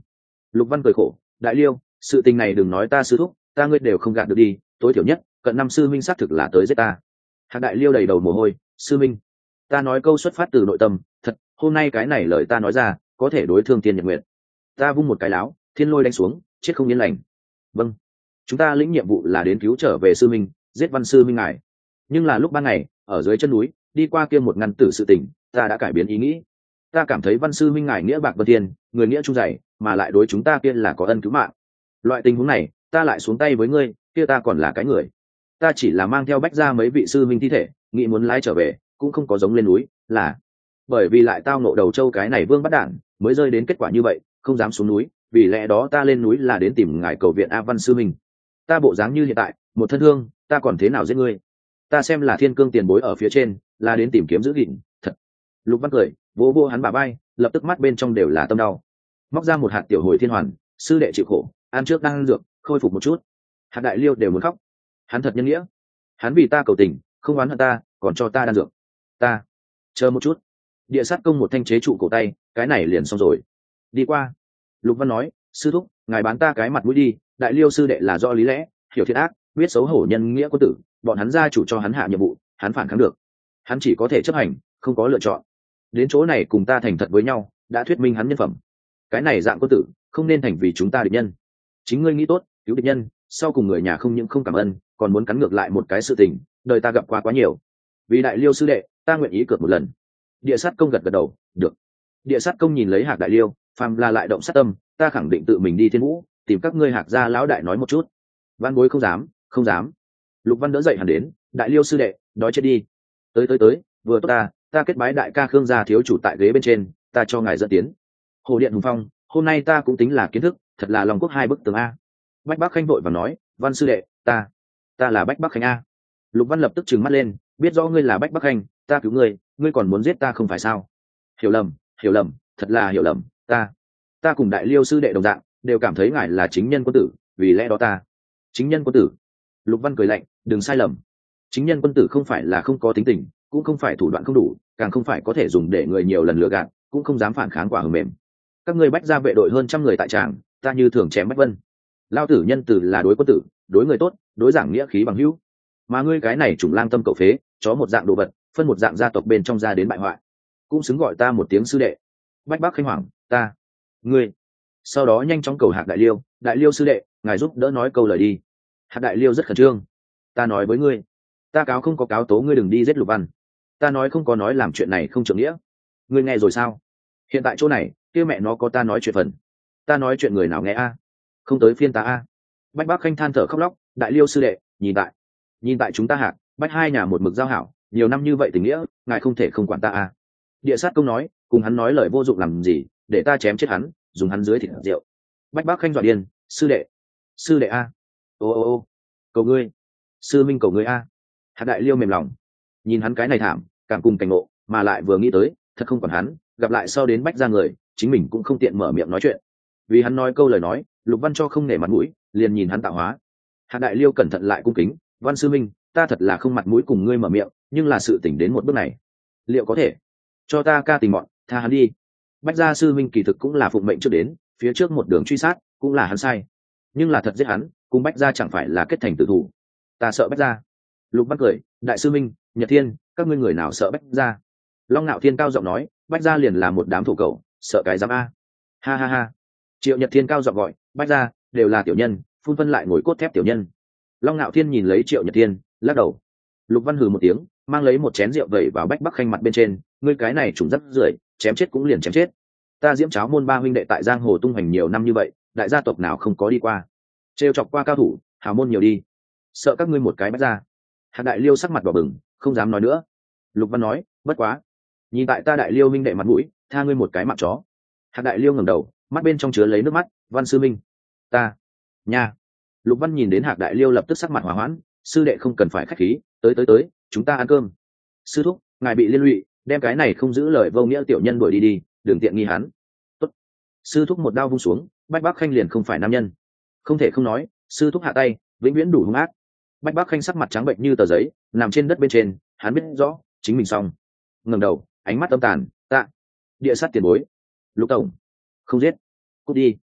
Lục Văn cười khổ, đại liêu, sự tình này đừng nói ta sư thúc, ta ngươi đều không gạt được đi, tối thiểu nhất cận năm sư minh xác thực là tới giết ta. Hạc đại liêu đầy đầu mồ hôi, sư minh, ta nói câu xuất phát từ nội tâm, thật, hôm nay cái này lời ta nói ra có thể đối thương tiên nhật nguyện. Ta vung một cái láo, thiên lôi đánh xuống, chết không yên lành. Vâng, chúng ta lĩnh nhiệm vụ là đến cứu trở về sư minh, giết văn sư minh ngài. Nhưng là lúc ban ngày ở dưới chân núi đi qua kia một ngăn tử sự tình, ta đã cải biến ý nghĩ. Ta cảm thấy văn sư minh ngài nghĩa bạc vân thiên, người nghĩa trung dày, mà lại đối chúng ta kia là có ân cứu mạng. Loại tình huống này ta lại xuống tay với ngươi, kia ta còn là cái người. Ta chỉ là mang theo bách ra mấy vị sư minh thi thể, nghĩ muốn lái trở về cũng không có giống lên núi, là bởi vì lại tao nộ đầu châu cái này vương bắt đản mới rơi đến kết quả như vậy, không dám xuống núi, vì lẽ đó ta lên núi là đến tìm ngài cầu viện A Văn sư minh. Ta bộ dáng như hiện tại, một thân thương, ta còn thế nào giết ngươi? Ta xem là thiên cương tiền bối ở phía trên, là đến tìm kiếm giữ gìn, thật. Lục Văn cười, vỗ vỗ hắn bả vai, lập tức mắt bên trong đều là tâm đau. Móc ra một hạt tiểu hồi thiên hoàn, sư đệ chịu khổ, ăn trước đang ăn dược, khôi phục một chút. Hạt đại liêu đều muốn khóc. Hắn thật nhân nghĩa, hắn vì ta cầu tình, không oán hận ta, còn cho ta đan dược. Ta chờ một chút. Địa sát công một thanh chế trụ cổ tay, cái này liền xong rồi. Đi qua. Lục Văn nói, sư thúc, ngài bán ta cái mặt mũi đi, đại liêu sư đệ là do lý lẽ, hiểu thiện ác, biết xấu hổ nhân nghĩa quân tử, bọn hắn gia chủ cho hắn hạ nhiệm vụ, hắn phản kháng được, hắn chỉ có thể chấp hành, không có lựa chọn. Đến chỗ này cùng ta thành thật với nhau, đã thuyết minh hắn nhân phẩm. Cái này dạng quân tử, không nên thành vì chúng ta địch nhân. Chính ngươi nghĩ tốt, cứu địch nhân, sau cùng người nhà không những không cảm ơn, còn muốn cắn ngược lại một cái sự tình, đời ta gặp qua quá nhiều. Vì đại liêu sư đệ, ta nguyện ý cược một lần. Địa sát công gật gật đầu, được. Địa sát công nhìn lấy Hạc đại liêu, phàm là lại động sát tâm, ta khẳng định tự mình đi thiên vũ, tìm các ngươi Hạc gia lão đại nói một chút. Văn bối không dám, không dám. Lục Văn đỡ dậy hẳn đến, đại liêu sư đệ, đói chết đi. Tới tới tới, vừa tốt ta, ta kết bái đại ca Khương gia thiếu chủ tại ghế bên trên, ta cho ngài dẫn tiến. Hồ điện hùng phong, hôm nay ta cũng tính là kiến thức, thật là lòng quốc hai bức tường a. Bách Bắc Khanh vội và nói, Văn sư đệ, ta, ta là Bách Bắc Khanh a. Lục Văn lập tức trừng mắt lên, biết rõ ngươi là Bách Bắc Khanh, ta cứu ngươi, ngươi còn muốn giết ta không phải sao? Hiểu lầm, hiểu lầm, thật là hiểu lầm, ta, ta cùng đại liêu sư đệ đồng dạng, đều cảm thấy ngài là chính nhân quân tử, vì lẽ đó ta, chính nhân quân tử. Lục Văn cười lạnh, đừng sai lầm, chính nhân quân tử không phải là không có tính tình, cũng không phải thủ đoạn không đủ, càng không phải có thể dùng để người nhiều lần lừa gạt, cũng không dám phản kháng quả hờ mềm. Các ngươi Bách gia vệ đội hơn trăm người tại tràng, ta như thường chém Bách Vân. Lao tử nhân tử là đối quân tử, đối người tốt, đối giảng nghĩa khí bằng hữu. Mà ngươi cái này trùng lang tâm cậu phế, chó một dạng đồ vật, phân một dạng gia tộc bên trong ra đến bại hoại, cũng xứng gọi ta một tiếng sư đệ. Bách Bắc Khanh hoảng, ta, ngươi. Sau đó nhanh chóng cầu Hạc đại liêu, đại liêu sư đệ, ngài giúp đỡ nói câu lời đi. Hạc đại liêu rất khẩn trương, ta nói với ngươi, ta cáo không có cáo tố ngươi đừng đi giết Lục Văn, ta nói không có nói làm chuyện này không trưởng nghĩa, ngươi nghe rồi sao? Hiện tại chỗ này kia mẹ nó có ta nói chuyện phần, ta nói chuyện người nào nghe a? Không tới phiên ta a. Bách Bắc Khanh than thở khóc lóc, đại liêu sư đệ, nhìn tại nhìn tại chúng ta Hạc Bách hai nhà một mực giao hảo, nhiều năm như vậy tình nghĩa, ngài không thể không quản ta a. Địa sát công nói, cùng hắn nói lời vô dụng làm gì, để ta chém chết hắn, dùng hắn dưới thịt rượu. Bách Bắc Khanh dọa điên, sư đệ, sư đệ a, ô ô ô, cầu ngươi, sư minh cầu ngươi a. Hạc đại liêu mềm lòng, nhìn hắn cái này thảm, càng cùng cảnh ngộ, mà lại vừa nghĩ tới, thật không còn hắn, gặp lại sau đến Bách ra người, chính mình cũng không tiện mở miệng nói chuyện. Vì hắn nói câu lời nói, Lục Văn cho không nể mặt mũi, liền nhìn hắn tạo hóa. Hạc đại liêu cẩn thận lại cung kính, Văn sư minh, ta thật là không mặt mũi cùng ngươi mở miệng, nhưng là sự tỉnh đến một bước này, liệu có thể cho ta ca tình mọn, tha hắn đi. Bách gia sư minh kỳ thực cũng là phụng mệnh trước đến, phía trước một đường truy sát, cũng là hắn sai, nhưng là thật giết hắn, cùng Bách gia chẳng phải là kết thành tử thủ. Ta sợ Bách gia. Lục Văn cười, đại sư minh, Nhật Thiên, các ngươi người nào sợ Bách gia? Long Nạo Thiên cao giọng nói, Bách gia liền là một đám thổ cẩu, sợ cái dám a. Ha ha ha. Triệu Nhật Thiên cao giọng gọi, Bách gia đều là tiểu nhân, phun phân lại ngồi cốt thép tiểu nhân. Long Nạo Thiên nhìn lấy Triệu Nhật Thiên, lắc đầu. Lục Văn hừ một tiếng, mang lấy một chén rượu vẩy vào Bách Bắc Khanh mặt bên trên, ngươi cái này trùng rất rưởi, chém chết cũng liền chém chết. Ta Diễm Cháo môn ba huynh đệ tại giang hồ tung hoành nhiều năm như vậy, đại gia tộc nào không có đi qua, trêu chọc qua cao thủ, hào môn nhiều đi, sợ các ngươi một cái Bách gia. Hạc đại liêu sắc mặt đỏ bừng, không dám nói nữa. Lục Văn nói, bất quá, nhìn tại ta đại liêu minh đệ mặt mũi, tha ngươi một cái mạng chó. Hạc đại liêu ngẩng đầu, mắt bên trong chứa lấy nước mắt, Văn sư minh, ta, nha. Lục Văn nhìn đến Hạc đại liêu lập tức sắc mặt hòa hoãn, sư đệ không cần phải khách khí, tới tới tới, chúng ta ăn cơm. Sư thúc, ngài bị liên lụy, đem cái này không giữ lời vô nghĩa tiểu nhân đuổi đi đi, đừng tiện nghi hắn. Tốt. Sư thúc một đao vung xuống, Bách Bắc Khanh liền không phải nam nhân, không thể không nói, sư thúc hạ tay, vĩnh viễn đủ hung ác. Bách Bắc Khanh sắc mặt trắng bệnh như tờ giấy, nằm trên đất bên trên, hắn biết rõ chính mình xong, ngẩng đầu, ánh mắt âm tàn, tạ, địa sát tiền bối, Lục tổng, không giết, cút đi.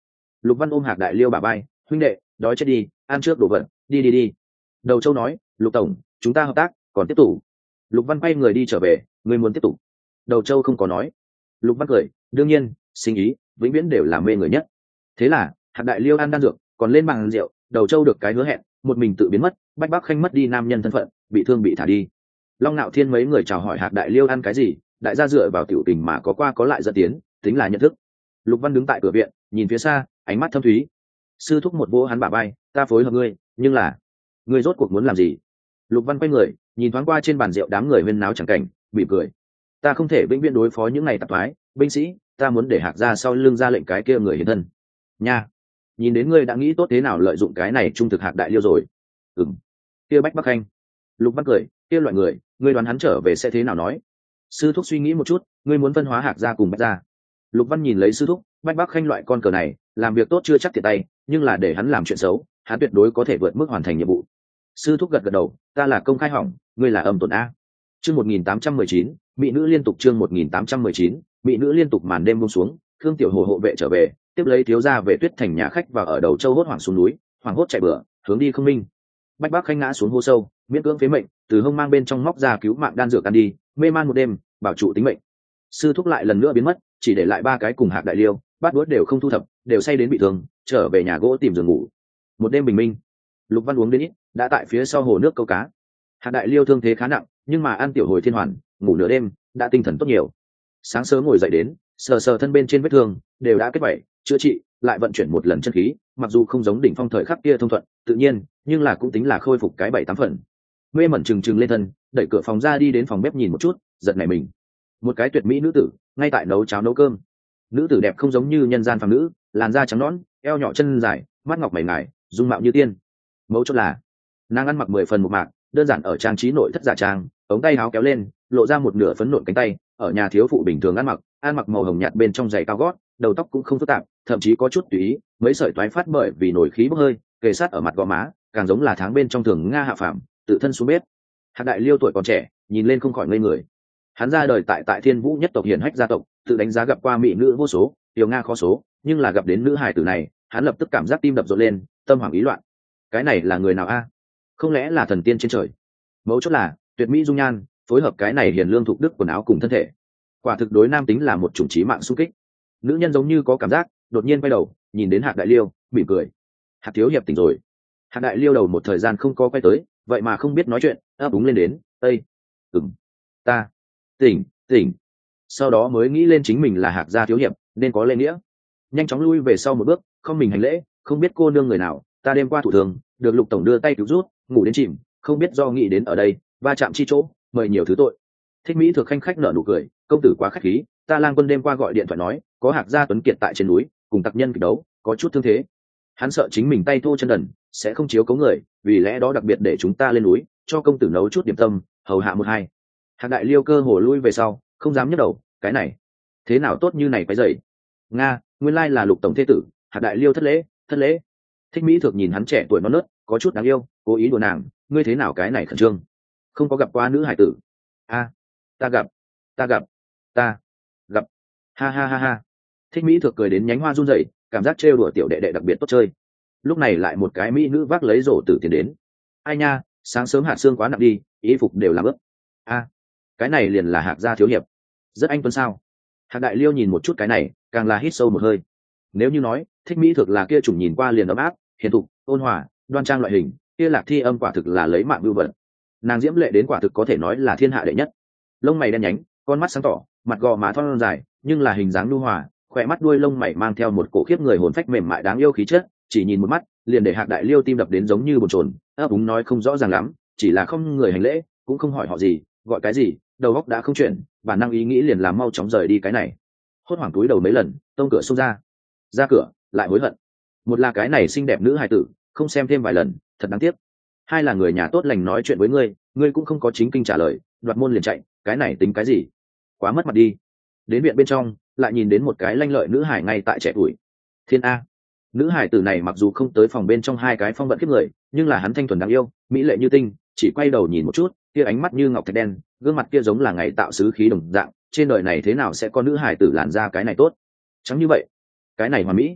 Lục Văn ôm Hạc Đại Liêu bả vai, huynh đệ, đói chết đi, ăn trước đồ vật, đi đi đi. Đầu Châu nói, Lục tổng, chúng ta hợp tác, còn tiếp tục. Lục Văn quay người đi trở về, ngươi muốn tiếp tục. Đầu Châu không có nói. Lục Văn cười, đương nhiên, sinh ý vĩnh viễn đều là mê người nhất. Thế là Hạc Đại Liêu ăn đan dược, còn lên bàn rượu. Đầu Châu được cái hứa hẹn, một mình tự biến mất. Bách Bắc Khanh mất đi nam nhân thân phận, bị thương bị thả đi. Long Nạo Thiên mấy người chào hỏi Hạc Đại Liêu ăn cái gì, đại gia dựa vào tiểu tình mà có qua có lại dẫn tiến, tính là nhận thức. Lục Văn đứng tại cửa viện, nhìn phía xa, ánh mắt thâm thúy. Sư thúc một vỗ hắn bả vai, ta phối hợp ngươi, nhưng là ngươi rốt cuộc muốn làm gì? Lục Văn quay người, nhìn thoáng qua trên bàn rượu đám người huyên náo chẳng cảnh, bị cười. Ta không thể vĩnh viễn đối phó những ngày tạp thoái, binh sĩ, ta muốn để Hạc ra sau lưng ra lệnh cái kia người hiền thân. Nha, nhìn đến ngươi đã nghĩ tốt thế nào lợi dụng cái này trung thực Hạc Đại Liêu rồi. Ừm, kia Bách Bắc Khanh. Lục Văn cười, kia loại người, ngươi đoán hắn trở về sẽ thế nào nói? Sư thúc suy nghĩ một chút, ngươi muốn phân hóa Hạc ra cùng Bách ra. Lục Văn nhìn lấy sư thúc, Bách Bắc Khanh loại con cờ này, làm việc tốt chưa chắc thiệt tay, nhưng là để hắn làm chuyện xấu, hắn tuyệt đối có thể vượt mức hoàn thành nhiệm vụ. Sư thúc gật gật đầu, ta là công khai hỏng, ngươi là âm tổn a. Chương một nghìn tám trăm mười chín, mỹ nữ liên tục chương một nghìn tám trăm mười chín, mỹ nữ liên tục màn đêm buông xuống, Khương Tiểu Hồ hộ vệ trở về, tiếp lấy thiếu gia về Tuyết Thành nhà khách và ở đầu Châu hốt hoảng xuống núi, hoảng hốt chạy bừa, hướng đi không minh. Bách Bắc Khanh ngã xuống hô sâu, miễn cưỡng phế mệnh, từ hông mang bên trong móc ra cứu mạng đan dược ăn đi, mê man một đêm, bảo trụ tính mệnh. Sư thúc lại lần nữa biến mất, chỉ để lại ba cái cùng Hạc Đại Liêu, bát đũa đều không thu thập, đều say đến bị thương, trở về nhà gỗ tìm giường ngủ. Một đêm bình minh, Lục Văn uống đến ít, đã tại phía sau hồ nước câu cá. Hạc Đại Liêu thương thế khá nặng, nhưng mà ăn tiểu hồi thiên hoàn, ngủ nửa đêm, đã tinh thần tốt nhiều. Sáng sớm ngồi dậy đến, sờ sờ thân bên trên vết thương, đều đã kết vảy, chữa trị, lại vận chuyển một lần chân khí, mặc dù không giống đỉnh phong thời khắc kia thông thuận, tự nhiên, nhưng là cũng tính là khôi phục cái bảy tám phần. Mê mẩn trừng trừng lên thân, đẩy cửa phòng ra đi đến phòng bếp nhìn một chút, giật nảy mình. Một cái tuyệt mỹ nữ tử, ngay tại nấu cháo nấu cơm. Nữ tử đẹp không giống như nhân gian phàm nữ, làn da trắng nõn, eo nhỏ chân dài, mắt ngọc mày ngài, dung mạo như tiên. Mấu chốt là, nàng ăn mặc mười phần một mạc, đơn giản ở trang trí nội thất giả trang, ống tay áo kéo lên, lộ ra một nửa phấn nộn cánh tay. Ở nhà thiếu phụ bình thường ăn mặc, ăn mặc màu hồng nhạt bên trong giày cao gót, đầu tóc cũng không phức tạp, thậm chí có chút tùy ý, mấy sợi toái phát bởi vì nổi khí bốc hơi, kề sát ở mặt gò má, càng giống là tháng bên trong thường nga hạ phàm, tự thân xuống bếp. Hạc Đại Liêu tuổi còn trẻ, nhìn lên không khỏi ngây người. Hắn ra đời tại tại Thiên Vũ nhất tộc hiển hách gia tộc, tự đánh giá gặp qua mỹ nữ vô số, tiểu nga khó số, nhưng là gặp đến nữ hài tử này, hắn lập tức cảm giác tim đập rộn lên, tâm hoảng ý loạn. Cái này là người nào a? Không lẽ là thần tiên trên trời? Mấu chốt là tuyệt mỹ dung nhan, phối hợp cái này hiền lương thục đức quần áo cùng thân thể, quả thực đối nam tính là một chủng chí mạng xung kích. Nữ nhân giống như có cảm giác, đột nhiên quay đầu, nhìn đến Hạc Đại Liêu, mỉm cười. Hạc thiếu hiệp tỉnh rồi. Hạc Đại Liêu đầu một thời gian không có quay tới, vậy mà không biết nói chuyện, ấp úng lên đến, ây, ừng, ta, tỉnh, tỉnh. Sau đó mới nghĩ lên chính mình là Hạc gia thiếu hiệp, nên có lễ nghĩa, nhanh chóng lui về sau một bước, không mình hành lễ, không biết cô nương người nào, ta đêm qua thủ thường, được Lục tổng đưa tay cứu rút, ngủ đến chìm, không biết do nghĩ đến ở đây, va chạm chi chỗ, mời nhiều thứ tội. Thích Mỹ Thực khanh khách nở nụ cười, công tử quá khách khí, ta lang quân đêm qua gọi điện thoại nói, có Hạc gia tuấn kiệt tại trên núi, cùng tặc nhân kịch đấu, có chút thương thế. Hắn sợ chính mình tay thô chân đần, sẽ không chiếu cố người, vì lẽ đó đặc biệt để chúng ta lên núi, cho công tử nấu chút điểm tâm, hầu hạ một hai. Hạc Đại Liêu cơ hồ lui về sau, không dám nhấc đầu, cái này, thế nào tốt như này phải dậy. Nga, nguyên lai là Lục tổng thế tử. Hạc Đại Liêu thất lễ, thất lễ. Thích Mỹ Thực nhìn hắn trẻ tuổi non nớt, có chút đáng yêu, cố ý đùa nàng, ngươi thế nào cái này khẩn trương, không có gặp qua nữ hải tử. A, ta gặp, ta gặp, ta gặp, ha ha ha ha. Thích Mỹ Thực cười đến nhánh hoa run rẩy, cảm giác trêu đùa tiểu đệ đệ đặc biệt tốt chơi. Lúc này lại một cái mỹ nữ vác lấy rổ tử tiền đến. Ai nha, sáng sớm hạt xương quá nặng đi, y phục đều làm ướp. A, cái này liền là Hạc gia thiếu hiệp, rất anh tuấn sao? Hạc Đại Liêu nhìn một chút cái này, càng là hít sâu một hơi. Nếu như nói Thích Mỹ Thực là kia chủng nhìn qua liền ấm áp, hiền thục, ôn hòa, đoan trang loại hình, kia Lạc Thi Âm quả thực là lấy mạng vưu vật. Nàng diễm lệ đến quả thực có thể nói là thiên hạ đệ nhất. Lông mày đen nhánh, con mắt sáng tỏ, mặt gò má thon dài, nhưng là hình dáng nhu hòa, khỏe mắt đuôi lông mày mang theo một cổ khiếp người hồn phách mềm mại đáng yêu khí chất, chỉ nhìn một mắt liền để Hạc Đại Liêu tim đập đến giống như bồn chồn, ấp úng nói không rõ ràng lắm, chỉ là không người hành lễ, cũng không hỏi họ gì, gọi cái gì, đầu óc đã không chuyển, bản năng ý nghĩ liền làm mau chóng rời đi cái này. Hốt hoảng túi đầu mấy lần, tông cửa xông ra, ra cửa lại hối hận. Một là cái này xinh đẹp nữ hài tử, không xem thêm vài lần, thật đáng tiếc. Hai là người nhà tốt lành nói chuyện với ngươi, ngươi cũng không có chính kinh trả lời, đoạt môn liền chạy, cái này tính cái gì, quá mất mặt đi. Đến viện bên trong, lại nhìn đến một cái lanh lợi nữ hải ngay tại trẻ tuổi. Thiên A, nữ hải tử này mặc dù không tới phòng bên trong hai cái phong vận kiếp người, nhưng là hắn thanh thuần đáng yêu, mỹ lệ như tinh, chỉ quay đầu nhìn một chút, kia ánh mắt như ngọc thạch đen, gương mặt kia giống là ngày tạo sứ khí đồng dạng, trên đời này thế nào sẽ có nữ hải tử làn da cái này tốt, trắng như vậy, cái này hoàn mỹ.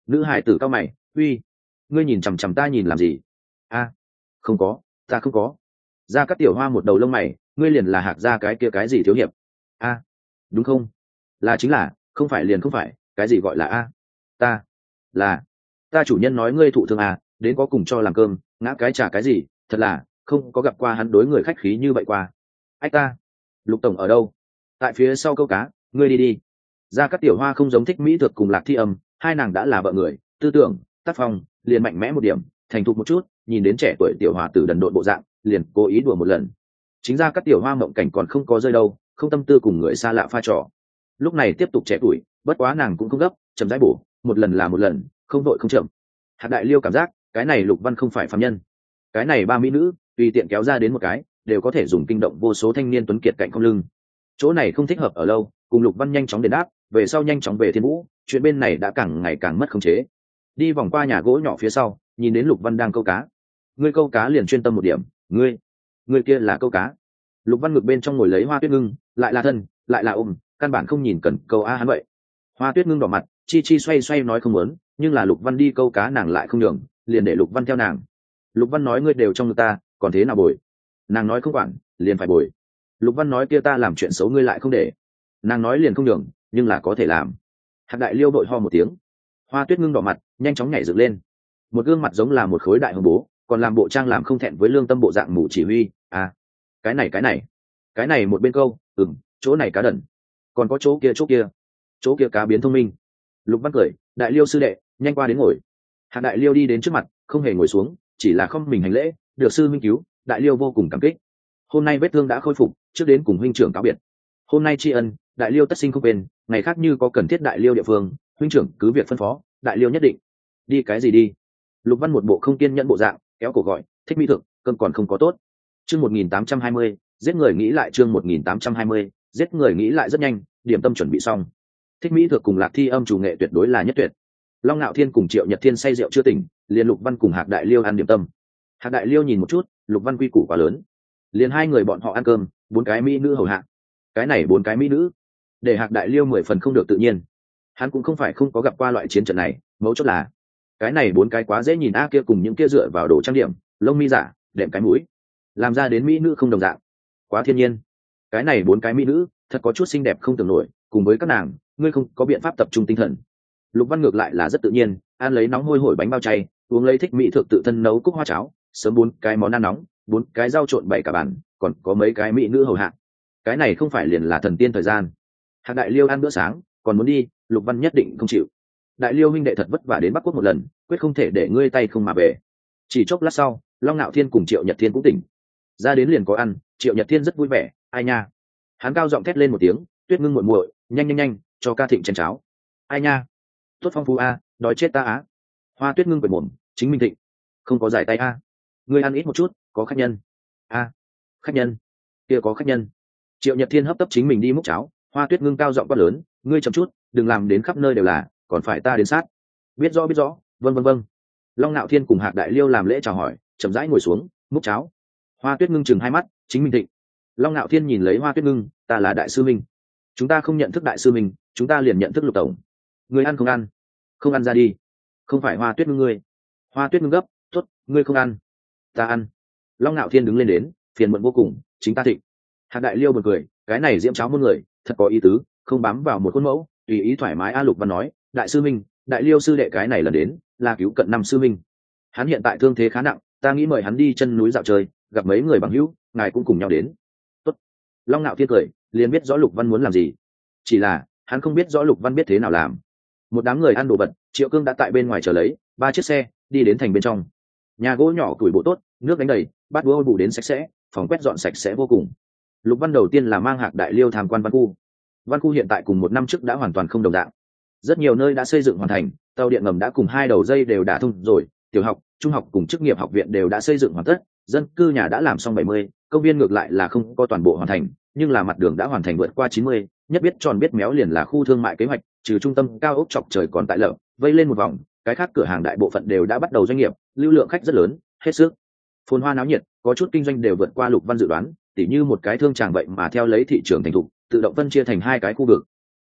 Nữ hải tử cao mày, uy, ngươi nhìn chằm chằm ta nhìn làm gì? A, không có, ta không có. Gia Cát Tiểu Hoa một đầu lông mày, ngươi liền là Hạc gia cái kia cái gì thiếu hiệp? A, đúng không? Là chính là, không phải liền không phải, cái gì gọi là a? Ta, là, ta chủ nhân nói ngươi thụ thương à, đến có cùng cho làm cơm, ngã cái trả cái gì, thật là, không có gặp qua hắn đối người khách khí như vậy qua. Ách ta, Lục tổng ở đâu? Tại phía sau câu cá, ngươi đi đi. Gia Cát Tiểu Hoa không giống Thích Mỹ Thực cùng Lạc Thi Âm, hai nàng đã là vợ người, tư tưởng, tác phong, liền mạnh mẽ một điểm, thành thục một chút, nhìn đến trẻ tuổi tiểu hòa tử đần độn bộ dạng, liền cố ý đùa một lần. Chính ra Cát Tiểu Hoa mộng cảnh còn không có rơi đâu, không tâm tư cùng người xa lạ pha trò. Lúc này tiếp tục trẻ tuổi, bất quá nàng cũng không gấp, chậm rãi bổ, một lần là một lần, không vội không chậm. Hạt Đại Liêu cảm giác, cái này Lục Văn không phải phàm nhân. Cái này ba mỹ nữ, tùy tiện kéo ra đến một cái, đều có thể dùng kinh động vô số thanh niên tuấn kiệt cạnh không lưng. Chỗ này không thích hợp ở lâu, cùng Lục Văn nhanh chóng đền đáp, về sau nhanh chóng về Thiên Vũ, chuyện bên này đã càng ngày càng mất khống chế. Đi vòng qua nhà gỗ nhỏ phía sau, nhìn đến Lục Văn đang câu cá. Ngươi câu cá liền chuyên tâm một điểm, ngươi, ngươi kia là câu cá. Lục Văn ngực bên trong ngồi lấy Hoa Tuyết Ngưng, lại là thân, lại là ôm, căn bản không nhìn cần câu a hắn vậy. Hoa Tuyết Ngưng đỏ mặt, chi chi xoay xoay nói không muốn, nhưng là Lục Văn đi câu cá nàng lại không nhường, liền để Lục Văn theo nàng. Lục Văn nói ngươi đều trong người ta, còn thế nào bồi? Nàng nói không quản, liền phải bồi. Lục Văn nói kia ta làm chuyện xấu ngươi lại không để. Nàng nói liền không nhường, nhưng là có thể làm. Hạt Đại Liêu đội ho một tiếng. Hoa Tuyết Ngưng đỏ mặt, nhanh chóng nhảy dựng lên. Một gương mặt giống là một khối đại hồng bố, còn làm bộ trang làm không thẹn với lương tâm bộ dạng mù chỉ huy. À, cái này cái này, cái này một bên câu, ừm, chỗ này cá đần, còn có chỗ kia chỗ kia, chỗ kia cá biến thông minh. Lục Văn cười, Đại Liêu sư đệ, nhanh qua đến ngồi. Hạt Đại Liêu đi đến trước mặt, không hề ngồi xuống, chỉ là không mình hành lễ, được sư minh cứu. Đại Liêu vô cùng cảm kích. Hôm nay vết thương đã khôi phục, trước đến cùng huynh trưởng cáo biệt. Hôm nay tri ân, Đại Liêu tất sinh không quên, ngày khác như có cần thiết Đại Liêu địa phương, huynh trưởng cứ việc phân phó, Đại Liêu nhất định. Đi cái gì đi? Lục Văn một bộ không kiên nhẫn bộ dạng, kéo cổ gọi, Thích Mỹ Thực, cơm còn không có tốt. Chương một nghìn tám trăm hai mươi, giết người nghĩ lại chương một nghìn tám trăm hai mươi, giết người nghĩ lại rất nhanh, điểm tâm chuẩn bị xong. Thích Mỹ Thực cùng Lạc Thi Âm chủ nghệ tuyệt đối là nhất tuyệt. Long Nạo Thiên cùng Triệu Nhật Thiên say rượu chưa tỉnh, liền Lục Văn cùng Hạc Đại Liêu ăn điểm tâm. Hạc Đại Liêu nhìn một chút, Lục Văn quy củ quá lớn, liền hai người bọn họ ăn cơm, bốn cái mỹ nữ hầu hạ. Cái này bốn cái mỹ nữ, để Hạc Đại Liêu mười phần không được tự nhiên. Hắn cũng không phải không có gặp qua loại chiến trận này, mấu chốt là cái này bốn cái quá dễ nhìn a kia cùng những kia dựa vào đồ trang điểm, lông mi giả, đệm cái mũi, làm ra đến mỹ nữ không đồng dạng, quá thiên nhiên. Cái này bốn cái mỹ nữ thật có chút xinh đẹp không tưởng nổi, cùng với các nàng, ngươi không có biện pháp tập trung tinh thần. Lục Văn ngược lại là rất tự nhiên, ăn lấy nóng hôi hổi bánh bao chay, uống lấy Thích Mỹ Thực tự thân nấu cúc hoa cháo, sớm bốn cái món ăn nóng, bốn cái rau trộn bảy cả bàn, còn có mấy cái mỹ nữ hầu hạ. Cái này không phải liền là thần tiên thời gian. Hạc Đại Liêu ăn bữa sáng, còn muốn đi, Lục Văn nhất định không chịu. Đại Liêu huynh đệ thật vất vả đến Bắc Quốc một lần, quyết không thể để ngươi tay không mà về. Chỉ chốc lát sau, Long Nạo Thiên cùng Triệu Nhật Thiên cũng tỉnh. Ra đến liền có ăn, Triệu Nhật Thiên rất vui vẻ, ai nha. Hắn cao giọng thét lên một tiếng, Tuyết Ngưng muội muội, nhanh nhanh nhanh, cho ca thịnh chén cháo. Ai nha. Tốt phong phú a, đói chết ta á. Hoa Tuyết Ngưng bật mồm, chính mình thịnh. Không có giải tay a. Ngươi ăn ít một chút, có khách nhân. A, khách nhân. Kia có khách nhân. Triệu Nhật Thiên hấp tấp chính mình đi múc cháo, Hoa Tuyết Ngưng cao giọng quát lớn, ngươi chậm chút, đừng làm đến khắp nơi đều là, còn phải ta đến sát. Biết rõ biết rõ, vâng vâng vâng. Long Nạo Thiên cùng Hạc Đại Liêu làm lễ chào hỏi, chậm rãi ngồi xuống, múc cháo. Hoa Tuyết Ngưng chừng hai mắt, chính mình thịnh. Long Nạo Thiên nhìn lấy Hoa Tuyết Ngưng, ta là đại sư minh. Chúng ta không nhận thức đại sư minh, chúng ta liền nhận thức Lục tổng. Ngươi ăn không ăn? Không ăn ra đi. Không phải Hoa Tuyết Ngưng ngươi. Hoa Tuyết Ngưng gấp, tốt, ngươi không ăn. Ta ăn. Long Nạo Thiên đứng lên đến, phiền muộn vô cùng, chính ta thịnh. Hạc Đại Liêu bật cười, cái này diễm cháo muôn người, thật có ý tứ, không bám vào một khuôn mẫu, tùy ý thoải mái. A Lục Văn nói, đại sư minh, Đại Liêu sư đệ cái này lần đến, là cứu cận năm sư minh. Hắn hiện tại thương thế khá nặng, ta nghĩ mời hắn đi chân núi dạo chơi, gặp mấy người bằng hữu, ngài cũng cùng nhau đến. Tốt. Long Nạo Thiên cười, liền biết rõ Lục Văn muốn làm gì. Chỉ là, hắn không biết rõ Lục Văn biết thế nào làm. Một đám người ăn đồ vật, Triệu Cương đã tại bên ngoài chờ lấy, ba chiếc xe đi đến thành bên trong. Nhà gỗ nhỏ tuổi bộ tốt, nước đánh đầy, bát đũa bù đến sạch sẽ, phòng quét dọn sạch sẽ vô cùng. Lục Văn đầu tiên là mang Hạc Đại Liêu tham quan văn khu. Văn khu hiện tại cùng một năm trước đã hoàn toàn không đồng dạng. Rất nhiều nơi đã xây dựng hoàn thành, tàu điện ngầm đã cùng hai đầu dây đều đã thông rồi, tiểu học, trung học cùng chức nghiệp học viện đều đã xây dựng hoàn tất, dân cư nhà đã làm xong bảy mươi, công viên ngược lại là không có toàn bộ hoàn thành, nhưng là mặt đường đã hoàn thành vượt qua chín mươi, nhất biết tròn biết méo liền là khu thương mại kế hoạch, trừ trung tâm cao ốc chọc trời còn tại lở, vây lên một vòng, cái khác cửa hàng đại bộ phận đều đã bắt đầu doanh nghiệp, lưu lượng khách rất lớn, hết sức phồn hoa náo nhiệt, có chút kinh doanh đều vượt qua Lục Văn dự đoán, tỉ như một cái thương tràng vậy mà theo lấy thị trường thành thục, tự động phân chia thành hai cái khu vực.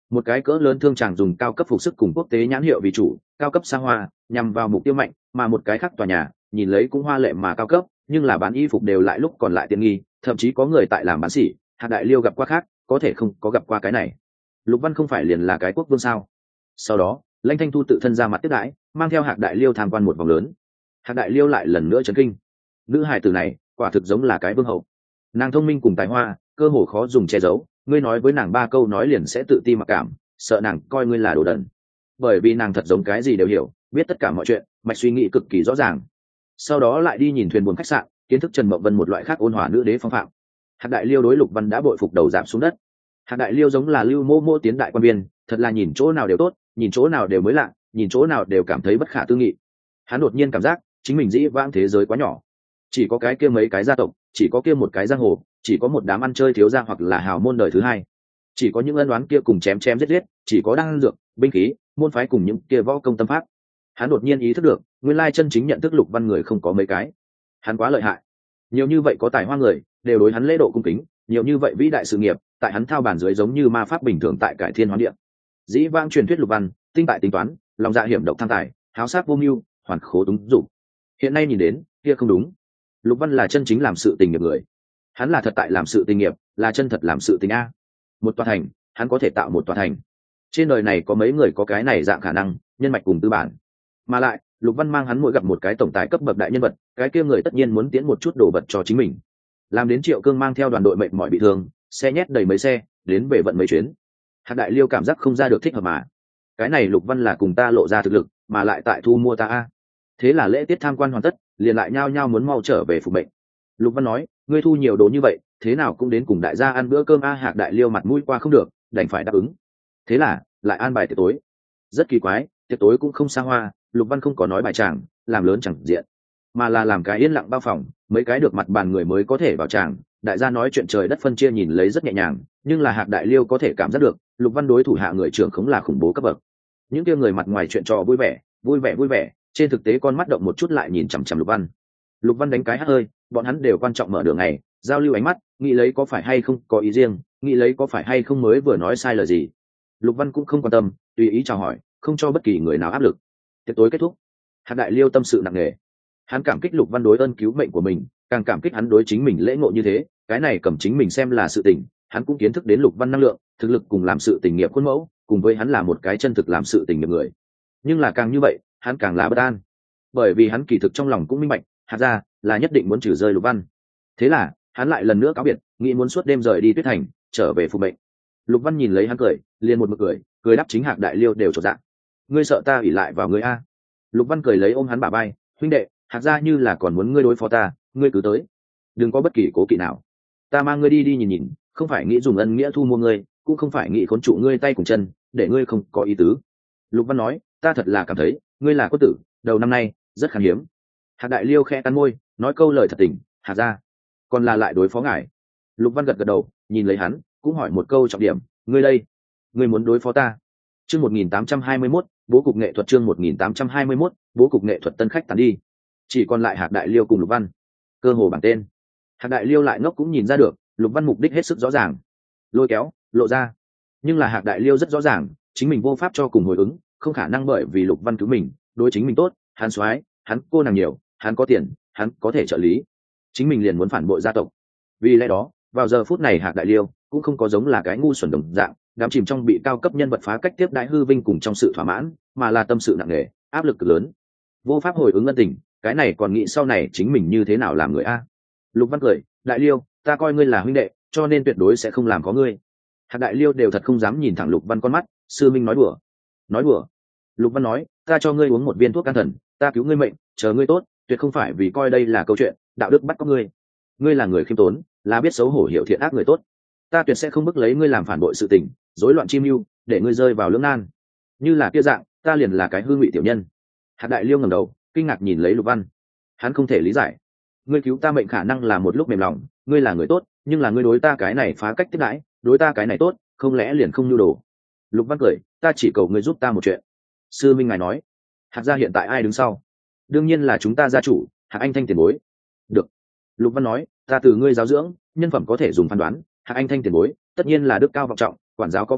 một cái cỡ lớn thương tràng dùng cao cấp phục sức cùng quốc tế nhãn hiệu vì chủ, cao cấp xa hoa, nhằm vào mục tiêu mạnh, mà một cái khác tòa nhà nhìn lấy cũng hoa lệ mà cao cấp, nhưng là bán y phục đều lại lúc còn lại tiện nghi, thậm chí có người tại làm bán sỉ. Hạc Đại Liêu gặp qua khác, có thể không có gặp qua cái này. Lục Văn không phải liền là cái quốc vương sao? Sau đó Lãnh Thanh Thu tự thân ra mặt tiếp đãi, mang theo Hạc Đại Liêu tham quan một vòng lớn. Hạc Đại Liêu lại lần nữa chấn kinh, nữ hài tử này quả thực giống là cái vương hậu. Nàng thông minh cùng tài hoa, cơ hồ khó dùng che giấu, ngươi nói với nàng ba câu nói liền sẽ tự ti mặc cảm, sợ nàng coi ngươi là đồ đần. Bởi vì nàng thật giống cái gì đều hiểu, biết tất cả mọi chuyện, mạch suy nghĩ cực kỳ rõ ràng. Sau đó lại đi nhìn thuyền buồm khách sạn, kiến thức Trần Mộng Vân một loại khác ôn hòa nữ đế phong phạm. Hạc Đại Liêu đối Lục Văn đã bội phục đầu giảm xuống đất. Hạc Đại Liêu giống là Lưu Mô Mô tiến đại quan viên, thật là nhìn chỗ nào đều tốt, nhìn chỗ nào đều mới lạ, nhìn chỗ nào đều cảm thấy bất khả tư nghị. Hắn đột nhiên cảm giác chính mình dĩ vãng thế giới quá nhỏ, chỉ có cái kia mấy cái gia tộc, chỉ có kia một cái giang hồ, chỉ có một đám ăn chơi thiếu gia hoặc là hào môn đời thứ hai, chỉ có những ân oán kia cùng chém chém giết giết, chỉ có đan dược, binh khí, môn phái cùng những kia võ công tâm pháp. Hắn đột nhiên ý thức được, nguyên lai chân chính nhận thức Lục Văn người không có mấy cái. Hắn quá lợi hại, nhiều như vậy có tài hoa người đều đối hắn lễ độ cung kính, nhiều như vậy vĩ đại sự nghiệp tại hắn thao bàn dưới giống như ma pháp bình thường tại cải thiên hoán địa. Dĩ vãng truyền thuyết Lục Văn tinh tại tính toán, lòng dạ hiểm độc tham tài, háo sát vô mưu, hoàn khố túng dụng. Hiện nay nhìn đến kia không đúng, Lục Văn là chân chính làm sự tình nghiệp người. Hắn là thật tại làm sự tình nghiệp, là chân thật làm sự tình a. Một tòa thành, hắn có thể tạo một tòa thành. Trên đời này có mấy người có cái này dạng khả năng, nhân mạch cùng tư bản. Mà lại Lục Văn mang hắn mỗi gặp một cái tổng tài cấp bậc đại nhân vật, cái kia người tất nhiên muốn tiến một chút đồ vật cho chính mình. Làm đến Triệu Cương mang theo đoàn đội mệt mỏi bị thương, xe nhét đầy mấy xe, đến về vận mấy chuyến. Hạc Đại Liêu cảm giác không ra được thích hợp mà. Cái này Lục Văn là cùng ta lộ ra thực lực, mà lại tại thu mua ta a. Thế là lễ tiết tham quan hoàn tất, liền lại nhao nhao muốn mau trở về phục mệnh. Lục Văn nói, ngươi thu nhiều đồ như vậy, thế nào cũng đến cùng đại gia ăn bữa cơm a. Hạc Đại Liêu mặt mũi qua không được, đành phải đáp ứng. Thế là lại an bài tiệc tối. Rất kỳ quái, tiệc tối cũng không xa hoa, Lục Văn không có nói bài tràng, làm lớn chẳng diện, mà là làm cái yên lặng bao phòng, mấy cái được mặt bàn người mới có thể vào tràng. Đại gia nói chuyện trời đất phân chia nhìn lấy rất nhẹ nhàng, nhưng là Hạc Đại Liêu có thể cảm giác được, Lục Văn đối thủ hạ người trưởng khống là khủng bố cấp bậc. Những kia người mặt ngoài chuyện trò vui vẻ, vui vẻ vui vẻ, trên thực tế con mắt động một chút lại nhìn chằm chằm Lục Văn. Lục Văn đánh cái hắt hơi, bọn hắn đều quan trọng mở đường này, giao lưu ánh mắt, nghĩ lấy có phải hay không có ý riêng, nghĩ lấy có phải hay không mới vừa nói sai lời gì. Lục Văn cũng không quan tâm, tùy ý chào hỏi, không cho bất kỳ người nào áp lực. Tiệc tối kết thúc, Hạc Đại Liêu tâm sự nặng nề. Hắn cảm kích Lục Văn đối ơn cứu mệnh của mình, càng cảm kích hắn đối chính mình lễ ngộ như thế, cái này cầm chính mình xem là sự tình. Hắn cũng kiến thức đến Lục Văn năng lượng, thực lực cùng làm sự tình nghiệp khuôn mẫu, cùng với hắn là một cái chân thực làm sự tình nghiệp người. Nhưng là càng như vậy, hắn càng là bất an, bởi vì hắn kỳ thực trong lòng cũng minh bạch, Hạc gia là nhất định muốn trừ rơi Lục Văn. Thế là hắn lại lần nữa cáo biệt, nghĩ muốn suốt đêm rời đi Tuyết Thành, trở về phục mệnh. Lục Văn nhìn lấy hắn cười, liền một mực cười, cười đáp chính Hạc Đại Liêu đều chột dạ. Ngươi sợ ta ỷ lại vào ngươi a? Lục Văn cười lấy ôm hắn bả vai, huynh đệ, Hạc gia như là còn muốn ngươi đối phó ta, ngươi cứ tới, đừng có bất kỳ cố kỵ nào. Ta mang ngươi đi đi nhìn nhìn, không phải nghĩ dùng ân nghĩa thu mua ngươi, cũng không phải nghĩ khốn trụ ngươi tay cùng chân, để ngươi không có ý tứ. Lục Văn nói, ta thật là cảm thấy ngươi là quân tử, đầu năm nay rất khan hiếm. Hạc Đại Liêu khẽ cắn môi, nói câu lời thật tình, Hạc gia còn là lại đối phó ngài. Lục Văn gật gật đầu, nhìn lấy hắn, cũng hỏi một câu trọng điểm, ngươi đây, ngươi muốn đối phó ta? Chương một nghìn tám trăm hai mươi mốt, bố cục nghệ thuật. Chương một nghìn tám trăm hai mươi mốt, bố cục nghệ thuật. Tân khách tàn đi, chỉ còn lại Hạc Đại Liêu cùng Lục Văn. Cơ hồ bảng tên, Hạc Đại Liêu lại ngốc cũng nhìn ra được, Lục Văn mục đích hết sức rõ ràng, lôi kéo, lộ ra. Nhưng là Hạc Đại Liêu rất rõ ràng, chính mình vô pháp cho cùng hồi ứng, không khả năng bởi vì Lục Văn cứu mình, đối chính mình tốt, hắn soái, hắn cô nàng nhiều, hắn có tiền, hắn có thể trợ lý, chính mình liền muốn phản bội gia tộc. Vì lẽ đó, vào giờ phút này Hạc Đại Liêu cũng không có giống là cái ngu xuẩn đồng dạng, đắm chìm trong bị cao cấp nhân vật phá cách tiếp đãi hư vinh cùng trong sự thỏa mãn, mà là tâm sự nặng nề, áp lực cực lớn, vô pháp hồi ứng ân tình. Cái này còn nghĩ sau này chính mình như thế nào làm người a? Lục Văn cười, Đại Liêu, ta coi ngươi là huynh đệ, cho nên tuyệt đối sẽ không làm có ngươi. Hạc Đại Liêu đều thật không dám nhìn thẳng Lục Văn con mắt, sư minh nói đùa, nói đùa. Lục Văn nói, ta cho ngươi uống một viên thuốc can thần, ta cứu ngươi mệnh, chờ ngươi tốt, tuyệt không phải vì coi đây là câu chuyện đạo đức bắt cóc ngươi. Ngươi là người khiêm tốn, là biết xấu hổ hiểu thiện ác người tốt, ta tuyệt sẽ không bức lấy ngươi làm phản bội sự tình, rối loạn chi mưu, để ngươi rơi vào lưỡng nan. Như là kia dạng, ta liền là cái hư ngụy tiểu nhân. Hạc Đại Liêu ngẩng đầu, kinh ngạc nhìn lấy Lục Văn, hắn không thể lý giải. Ngươi cứu ta mệnh khả năng là một lúc mềm lòng, ngươi là người tốt, nhưng là ngươi đối ta cái này phá cách tiếp đãi, đối ta cái này tốt, không lẽ liền không nhu đồ? Lục Văn cười, ta chỉ cầu ngươi giúp ta một chuyện. Sư minh ngài nói, Hạc gia hiện tại ai đứng sau? Đương nhiên là chúng ta gia chủ, Hạc Anh Thanh tiền bối. Được. Lục Văn nói, ta từ ngươi giáo dưỡng, nhân phẩm có thể dùng phán đoán, Hạc Anh Thanh tiền bối tất nhiên là đức cao vọng trọng, quản giáo có phương,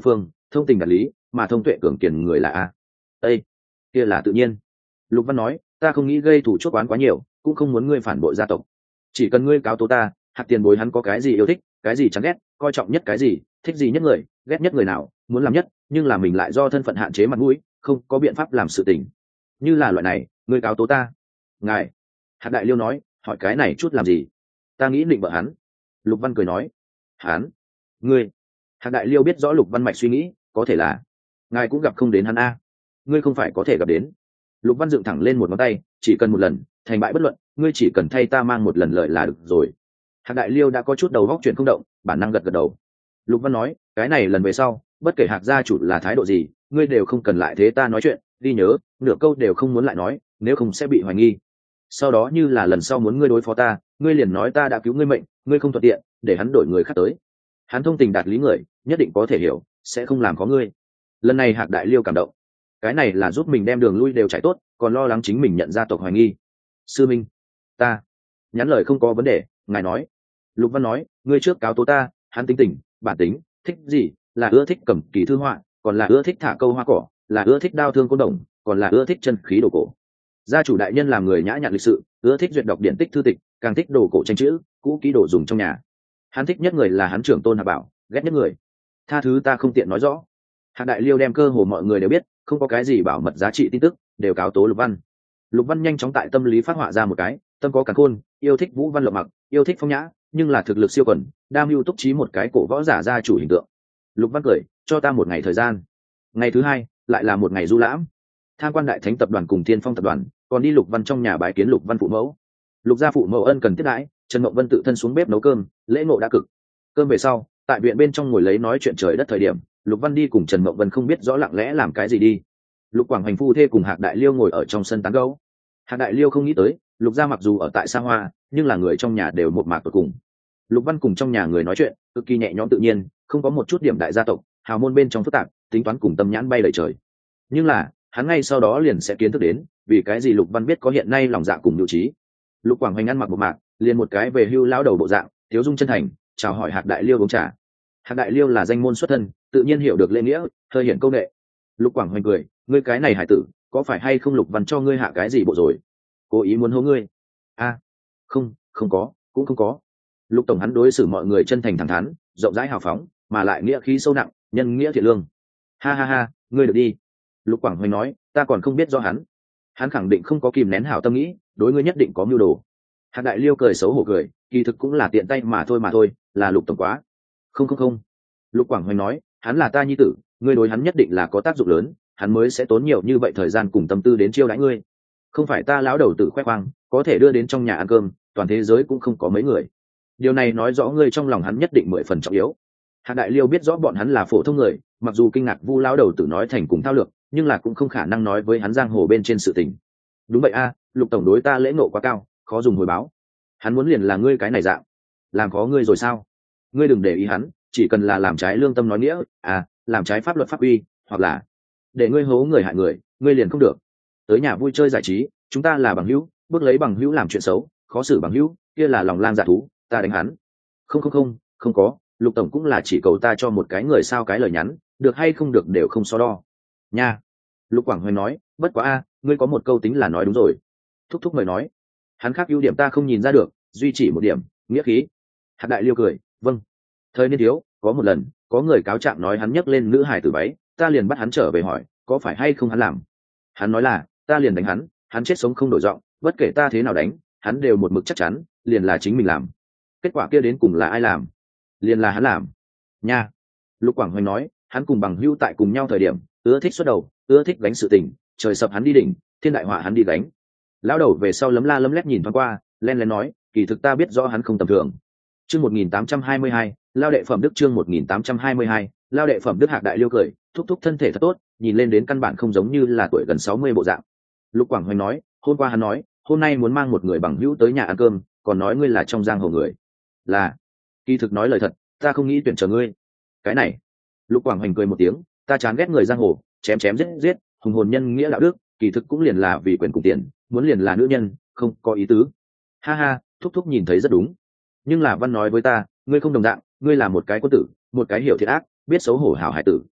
thông tình đạt lý mà thông tuệ cường kiền người là a. Ê, kia là tự nhiên. Lục Văn nói, ta không nghĩ gây thủ chuốc oán quá nhiều, cũng không muốn ngươi phản bội gia tộc. Chỉ cần ngươi cáo tố ta, Hạc tiền bối hắn có cái gì yêu thích, cái gì chán ghét, coi trọng nhất cái gì, thích gì nhất người, ghét nhất người nào, muốn làm nhất, nhưng là mình lại do thân phận hạn chế mặt mũi, không có biện pháp làm sự tình. Như là loại này, ngươi cáo tố ta. Ngài, Hạc đại liêu nói, hỏi cái này chút làm gì? Ta nghĩ định vợ hắn. Lục Văn cười nói, hắn, ngươi. Hạc đại liêu biết rõ Lục Văn mạch suy nghĩ, có thể là ngài cũng gặp không đến hắn a. Ngươi không phải có thể gặp đến. Lục Văn dựng thẳng lên một ngón tay, chỉ cần một lần, thành bại bất luận, ngươi chỉ cần thay ta mang một lần lợi là được rồi. Hạc đại liêu đã có chút đầu góc chuyện không động, bản năng gật gật đầu. Lục Văn nói, cái này lần về sau, bất kể Hạc gia chủ là thái độ gì, ngươi đều không cần lại thế ta nói chuyện, đi nhớ, nửa câu đều không muốn lại nói, nếu không sẽ bị hoài nghi. Sau đó như là lần sau muốn ngươi đối phó ta, ngươi liền nói ta đã cứu ngươi mệnh, ngươi không thuận tiện, để hắn đổi người khác tới. Hắn thông tình đạt lý người, nhất định có thể hiểu, sẽ không làm có ngươi. Lần này Hạc đại liêu cảm động, cái này là giúp mình đem đường lui đều chạy tốt, còn lo lắng chính mình nhận ra tộc hoài nghi. Sư minh, ta nhắn lời không có vấn đề, ngài nói. Lục Văn nói, ngươi trước cáo tố ta, hắn tính tình, bản tính, thích gì, là ưa thích cầm kỳ thư họa, còn là ưa thích thả câu hoa cỏ, là ưa thích đao thương côn đồng, còn là ưa thích chân khí đồ cổ. Gia chủ đại nhân làm người nhã nhặn lịch sự, ưa thích duyệt đọc điển tích thư tịch, càng thích đồ cổ tranh chữ, cũ kỹ đồ dùng trong nhà. Hắn thích nhất người là hắn trưởng tôn Hạc Bảo, ghét nhất người. Tha thứ ta không tiện nói rõ. Hạc đại liêu đem cơ hồ mọi người đều biết, không có cái gì bảo mật giá trị tin tức, đều cáo tố Lục Văn. Lục Văn nhanh chóng tại tâm lý phát họa ra một cái, tâm có càn khôn, yêu thích vũ văn lộng mặc, yêu thích phong nhã, nhưng là thực lực siêu quần, đam mưu túc trí một cái cổ võ giả gia chủ hình tượng. Lục Văn cười, cho ta một ngày thời gian. Ngày thứ hai, lại là một ngày du lãm. Tham quan đại thánh tập đoàn cùng Tiên Phong tập đoàn, còn đi Lục Văn trong nhà bái kiến Lục Văn phụ mẫu. Lục gia phụ mẫu ân cần tiếp đãi, Trần Mộng Vân tự thân xuống bếp nấu cơm, lễ ngộ đã cực. Cơm về sau, tại viện bên trong ngồi lấy nói chuyện trời đất thời điểm, Lục Văn đi cùng Trần Mộng Vân không biết rõ lặng lẽ làm cái gì đi. Lục Quảng Hành phu thê cùng Hạc đại liêu ngồi ở trong sân tán gẫu. Hạc đại liêu không nghĩ tới, Lục gia mặc dù ở tại xa hoa, nhưng là người trong nhà đều một mạc tột cùng. Lục Văn cùng trong nhà người nói chuyện cực kỳ nhẹ nhõm tự nhiên, không có một chút điểm đại gia tộc hào môn bên trong phức tạp, tính toán cùng tâm nhãn bay đầy trời. Nhưng là hắn ngay sau đó liền sẽ kiến thức đến vì cái gì Lục Văn biết có hiện nay lòng dạ cùng nhu trí. Lục Quảng Hoành ăn mặc một mạc, liền một cái về hưu lão đầu bộ dạng, thiếu dung chân thành, chào hỏi Hạc đại liêu uống trà. Hạc đại liêu là danh môn xuất thân, tự nhiên hiểu được lễ nghĩa, hơi hiện câu nghệ. Lục Quảng Hoành cười, ngươi cái này hải tử, có phải hay không Lục Văn cho ngươi hạ cái gì bộ rồi? Cố ý muốn hố ngươi? A, không, không có, cũng không có. Lục tổng hắn đối xử mọi người chân thành thẳng thắn, rộng rãi hào phóng, mà lại nghĩa khí sâu nặng, nhân nghĩa thiện lương. Ha ha ha, ngươi được đi. Lục Quảng Hoành nói, ta còn không biết do hắn. Hắn khẳng định không có kìm nén hảo tâm nghĩ, đối ngươi nhất định có mưu đồ. Hạc đại liêu cười xấu hổ cười, kỳ thực cũng là tiện tay mà thôi mà thôi, là Lục tổng quá. Không không không. Lục Quảng Hoành nói, hắn là ta nhi tử, ngươi đối hắn nhất định là có tác dụng lớn, hắn mới sẽ tốn nhiều như vậy thời gian cùng tâm tư đến chiêu đãi ngươi. Không phải ta lão đầu tử khoe khoang, có thể đưa đến trong nhà ăn cơm, toàn thế giới cũng không có mấy người. Điều này nói rõ ngươi trong lòng hắn nhất định mười phần trọng yếu. Hạc đại liêu biết rõ bọn hắn là phổ thông người, mặc dù kinh ngạc Vu lão đầu tử nói thành cùng thao lược, nhưng là cũng không khả năng nói với hắn giang hồ bên trên sự tình. Đúng vậy a, Lục tổng đối ta lễ ngộ quá cao, khó dùng hồi báo. Hắn muốn liền là ngươi cái này dạng, làm khó ngươi rồi sao? Ngươi đừng để ý hắn, chỉ cần là làm trái lương tâm nói nghĩa, à, làm trái pháp luật pháp uy, hoặc là để ngươi hố người hại người, ngươi liền không được. Tới nhà vui chơi giải trí, chúng ta là bằng hữu, bước lấy bằng hữu làm chuyện xấu, khó xử bằng hữu, kia là lòng lang dạ thú, ta đánh hắn. Không không không, không có, Lục tổng cũng là chỉ cầu ta cho một cái người sao cái lời nhắn, được hay không được đều không so đo. Nha. Lục Quảng Hoành nói, bất quá a, ngươi có một câu tính là nói đúng rồi. Thúc thúc mời nói. Hắn khác ưu điểm ta không nhìn ra được, duy chỉ một điểm, nghĩa khí. Hạc đại liêu cười, vâng. Thời niên thiếu, có một lần, có người cáo trạng nói hắn nhấc lên nữ hài tử váy, ta liền bắt hắn trở về hỏi, có phải hay không hắn làm. Hắn nói là, ta liền đánh hắn, hắn chết sống không đổi giọng, bất kể ta thế nào đánh, hắn đều một mực chắc chắn, liền là chính mình làm. Kết quả kia đến cùng là ai làm? Liền là hắn làm. Nha. Lục Quảng Hoành nói, hắn cùng bằng hữu tại cùng nhau thời điểm, ưa thích xuất đầu, ưa thích gánh sự tình, trời sập hắn đi đỉnh, thiên đại họa hắn đi gánh. Lão đầu về sau lấm la lấm lét nhìn thoáng qua, len lén nói, kỳ thực ta biết rõ hắn không tầm thường. Chương một nghìn tám trăm hai mươi hai, lao đệ phẩm đức chương một nghìn tám trăm hai mươi hai, lao đệ phẩm đức. Hạc đại liêu cười, thúc thúc thân thể thật tốt, nhìn lên đến căn bản không giống như là tuổi gần sáu mươi bộ dạng. Lục Quảng Hoành nói, hôm qua hắn nói, hôm nay muốn mang một người bằng hữu tới nhà ăn cơm, còn nói ngươi là trong giang hồ người. Là, kỳ thực nói lời thật, ta không nghĩ tuyển chờ ngươi. Cái này. Lục Quảng Hoành cười một tiếng, ta chán ghét người giang hồ, chém chém giết giết, hùng hồn nhân nghĩa đạo đức, kỳ thực cũng liền là vì quyền cùng tiền, muốn liền là nữ nhân, không có ý tứ. Ha ha, thúc thúc nhìn thấy rất đúng. Nhưng là Văn nói với ta, ngươi không đồng dạng, ngươi là một cái quân tử, một cái hiểu thiệt ác, biết xấu hổ hảo hải tử.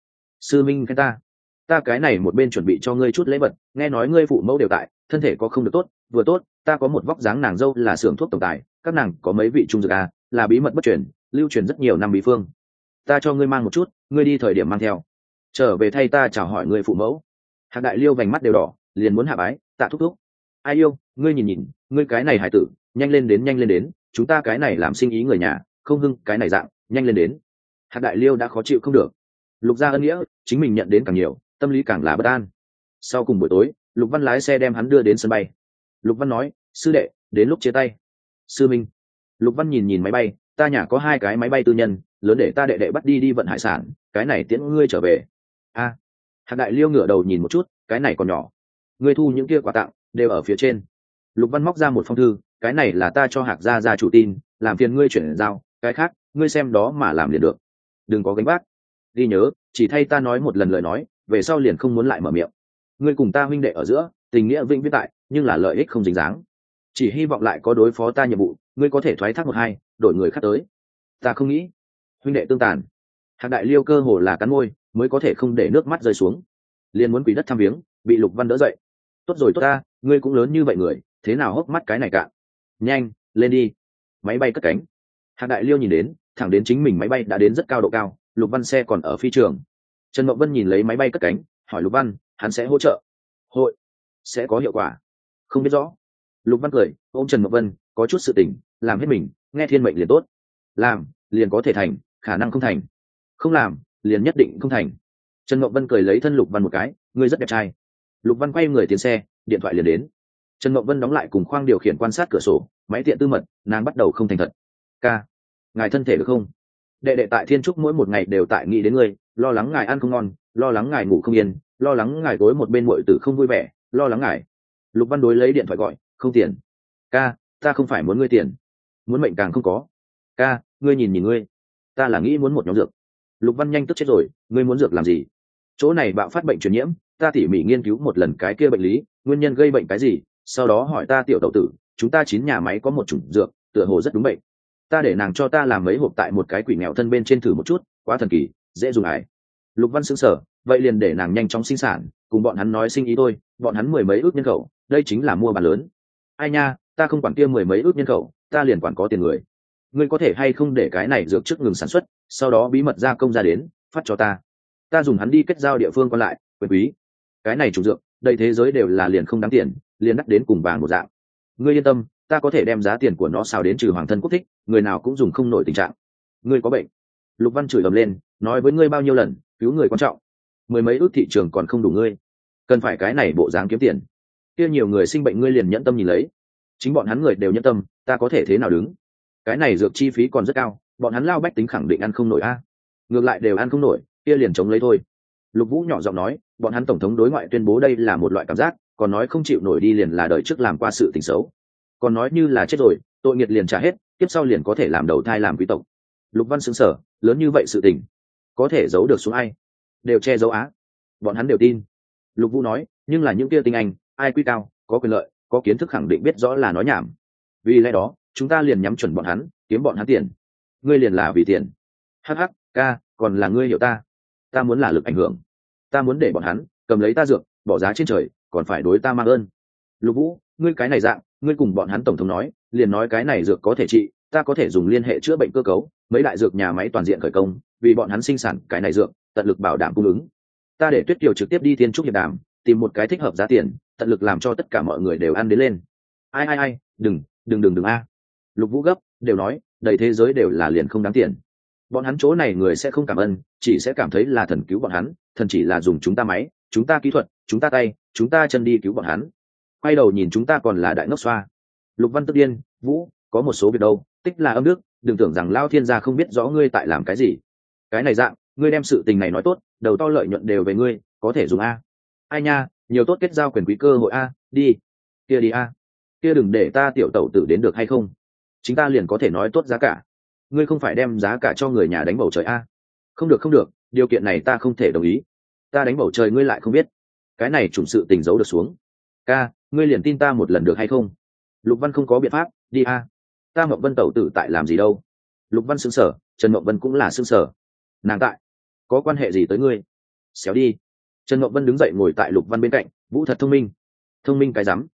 Sư minh khen ta, ta cái này một bên chuẩn bị cho ngươi chút lễ vật, nghe nói ngươi phụ mẫu đều tại, thân thể có không được tốt, vừa tốt ta có một vóc dáng nàng dâu là xưởng thuốc tổng tài, các nàng có mấy vị trung dược à, là bí mật bất truyền, lưu truyền rất nhiều năm bí phương, ta cho ngươi mang một chút, ngươi đi thời điểm mang theo, trở về thay ta chào hỏi ngươi phụ mẫu. Hạc Đại Liêu vành mắt đều đỏ, liền muốn hạ bái, tạ thúc thúc. Ai yêu, ngươi nhìn nhìn, ngươi cái này hải tử, nhanh lên đến nhanh lên đến, chúng ta cái này làm sinh ý người nhà, không hưng cái này dạng, nhanh lên đến. Hạc Đại Liêu đã khó chịu không được. Lục gia ân nghĩa, chính mình nhận đến càng nhiều, tâm lý càng là bất an. Sau cùng buổi tối, Lục Văn lái xe đem hắn đưa đến sân bay. Lục Văn nói, sư đệ, đến lúc chia tay. Sư minh. Lục Văn nhìn nhìn máy bay, ta nhà có hai cái máy bay tư nhân, lớn để ta đệ đệ bắt đi đi vận hải sản, cái này tiễn ngươi trở về. A. À. Hạc Đại Liêu ngửa đầu nhìn một chút, cái này còn nhỏ, ngươi thu những kia quà tặng đều ở phía trên. Lục Văn móc ra một phong thư, cái này là ta cho Hạc gia gia chủ tin, làm phiền ngươi chuyển giao, cái khác ngươi xem đó mà làm liền được, đừng có gánh vác. Ghi nhớ, chỉ thay ta nói một lần lời nói, về sau liền không muốn lại mở miệng. Ngươi cùng ta huynh đệ ở giữa tình nghĩa vĩnh viễn tại, nhưng là lợi ích không dính dáng, chỉ hy vọng lại có đối phó ta nhiệm vụ, ngươi có thể thoái thác một hai, đổi người khác tới. Ta không nghĩ huynh đệ tương tàn. Hạc Đại Liêu cơ hồ là cắn môi mới có thể không để nước mắt rơi xuống, liền muốn quỳ đất thăm viếng, bị Lục Văn đỡ dậy. Tốt rồi tốt ta, ngươi cũng lớn như vậy người, thế nào hốc mắt cái này cạn. Nhanh lên đi. Máy bay cất cánh. Hạc Đại Liêu nhìn đến, thẳng đến chính mình máy bay đã đến rất cao độ cao, Lục Văn xe còn ở phi trường. Trần Mộng Vân nhìn lấy máy bay cất cánh, hỏi Lục Văn, hắn sẽ hỗ trợ? Hội. Sẽ có hiệu quả? Không biết rõ. Lục Văn cười, ôm Trần Mộng Vân, có chút sự tình, làm hết mình, nghe thiên mệnh liền tốt. Làm, liền có thể thành, khả năng không thành. Không làm, liền nhất định không thành. Trần Mộng Vân cười lấy thân Lục Văn một cái, ngươi rất đẹp trai. Lục Văn quay người tiến xe, điện thoại liền đến. Trần Mộng Vân đóng lại cùng khoang điều khiển quan sát cửa sổ, máy tiện tư mật, nàng bắt đầu không thành thật. Ca, ngài thân thể được không? Đệ đệ tại Thiên Trúc mỗi một ngày đều tại nghĩ đến ngươi, lo lắng ngài ăn không ngon, lo lắng ngài ngủ không yên, lo lắng ngài gối một bên muội tử không vui vẻ, lo lắng ngài. Lục Văn đối lấy điện thoại gọi, không tiền. Ca, ta không phải muốn ngươi tiền, muốn mệnh càng không có. Ca, ngươi nhìn nhìn ngươi, ta là nghĩ muốn một nhóm dược. Lục Văn nhanh tức chết rồi, ngươi muốn dược làm gì? Chỗ này bạo phát bệnh truyền nhiễm, ta tỉ mỉ nghiên cứu một lần cái kia bệnh lý, nguyên nhân gây bệnh cái gì, sau đó hỏi ta tiểu tẩu tử, chúng ta chín nhà máy có một chủng dược, tựa hồ rất đúng bệnh. Ta để nàng cho ta làm mấy hộp tại một cái quỷ nghèo thân bên trên thử một chút, quá thần kỳ, dễ dùng ải. Lục Văn sững sờ, vậy liền để nàng nhanh chóng sinh sản, cùng bọn hắn nói sinh ý thôi, bọn hắn mười mấy ước nhân khẩu, đây chính là mua bán lớn. Ai nha, ta không quản kia mười mấy ước nhân khẩu, ta liền quản có tiền người. Ngươi có thể hay không để cái này dược trước ngừng sản xuất, sau đó bí mật gia công ra đến, phát cho ta. Ta dùng hắn đi kết giao địa phương còn lại, quyền quý. Cái này chủ dược, đầy thế giới đều là liền không đáng tiền, liền đắt đến cùng vàng một dạng. Ngươi yên tâm, ta có thể đem giá tiền của nó xào đến trừ hoàng thân quốc thích, người nào cũng dùng không nổi tình trạng. Ngươi có bệnh. Lục Văn chửi ầm lên, nói với ngươi bao nhiêu lần, cứu người quan trọng, mười mấy ước thị trường còn không đủ ngươi, cần phải cái này bộ dáng kiếm tiền. Kia nhiều người sinh bệnh ngươi liền nhẫn tâm nhìn lấy, chính bọn hắn người đều nhẫn tâm, ta có thể thế nào đứng? Cái này dược chi phí còn rất cao, bọn hắn lao bách tính khẳng định ăn không nổi a. Ngược lại đều ăn không nổi, kia liền chống lấy thôi. Lục Vũ nhỏ giọng nói, bọn hắn tổng thống đối ngoại tuyên bố đây là một loại cảm giác, còn nói không chịu nổi đi liền là đời trước làm qua sự tình xấu, còn nói như là chết rồi, tội nghiệp liền trả hết, tiếp sau liền có thể làm đầu thai làm quý tộc. Lục Văn sững sờ, lớn như vậy sự tình, có thể giấu được xuống ai? Đều che giấu á. Bọn hắn đều tin. Lục Vũ nói, nhưng là những kia tinh anh, ai quy cao, có quyền lợi, có kiến thức khẳng định biết rõ là nói nhảm. Vì lẽ đó, chúng ta liền nhắm chuẩn bọn hắn, kiếm bọn hắn tiền. Ngươi liền là vì tiền. Hắc hắc, ca, còn là ngươi hiểu ta. Ta muốn là lực ảnh hưởng. Ta muốn để bọn hắn cầm lấy ta dược, bỏ giá trên trời, còn phải đối ta mang ơn. Lục Vũ, ngươi cái này dạng, ngươi cùng bọn hắn tổng thống nói, liền nói cái này dược có thể trị, ta có thể dùng liên hệ chữa bệnh cơ cấu, mấy đại dược nhà máy toàn diện khởi công, vì bọn hắn sinh sản cái này dược, tận lực bảo đảm cung ứng. Ta để Tuyết Kiều trực tiếp đi Thiên Trúc hiệp đàm, tìm một cái thích hợp giá tiền, tận lực làm cho tất cả mọi người đều ăn đến lên. Ai ai ai, đừng, đừng đừng đừng a. Lục Vũ gấp, đều nói, đầy thế giới đều là liền không đáng tiền. Bọn hắn chỗ này người sẽ không cảm ơn, chỉ sẽ cảm thấy là thần cứu bọn hắn, thần chỉ là dùng chúng ta máy, chúng ta kỹ thuật, chúng ta tay, chúng ta chân đi cứu bọn hắn. Quay đầu nhìn chúng ta còn là đại ngốc xoa. Lục Văn tức điên, Vũ, có một số việc đâu, tích là âm đức, đừng tưởng rằng Lao Thiên gia không biết rõ ngươi tại làm cái gì. Cái này dạng, ngươi đem sự tình này nói tốt, đầu to lợi nhuận đều về ngươi, có thể dùng a. Ai nha, nhiều tốt kết giao quyền quý cơ hội a, đi, kia đi a, kia đừng để ta tiểu tẩu tử đến được hay không? Chúng ta liền có thể nói tốt giá cả. Ngươi không phải đem giá cả cho người nhà đánh bầu trời a? Không được không được, điều kiện này ta không thể đồng ý. Ta đánh bầu trời ngươi lại không biết, cái này trùng sự tình giấu được xuống. Ca, ngươi liền tin ta một lần được hay không? Lục Văn không có biện pháp, đi a. Ta Mộng Vân tẩu tử tại làm gì đâu? Lục Văn sững sờ, Trần Mộng Vân cũng là sững sờ. Nàng tại, có quan hệ gì tới ngươi? xéo đi. Trần Ngọc Vân đứng dậy ngồi tại Lục Văn bên cạnh. Vũ thật thông minh. Thông minh cái rắm.